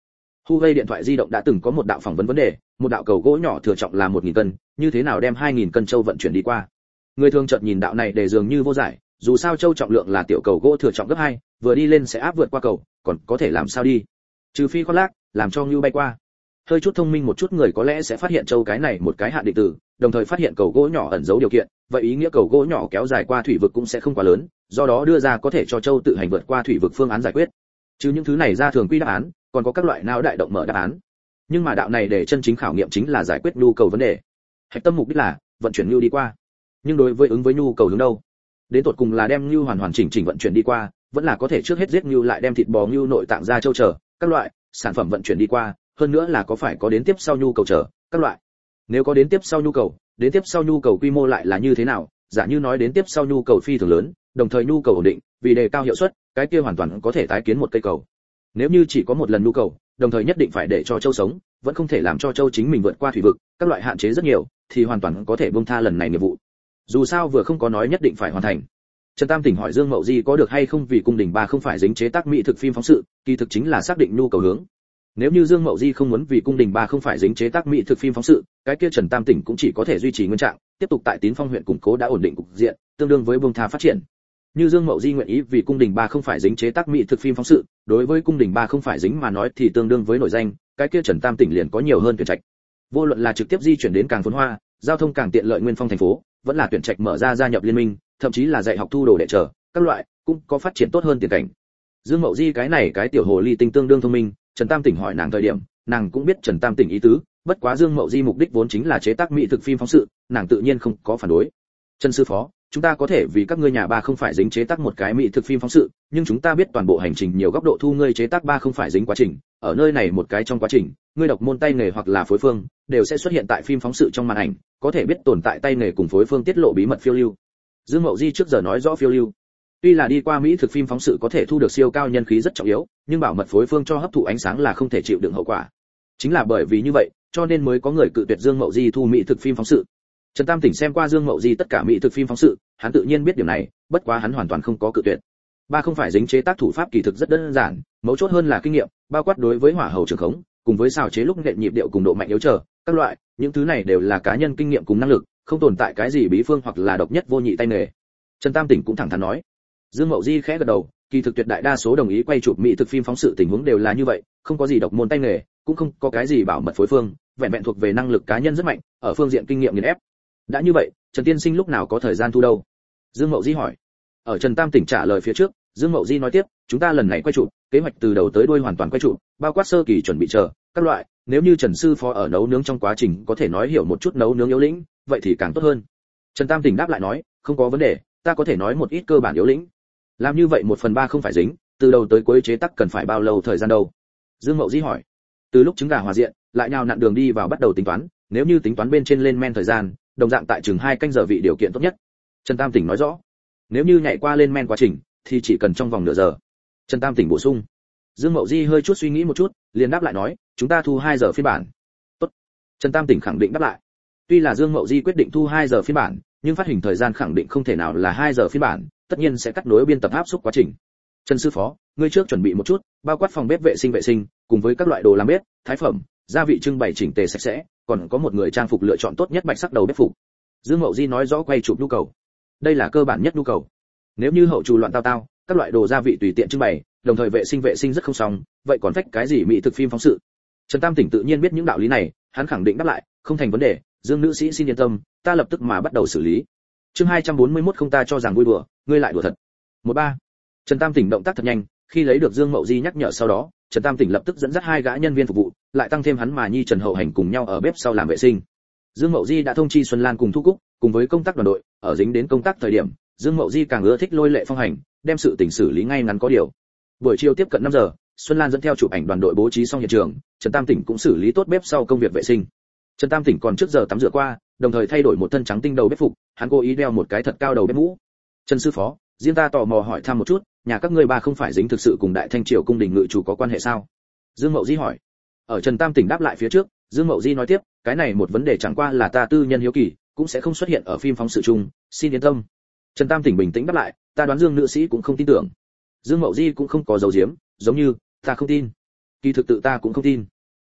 S1: Huawei điện thoại di động đã từng có một đạo phỏng vấn vấn đề, một đạo cầu gỗ nhỏ thừa trọng là một nghìn cân, như thế nào đem hai nghìn cân châu vận chuyển đi qua. Người thường chợt nhìn đạo này để dường như vô giải, dù sao châu trọng lượng là tiểu cầu gỗ thừa trọng gấp hai, vừa đi lên sẽ áp vượt qua cầu, còn có thể làm sao đi? Trừ phi khoác lác, làm cho Ngưu bay qua. Hơi chút thông minh một chút người có lẽ sẽ phát hiện châu cái này một cái hạn định từ, đồng thời phát hiện cầu gỗ nhỏ ẩn giấu điều kiện, vậy ý nghĩa cầu gỗ nhỏ kéo dài qua thủy vực cũng sẽ không quá lớn, do đó đưa ra có thể cho châu tự hành vượt qua thủy vực phương án giải quyết. Chứ những thứ này ra thường quy đáp án, còn có các loại não đại động mở đáp án. Nhưng mà đạo này để chân chính khảo nghiệm chính là giải quyết nhu cầu vấn đề. Hạch tâm mục đích là vận chuyển Ngưu đi qua. Nhưng đối với ứng với nhu cầu hướng đâu? Đến tột cùng là đem Ngưu hoàn hoàn chỉnh chỉnh vận chuyển đi qua, vẫn là có thể trước hết giết Ngưu lại đem thịt bò Ngưu nội tạng ra châu chờ, các loại sản phẩm vận chuyển đi qua, hơn nữa là có phải có đến tiếp sau nhu cầu chờ, các loại. Nếu có đến tiếp sau nhu cầu, đến tiếp sau nhu cầu quy mô lại là như thế nào? Giả như nói đến tiếp sau nhu cầu phi thường lớn, đồng thời nhu cầu ổn định, vì đề cao hiệu suất, cái kia hoàn toàn có thể tái kiến một cây cầu. Nếu như chỉ có một lần nhu cầu, đồng thời nhất định phải để cho châu sống, vẫn không thể làm cho châu chính mình vượt qua thủy vực, các loại hạn chế rất nhiều, thì hoàn toàn có thể buông tha lần này nghiệp vụ. Dù sao vừa không có nói nhất định phải hoàn thành. Trần Tam Tỉnh hỏi Dương Mậu Di có được hay không vì cung đình ba không phải dính chế tác mỹ thực phim phóng sự, kỳ thực chính là xác định nhu cầu hướng. Nếu như Dương Mậu Di không muốn vì cung đình ba không phải dính chế tác mỹ thực phim phóng sự, cái kia Trần Tam Tỉnh cũng chỉ có thể duy trì nguyên trạng, tiếp tục tại Tín Phong huyện củng cố đã ổn định cục diện, tương đương với buông tha phát triển. Như Dương Mậu Di nguyện ý vì cung đình ba không phải dính chế tác mỹ thực phim phóng sự, đối với cung đình ba không phải dính mà nói thì tương đương với nổi danh, cái kia Trần Tam Tỉnh liền có nhiều hơn tuyển trạch. Vô luận là trực tiếp di chuyển đến càng phồn hoa, giao thông càng tiện lợi nguyên phong thành phố, vẫn là tuyển trạch mở ra gia nhập liên minh, thậm chí là dạy học thu đồ đệ trở, các loại cũng có phát triển tốt hơn tiền cảnh. Dương Mậu Di cái này cái tiểu hồ ly tinh tương đương thông minh, Trần Tam Tỉnh hỏi nàng thời điểm, nàng cũng biết Trần Tam Tỉnh ý tứ, bất quá Dương Mậu Di mục đích vốn chính là chế tác mỹ thực phim phóng sự, nàng tự nhiên không có phản đối. Trần sư phó, chúng ta có thể vì các ngươi nhà ba không phải dính chế tác một cái mỹ thực phim phóng sự, nhưng chúng ta biết toàn bộ hành trình nhiều góc độ thu ngươi chế tác ba không phải dính quá trình, ở nơi này một cái trong quá trình, ngươi độc môn tay nghề hoặc là phối phương đều sẽ xuất hiện tại phim phóng sự trong màn ảnh, có thể biết tồn tại tay nghề cùng phối phương tiết lộ bí mật phiêu lưu. Dương Mậu Di trước giờ nói rõ phiêu lưu. Tuy là đi qua mỹ thực phim phóng sự có thể thu được siêu cao nhân khí rất trọng yếu, nhưng bảo mật phối phương cho hấp thụ ánh sáng là không thể chịu đựng hậu quả. Chính là bởi vì như vậy, cho nên mới có người cự tuyệt Dương Mậu Di thu mỹ thực phim phóng sự. Trần Tam Tỉnh xem qua Dương Mậu Di tất cả mỹ thực phim phóng sự, hắn tự nhiên biết điểm này, bất quá hắn hoàn toàn không có cự tuyệt. Ba không phải dính chế tác thủ pháp kỳ thực rất đơn giản, mấu chốt hơn là kinh nghiệm, bao quát đối với hỏa hầu trường khống, cùng với xào chế lúc nện nhịp điệu cùng độ mạnh yếu trở, các loại, những thứ này đều là cá nhân kinh nghiệm cùng năng lực, không tồn tại cái gì bí phương hoặc là độc nhất vô nhị tay nghề. Trần Tam Tỉnh cũng thẳng thắn nói. Dương Mậu Di khẽ gật đầu, kỳ thực tuyệt đại đa số đồng ý quay chụp mỹ thực phim phóng sự tình huống đều là như vậy, không có gì độc môn tay nghề, cũng không có cái gì bảo mật phối phương, vẹn vẹn thuộc về năng lực cá nhân rất mạnh, ở phương diện kinh nghiệm nghiền ép. Đã như vậy, Trần tiên sinh lúc nào có thời gian thu đâu? Dương Mậu Di hỏi. Ở Trần Tam Tỉnh trả lời phía trước, Dương Mậu Di nói tiếp, chúng ta lần này quay chụp, kế hoạch từ đầu tới đuôi hoàn toàn quay chụp, bao quát sơ kỳ chuẩn bị chờ, các loại, nếu như Trần sư phó ở nấu nướng trong quá trình có thể nói hiểu một chút nấu nướng yếu lĩnh, vậy thì càng tốt hơn. Trần Tam Tỉnh đáp lại nói, không có vấn đề, ta có thể nói một ít cơ bản yếu lĩnh. Làm như vậy một phần ba không phải dính, từ đầu tới cuối chế tác cần phải bao lâu thời gian đâu? Dương Mậu Di hỏi. Từ lúc trứng gà hòa diện, lại nhào nặn đường đi vào bắt đầu tính toán, nếu như tính toán bên trên lên men thời gian, đồng dạng tại chừng hai canh giờ vị điều kiện tốt nhất. Trần Tam Tỉnh nói rõ. Nếu như nhảy qua lên men quá trình, thì chỉ cần trong vòng nửa giờ. Trần Tam Tỉnh bổ sung. Dương Mậu Di hơi chút suy nghĩ một chút, liền đáp lại nói, chúng ta thu hai giờ phiên bản. Tốt. Trần Tam Tỉnh khẳng định đáp lại. Tuy là Dương Mậu Di quyết định thu hai giờ phiên bản, nhưng phát hình thời gian khẳng định không thể nào là hai giờ phiên bản, tất nhiên sẽ cắt nối biên tập áp xúc quá trình. Trần sư phó, ngươi trước chuẩn bị một chút, bao quát phòng bếp vệ sinh vệ sinh, cùng với các loại đồ làm bếp, thái phẩm, gia vị trưng bày chỉnh tề sạch sẽ, còn có một người trang phục lựa chọn tốt nhất bạch sắc đầu bếp phục. Dương Mậu Di nói rõ quay chụp nhu cầu. Đây là cơ bản nhất nhu cầu. Nếu như hậu trù loạn tao tao, các loại đồ gia vị tùy tiện trưng bày, đồng thời vệ sinh vệ sinh rất không xong, vậy còn phách cái gì mỹ thực phim phóng sự? Trần Tam Tỉnh tự nhiên biết những đạo lý này, hắn khẳng định đáp lại, không thành vấn đề, Dương nữ sĩ xin yên tâm, ta lập tức mà bắt đầu xử lý. Chương hai trăm bốn mươi mốt không ta cho rằng vui đùa, ngươi lại đùa thật. một ba. Trần Tam Tỉnh động tác thật nhanh, khi lấy được Dương Mậu Di nhắc nhở sau đó, Trần Tam Tỉnh lập tức dẫn dắt hai gã nhân viên phục vụ, lại tăng thêm hắn mà Nhi Trần Hậu Hành cùng nhau ở bếp sau làm vệ sinh. Dương Mậu Di đã thông chi Xuân Lan cùng Thu Cúc, cùng với công tác đoàn đội, ở dính đến công tác thời điểm, Dương Mậu Di càng ưa thích lôi lệ phong hành, đem sự tình xử lý ngay ngắn có điều. Buổi chiều tiếp cận năm giờ, Xuân Lan dẫn theo chụp ảnh đoàn đội bố trí xong hiện trường, Trần Tam Tỉnh cũng xử lý tốt bếp sau công việc vệ sinh. Trần Tam Tỉnh còn trước giờ tắm rửa qua, đồng thời thay đổi một thân trắng tinh đầu bếp phục, hắn cố ý đeo một cái thật cao đầu bếp mũ. Trần sư phó, riêng ta tò mò hỏi thăm một chút, nhà các ngươi ba không phải dính thực sự cùng Đại Thanh Triều cung đình ngự chủ có quan hệ sao? Dương Mậu Di hỏi. Ở Trần Tam Tỉnh đáp lại phía trước, Dương Mậu Di nói tiếp, cái này một vấn đề chẳng qua là ta tư nhân hiếu kỳ, cũng sẽ không xuất hiện ở phim phóng sự chung, xin yên tâm. Trần Tam Tỉnh bình tĩnh đáp lại, ta đoán Dương nữ sĩ cũng không tin tưởng. Dương Mậu Di cũng không có dấu diếm, giống như, ta không tin. Kỳ thực tự ta cũng không tin.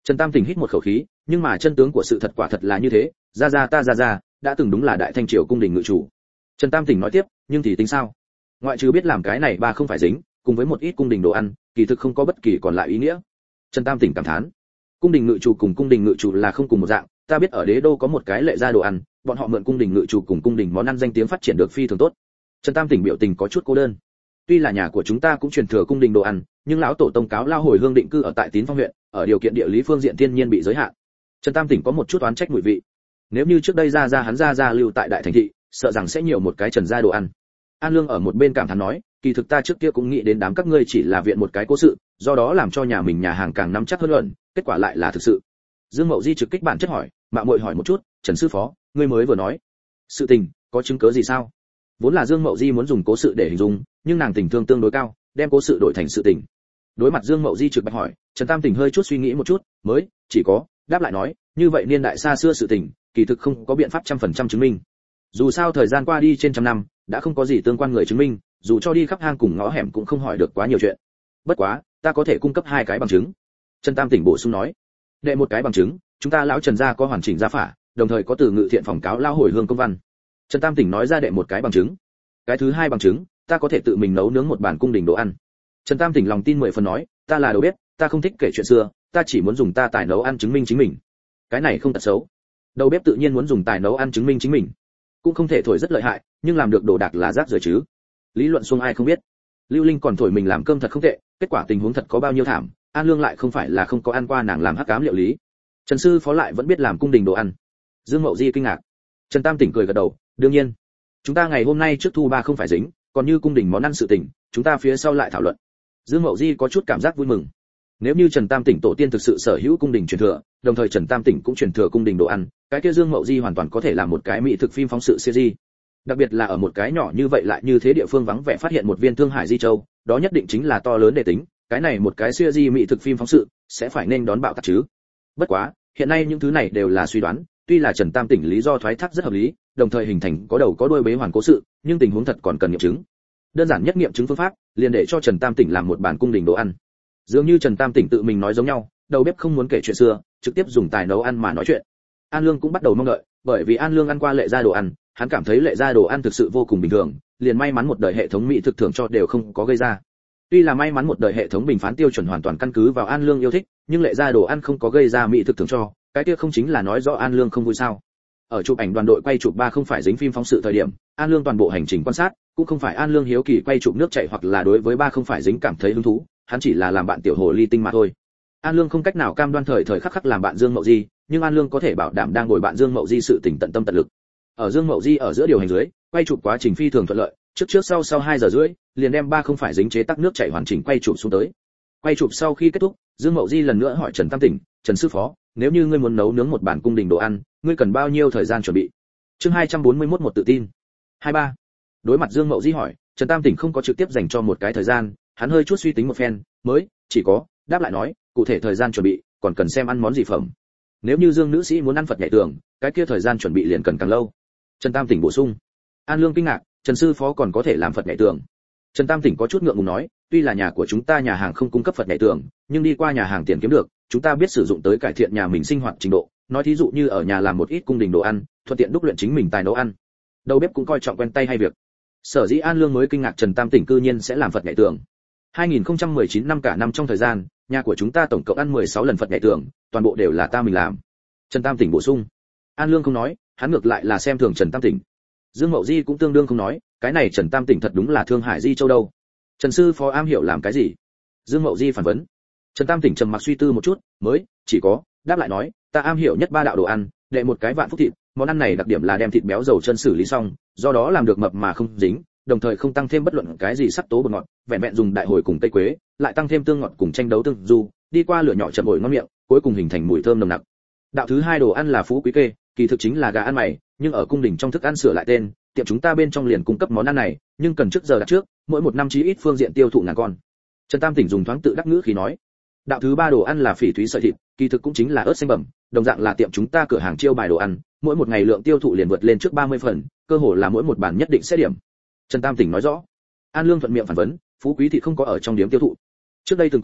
S1: Trần Tam Tỉnh hít một khẩu khí, nhưng mà chân tướng của sự thật quả thật là như thế, gia gia ta gia gia đã từng đúng là đại thanh triều cung đình ngự chủ. Trần Tam Tỉnh nói tiếp, nhưng thì tính sao? Ngoại trừ biết làm cái này ba không phải dính, cùng với một ít cung đình đồ ăn, kỳ thực không có bất kỳ còn lại ý nghĩa. Trần Tam Tỉnh cảm thán, cung đình ngự chủ cùng cung đình ngự chủ là không cùng một dạng, ta biết ở đế đô có một cái lệ gia đồ ăn, bọn họ mượn cung đình ngự chủ cùng cung đình món ăn danh tiếng phát triển được phi thường tốt. Trần Tam Tỉnh biểu tình có chút cô đơn. Tuy là nhà của chúng ta cũng truyền thừa cung đình đồ ăn, nhưng lão tổ tông cáo lao hồi hương định cư ở tại Tín Phong huyện, ở điều kiện địa lý phương diện thiên nhiên bị giới hạn. Trần Tam Tỉnh có một chút oán trách mùi vị. Nếu như trước đây ra ra hắn ra ra lưu tại đại thành thị, sợ rằng sẽ nhiều một cái Trần gia đồ ăn. An Lương ở một bên cảm thán nói, kỳ thực ta trước kia cũng nghĩ đến đám các ngươi chỉ là viện một cái cố sự, do đó làm cho nhà mình nhà hàng càng nắm chắc hơn luận, kết quả lại là thực sự. Dương Mậu Di trực kích bản chất hỏi, mạo muội hỏi một chút, Trần sư phó, ngươi mới vừa nói, sự tình có chứng cứ gì sao? Vốn là Dương Mậu Di muốn dùng cố sự để hình dung, nhưng nàng tình thương tương đối cao, đem cố sự đổi thành sự tình. Đối mặt Dương Mậu Di trực bạch hỏi, Trần Tam Tỉnh hơi chút suy nghĩ một chút, mới chỉ có đáp lại nói, như vậy niên đại xa xưa sự tình, kỳ thực không có biện pháp trăm phần trăm chứng minh. Dù sao thời gian qua đi trên trăm năm, đã không có gì tương quan người chứng minh, dù cho đi khắp hang cùng ngõ hẻm cũng không hỏi được quá nhiều chuyện. Bất quá, ta có thể cung cấp hai cái bằng chứng. Trần Tam Tỉnh bổ sung nói, đệ một cái bằng chứng, chúng ta lão Trần gia có hoàn chỉnh gia phả, đồng thời có từ ngự thiện phòng cáo lao hồi hương công văn. Trần Tam Tỉnh nói ra đệ một cái bằng chứng. Cái thứ hai bằng chứng, ta có thể tự mình nấu nướng một bàn cung đình đồ ăn. Trần Tam Tỉnh lòng tin mười phần nói, ta là đầu bếp, ta không thích kể chuyện xưa, ta chỉ muốn dùng ta tài nấu ăn chứng minh chính mình. Cái này không tật xấu. Đầu bếp tự nhiên muốn dùng tài nấu ăn chứng minh chính mình, cũng không thể thổi rất lợi hại, nhưng làm được đồ đạc là rác rưởi chứ. Lý luận xuông ai không biết. Lưu Linh còn thổi mình làm cơm thật không tệ, kết quả tình huống thật có bao nhiêu thảm, An Lương lại không phải là không có ăn qua nàng làm hắc ám liệu lý. Trần sư phó lại vẫn biết làm cung đình đồ ăn. Dương Mậu Di kinh ngạc. Trần Tam Tỉnh cười gật đầu, đương nhiên. Chúng ta ngày hôm nay trước thu ba không phải dính, còn như cung đình món ăn sự tình, chúng ta phía sau lại thảo luận. Dương Mậu Di có chút cảm giác vui mừng. Nếu như Trần Tam Tỉnh tổ tiên thực sự sở hữu cung đình truyền thừa, đồng thời Trần Tam Tỉnh cũng truyền thừa cung đình đồ ăn, cái kia Dương Mậu Di hoàn toàn có thể làm một cái mỹ thực phim phóng sự series. Đặc biệt là ở một cái nhỏ như vậy lại như thế địa phương vắng vẻ phát hiện một viên Thương Hải Di Châu, đó nhất định chính là to lớn để tính, cái này một cái series mỹ thực phim phóng sự sẽ phải nên đón bạo tạc chứ. Bất quá, hiện nay những thứ này đều là suy đoán, tuy là Trần Tam Tỉnh lý do thoái thác rất hợp lý, đồng thời hình thành có đầu có đuôi bế hoàn cố sự, nhưng tình huống thật còn cần nghiệm chứng. Đơn giản nhất nghiệm chứng phương pháp, liền để cho Trần Tam Tỉnh làm một bản cung đình đồ ăn. Dường như Trần Tam Tỉnh tự mình nói giống nhau, đầu bếp không muốn kể chuyện xưa, trực tiếp dùng tài nấu ăn mà nói chuyện. An Lương cũng bắt đầu mong đợi, bởi vì An Lương ăn qua lệ gia đồ ăn, hắn cảm thấy lệ gia đồ ăn thực sự vô cùng bình thường, liền may mắn một đời hệ thống mỹ thực thưởng cho đều không có gây ra. Tuy là may mắn một đời hệ thống bình phán tiêu chuẩn hoàn toàn căn cứ vào An Lương yêu thích, nhưng lệ gia đồ ăn không có gây ra mỹ thực thưởng cho, cái kia không chính là nói rõ An Lương không vui sao? Ở chụp ảnh đoàn đội quay chụp ba không phải dính phim phóng sự thời điểm, An Lương toàn bộ hành trình quan sát, cũng không phải An Lương hiếu kỳ quay chụp nước chảy hoặc là đối với ba không phải dính cảm thấy hứng thú, hắn chỉ là làm bạn tiểu hồ ly tinh mà thôi. An Lương không cách nào cam đoan thời thời khắc khắc làm bạn Dương Mậu Di, nhưng An Lương có thể bảo đảm đang ngồi bạn Dương Mậu Di sự tình tận tâm tận lực. Ở Dương Mậu Di ở giữa điều hành dưới, quay chụp quá trình phi thường thuận lợi, trước trước sau sau hai giờ rưỡi, liền đem ba không phải dính chế tác nước chảy hoàn chỉnh quay chụp xuống tới. Quay chụp sau khi kết thúc, Dương Mậu Di lần nữa hỏi Trần Tam Tỉnh, "Trần sư phó, nếu như ngươi muốn nấu nướng một bản cung đình đồ ăn, ngươi cần bao nhiêu thời gian chuẩn bị?" Chương hai trăm bốn mươi mốt một tự tin. hai ba. Đối mặt Dương Mậu Di hỏi, Trần Tam Tỉnh không có trực tiếp dành cho một cái thời gian, hắn hơi chút suy tính một phen, mới chỉ có đáp lại nói, cụ thể thời gian chuẩn bị, còn cần xem ăn món gì phẩm. Nếu như Dương nữ sĩ muốn ăn Phật nhảy tường, cái kia thời gian chuẩn bị liền cần càng lâu. Trần Tam Tỉnh bổ sung. An Lương kinh ngạc, Trần sư phó còn có thể làm Phật nhảy tường. Trần Tam Tỉnh có chút ngượng ngùng nói, tuy là nhà của chúng ta nhà hàng không cung cấp Phật nhảy tường, nhưng đi qua nhà hàng tiền kiếm được, chúng ta biết sử dụng tới cải thiện nhà mình sinh hoạt trình độ, nói thí dụ như ở nhà làm một ít cung đình đồ ăn, thuận tiện đúc luyện chính mình tài nấu ăn. Đầu bếp cũng coi trọng quen tay hay việc. Sở dĩ An Lương mới kinh ngạc Trần Tam Tỉnh cư nhiên sẽ làm Phật nhảy tường. hai nghìn không trăm mười chín năm cả năm trong thời gian, nhà của chúng ta tổng cộng ăn mười sáu lần Phật nhảy tường, toàn bộ đều là ta mình làm. Trần Tam Tỉnh bổ sung. An Lương không nói, hắn ngược lại là xem thường Trần Tam Tỉnh. Dương Mậu Di cũng tương đương không nói, cái này Trần Tam Tỉnh thật đúng là Thương Hải Di Châu đâu. Trần sư phó am hiểu làm cái gì? Dương Mậu Di phản vấn. Trần Tam Tỉnh trầm mặc suy tư một chút, mới chỉ có đáp lại nói, ta am hiểu nhất ba đạo đồ ăn, đệ một cái vạn phúc thịt, món ăn này đặc điểm là đem thịt béo dầu chân xử lý xong, do đó làm được mập mà không dính, đồng thời không tăng thêm bất luận cái gì sắc tố bột ngọt, vẹn vẹn dùng đại hồi cùng tây quế, lại tăng thêm tương ngọt cùng chanh đấu tương du, đi qua lửa nhỏ chậm ổi ngon miệng, cuối cùng hình thành mùi thơm nồng nặc. Đạo thứ hai đồ ăn là phú quý kê, kỳ thực chính là gà ăn mày, nhưng ở cung đình trong thức ăn sửa lại tên, tiệm chúng ta bên trong liền cung cấp món ăn này, nhưng cần trước giờ đặt trước, mỗi một năm chí ít phương diện tiêu thụ ngàn con. Trần Tam Tỉnh dùng thoáng tự đắc ngữ khí nói. Đạo thứ ba đồ ăn là phỉ thúy sợi thịt, kỳ thực cũng chính là ớt xanh bẩm, đồng dạng là tiệm chúng ta cửa hàng chiêu bài đồ ăn, mỗi một ngày lượng tiêu thụ liền vượt lên trước ba mươi phần, cơ hồ là mỗi một bản nhất định sẽ điểm. Trần Tam Tỉnh nói rõ. An Lương thuận miệng phản vấn, phú quý thịt không có ở trong điểm tiêu thụ. Trước đây từng có,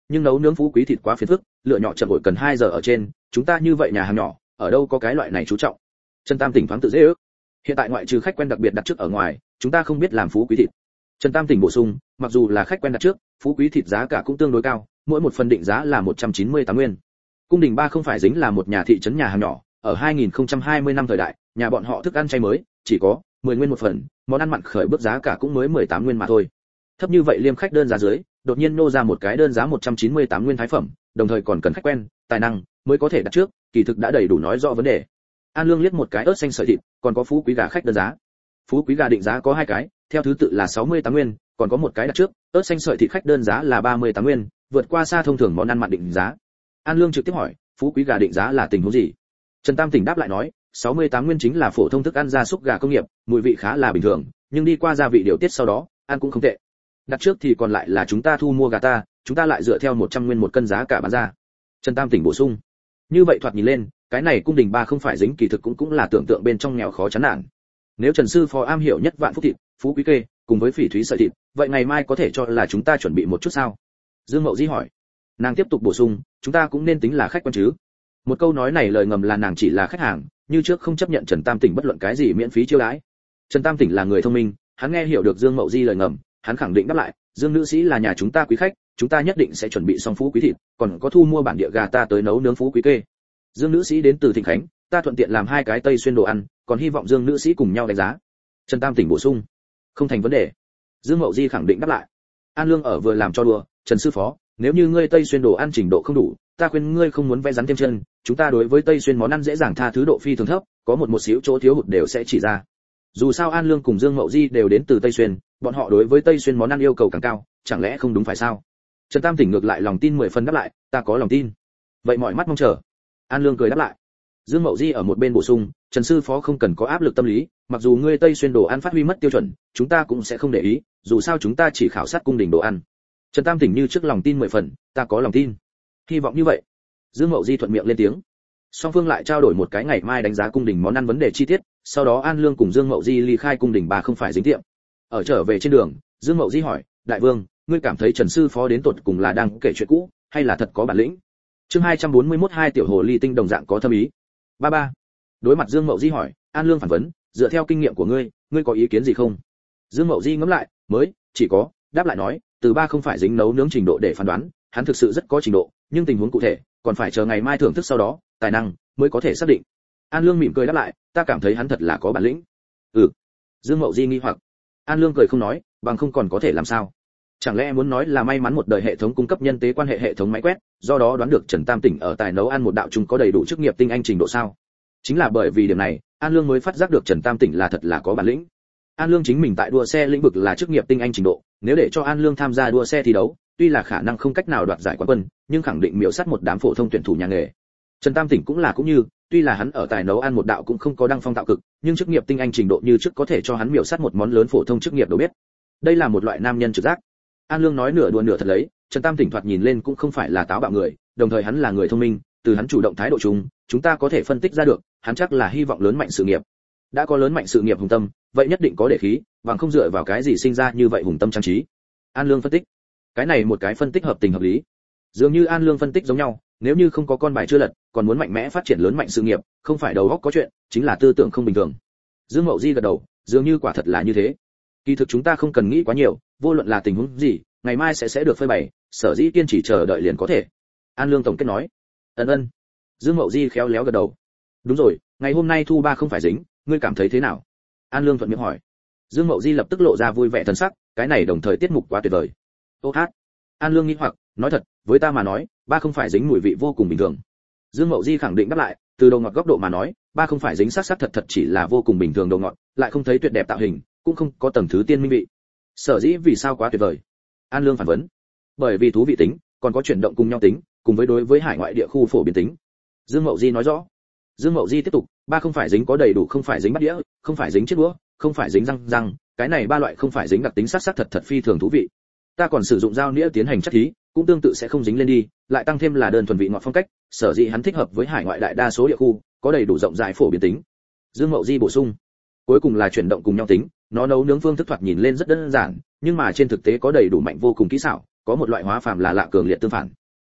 S1: nhưng nấu nướng phú quý thịt quá phiền phức, lựa nhỏ chậm ổi cần hai giờ ở trên, chúng ta như vậy nhà hàng nhỏ, ở đâu có cái loại này chú trọng. Trần Tam Tỉnh thoáng tự dễ ước. Hiện tại ngoại trừ khách quen đặc biệt đặt trước ở ngoài, chúng ta không biết làm phú quý thịt. Trần Tam Tỉnh bổ sung, mặc dù là khách quen đặt trước, phú quý thịt giá cả cũng tương đối cao, mỗi một phần định giá là một trăm chín mươi tám nguyên. Cung đình ba không phải dính là một nhà thị trấn nhà hàng nhỏ, ở hai nghìn không trăm hai mươi năm thời đại, nhà bọn họ thức ăn chay mới chỉ có mười nguyên một phần, món ăn mặn khởi bước giá cả cũng mới mười tám nguyên mà thôi. Thấp như vậy liêm khách đơn giá dưới, đột nhiên nô ra một cái đơn giá một trăm chín mươi tám nguyên thái phẩm, đồng thời còn cần khách quen, tài năng mới có thể đặt trước, kỳ thực đã đầy đủ nói rõ vấn đề. An Lương liếc một cái ớt xanh sợi thịt, còn có phú quý gà khách đơn giá. Phú quý gà định giá có hai cái, theo thứ tự là sáu mươi tám nguyên, còn có một cái đặt trước, ớt xanh sợi thịt khách đơn giá là ba mươi tám nguyên, vượt qua xa thông thường món ăn mặn định giá. An Lương trực tiếp hỏi, phú quý gà định giá là tình huống gì? Trần Tam Tỉnh đáp lại nói, sáu mươi tám nguyên chính là phổ thông thức ăn gia súc gà công nghiệp, mùi vị khá là bình thường, nhưng đi qua gia vị điều tiết sau đó, ăn cũng không tệ. Đặt trước thì còn lại là chúng ta thu mua gà ta, chúng ta lại dựa theo một trăm nguyên một cân giá cả bán ra. Trần Tam Tỉnh bổ sung. Như vậy thoạt nhìn lên, cái này cung đình ba không phải dính kỳ thực cũng cũng là tưởng tượng bên trong nghèo khó chán nản. Nếu Trần sư phó am hiểu nhất vạn phúc thịt, phú quý kê, cùng với phỉ thúy sợi thịt, vậy ngày mai có thể cho là chúng ta chuẩn bị một chút sao? Dương Mậu Di hỏi. Nàng tiếp tục bổ sung, chúng ta cũng nên tính là khách quan chứ. Một câu nói này lời ngầm là nàng chỉ là khách hàng, như trước không chấp nhận Trần Tam Tỉnh bất luận cái gì miễn phí chiêu đãi. Trần Tam Tỉnh là người thông minh, hắn nghe hiểu được Dương Mậu Di lời ngầm, hắn khẳng định đáp lại, Dương nữ sĩ là nhà chúng ta quý khách, chúng ta nhất định sẽ chuẩn bị xong phú quý thịt, còn có thu mua bản địa gà ta tới nấu nướng phú quý kê. Dương nữ sĩ đến từ Thịnh Khánh, ta thuận tiện làm hai cái tây xuyên đồ ăn, còn hy vọng Dương nữ sĩ cùng nhau đánh giá. Trần Tam Tỉnh bổ sung, không thành vấn đề. Dương Mậu Di khẳng định đáp lại. An Lương ở vừa làm cho đùa, Trần sư phó, nếu như ngươi tây xuyên đồ ăn trình độ không đủ, ta khuyên ngươi không muốn vẽ rắn thêm chân, chúng ta đối với tây xuyên món ăn dễ dàng tha thứ độ phi thường thấp, có một một xíu chỗ thiếu hụt đều sẽ chỉ ra. Dù sao An Lương cùng Dương Mậu Di đều đến từ tây xuyên, bọn họ đối với tây xuyên món ăn yêu cầu càng cao, chẳng lẽ không đúng phải sao? Trần Tam Tỉnh ngược lại lòng tin mười phần đáp lại, ta có lòng tin. Vậy mọi mắt mong chờ. An Lương cười đáp lại. Dương Mậu Di ở một bên bổ sung, Trần sư phó không cần có áp lực tâm lý, mặc dù ngươi tây xuyên đồ ăn phát huy mất tiêu chuẩn, chúng ta cũng sẽ không để ý, dù sao chúng ta chỉ khảo sát cung đình đồ ăn. Trần Tam Tỉnh như trước lòng tin mười phần, ta có lòng tin. Hy vọng như vậy. Dương Mậu Di thuận miệng lên tiếng. Song phương lại trao đổi một cái ngày mai đánh giá cung đình món ăn vấn đề chi tiết, sau đó An Lương cùng Dương Mậu Di ly khai cung đình bà không phải dính tiệm. Ở trở về trên đường, Dương Mậu Di hỏi, đại vương, ngươi cảm thấy Trần sư phó đến tột cùng là đang kể chuyện cũ, hay là thật có bản lĩnh? Chương hai trăm bốn mươi mốt hai tiểu hồ ly tinh đồng dạng có thâm ý. Ba ba. Đối mặt Dương Mậu Di hỏi, An Lương phản vấn, dựa theo kinh nghiệm của ngươi, ngươi có ý kiến gì không? Dương Mậu Di ngẫm lại, mới, chỉ có, đáp lại nói, từ ba không phải dính nấu nướng trình độ để phán đoán, hắn thực sự rất có trình độ, nhưng tình huống cụ thể, còn phải chờ ngày mai thưởng thức sau đó, tài năng mới có thể xác định. An Lương mỉm cười đáp lại, ta cảm thấy hắn thật là có bản lĩnh. Ừ. Dương Mậu Di nghi hoặc. An Lương cười không nói, bằng không còn có thể làm sao? Chẳng lẽ muốn nói là may mắn một đời hệ thống cung cấp nhân tế quan hệ hệ thống máy quét, do đó đoán được Trần Tam Tỉnh ở tài nấu ăn một đạo chúng có đầy đủ chức nghiệp tinh anh trình độ sao? Chính là bởi vì điểm này, An Lương mới phát giác được Trần Tam Tỉnh là thật là có bản lĩnh. An Lương chính mình tại đua xe lĩnh vực là chức nghiệp tinh anh trình độ, nếu để cho An Lương tham gia đua xe thi đấu, tuy là khả năng không cách nào đoạt giải quán quân, nhưng khẳng định miểu sát một đám phổ thông tuyển thủ nhà nghề. Trần Tam Tỉnh cũng là cũng như, tuy là hắn ở tài nấu ăn một đạo cũng không có đăng phong tạo cực, nhưng chức nghiệp tinh anh trình độ như trước có thể cho hắn miểu sát một món lớn phổ thông chức nghiệp đâu biết. Đây là một loại nam nhân trực giác. An Lương nói nửa đùa nửa thật lấy, Trần Tam Tỉnh thoạt nhìn lên cũng không phải là táo bạo người, đồng thời hắn là người thông minh, từ hắn chủ động thái độ chung, chúng ta có thể phân tích ra được, hắn chắc là hy vọng lớn mạnh sự nghiệp. Đã có lớn mạnh sự nghiệp hùng tâm, vậy nhất định có để khí, bằng không dựa vào cái gì sinh ra như vậy hùng tâm trang trí. An Lương phân tích. Cái này một cái phân tích hợp tình hợp lý. Dường như An Lương phân tích giống nhau, nếu như không có con bài chưa lật, còn muốn mạnh mẽ phát triển lớn mạnh sự nghiệp, không phải đầu óc có chuyện, chính là tư tưởng không bình thường. Dương Mậu Di gật đầu, dường như quả thật là như thế. Kỳ thực chúng ta không cần nghĩ quá nhiều, vô luận là tình huống gì, ngày mai sẽ sẽ được phơi bày, sở dĩ kiên trì chờ đợi liền có thể. An Lương tổng kết nói. Ân ân. Dương Mậu Di khéo léo gật đầu. Đúng rồi, ngày hôm nay thu ba không phải dính, ngươi cảm thấy thế nào? An Lương thuận miệng hỏi. Dương Mậu Di lập tức lộ ra vui vẻ thần sắc, cái này đồng thời tiết mục quá tuyệt vời. Ô hát. An Lương nghĩ hoặc, nói thật, với ta mà nói, ba không phải dính mùi vị vô cùng bình thường. Dương Mậu Di khẳng định đáp lại, từ đầu ngọt góc độ mà nói, ba không phải dính sắc sắc thật thật chỉ là vô cùng bình thường đầu ngọt, lại không thấy tuyệt đẹp tạo hình, cũng không có tầng thứ tiên minh vị. Sở dĩ vì sao quá tuyệt vời? An Lương phản vấn. Bởi vì thú vị tính, còn có chuyển động cùng nhau tính, cùng với đối với hải ngoại địa khu phổ biến tính. Dương Mậu Di nói rõ. Dương Mậu Di tiếp tục, ba không phải dính có đầy đủ không phải dính bát đĩa, không phải dính chiếc đũa, không phải dính răng răng, cái này ba loại không phải dính đặc tính sắc sắc thật thật phi thường thú vị. Ta còn sử dụng dao nĩa tiến hành chất thí, cũng tương tự sẽ không dính lên đi, lại tăng thêm là đơn thuần vị ngọt phong cách, sở dĩ hắn thích hợp với hải ngoại đại đa số địa khu, có đầy đủ rộng rãi phổ biến tính. Dương Mậu Di bổ sung. Cuối cùng là chuyển động cùng nhau tính, nó nấu nướng phương thức thoạt nhìn lên rất đơn giản, nhưng mà trên thực tế có đầy đủ mạnh vô cùng kỹ xảo, có một loại hóa phàm là lạ cường liệt tương phản.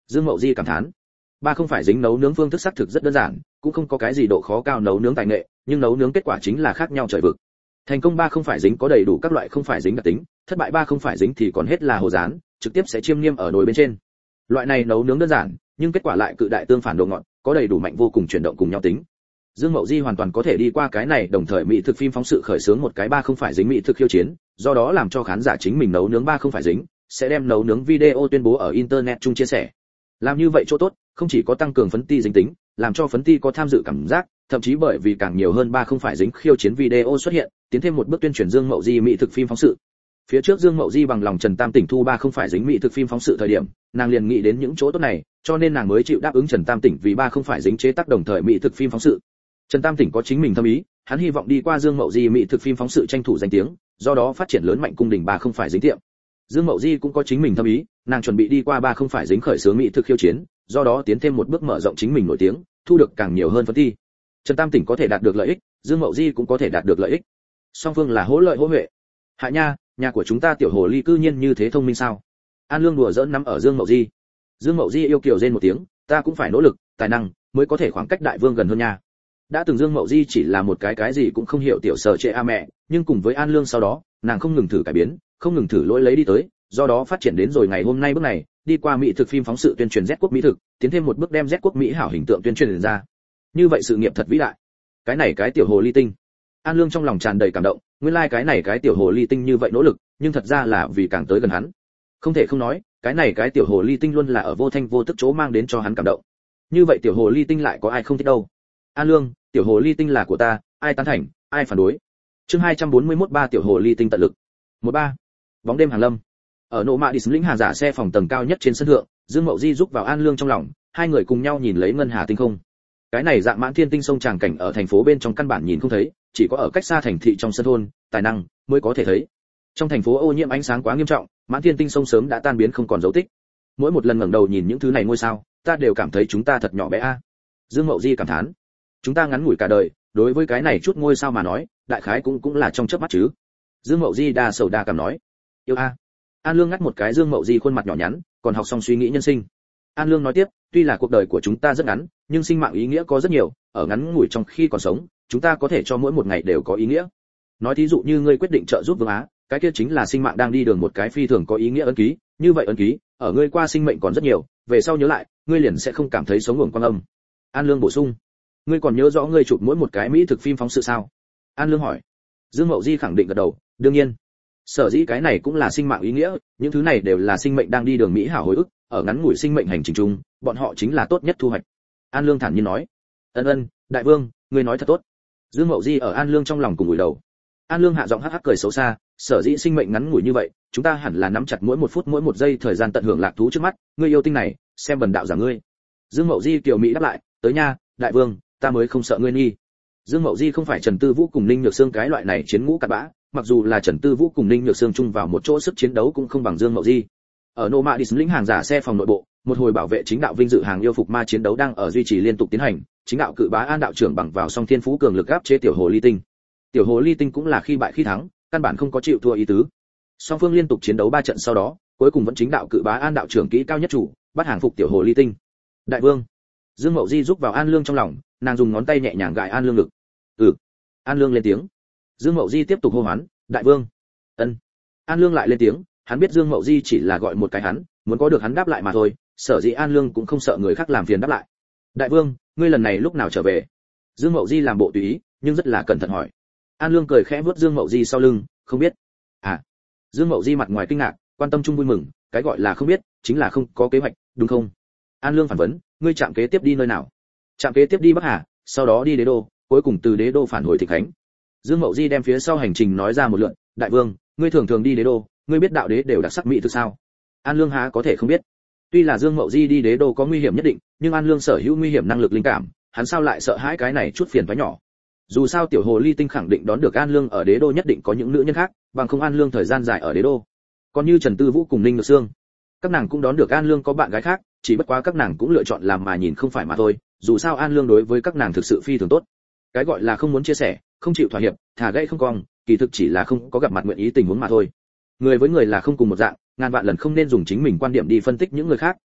S1: Dương Mậu Di cảm thán. Ba không phải dính nấu nướng phương thức xác thực rất đơn giản, cũng không có cái gì độ khó cao nấu nướng tài nghệ, nhưng nấu nướng kết quả chính là khác nhau trời vực. Thành công ba không phải dính có đầy đủ các loại không phải dính đặc tính, thất bại ba không phải dính thì còn hết là hồ rán, trực tiếp sẽ chiêm nghiêm ở nồi bên trên. Loại này nấu nướng đơn giản, nhưng kết quả lại cự đại tương phản độ ngọt, có đầy đủ mạnh vô cùng chuyển động cùng nhau tính. Dương Mậu Di hoàn toàn có thể đi qua cái này, đồng thời mỹ thực phim phóng sự khởi xướng một cái ba không phải dính mỹ thực khiêu chiến, do đó làm cho khán giả chính mình nấu nướng ba không phải dính, sẽ đem nấu nướng video tuyên bố ở internet chung chia sẻ. Làm như vậy chỗ tốt, không chỉ có tăng cường phấn ti dính tính, làm cho phấn ti có tham dự cảm giác, thậm chí bởi vì càng nhiều hơn ba không phải dính khiêu chiến video xuất hiện, tiến thêm một bước tuyên truyền Dương Mậu Di mỹ thực phim phóng sự. Phía trước Dương Mậu Di bằng lòng Trần Tam Tỉnh thu ba không phải dính mỹ thực phim phóng sự thời điểm, nàng liền nghĩ đến những chỗ tốt này, cho nên nàng mới chịu đáp ứng Trần Tam Tỉnh vì ba không phải dính chế tác đồng thời mỹ thực phim phóng sự. Trần Tam Tỉnh có chính mình thâm ý, hắn hy vọng đi qua Dương Mậu Di mỹ thực phim phóng sự tranh thủ danh tiếng, do đó phát triển lớn mạnh cung đình ba không phải dính tiệm. Dương Mậu Di cũng có chính mình thâm ý, nàng chuẩn bị đi qua ba không phải dính khởi xướng mỹ thực khiêu chiến, do đó tiến thêm một bước mở rộng chính mình nổi tiếng, thu được càng nhiều hơn phấn thi. Trần Tam Tỉnh có thể đạt được lợi ích, Dương Mậu Di cũng có thể đạt được lợi ích. Song phương là hỗ lợi hỗ huệ. Hạ nha, nhà của chúng ta tiểu hồ ly cư nhiên như thế thông minh sao? An Lương đùa giỡn nắm ở Dương Mậu Di. Dương Mậu Di yêu kiều rên một tiếng, ta cũng phải nỗ lực, tài năng mới có thể khoảng cách đại vương gần hơn nha. Đã từng Dương Mậu Di chỉ là một cái cái gì cũng không hiểu tiểu sở trệ a mẹ, nhưng cùng với An Lương sau đó, nàng không ngừng thử cải biến, không ngừng thử lỗi lấy đi tới, do đó phát triển đến rồi ngày hôm nay bước này, đi qua mỹ thực phim phóng sự tuyên truyền Z quốc mỹ thực, tiến thêm một bước đem Z quốc mỹ hảo hình tượng tuyên truyền ra. Như vậy sự nghiệp thật vĩ đại. Cái này cái tiểu hồ ly tinh. An Lương trong lòng tràn đầy cảm động, nguyên lai like cái này cái tiểu hồ ly tinh như vậy nỗ lực, nhưng thật ra là vì càng tới gần hắn. Không thể không nói, cái này cái tiểu hồ ly tinh luôn là ở vô thanh vô tức chỗ mang đến cho hắn cảm động. Như vậy tiểu hồ ly tinh lại có ai không thích đâu. An Lương, tiểu hồ ly tinh là của ta, ai tán thành, ai phản đối. Chương hai trăm bốn mươi mốt ba tiểu hồ ly tinh tận lực. một ba Bóng đêm hàng lâm. Ở nộ mạ đi lĩnh hàng giả xe phòng tầng cao nhất trên sân thượng, Dương Mậu Di giúp vào An Lương trong lòng, hai người cùng nhau nhìn lấy ngân hà tinh không. Cái này dạng mãn thiên tinh sông tràng cảnh ở thành phố bên trong căn bản nhìn không thấy, chỉ có ở cách xa thành thị trong sân thôn, tài năng mới có thể thấy. Trong thành phố ô nhiễm ánh sáng quá nghiêm trọng, mãn thiên tinh sông sớm đã tan biến không còn dấu tích. Mỗi một lần ngẩng đầu nhìn những thứ này ngôi sao, ta đều cảm thấy chúng ta thật nhỏ bé a. Dương Mậu Di cảm thán, chúng ta ngắn ngủi cả đời, đối với cái này chút ngôi sao mà nói, đại khái cũng cũng là trong chớp mắt chứ. Dương Mậu Di đa sầu đa cảm nói, yêu a. An Lương ngắt một cái Dương Mậu Di khuôn mặt nhỏ nhắn, còn học xong suy nghĩ nhân sinh. An Lương nói tiếp, tuy là cuộc đời của chúng ta rất ngắn, nhưng sinh mạng ý nghĩa có rất nhiều, ở ngắn ngủi trong khi còn sống, chúng ta có thể cho mỗi một ngày đều có ý nghĩa. Nói thí dụ như ngươi quyết định trợ giúp Vương Á, cái kia chính là sinh mạng đang đi đường một cái phi thường có ý nghĩa ấn ký, như vậy ấn ký, ở ngươi qua sinh mệnh còn rất nhiều, về sau nhớ lại, ngươi liền sẽ không cảm thấy sống uổng quang âm. An Lương bổ sung, ngươi còn nhớ rõ ngươi chụp mỗi một cái mỹ thực phim phóng sự sao? An Lương hỏi. Dương Mậu Di khẳng định gật đầu, đương nhiên. Sở dĩ cái này cũng là sinh mạng ý nghĩa, những thứ này đều là sinh mệnh đang đi đường mỹ hảo hồi ức, ở ngắn ngủi sinh mệnh hành trình chung, bọn họ chính là tốt nhất thu hoạch. An Lương thản nhiên nói. Ân ân, đại vương, ngươi nói thật tốt. Dương Mậu Di ở An Lương trong lòng cùng ủi đầu. An Lương hạ giọng hắc hắc cười xấu xa, sở dĩ sinh mệnh ngắn ngủi như vậy, chúng ta hẳn là nắm chặt mỗi một phút mỗi một giây thời gian tận hưởng lạc thú trước mắt, ngươi yêu tinh này, xem bần đạo giả ngươi. Dương Mậu Di kiều mỹ đáp lại, tới nha, đại vương, ta mới không sợ ngươi nghi. Dương Mậu Di không phải Trần Tư Vũ cùng Ninh Nhược Sương cái loại này chiến ngũ cặn bã, mặc dù là Trần Tư Vũ cùng Ninh Nhược Sương chung vào một chỗ sức chiến đấu cũng không bằng Dương Mậu Di. Ở Nô Mạ Đi lĩnh hàng giả xe phòng nội bộ, một hồi bảo vệ chính đạo vinh dự hàng yêu phục ma chiến đấu đang ở duy trì liên tục tiến hành, chính đạo cự bá An đạo trưởng bằng vào song thiên phú cường lực áp chế tiểu hồ ly tinh. Tiểu hồ ly tinh cũng là khi bại khi thắng, căn bản không có chịu thua ý tứ. Song phương liên tục chiến đấu ba trận sau đó, cuối cùng vẫn chính đạo cự bá An đạo trưởng kỹ cao nhất chủ, bắt hàng phục tiểu hồ ly tinh. Đại vương. Dương Mậu Di giúp vào An Lương trong lòng, nàng dùng ngón tay nhẹ nhàng gãi An Lương ngực. Ừ. An Lương lên tiếng. Dương Mậu Di tiếp tục hô hoán, đại vương. Ân. An Lương lại lên tiếng, hắn biết Dương Mậu Di chỉ là gọi một cái hắn, muốn có được hắn đáp lại mà thôi, sở dĩ An Lương cũng không sợ người khác làm phiền đáp lại. Đại vương, ngươi lần này lúc nào trở về? Dương Mậu Di làm bộ tùy ý, nhưng rất là cẩn thận hỏi. An Lương cười khẽ vuốt Dương Mậu Di sau lưng, không biết. À. Dương Mậu Di mặt ngoài kinh ngạc, quan tâm chung vui mừng, cái gọi là không biết, chính là không có kế hoạch, đúng không? An Lương phản vấn, ngươi chạm kế tiếp đi nơi nào? Chạm kế tiếp đi Bắc Hà, sau đó đi Đế Đô, cuối cùng từ Đế Đô phản hồi Thịnh Khánh. Dương Mậu Di đem phía sau hành trình nói ra một lượt, đại vương, ngươi thường thường đi Đế Đô, ngươi biết đạo đế đều đặc sắc mỹ thực sao? An Lương há có thể không biết. Tuy là Dương Mậu Di đi Đế Đô có nguy hiểm nhất định, nhưng An Lương sở hữu nguy hiểm năng lực linh cảm, hắn sao lại sợ hãi cái này chút phiền toái nhỏ. Dù sao tiểu hồ ly tinh khẳng định đón được An Lương ở Đế Đô nhất định có những nữ nhân khác, bằng không An Lương thời gian dài ở Đế Đô. Còn như Trần Tư Vũ cùng Ninh Nhược Sương, các nàng cũng đón được An Lương có bạn gái khác, chỉ bất quá các nàng cũng lựa chọn làm mà nhìn không phải mà thôi, dù sao An Lương đối với các nàng thực sự phi thường tốt. Cái gọi là không muốn chia sẻ, không chịu thỏa hiệp, thả gãy không cong, kỳ thực chỉ là không có gặp mặt nguyện ý tình huống mà thôi. Người với người là không cùng một dạng, ngàn vạn lần không nên dùng chính mình quan điểm đi phân tích những người khác,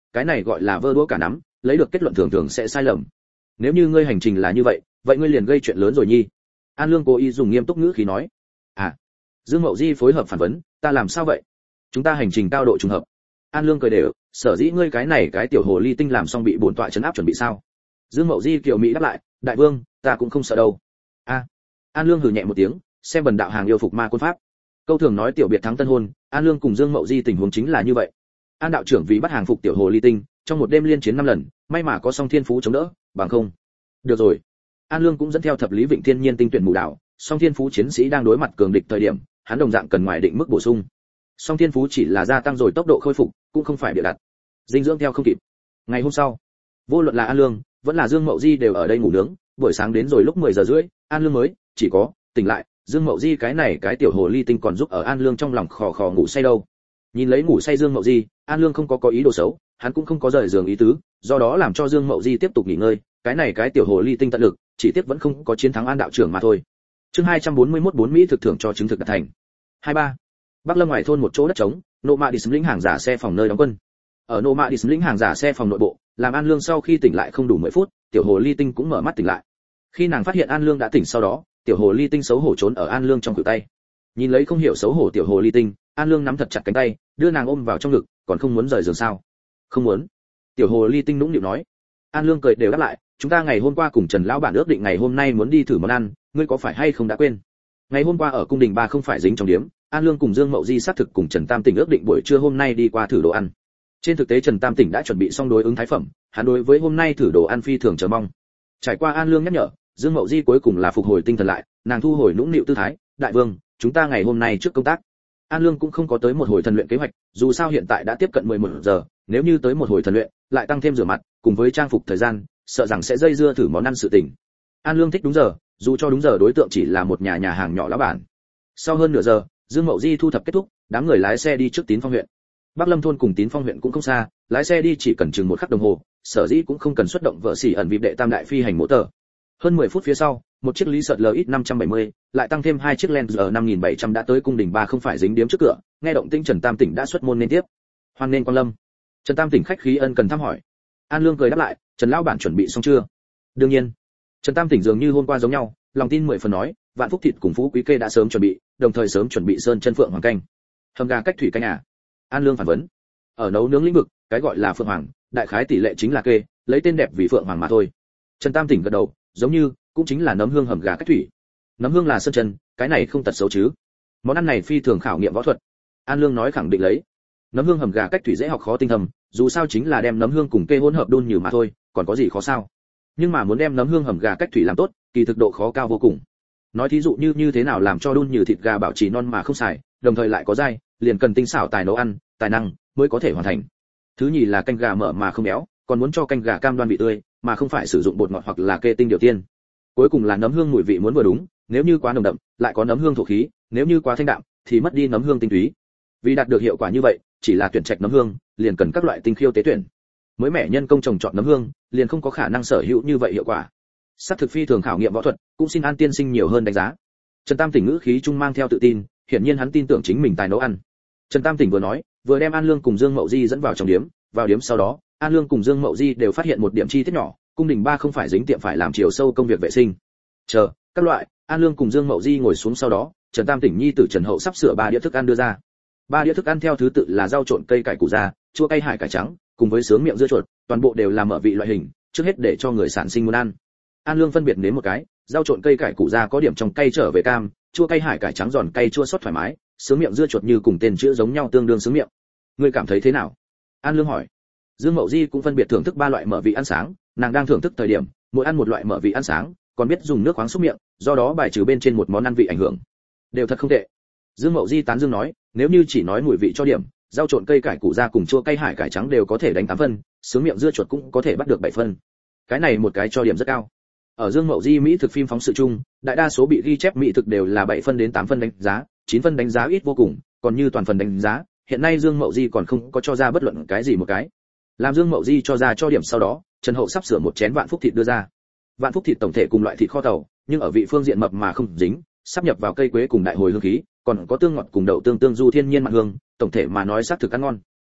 S1: cái này gọi là vơ đũa cả nắm, lấy được kết luận thường thường sẽ sai lầm. Nếu như ngươi hành trình là như vậy, vậy ngươi liền gây chuyện lớn rồi nhi. An Lương cố ý dùng nghiêm túc ngữ khí nói. À. Dương Mậu Di phối hợp phản vấn, ta làm sao vậy? Chúng ta hành trình cao độ trùng hợp. An Lương cười đều, sở dĩ ngươi cái này cái tiểu hồ ly tinh làm xong bị bổn tọa trấn áp chuẩn bị sao? Dương Mậu Di kiều mỹ đáp lại, đại vương, ta cũng không sợ đâu. A. À. An Lương hừ nhẹ một tiếng, xem bần đạo hàng yêu phục ma quân pháp. Câu thường nói tiểu biệt thắng tân hôn, An Lương cùng Dương Mậu Di tình huống chính là như vậy. An đạo trưởng vì bắt hàng phục tiểu hồ ly tinh, trong một đêm liên chiến năm lần, may mà có Song Thiên Phú chống đỡ, bằng không. Được rồi. An Lương cũng dẫn theo thập lý Vịnh Thiên Nhiên tinh tuyển mù đảo, Song Thiên Phú chiến sĩ đang đối mặt cường địch thời điểm, hắn đồng dạng cần ngoài định mức bổ sung. Song Thiên Phú chỉ là gia tăng rồi tốc độ khôi phục, cũng không phải địa đặt. Dinh dưỡng theo không kịp. Ngày hôm sau, vô luận là An Lương, vẫn là Dương Mậu Di đều ở đây ngủ nướng, buổi sáng đến rồi lúc mười giờ rưỡi, An Lương mới chỉ có tỉnh lại, Dương Mậu Di cái này cái tiểu hồ ly tinh còn giúp ở An Lương trong lòng khò khò ngủ say đâu. Nhìn lấy ngủ say Dương Mậu Di, An Lương không có có ý đồ xấu, hắn cũng không có rời giường ý tứ, do đó làm cho Dương Mậu Di tiếp tục nghỉ ngơi, cái này cái tiểu hồ ly tinh tận lực, chỉ tiếc vẫn không có chiến thắng An đạo trưởng mà thôi. Chương hai trăm bốn mươi mốt bốn Mỹ thực thưởng cho chứng thực đạt thành. hai ba. Bắc Lâm ngoài thôn một chỗ đất trống, Nộ Mạ Đi lĩnh hàng giả xe phòng nơi đóng quân. Ở Nộ Mạ Đi lĩnh hàng giả xe phòng nội bộ, làm An Lương sau khi tỉnh lại không đủ mười phút, tiểu hồ ly tinh cũng mở mắt tỉnh lại. Khi nàng phát hiện An Lương đã tỉnh sau đó, tiểu hồ ly tinh xấu hổ trốn ở An Lương trong khuỷu tay. Nhìn lấy không hiểu xấu hổ tiểu hồ ly tinh, An Lương nắm thật chặt cánh tay, đưa nàng ôm vào trong ngực, còn không muốn rời giường sao? Không muốn. Tiểu hồ ly tinh nũng nịu nói. An Lương cười đều đáp lại, chúng ta ngày hôm qua cùng Trần lão bản ước định ngày hôm nay muốn đi thử món ăn, ngươi có phải hay không đã quên? Ngày hôm qua ở cung đình ba không phải dính trong điếm, An Lương cùng Dương Mậu Di xác thực cùng Trần Tam Tỉnh ước định buổi trưa hôm nay đi qua thử đồ ăn. Trên thực tế Trần Tam Tỉnh đã chuẩn bị xong đối ứng thái phẩm, hắn đối với hôm nay thử đồ ăn phi thường chờ mong. Trải qua An Lương nhắc nhở, Dương Mậu Di cuối cùng là phục hồi tinh thần lại, nàng thu hồi nũng nịu tư thái, đại vương, chúng ta ngày hôm nay trước công tác. An Lương cũng không có tới một hồi thần luyện kế hoạch, dù sao hiện tại đã tiếp cận mười một giờ, nếu như tới một hồi thần luyện, lại tăng thêm rửa mặt, cùng với trang phục thời gian, sợ rằng sẽ dây dưa thử món ăn sự tình. An Lương thích đúng giờ, dù cho đúng giờ đối tượng chỉ là một nhà nhà hàng nhỏ lão bản. Sau hơn nửa giờ, Dương Mậu Di thu thập kết thúc, đám người lái xe đi trước Tín Phong huyện. Bắc Lâm thôn cùng Tín Phong huyện cũng không xa, lái xe đi chỉ cần chừng một khắc đồng hồ, sở dĩ cũng không cần xuất động vợ xỉ ẩn vịp đệ tam đại phi hành mô tờ. Hơn mười phút phía sau, một chiếc lý sợt lờ ít năm trăm bảy mươi, lại tăng thêm hai chiếc Land R năm nghìn bảy trăm đã tới cung đình ba không phải dính điếm trước cửa, nghe động tĩnh Trần Tam Tỉnh đã xuất môn nên tiếp. Hoan nên quan lâm. Trần Tam Tỉnh khách khí ân cần thăm hỏi. An Lương cười đáp lại, Trần lão bản chuẩn bị xong chưa? Đương nhiên. Trần Tam Tỉnh dường như hôm qua giống nhau, lòng tin mười phần nói, Vạn Phúc thịt cùng Phú Quý kê đã sớm chuẩn bị, đồng thời sớm chuẩn bị sơn chân phượng hoàng canh. Hầm gà cách thủy canh à? An Lương phản vấn. Ở nấu nướng lĩnh vực, cái gọi là phượng hoàng, đại khái tỷ lệ chính là kê, lấy tên đẹp vì phượng hoàng mà thôi. Trần Tam Tỉnh gật đầu, giống như cũng chính là nấm hương hầm gà cách thủy. Nấm hương là sơn chân, cái này không tật xấu chứ? Món ăn này phi thường khảo nghiệm võ thuật. An Lương nói khẳng định lấy. Nấm hương hầm gà cách thủy dễ học khó tinh thầm, dù sao chính là đem nấm hương cùng kê hỗn hợp đun nhừ mà thôi, còn có gì khó sao? Nhưng mà muốn đem nấm hương hầm gà cách thủy làm tốt, kỳ thực độ khó cao vô cùng. Nói thí dụ như như thế nào làm cho đun nhừ thịt gà bảo trì non mà không xài, đồng thời lại có dai, liền cần tinh xảo tài nấu ăn, tài năng mới có thể hoàn thành. Thứ nhì là canh gà mỡ mà không béo, còn muốn cho canh gà cam đoan vị tươi, mà không phải sử dụng bột ngọt hoặc là kê tinh điều tiên. Cuối cùng là nấm hương mùi vị muốn vừa đúng, nếu như quá nồng đậm, lại có nấm hương thổ khí, nếu như quá thanh đạm, thì mất đi nấm hương tinh túy. Vì đạt được hiệu quả như vậy, chỉ là tuyển trạch nấm hương, liền cần các loại tinh khiêu tế tuyển. Mới mẻ nhân công trồng chọn nấm hương, liền không có khả năng sở hữu như vậy hiệu quả. Sát thực phi thường khảo nghiệm võ thuật, cũng xin An tiên sinh nhiều hơn đánh giá. Trần Tam Tỉnh ngữ khí trung mang theo tự tin, hiển nhiên hắn tin tưởng chính mình tài nấu ăn. Trần Tam Tỉnh vừa nói, vừa đem An Lương cùng Dương Mậu Di dẫn vào trong điếm, vào điếm sau đó, An Lương cùng Dương Mậu Di đều phát hiện một điểm chi tiết nhỏ, cung đình ba không phải dính tiệm phải làm chiều sâu công việc vệ sinh. Chờ, các loại, An Lương cùng Dương Mậu Di ngồi xuống sau đó, Trần Tam Tỉnh nhi tử Trần Hậu sắp sửa ba đĩa thức ăn đưa ra. Ba đĩa thức ăn theo thứ tự là rau trộn cây cải củ già, chua cay hải cải trắng, cùng với sướng miệng dưa chuột, toàn bộ đều là mở vị loại hình, trước hết để cho người sản sinh muốn ăn. An Lương phân biệt đến một cái, rau trộn cây cải củ già có điểm trong cay trở về cam, chua cay hải cải trắng giòn cay chua xót thoải mái, sướng miệng dưa chuột như cùng tên chữ giống nhau tương đương sướng miệng. Ngươi cảm thấy thế nào? An Lương hỏi. Dương Mậu Di cũng phân biệt thưởng thức ba loại mở vị ăn sáng, nàng đang thưởng thức thời điểm, mỗi ăn một loại mở vị ăn sáng, còn biết dùng nước khoáng xúc miệng, do đó bài trừ bên trên một món ăn vị ảnh hưởng. Đều thật không tệ. Dương Mậu Di tán dương nói, nếu như chỉ nói mùi vị cho điểm, rau trộn cây cải củ ra cùng chua cay hải cải trắng đều có thể đánh tám phân, sướng miệng dưa chuột cũng có thể bắt được bảy phân. Cái này một cái cho điểm rất cao. Ở Dương Mậu Di mỹ thực phim phóng sự chung, đại đa số bị ghi chép mỹ thực đều là bảy phân đến tám phân đánh giá, chín phân đánh giá ít vô cùng, còn như toàn phần đánh giá, hiện nay Dương Mậu Di còn không có cho ra bất luận cái gì một cái. Làm Dương Mậu Di cho ra cho điểm sau đó, Trần Hậu sắp sửa một chén Vạn Phúc thịt đưa ra. Vạn Phúc thịt tổng thể cùng loại thịt kho tàu, nhưng ở vị phương diện mập mà không dính, sắp nhập vào cây quế cùng đại hồi hương khí, còn có tương ngọt cùng đậu tương tương du thiên nhiên mặn hương, tổng thể mà nói xác thực ăn ngon.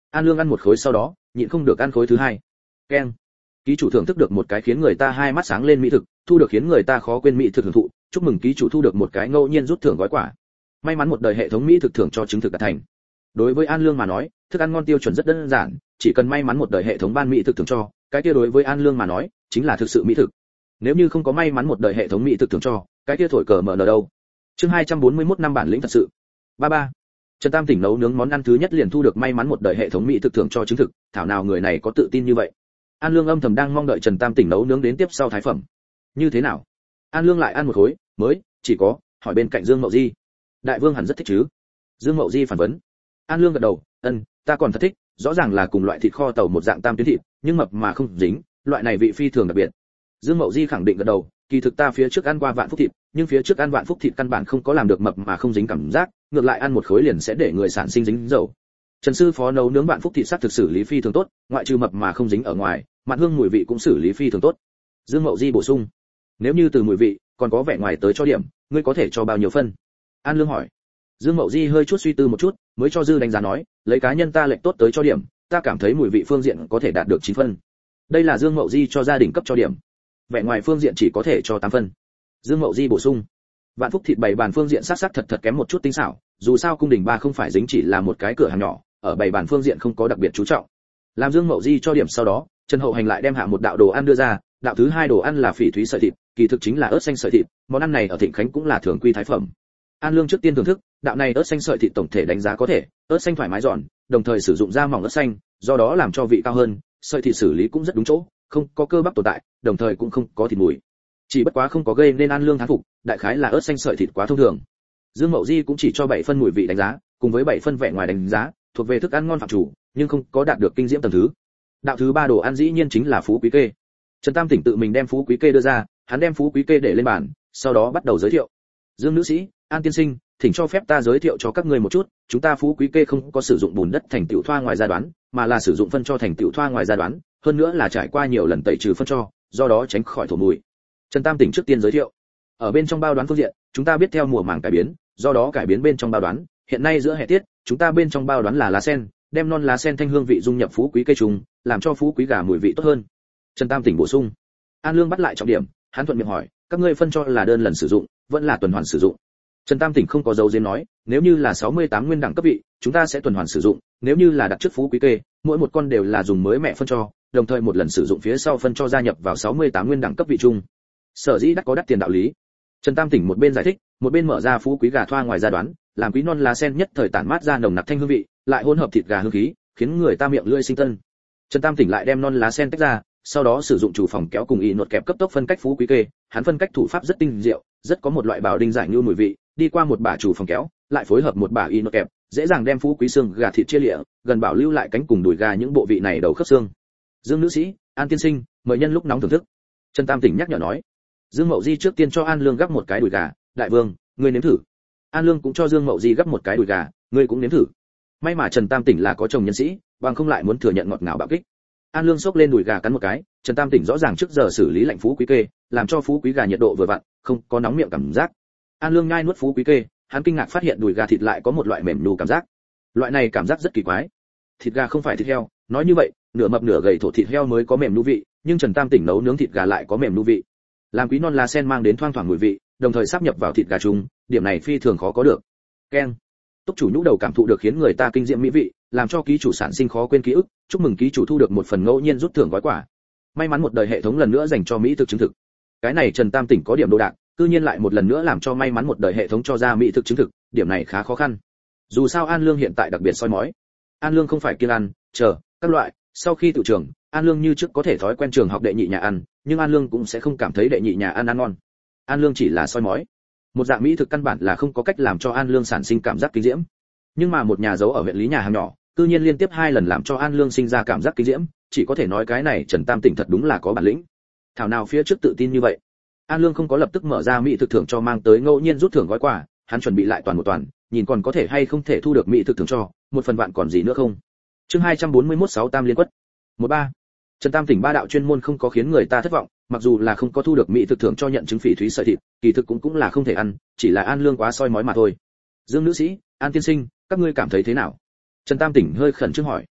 S1: An Lương ăn một khối sau đó, nhịn không được ăn khối thứ hai. Keng. Ký chủ thưởng thức được một cái khiến người ta hai mắt sáng lên mỹ thực, thu được khiến người ta khó quên mỹ thực hưởng thụ, chúc mừng ký chủ thu được một cái ngẫu nhiên rút thưởng gói quả. May mắn một đời hệ thống mỹ thực thưởng cho chứng thực đạt thành. Đối với An Lương mà nói, thức ăn ngon tiêu chuẩn rất đơn giản, chỉ cần may mắn một đời hệ thống ban mỹ thực thưởng cho, cái kia đối với An Lương mà nói, chính là thực sự mỹ thực. Nếu như không có may mắn một đời hệ thống mỹ thực thưởng cho, cái kia thổi cờ mở nở đâu. Chương hai trăm bốn mươi mốt năm bản lĩnh thật sự. ba ba. Trần Tam Tỉnh nấu nướng món ăn thứ nhất liền thu được may mắn một đời hệ thống mỹ thực thưởng cho chứng thực, thảo nào người này có tự tin như vậy. An Lương âm thầm đang mong đợi Trần Tam Tỉnh nấu nướng đến tiếp sau thái phẩm. Như thế nào? An Lương lại ăn một khối, mới, chỉ có, hỏi bên cạnh Dương Mậu Di. Đại vương hẳn rất thích chứ? Dương Mậu Di phản vấn. An Lương gật đầu, ân, ta còn thật thích, rõ ràng là cùng loại thịt kho tàu một dạng tam tuyến thịt, nhưng mập mà không dính, loại này vị phi thường đặc biệt. Dương Mậu Di khẳng định gật đầu, kỳ thực ta phía trước ăn qua vạn phúc thịt, nhưng phía trước ăn vạn phúc thịt căn bản không có làm được mập mà không dính cảm giác, ngược lại ăn một khối liền sẽ để người sản sinh dính dầu. Trần sư phó nấu nướng vạn phúc thịt sát thực xử lý phi thường tốt, ngoại trừ mập mà không dính ở ngoài, mặn hương mùi vị cũng xử lý phi thường tốt. Dương Mậu Di bổ sung, nếu như từ mùi vị còn có vẻ ngoài tới cho điểm, ngươi có thể cho bao nhiêu phân? An Lương hỏi. Dương Mậu Di hơi chút suy tư một chút, mới cho dư đánh giá nói, lấy cá nhân ta lệch tốt tới cho điểm, ta cảm thấy mùi vị phương diện có thể đạt được chín phân. Đây là Dương Mậu Di cho gia đình cấp cho điểm. Vẻ ngoài phương diện chỉ có thể cho tám phân. Dương Mậu Di bổ sung, vạn phúc thịt bày bàn phương diện sát sát thật thật kém một chút tinh xảo, dù sao cung đình ba không phải dính chỉ là một cái cửa hàng nhỏ, ở bày bàn phương diện không có đặc biệt chú trọng. Làm Dương Mậu Di cho điểm sau đó, Trần Hậu Hành lại đem hạ một đạo đồ ăn đưa ra, đạo thứ hai đồ ăn là phỉ thúy sợi thịt, kỳ thực chính là ớt xanh sợi thịt, món ăn này ở Thịnh Khánh cũng là thường quy thái phẩm. An Lương trước tiên thưởng thức, đạo này ớt xanh sợi thịt tổng thể đánh giá có thể, ớt xanh thoải mái giòn, đồng thời sử dụng da mỏng ớt xanh, do đó làm cho vị cao hơn, sợi thịt xử lý cũng rất đúng chỗ, không có cơ bắp tồn tại, đồng thời cũng không có thịt mùi. Chỉ bất quá không có gây nên An Lương thán phục, đại khái là ớt xanh sợi thịt quá thông thường. Dương Mậu Di cũng chỉ cho bảy phân mùi vị đánh giá, cùng với bảy phân vẻ ngoài đánh giá, thuộc về thức ăn ngon phạm chủ, nhưng không có đạt được kinh diễm tầng thứ. Đạo thứ ba đồ ăn dĩ nhiên chính là phú quý kê. Trần Tam Tỉnh tự mình đem phú quý kê đưa ra, hắn đem phú quý kê để lên bàn, sau đó bắt đầu giới thiệu. Dương nữ sĩ, An tiên sinh, thỉnh cho phép ta giới thiệu cho các ngươi một chút, chúng ta phú quý kê không có sử dụng bùn đất thành tiểu thoa ngoài gia đoán, mà là sử dụng phân cho thành tiểu thoa ngoài gia đoán, hơn nữa là trải qua nhiều lần tẩy trừ phân cho, do đó tránh khỏi thổ mùi. Trần Tam Tỉnh trước tiên giới thiệu. Ở bên trong bao đoán phương diện, chúng ta biết theo mùa màng cải biến, do đó cải biến bên trong bao đoán, hiện nay giữa hè tiết, chúng ta bên trong bao đoán là lá sen, đem non lá sen thanh hương vị dung nhập phú quý cây trùng, làm cho phú quý gà mùi vị tốt hơn. Trần Tam Tỉnh bổ sung. An Lương bắt lại trọng điểm, hắn thuận miệng hỏi, các ngươi phân cho là đơn lần sử dụng, vẫn là tuần hoàn sử dụng? Trần Tam Tỉnh không có dấu diếm nói, nếu như là sáu mươi tám nguyên đẳng cấp vị, chúng ta sẽ tuần hoàn sử dụng, nếu như là đặt trước phú quý kê, mỗi một con đều là dùng mới mẹ phân cho, đồng thời một lần sử dụng phía sau phân cho gia nhập vào sáu mươi tám nguyên đẳng cấp vị chung. Sở dĩ đắt có đắt tiền đạo lý. Trần Tam Tỉnh một bên giải thích, một bên mở ra phú quý gà thoa ngoài gia đoán, làm quý non lá sen nhất thời tản mát ra nồng nặc thanh hương vị, lại hỗn hợp thịt gà hương khí, khiến người ta miệng lưỡi sinh tân. Trần Tam Tỉnh lại đem non lá sen tách ra, sau đó sử dụng chủ phòng kéo cùng y nột kẹp cấp tốc phân cách phú quý kê, hắn phân cách thủ pháp rất tinh diệu, rất có một loại bảo đinh giải như mùi vị, đi qua một bả chủ phòng kéo, lại phối hợp một bả y nột kẹp, dễ dàng đem phú quý xương gà thịt chia lịa, gần bảo lưu lại cánh cùng đùi gà những bộ vị này đầu khớp xương. Dương nữ sĩ, An tiên sinh, mời nhân lúc nóng thưởng thức. Trần Tam Tỉnh nhắc nhở nói. Dương Mậu Di trước tiên cho An Lương gắp một cái đùi gà, đại vương, ngươi nếm thử. An Lương cũng cho Dương Mậu Di gắp một cái đùi gà, ngươi cũng nếm thử. May mà Trần Tam Tỉnh là có chồng nhân sĩ, bằng không lại muốn thừa nhận ngọt ngào bạo kích. An Lương xốc lên đùi gà cắn một cái, Trần Tam Tỉnh rõ ràng trước giờ xử lý lạnh phú quý kê, làm cho phú quý gà nhiệt độ vừa vặn, không có nóng miệng cảm giác. An Lương nhai nuốt phú quý kê, hắn kinh ngạc phát hiện đùi gà thịt lại có một loại mềm nu cảm giác. Loại này cảm giác rất kỳ quái. Thịt gà không phải thịt heo, nói như vậy, nửa mập nửa gầy thổ thịt heo mới có mềm nu vị, nhưng Trần Tam Tỉnh nấu nướng thịt gà lại có mềm nu vị. Làm quý non lá sen mang đến thoang thoảng mùi vị, đồng thời sáp nhập vào thịt gà chung, điểm này phi thường khó có được. Keng. Túc chủ nhũ đầu cảm thụ được khiến người ta kinh diễm mỹ vị, làm cho ký chủ sản sinh khó quên ký ức, chúc mừng ký chủ thu được một phần ngẫu nhiên rút thưởng gói quả. May mắn một đời hệ thống lần nữa dành cho mỹ thực chứng thực. Cái này Trần Tam Tỉnh có điểm đồ đạc, cư nhiên lại một lần nữa làm cho may mắn một đời hệ thống cho ra mỹ thực chứng thực, điểm này khá khó khăn. Dù sao An Lương hiện tại đặc biệt soi mói. An Lương không phải kiêng ăn, chờ, các loại, sau khi tự trường, An Lương như trước có thể thói quen trường học đệ nhị nhà ăn, nhưng An Lương cũng sẽ không cảm thấy đệ nhị nhà ăn ăn ngon. An Lương chỉ là soi mói. Một dạng mỹ thực căn bản là không có cách làm cho An Lương sản sinh cảm giác kinh diễm. Nhưng mà một nhà giấu ở huyện Lý nhà hàng nhỏ, tự nhiên liên tiếp hai lần làm cho An Lương sinh ra cảm giác kinh diễm, chỉ có thể nói cái này Trần Tam Tỉnh thật đúng là có bản lĩnh. Thảo nào phía trước tự tin như vậy. An Lương không có lập tức mở ra mỹ thực thưởng cho mang tới ngẫu nhiên rút thưởng gói quà, hắn chuẩn bị lại toàn một toàn, nhìn còn có thể hay không thể thu được mỹ thực thưởng cho, một phần vạn còn gì nữa không. Chương hai trăm bốn mươi mốt sáu Tam liên quất. một ba. Trần Tam Tỉnh ba đạo chuyên môn không có khiến người ta thất vọng, mặc dù là không có thu được mỹ thực thưởng cho nhận chứng phỉ thúy sợi thịt, kỳ thực cũng cũng là không thể ăn, chỉ là An Lương quá soi mói mà thôi. Dương nữ sĩ, An tiên sinh, các ngươi cảm thấy thế nào? Trần Tam Tỉnh hơi khẩn trương hỏi.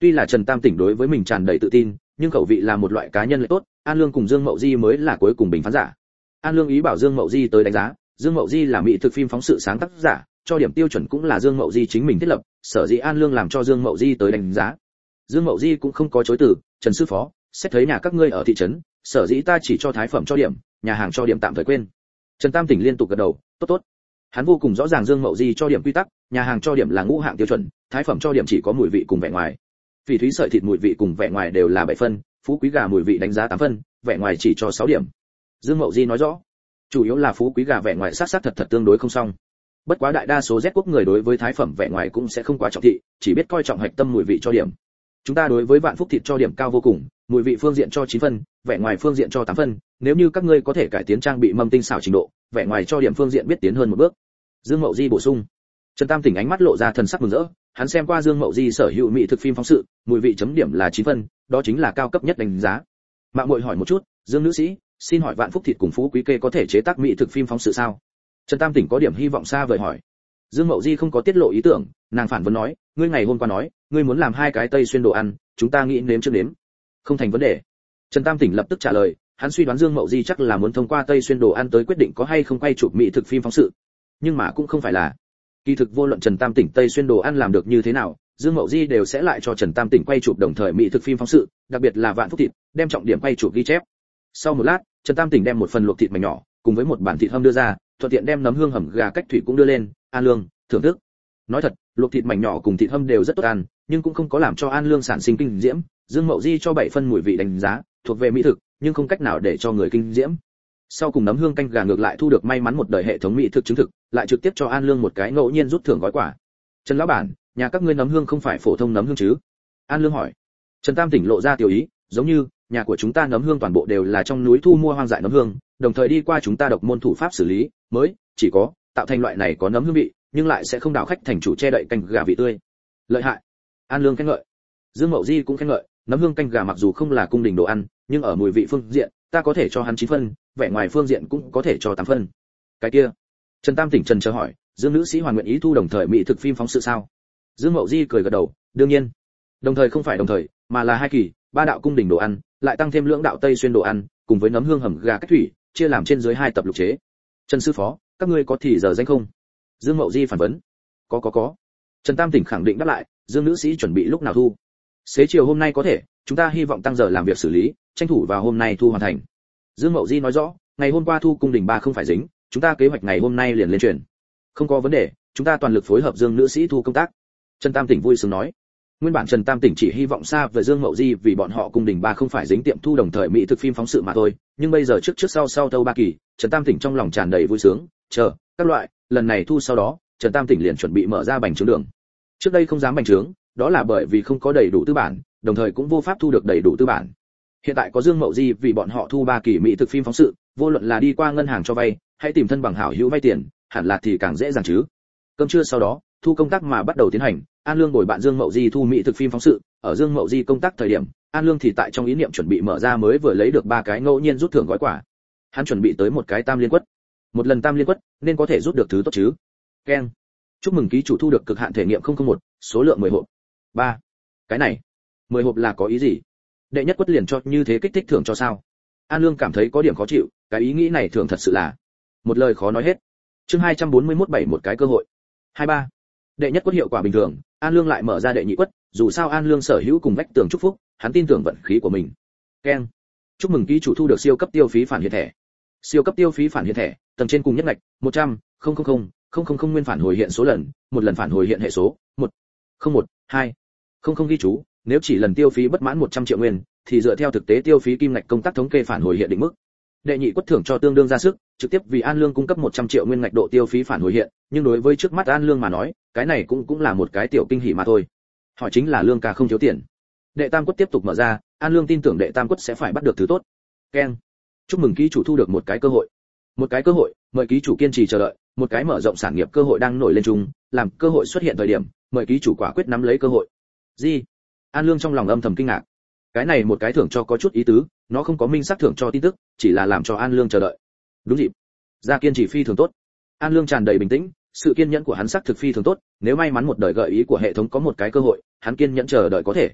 S1: Tuy là Trần Tam Tỉnh đối với mình tràn đầy tự tin, nhưng khẩu vị là một loại cá nhân lợi tốt, An Lương cùng Dương Mậu Di mới là cuối cùng bình phán giả. An Lương ý bảo Dương Mậu Di tới đánh giá, Dương Mậu Di là mỹ thực phim phóng sự sáng tác giả, cho điểm tiêu chuẩn cũng là Dương Mậu Di chính mình thiết lập, sở dĩ An Lương làm cho Dương Mậu Di tới đánh giá. Dương Mậu Di cũng không có chối từ, Trần sư phó, xét thấy nhà các ngươi ở thị trấn, sở dĩ ta chỉ cho thái phẩm cho điểm, nhà hàng cho điểm tạm thời quên. Trần Tam Tỉnh liên tục gật đầu, tốt tốt. Hắn vô cùng rõ ràng Dương Mậu Di cho điểm quy tắc, nhà hàng cho điểm là ngũ hạng tiêu chuẩn, thái phẩm cho điểm chỉ có mùi vị cùng vẻ ngoài. Phỉ thúy sợi thịt mùi vị cùng vẻ ngoài đều là bảy phân, phú quý gà mùi vị đánh giá tám phân, vẻ ngoài chỉ cho sáu điểm. Dương Mậu Di nói rõ, chủ yếu là phú quý gà vẻ ngoài sát sát thật thật tương đối không xong. Bất quá đại đa số Z quốc người đối với thái phẩm vẻ ngoài cũng sẽ không quá trọng thị, chỉ biết coi trọng hạch tâm mùi vị cho điểm. Chúng ta đối với Vạn Phúc thịt cho điểm cao vô cùng, mùi vị phương diện cho chín phân, vẻ ngoài phương diện cho tám phân, nếu như các ngươi có thể cải tiến trang bị mâm tinh xảo trình độ, vẻ ngoài cho điểm phương diện biết tiến hơn một bước. Dương Mậu Di bổ sung. Trần Tam Tỉnh ánh mắt lộ ra thần sắc mừng rỡ, hắn xem qua Dương Mậu Di sở hữu mỹ thực phim phóng sự, mùi vị chấm điểm là chín phân, đó chính là cao cấp nhất đánh giá. Mạng muội hỏi một chút, Dương nữ sĩ, xin hỏi Vạn Phúc thịt cùng phú quý kê có thể chế tác mỹ thực phim phóng sự sao? Trần Tam Tỉnh có điểm hy vọng xa vời hỏi. Dương Mậu Di không có tiết lộ ý tưởng, nàng phản vấn nói, ngươi ngày hôm qua nói, ngươi muốn làm hai cái tây xuyên đồ ăn, chúng ta nghĩ nếm trước nếm. Không thành vấn đề. Trần Tam Tỉnh lập tức trả lời, hắn suy đoán Dương Mậu Di chắc là muốn thông qua tây xuyên đồ ăn tới quyết định có hay không quay chụp mỹ thực phim phóng sự. Nhưng mà cũng không phải là. Kỳ thực vô luận Trần Tam Tỉnh tây xuyên đồ ăn làm được như thế nào, Dương Mậu Di đều sẽ lại cho Trần Tam Tỉnh quay chụp đồng thời mỹ thực phim phóng sự, đặc biệt là Vạn Phúc thịt, đem trọng điểm quay chụp ghi chép. Sau một lát, Trần Tam Tỉnh đem một phần luộc thịt mảnh nhỏ, cùng với một bản thịt hâm đưa ra, thuận tiện đem nấm hương hầm gà cách thủy cũng đưa lên. An Lương, thưởng thức. Nói thật, luộc thịt mảnh nhỏ cùng thịt hâm đều rất tốt ăn, nhưng cũng không có làm cho An Lương sản sinh kinh diễm. Dương Mậu Di cho bảy phân mùi vị đánh giá, thuộc về mỹ thực, nhưng không cách nào để cho người kinh diễm. Sau cùng nấm hương canh gà ngược lại thu được may mắn một đời hệ thống mỹ thực chứng thực, lại trực tiếp cho An Lương một cái ngẫu nhiên rút thưởng gói quà. Trần lão bản, nhà các ngươi nấm hương không phải phổ thông nấm hương chứ? An Lương hỏi. Trần Tam Tỉnh lộ ra tiểu ý, giống như nhà của chúng ta nấm hương toàn bộ đều là trong núi thu mua hoang dại nấm hương, đồng thời đi qua chúng ta độc môn thủ pháp xử lý, mới chỉ có tạo thành loại này có nấm hương vị, nhưng lại sẽ không đảo khách thành chủ che đậy canh gà vị tươi. Lợi hại. An Lương khen ngợi. Dương Mậu Di cũng khen ngợi, nấm hương canh gà mặc dù không là cung đình đồ ăn, nhưng ở mùi vị phương diện, ta có thể cho hắn chín phân, vẻ ngoài phương diện cũng có thể cho tám phân. Cái kia. Trần Tam Tỉnh trần chờ hỏi, Dương nữ sĩ hoàn nguyện ý thu đồng thời mỹ thực phim phóng sự sao? Dương Mậu Di cười gật đầu, đương nhiên. Đồng thời không phải đồng thời, mà là hai kỳ, ba đạo cung đình đồ ăn, lại tăng thêm lưỡng đạo tây xuyên đồ ăn, cùng với nấm hương hầm gà cách thủy, chia làm trên dưới hai tập lục chế. Trần sư phó, các ngươi có thì giờ danh không? Dương Mậu Di phản vấn. Có có có. Trần Tam Tỉnh khẳng định đáp lại, Dương nữ sĩ chuẩn bị lúc nào thu? Xế chiều hôm nay có thể, chúng ta hy vọng tăng giờ làm việc xử lý, tranh thủ vào hôm nay thu hoàn thành. Dương Mậu Di nói rõ, ngày hôm qua thu cung đình ba không phải dính, chúng ta kế hoạch ngày hôm nay liền lên truyền. Không có vấn đề, chúng ta toàn lực phối hợp Dương nữ sĩ thu công tác. Trần Tam Tỉnh vui sướng nói. Nguyên bản Trần Tam Tỉnh chỉ hy vọng xa về Dương Mậu Di vì bọn họ cung đình ba không phải dính tiệm thu đồng thời mỹ thực phim phóng sự mà thôi, nhưng bây giờ trước trước sau sau thâu ba kỳ, Trần Tam Tỉnh trong lòng tràn đầy vui sướng, chờ các loại, lần này thu sau đó, Trần Tam Tỉnh liền chuẩn bị mở ra bành trướng đường. Trước đây không dám bành trướng, đó là bởi vì không có đầy đủ tư bản, đồng thời cũng vô pháp thu được đầy đủ tư bản. Hiện tại có Dương Mậu Di vì bọn họ thu ba kỳ mỹ thực phim phóng sự, vô luận là đi qua ngân hàng cho vay, hay tìm thân bằng hảo hữu vay tiền, hẳn là thì càng dễ dàng chứ. Cơm trưa sau đó, thu công tác mà bắt đầu tiến hành, An Lương bồi bạn Dương Mậu Di thu mỹ thực phim phóng sự, ở Dương Mậu Di công tác thời điểm, An Lương thì tại trong ý niệm chuẩn bị mở ra mới vừa lấy được ba cái ngẫu nhiên rút thưởng gói quà. Hắn chuẩn bị tới một cái tam liên quất. Một lần tam liên quất, nên có thể rút được thứ tốt chứ. Keng. Chúc mừng ký chủ thu được cực hạn thể nghiệm không không một, số lượng mười hộp. ba. Cái này, mười hộp là có ý gì? Đệ nhất quất liền cho như thế kích thích thưởng cho sao? An Lương cảm thấy có điểm khó chịu, cái ý nghĩ này thường thật sự là một lời khó nói hết. Chương hai trăm bốn mươi mốt bảy một cái cơ hội. hai ba. Đệ nhất quất hiệu quả bình thường, An Lương lại mở ra đệ nhị quất, dù sao An Lương sở hữu cùng vách tường chúc phúc, hắn tin tưởng vận khí của mình. Keng. Chúc mừng ký chủ thu được siêu cấp tiêu phí phản hiện thẻ. Siêu cấp tiêu phí phản hiện thẻ, tầng trên cùng nhất ngạch, một trăm, không không không, không không không nguyên phản hồi hiện số lần, một lần phản hồi hiện hệ số, một, không một, hai, không không ghi chú, nếu chỉ lần tiêu phí bất mãn một trăm triệu nguyên, thì dựa theo thực tế tiêu phí kim ngạch công tác thống kê phản hồi hiện định mức. Đệ nhị quất thưởng cho tương đương ra sức, trực tiếp vì An Lương cung cấp một trăm triệu nguyên ngạch độ tiêu phí phản hồi hiện, nhưng đối với trước mắt An Lương mà nói, cái này cũng cũng là một cái tiểu kinh hỉ mà thôi. Hỏi chính là Lương ca không thiếu tiền. Đệ tam quất tiếp tục mở ra, An Lương tin tưởng đệ tam quất sẽ phải bắt được thứ tốt. Keng. Chúc mừng ký chủ thu được một cái cơ hội. Một cái cơ hội, mời ký chủ kiên trì chờ đợi, một cái mở rộng sản nghiệp cơ hội đang nổi lên chung, làm cơ hội xuất hiện thời điểm, mời ký chủ quả quyết nắm lấy cơ hội. Gì? An Lương trong lòng âm thầm kinh ngạc. Cái này một cái thưởng cho có chút ý tứ, nó không có minh xác thưởng cho tin tức, chỉ là làm cho An Lương chờ đợi. Đúng dịp. Ra kiên trì phi thường tốt. An Lương tràn đầy bình tĩnh, sự kiên nhẫn của hắn xác thực phi thường tốt, nếu may mắn một đời gợi ý của hệ thống có một cái cơ hội, hắn kiên nhẫn chờ đợi có thể.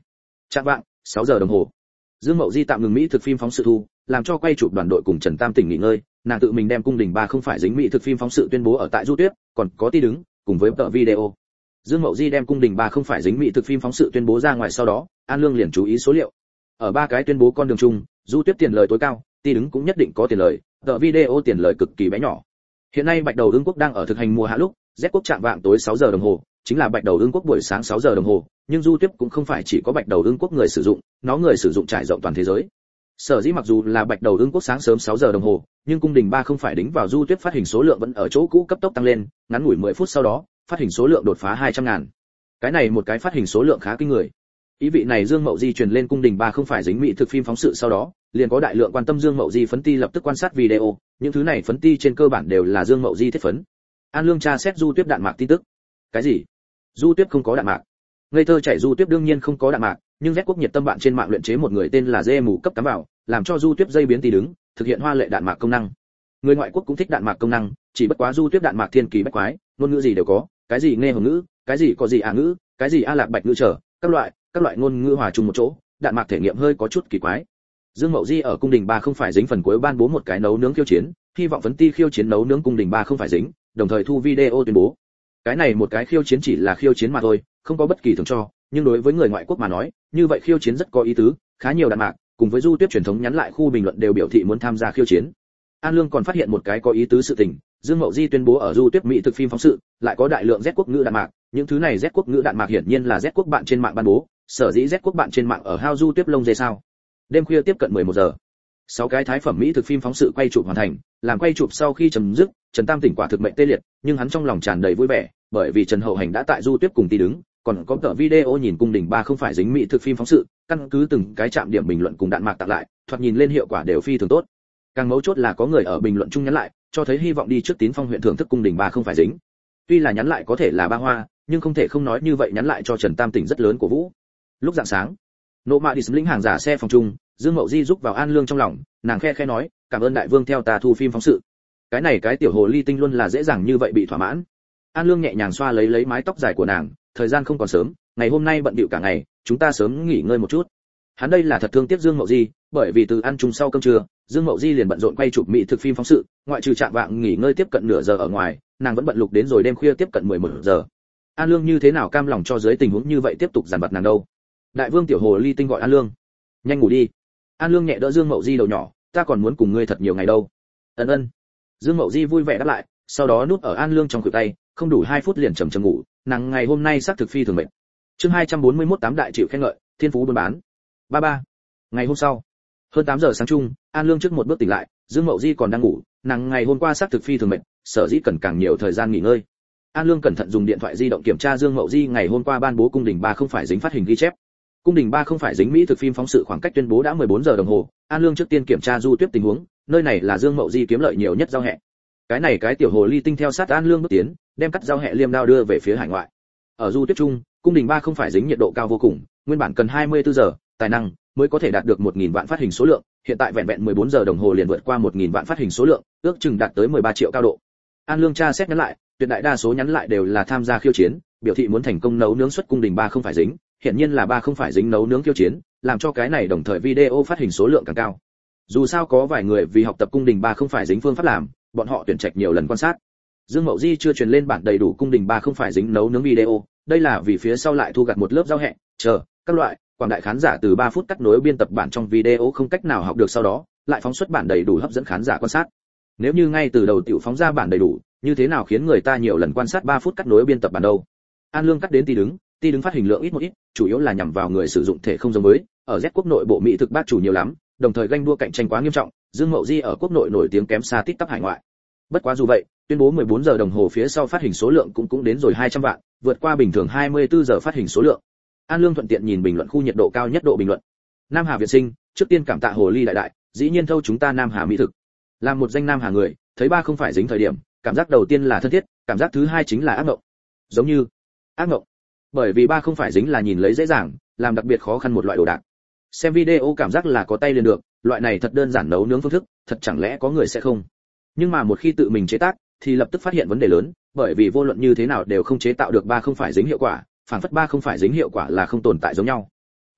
S1: Chạng vạng sáu giờ đồng hồ, Dương Mậu Di tạm ngừng mỹ thực phim phóng sự thu, làm cho quay chụp đoàn đội cùng Trần Tam Tỉnh nghỉ ngơi, nàng tự mình đem cung đình ba không phải dính mỹ thực phim phóng sự tuyên bố ở tại Du Tuyết, còn có Ti đứng, cùng với tờ video. Dương Mậu Di đem cung đình ba không phải dính mỹ thực phim phóng sự tuyên bố ra ngoài sau đó, An Lương liền chú ý số liệu. Ở ba cái tuyên bố con đường chung, Du Tuyết tiền lời tối cao, Ti đứng cũng nhất định có tiền lời, tờ video tiền lời cực kỳ bé nhỏ. Hiện nay Bạch Đầu Ưng Quốc đang ở thực hành mùa hạ lúc, Z Quốc chạm vạng tối sáu giờ đồng hồ, chính là Bạch Đầu Ưng Quốc buổi sáng sáu giờ đồng hồ, nhưng Du Tuyết cũng không phải chỉ có Bạch Đầu Ưng Quốc người sử dụng, nó người sử dụng trải rộng toàn thế giới. Sở dĩ mặc dù là Bạch Đầu Ưng Quốc sáng sớm sáu giờ đồng hồ, nhưng cung đình ba không phải đính vào Du Tuyết phát hình số lượng vẫn ở chỗ cũ cấp tốc tăng lên, ngắn ngủi mười phút sau đó, phát hình số lượng đột phá hai trăm ngàn. Cái này một cái phát hình số lượng khá kinh người. Ý vị này Dương Mậu Di truyền lên cung đình ba không phải dính mỹ thực phim phóng sự sau đó, liền có đại lượng quan tâm Dương Mậu Di phấn ti lập tức quan sát video, những thứ này phấn ti trên cơ bản đều là Dương Mậu Di thiết phấn. An Lương tra xét Du Tuyết đạn mạc tin tức. Cái gì? Du Tuyết không có đạn mạc? Ngây thơ chảy Du Tuyết đương nhiên không có đạn mạc, nhưng Z Quốc nhiệt tâm bạn trên mạng luyện chế một người tên là Dê mù cấp cắm vào, làm cho Du Tuyết dây biến Ti đứng, thực hiện hoa lệ đạn mạc công năng. Người ngoại quốc cũng thích đạn mạc công năng, chỉ bất quá Du Tuyết đạn mạc thiên kỳ bách quái, ngôn ngữ gì đều có, cái gì nghe hồng ngữ, cái gì có gì à ngữ, cái gì a lạc bạch ngữ trở, các loại, các loại ngôn ngữ hòa chung một chỗ, đạn mạc thể nghiệm hơi có chút kỳ quái. Dương Mậu Di ở cung đình ba không phải dính phần cuối ban bố một cái nấu nướng khiêu chiến, hy vọng phấn ti khiêu chiến nấu nướng cung đình ba không phải dính, đồng thời thu video tuyên bố. Cái này một cái khiêu chiến chỉ là khiêu chiến mà thôi, không có bất kỳ thưởng cho, nhưng đối với người ngoại quốc mà nói, như vậy khiêu chiến rất có ý tứ, khá nhiều đạn mạc, cùng với Du Tuyết truyền thống nhắn lại khu bình luận đều biểu thị muốn tham gia khiêu chiến. An Lương còn phát hiện một cái có ý tứ sự tình, Dương Mậu Di tuyên bố ở Du Tuyết mỹ thực phim phóng sự, lại có đại lượng Z quốc ngữ đạn mạc, những thứ này Z quốc ngữ đạn mạc hiển nhiên là Z quốc bạn trên mạng ban bố, sở dĩ Z quốc bạn trên mạng ở hao Du Tuyết lông dê sao? Đêm khuya tiếp cận mười một giờ, sáu cái thái phẩm mỹ thực phim phóng sự quay chụp hoàn thành, làm quay chụp sau khi chấm dứt, Trần Tam Tỉnh quả thực mệnh tê liệt, nhưng hắn trong lòng tràn đầy vui vẻ, bởi vì Trần Hậu Hành đã tại Du Tuyết cùng Ti đứng, còn có tờ video nhìn cung đình ba không phải dính mỹ thực phim phóng sự, căn cứ từng cái chạm điểm bình luận cùng đạn mạc tặng lại, thoạt nhìn lên hiệu quả đều phi thường tốt. Càng mấu chốt là có người ở bình luận chung nhắn lại, cho thấy hy vọng đi trước Tín Phong huyện thưởng thức cung đình ba không phải dính. Tuy là nhắn lại có thể là ba hoa, nhưng không thể không nói như vậy nhắn lại cho Trần Tam Tỉnh rất lớn của vũ. Lúc rạng sáng, nộ mạ đi lĩnh hàng giả xe phòng chung, Dương Mậu Di giúp vào An Lương trong lòng, nàng khe khẽ nói, cảm ơn đại vương theo ta thu phim phóng sự. Cái này cái tiểu hồ ly tinh luôn là dễ dàng như vậy bị thỏa mãn. An Lương nhẹ nhàng xoa lấy lấy mái tóc dài của nàng, thời gian không còn sớm, ngày hôm nay bận bịu cả ngày, chúng ta sớm nghỉ ngơi một chút. Hắn đây là thật thương tiếc Dương Mậu Di, bởi vì từ ăn chung sau cơm trưa, Dương Mậu Di liền bận rộn quay chụp mỹ thực phim phóng sự, ngoại trừ chạm vạng nghỉ ngơi tiếp cận nửa giờ ở ngoài, nàng vẫn bận lục đến rồi đêm khuya tiếp cận mười một giờ. An Lương như thế nào cam lòng cho dưới tình huống như vậy tiếp tục giàn vặt nàng đâu? Đại vương tiểu hồ ly tinh gọi An Lương, nhanh ngủ đi. An Lương nhẹ đỡ Dương Mậu Di đầu nhỏ, ta còn muốn cùng ngươi thật nhiều ngày đâu. Ân ân. Dương Mậu Di vui vẻ đáp lại, sau đó núp ở An Lương trong khuỷu tay, không đủ hai phút liền trầm trầm ngủ, nàng ngày hôm nay xác thực phi thường mệt. Chương hai trăm bốn mươi mốt tám đại chịu khen ngợi, thiên phú buôn bán. Ba ba. Ngày hôm sau, hơn tám giờ sáng chung, An Lương trước một bước tỉnh lại, Dương Mậu Di còn đang ngủ, nàng ngày hôm qua xác thực phi thường mệt, sở dĩ cần càng nhiều thời gian nghỉ ngơi. An Lương cẩn thận dùng điện thoại di động kiểm tra Dương Mậu Di ngày hôm qua ban bố cung đình ba không phải dính phát hình ghi chép. Cung đình ba không phải dính mỹ thực phim phóng sự khoảng cách tuyên bố đã mười bốn giờ đồng hồ, An Lương trước tiên kiểm tra Du Tuyết tình huống, nơi này là Dương Mậu Di kiếm lợi nhiều nhất giao hẹ. Cái này cái tiểu hồ ly tinh theo sát An Lương bước tiến, đem cắt giao hẹ liêm đao đưa về phía hải ngoại. Ở Du Tuyết trung, cung đình ba không phải dính nhiệt độ cao vô cùng, nguyên bản cần hai mươi tư giờ, tài năng mới có thể đạt được một nghìn vạn phát hình số lượng, hiện tại vẹn vẹn mười bốn giờ đồng hồ liền vượt qua một nghìn vạn phát hình số lượng, ước chừng đạt tới mười ba triệu cao độ. An Lương tra xét nhắn lại, tuyệt đại đa số nhắn lại đều là tham gia khiêu chiến, biểu thị muốn thành công nấu nướng xuất cung đình ba không phải dính, hiện nhiên là ba không phải dính nấu nướng khiêu chiến, làm cho cái này đồng thời video phát hình số lượng càng cao. Dù sao có vài người vì học tập cung đình ba không phải dính phương pháp làm, bọn họ tuyển trạch nhiều lần quan sát. Dương Mậu Di chưa truyền lên bản đầy đủ cung đình ba không phải dính nấu nướng video, đây là vì phía sau lại thu gặt một lớp giao hẹ, chờ các loại quảng đại khán giả từ ba phút cắt nối biên tập bản trong video không cách nào học được, sau đó lại phóng xuất bản đầy đủ hấp dẫn khán giả quan sát. Nếu như ngay từ đầu tiểu phóng ra bản đầy đủ, như thế nào khiến người ta nhiều lần quan sát ba phút cắt nối biên tập bản đâu? An Lương cắt đến Ti đứng, Ti đứng phát hình lượng ít một ít, chủ yếu là nhằm vào người sử dụng thể không giống với, ở Z quốc nội bộ mỹ thực bác chủ nhiều lắm, đồng thời ganh đua cạnh tranh quá nghiêm trọng, Dương Mậu Di ở quốc nội nổi tiếng kém xa TikTok hải ngoại. Bất quá dù vậy, tuyên bố mười bốn giờ đồng hồ phía sau phát hình số lượng cũng cũng đến rồi hai trăm vạn, vượt qua bình thường hai mươi tư giờ phát hình số lượng. An Lương thuận tiện nhìn bình luận khu nhiệt độ cao nhất độ bình luận. Nam Hà Việt Sinh, trước tiên cảm tạ hồ ly đại đại, dĩ nhiên thâu chúng ta Nam Hà mỹ thực. Làm một danh Nam Hà người, thấy ba không phải dính thời điểm, cảm giác đầu tiên là thân thiết, cảm giác thứ hai chính là ác ngộng. Giống như ác ngộng. Bởi vì ba không phải dính là nhìn lấy dễ dàng, làm đặc biệt khó khăn một loại đồ đạc. Xem video cảm giác là có tay liền được, loại này thật đơn giản nấu nướng phương thức, thật chẳng lẽ có người sẽ không. Nhưng mà một khi tự mình chế tác, thì lập tức phát hiện vấn đề lớn, bởi vì vô luận như thế nào đều không chế tạo được ba không phải dính hiệu quả, phản phất ba không phải dính hiệu quả là không tồn tại giống nhau.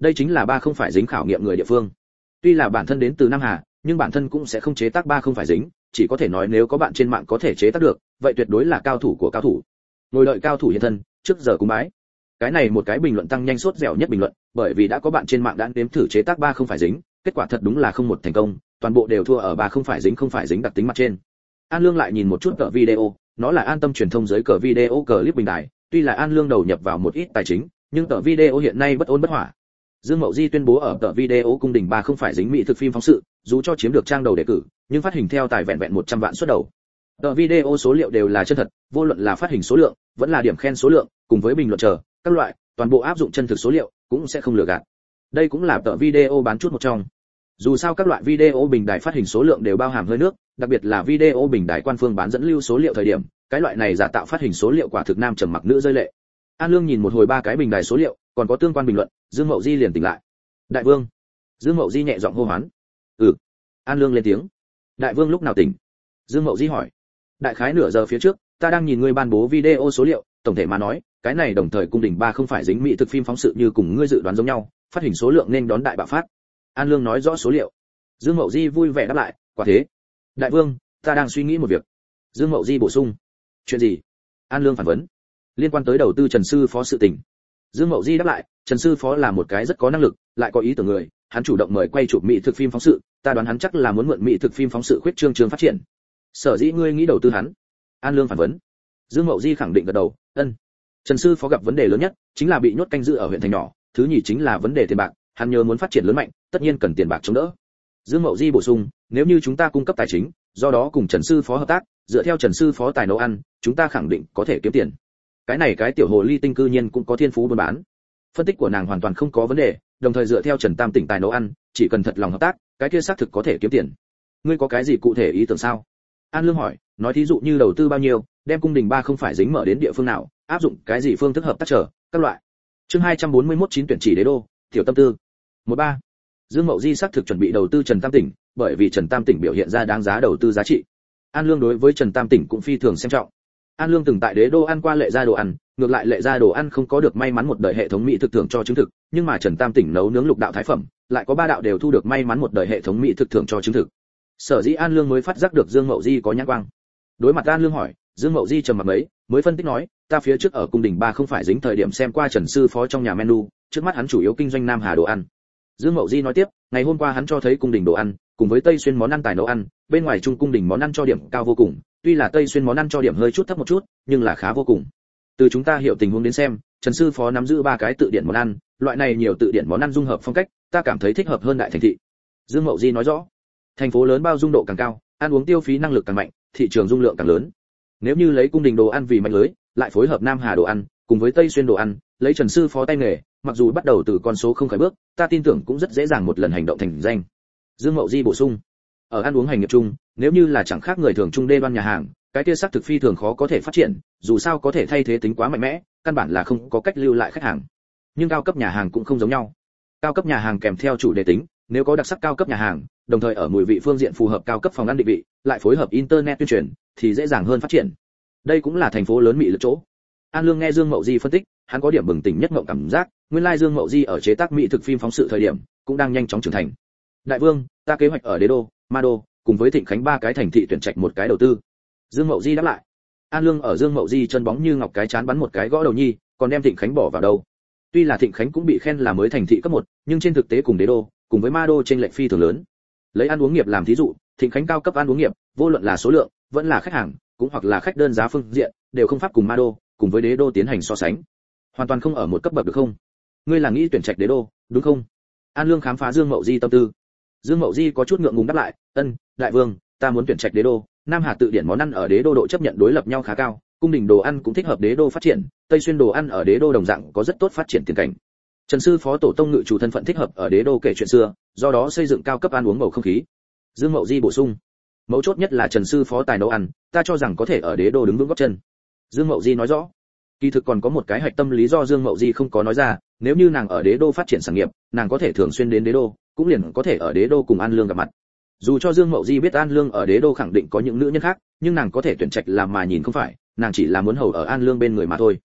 S1: đây chính là ba không phải dính khảo nghiệm người địa phương. Tuy là bản thân đến từ Nam Hà, nhưng bản thân cũng sẽ không chế tác ba không phải dính, chỉ có thể nói nếu có bạn trên mạng có thể chế tác được, vậy tuyệt đối là cao thủ của cao thủ. Ngồi đợi cao thủ hiện thân, trước giờ cúng bái. Cái này một cái bình luận tăng nhanh sốt dẻo nhất bình luận, bởi vì đã có bạn trên mạng đã nếm thử chế tác ba không phải dính, kết quả thật đúng là không một thành công, toàn bộ đều thua ở ba không phải dính không phải dính đặc tính mặt trên. An Lương lại nhìn một chút cờ video, nó là An Tâm truyền thông dưới cờ video clip bình đại, tuy là An Lương đầu nhập vào một ít tài chính, nhưng tờ video hiện nay bất ổn bất hỏa. Dương Mậu Di tuyên bố ở tờ video cung đình ba không phải dính mỹ thực phim phóng sự, dù cho chiếm được trang đầu đề cử, nhưng phát hình theo tài vẹn vẹn một trăm vạn suất đầu. Tờ video số liệu đều là chân thật, vô luận là phát hình số lượng, vẫn là điểm khen số lượng, cùng với bình luận chờ, các loại, toàn bộ áp dụng chân thực số liệu, cũng sẽ không lừa gạt. Đây cũng là tờ video bán chút một trong. Dù sao các loại video bình đài phát hình số lượng đều bao hàm hơi nước, đặc biệt là video bình đài quan phương bán dẫn lưu số liệu thời điểm, cái loại này giả tạo phát hình số liệu quả thực nam trầm mặc nữ rơi lệ. An Lương nhìn một hồi ba cái bình đài số liệu, còn có tương quan bình luận, Dương Mậu Di liền tỉnh lại. Đại vương. Dương Mậu Di nhẹ giọng hô hoán. Ừ. An Lương lên tiếng. Đại vương lúc nào tỉnh? Dương Mậu Di hỏi. Đại khái nửa giờ phía trước, ta đang nhìn ngươi ban bố video số liệu, tổng thể mà nói, cái này đồng thời cung đình ba không phải dính mỹ thực phim phóng sự như cùng ngươi dự đoán giống nhau, phát hình số lượng nên đón đại bạo phát. An Lương nói rõ số liệu. Dương Mậu Di vui vẻ đáp lại, quả thế. Đại vương, ta đang suy nghĩ một việc. Dương Mậu Di bổ sung. Chuyện gì? An Lương phản vấn. Liên quan tới đầu tư Trần sư phó sự tình. Dương Mậu Di đáp lại, Trần sư phó là một cái rất có năng lực, lại có ý tưởng người, hắn chủ động mời quay chụp mỹ thực phim phóng sự, ta đoán hắn chắc là muốn mượn mỹ thực phim phóng sự khuyết trương trường phát triển. Sở dĩ ngươi nghĩ đầu tư hắn? An Lương phản vấn. Dương Mậu Di khẳng định gật đầu, ân. Trần sư phó gặp vấn đề lớn nhất, chính là bị nhốt canh giữ ở huyện thành nhỏ, thứ nhì chính là vấn đề tiền bạc, hắn nhớ muốn phát triển lớn mạnh, tất nhiên cần tiền bạc chống đỡ. Dương Mậu Di bổ sung, nếu như chúng ta cung cấp tài chính, do đó cùng Trần sư phó hợp tác, dựa theo Trần sư phó tài nấu ăn, chúng ta khẳng định có thể kiếm tiền. Cái này cái tiểu hồ ly tinh cư nhiên cũng có thiên phú buôn bán. Phân tích của nàng hoàn toàn không có vấn đề, đồng thời dựa theo Trần Tam Tỉnh tài nấu ăn, chỉ cần thật lòng hợp tác, cái kia xác thực có thể kiếm tiền. Ngươi có cái gì cụ thể ý tưởng sao? An Lương hỏi, nói thí dụ như đầu tư bao nhiêu, đem cung đình ba không phải dính mở đến địa phương nào, áp dụng cái gì phương thức hợp tác trở, các loại. Chương hai trăm bốn mươi mốt chín tuyển chỉ đế đô, tiểu tâm tư. một ba. Dương Mậu Di xác thực chuẩn bị đầu tư Trần Tam Tỉnh, bởi vì Trần Tam Tỉnh biểu hiện ra đáng giá đầu tư giá trị. An Lương đối với Trần Tam Tỉnh cũng phi thường xem trọng. An Lương từng tại đế đô ăn qua lệ gia đồ ăn, ngược lại lệ gia đồ ăn không có được may mắn một đời hệ thống mỹ thực thưởng cho chứng thực, nhưng mà Trần Tam Tỉnh nấu nướng lục đạo thái phẩm, lại có ba đạo đều thu được may mắn một đời hệ thống mỹ thực thưởng cho chứng thực. Sở dĩ An Lương mới phát giác được Dương Mậu Di có nhãn quang. Đối mặt An Lương hỏi, Dương Mậu Di trầm mặc mấy, mới phân tích nói, ta phía trước ở cung đình ba không phải dính thời điểm xem qua Trần sư phó trong nhà menu, trước mắt hắn chủ yếu kinh doanh Nam Hà đồ ăn. Dương Mậu Di nói tiếp, ngày hôm qua hắn cho thấy cung đình đồ ăn, cùng với Tây Xuyên món ăn tài nấu ăn, bên ngoài trung cung đình món ăn cho điểm cao vô cùng, tuy là Tây Xuyên món ăn cho điểm hơi chút thấp một chút, nhưng là khá vô cùng. Từ chúng ta hiểu tình huống đến xem, Trần sư phó nắm giữ ba cái tự điển món ăn, loại này nhiều tự điển món ăn dung hợp phong cách, ta cảm thấy thích hợp hơn đại thành thị. Dương Mậu Di nói rõ, thành phố lớn bao dung độ càng cao, ăn uống tiêu phí năng lực càng mạnh, thị trường dung lượng càng lớn. Nếu như lấy cung đình đồ ăn vì mạnh lưới, lại phối hợp Nam Hà đồ ăn, cùng với Tây Xuyên đồ ăn, lấy Trần sư phó tay nghề, mặc dù bắt đầu từ con số không khởi bước, ta tin tưởng cũng rất dễ dàng một lần hành động thành danh. Dương Mậu Di bổ sung, ở ăn uống hành nghiệp chung, nếu như là chẳng khác người thường trung đê đoan nhà hàng, cái kia sắc thực phi thường khó có thể phát triển, dù sao có thể thay thế tính quá mạnh mẽ, căn bản là không có cách lưu lại khách hàng. Nhưng cao cấp nhà hàng cũng không giống nhau. Cao cấp nhà hàng kèm theo chủ đề tính, nếu có đặc sắc cao cấp nhà hàng, đồng thời ở mùi vị phương diện phù hợp cao cấp phòng ăn định vị, lại phối hợp internet tuyên truyền, thì dễ dàng hơn phát triển. Đây cũng là thành phố lớn mị lực chỗ. An Lương nghe Dương Mậu Di phân tích, hắn có điểm bừng tỉnh nhất ngộng cảm giác, nguyên lai Dương Mậu Di ở chế tác mỹ thực phim phóng sự thời điểm, cũng đang nhanh chóng trưởng thành. Đại vương, ta kế hoạch ở Đế Đô, Ma Đô, cùng với Thịnh Khánh ba cái thành thị tuyển trạch một cái đầu tư. Dương Mậu Di đáp lại. An Lương ở Dương Mậu Di chân bóng như ngọc cái chán bắn một cái gõ đầu nhi, còn đem Thịnh Khánh bỏ vào đâu? Tuy là Thịnh Khánh cũng bị khen là mới thành thị cấp một, nhưng trên thực tế cùng Đế Đô, cùng với Ma Đô trên lệch phi thường lớn. Lấy ăn uống nghiệp làm thí dụ, Thịnh Khánh cao cấp ăn uống nghiệp, vô luận là số lượng, vẫn là khách hàng, cũng hoặc là khách đơn giá phương diện, đều không pháp cùng Ma Đô, cùng với Đế Đô tiến hành so sánh. Hoàn toàn không ở một cấp bậc được không? Ngươi là nghĩ tuyển trạch Đế Đô, đúng không? An Lương khám phá Dương Mậu Di tâm tư. Dương Mậu Di có chút ngượng ngùng đáp lại, "Ân, đại vương, ta muốn tuyển trạch Đế Đô, Nam Hà tự điển món ăn ở Đế Đô độ chấp nhận đối lập nhau khá cao, cung đình đồ ăn cũng thích hợp Đế Đô phát triển, Tây Xuyên đồ ăn ở Đế Đô đồng dạng có rất tốt phát triển tiền cảnh. Trần sư phó tổ tông ngự chủ thân phận thích hợp ở Đế Đô kể chuyện xưa, do đó xây dựng cao cấp ăn uống bầu không khí." Dương Mậu Di bổ sung, "Mấu chốt nhất là Trần sư phó tài nấu ăn, ta cho rằng có thể ở Đế Đô đứng vững gót chân." Dương Mậu Di nói rõ. Kỳ thực còn có một cái hạch tâm lý do Dương Mậu Di không có nói ra, nếu như nàng ở Đế Đô phát triển sản nghiệp, nàng có thể thường xuyên đến Đế Đô, cũng liền có thể ở Đế Đô cùng An Lương gặp mặt. Dù cho Dương Mậu Di biết An Lương ở Đế Đô khẳng định có những nữ nhân khác, nhưng nàng có thể tuyển trạch làm mà nhìn không phải, nàng chỉ là muốn hầu ở An Lương bên người mà thôi.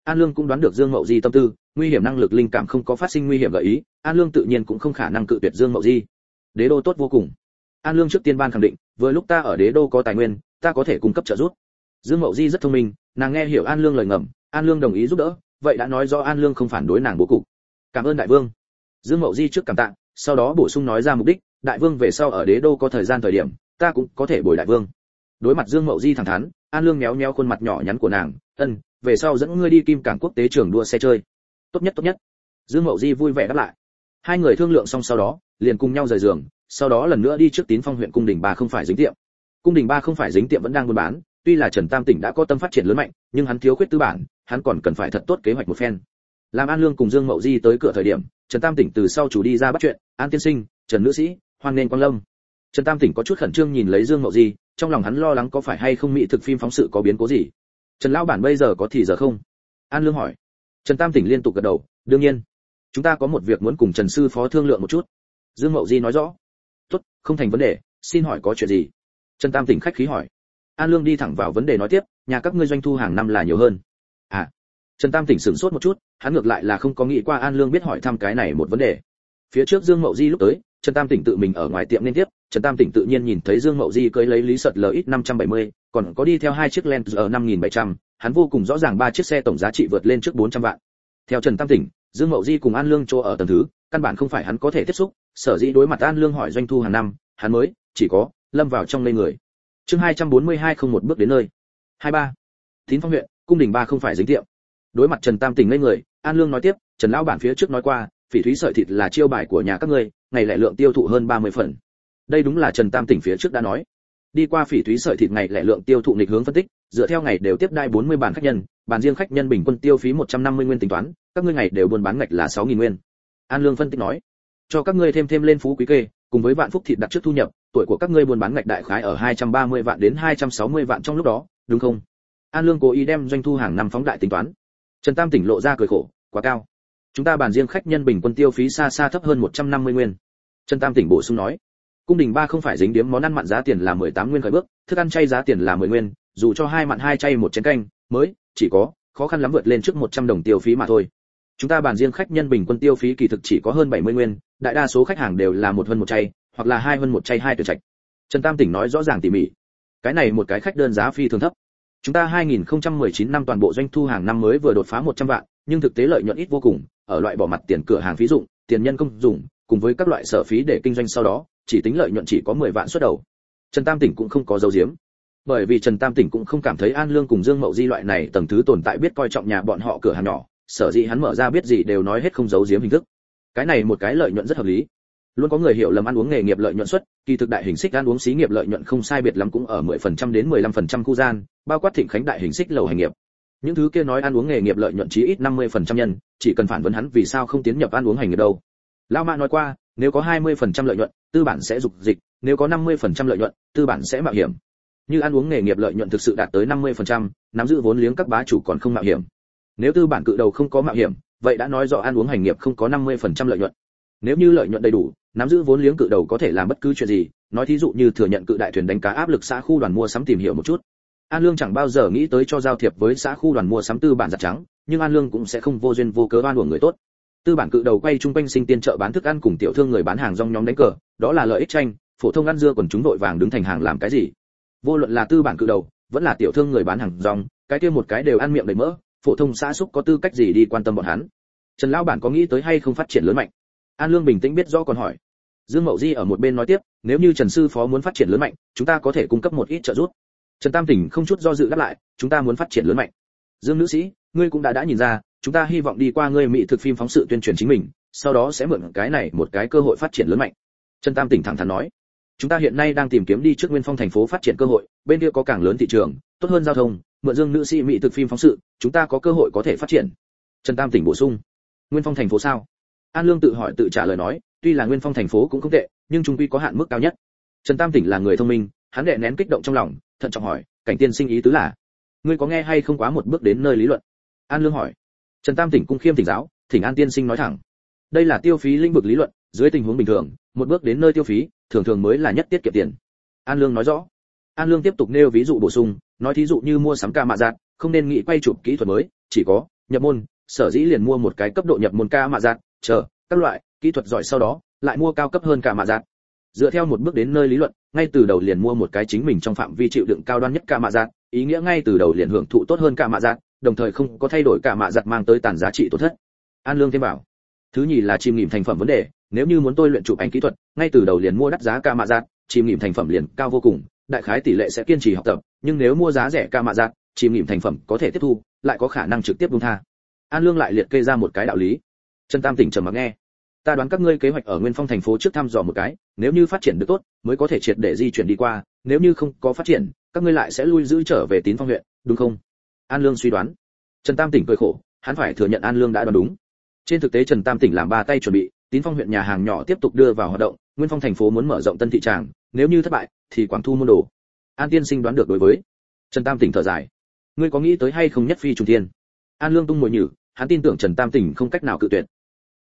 S1: An Lương cũng đoán được Dương Mậu Di tâm tư, nguy hiểm năng lực linh cảm không có phát sinh nguy hiểm gợi ý, An Lương tự nhiên cũng không khả năng cự tuyệt Dương Mậu Di. Đế đô tốt vô cùng. An Lương trước tiên ban khẳng định, vừa lúc ta ở Đế đô có tài nguyên, ta có thể cung cấp trợ giúp. Dương Mậu Di rất thông minh, nàng nghe hiểu An Lương lời ngầm, An Lương đồng ý giúp đỡ, vậy đã nói rõ An Lương không phản đối nàng bố cục. Cảm ơn đại vương. Dương Mậu Di trước cảm tạ, sau đó bổ sung nói ra mục đích, đại vương về sau ở Đế đô có thời gian thời điểm, ta cũng có thể bồi đại vương. Đối mặt Dương Mậu Di thẳng thắn, An Lương méo méo khuôn mặt nhỏ nhắn của nàng, ân, về sau dẫn ngươi đi Kim Cảng quốc tế trường đua xe chơi. Tốt nhất tốt nhất. Dương Mậu Di vui vẻ đáp lại. Hai người thương lượng xong sau đó, liền cùng nhau rời giường, sau đó lần nữa đi trước Tín Phong huyện cung đình ba không phải dính tiệm. Cung đình ba không phải dính tiệm vẫn đang buôn bán, tuy là Trần Tam Tỉnh đã có tâm phát triển lớn mạnh, nhưng hắn thiếu khuyết tư bản, hắn còn cần phải thật tốt kế hoạch một phen. Làm An Lương cùng Dương Mậu Di tới cửa thời điểm, Trần Tam Tỉnh từ sau chủ đi ra bắt chuyện, An tiên sinh, Trần nữ sĩ, hoan nghênh quang lâm. Trần Tam Tỉnh có chút khẩn trương nhìn lấy Dương Mậu Di, trong lòng hắn lo lắng có phải hay không mỹ thực phim phóng sự có biến cố gì. Trần lão bản bây giờ có thì giờ không? An Lương hỏi. Trần Tam Tỉnh liên tục gật đầu, đương nhiên. Chúng ta có một việc muốn cùng Trần sư phó thương lượng một chút. Dương Mậu Di nói rõ. Tốt, không thành vấn đề, xin hỏi có chuyện gì? Trần Tam Tỉnh khách khí hỏi. An Lương đi thẳng vào vấn đề nói tiếp, nhà các ngươi doanh thu hàng năm là nhiều hơn. À. Trần Tam Tỉnh sửng sốt một chút, hắn ngược lại là không có nghĩ qua An Lương biết hỏi thăm cái này một vấn đề. Phía trước Dương Mậu Di lúc tới, Trần Tam Tỉnh tự mình ở ngoài tiệm nên tiếp, Trần Tam Tỉnh tự nhiên nhìn thấy Dương Mậu Di cưới lấy Lý Sợt lờ ít năm trăm bảy mươi, còn có đi theo hai chiếc Land Rover năm nghìn bảy trăm, hắn vô cùng rõ ràng ba chiếc xe tổng giá trị vượt lên trước bốn trăm vạn. Theo Trần Tam Tỉnh, Dương Mậu Di cùng An Lương chỗ ở tầng thứ, căn bản không phải hắn có thể tiếp xúc, sở dĩ đối mặt An Lương hỏi doanh thu hàng năm, hắn mới chỉ có lâm vào trong ngây người. Chương hai trăm bốn mươi hai không một bước đến nơi. hai ba. Tín Phong huyện, cung đình ba không phải dính tiệm. Đối mặt Trần Tam Tỉnh ngây người, An Lương nói tiếp, Trần lão bản phía trước nói qua, phỉ thúy sợi thịt là chiêu bài của nhà các ngươi, ngày lẻ lượng tiêu thụ hơn ba mươi phần. Đây đúng là Trần Tam Tỉnh phía trước đã nói. Đi qua phỉ thúy sợi thịt ngày lẻ lượng tiêu thụ nghịch hướng phân tích, dựa theo ngày đều tiếp đai bốn mươi bàn khách nhân, bàn riêng khách nhân bình quân tiêu phí một trăm năm mươi nguyên tính toán, các ngươi ngày đều buôn bán ngạch là sáu nghìn nguyên. An Lương phân tích nói, cho các ngươi thêm thêm lên phú quý kê, cùng với vạn phúc thịt đặt trước thu nhập, tuổi của các ngươi buôn bán ngạch đại khái ở hai trăm ba mươi vạn đến hai trăm sáu mươi vạn trong lúc đó, đúng không? An Lương cố ý đem doanh thu hàng năm phóng đại tính toán. Trần Tam Tỉnh lộ ra cười khổ, quá cao. Chúng ta bàn riêng khách nhân bình quân tiêu phí xa xa thấp hơn một trăm năm mươi nguyên. Trần Tam Tỉnh bổ sung nói, cung đình ba không phải dính điếm món ăn mặn giá tiền là mười tám nguyên khởi bước, thức ăn chay giá tiền là mười nguyên, dù cho hai mặn hai chay một chén canh, mới chỉ có khó khăn lắm vượt lên trước một trăm đồng tiêu phí mà thôi. Chúng ta bàn riêng khách nhân bình quân tiêu phí kỳ thực chỉ có hơn bảy mươi nguyên, đại đa số khách hàng đều là một hơn một chay, hoặc là hai hơn một chay hai tuyển trạch. Trần Tam Tỉnh nói rõ ràng tỉ mỉ. Cái này một cái khách đơn giá phi thường thấp. Chúng ta hai nghìn không trăm mười chín năm toàn bộ doanh thu hàng năm mới vừa đột phá một trăm vạn, nhưng thực tế lợi nhuận ít vô cùng, ở loại bỏ mặt tiền cửa hàng phí dụng, tiền nhân công dùng, cùng với các loại sở phí để kinh doanh sau đó, chỉ tính lợi nhuận chỉ có mười vạn xuất đầu. Trần Tam Tỉnh cũng không có dấu diếm. Bởi vì Trần Tam Tỉnh cũng không cảm thấy An Lương cùng Dương Mậu Di loại này tầng thứ tồn tại biết coi trọng nhà bọn họ cửa hàng nhỏ, sở dĩ hắn mở ra biết gì đều nói hết không giấu giếm hình thức. Cái này một cái lợi nhuận rất hợp lý. Luôn có người hiểu lầm ăn uống nghề nghiệp lợi nhuận suất, kỳ thực đại hình xích ăn uống xí nghiệp lợi nhuận không sai biệt lắm cũng ở mười phần trăm đến mười lăm phần trăm khu gian, bao quát Thịnh Khánh đại hình xích lầu hành nghiệp. Những thứ kia nói ăn uống nghề nghiệp lợi nhuận chí ít năm mươi phần trăm nhân, chỉ cần phản vấn hắn vì sao không tiến nhập ăn uống hành nghiệp đâu. Lão Mã nói qua, nếu có hai mươi phần trăm lợi nhuận, tư bản sẽ dục dịch, nếu có năm mươi phần trăm lợi nhuận, tư bản sẽ mạo hiểm. Như ăn uống nghề nghiệp lợi nhuận thực sự đạt tới năm mươi phần trăm, nắm giữ vốn liếng các bá chủ còn không mạo hiểm. Nếu tư bản cự đầu không có mạo hiểm, vậy đã nói rõ ăn uống hành nghiệp không có năm mươi phần trăm lợi nhuận. Nếu như lợi nhuận đầy đủ, nắm giữ vốn liếng cự đầu có thể làm bất cứ chuyện gì, nói thí dụ như thừa nhận cự đại thuyền đánh cá áp lực xã khu đoàn mua sắm tìm hiểu một chút. An Lương chẳng bao giờ nghĩ tới cho giao thiệp với xã khu đoàn mua sắm tư bản giặt trắng, nhưng An Lương cũng sẽ không vô duyên vô cớ oan uổng người tốt. Tư bản cự đầu quay chung quanh sinh tiên chợ bán thức ăn cùng tiểu thương người bán hàng rong nhóm đánh cờ, đó là lợi ích tranh, phổ thông ăn dưa còn chúng đội vàng đứng thành hàng làm cái gì? Vô luận là tư bản cự đầu, vẫn là tiểu thương người bán hàng rong, cái kia một cái đều ăn miệng đầy mỡ, phổ thông xã xúc có tư cách gì đi quan tâm bọn hắn? Trần lão bản có nghĩ tới hay không phát triển lớn mạnh? An Lương bình tĩnh biết rõ còn hỏi. Dương Mậu Di ở một bên nói tiếp, nếu như Trần sư phó muốn phát triển lớn mạnh, chúng ta có thể cung cấp một ít trợ giúp. Trần Tam Tỉnh không chút do dự đáp lại, chúng ta muốn phát triển lớn mạnh. Dương nữ sĩ, ngươi cũng đã đã nhìn ra, chúng ta hy vọng đi qua ngươi mỹ thực phim phóng sự tuyên truyền chính mình, sau đó sẽ mượn cái này một cái cơ hội phát triển lớn mạnh. Trần Tam Tỉnh thẳng thắn nói, chúng ta hiện nay đang tìm kiếm đi trước Nguyên Phong thành phố phát triển cơ hội, bên kia có càng lớn thị trường, tốt hơn giao thông, mượn Dương nữ sĩ mỹ thực phim phóng sự, chúng ta có cơ hội có thể phát triển. Trần Tam Tỉnh bổ sung, Nguyên Phong thành phố sao? An Lương tự hỏi tự trả lời nói, tuy là Nguyên Phong thành phố cũng không tệ, nhưng chung quy có hạn mức cao nhất. Trần Tam Tỉnh là người thông minh, hắn đè nén kích động trong lòng, thận trọng hỏi, cảnh tiên sinh ý tứ là, ngươi có nghe hay không quá một bước đến nơi lý luận? An Lương hỏi. Trần Tam Tỉnh cung khiêm thỉnh giáo, thỉnh An tiên sinh nói thẳng. Đây là tiêu phí lĩnh vực lý luận, dưới tình huống bình thường, một bước đến nơi tiêu phí, thường thường mới là nhất tiết kiệm tiền. An Lương nói rõ. An Lương tiếp tục nêu ví dụ bổ sung, nói thí dụ như mua sắm ca mạ giạt, không nên nghĩ quay chụp kỹ thuật mới, chỉ có nhập môn, sở dĩ liền mua một cái cấp độ nhập môn ca mạ giặt, chờ các loại kỹ thuật giỏi, sau đó lại mua cao cấp hơn cả mạ giặt. Dựa theo một bước đến nơi lý luận, ngay từ đầu liền mua một cái chính mình trong phạm vi chịu đựng cao đoan nhất cả mạ giặt, ý nghĩa ngay từ đầu liền hưởng thụ tốt hơn cả mạ giặt, đồng thời không có thay đổi cả mạ giặt mang tới tàn giá trị tổn thất. An Lương thêm bảo. Thứ nhì là chìm nghỉm thành phẩm vấn đề, nếu như muốn tôi luyện chụp ảnh kỹ thuật, ngay từ đầu liền mua đắt giá cả mạ giặt, chìm nghỉm thành phẩm liền cao vô cùng, đại khái tỷ lệ sẽ kiên trì học tập, nhưng nếu mua giá rẻ cả mạ giặt, chìm nghỉm thành phẩm có thể tiếp thu, lại có khả năng trực tiếp buông tha. An Lương lại liệt kê ra một cái đạo lý. Trần Tam Tỉnh trầm mặc nghe. Ta đoán các ngươi kế hoạch ở Nguyên Phong thành phố trước thăm dò một cái, nếu như phát triển được tốt, mới có thể triệt để di chuyển đi qua, nếu như không có phát triển, các ngươi lại sẽ lui giữ trở về Tín Phong huyện, đúng không? An Lương suy đoán. Trần Tam Tỉnh cười khổ, hắn phải thừa nhận An Lương đã đoán đúng. Trên thực tế Trần Tam Tỉnh làm ba tay chuẩn bị, Tín Phong huyện nhà hàng nhỏ tiếp tục đưa vào hoạt động, Nguyên Phong thành phố muốn mở rộng tân thị tràng, nếu như thất bại, thì Quảng Thu môn đồ. An tiên sinh đoán được đối với. Trần Tam Tỉnh thở dài. Ngươi có nghĩ tới hay không nhất phi trùng thiên? An Lương tung mồi nhử, hắn tin tưởng Trần Tam Tỉnh không cách nào cự tuyệt.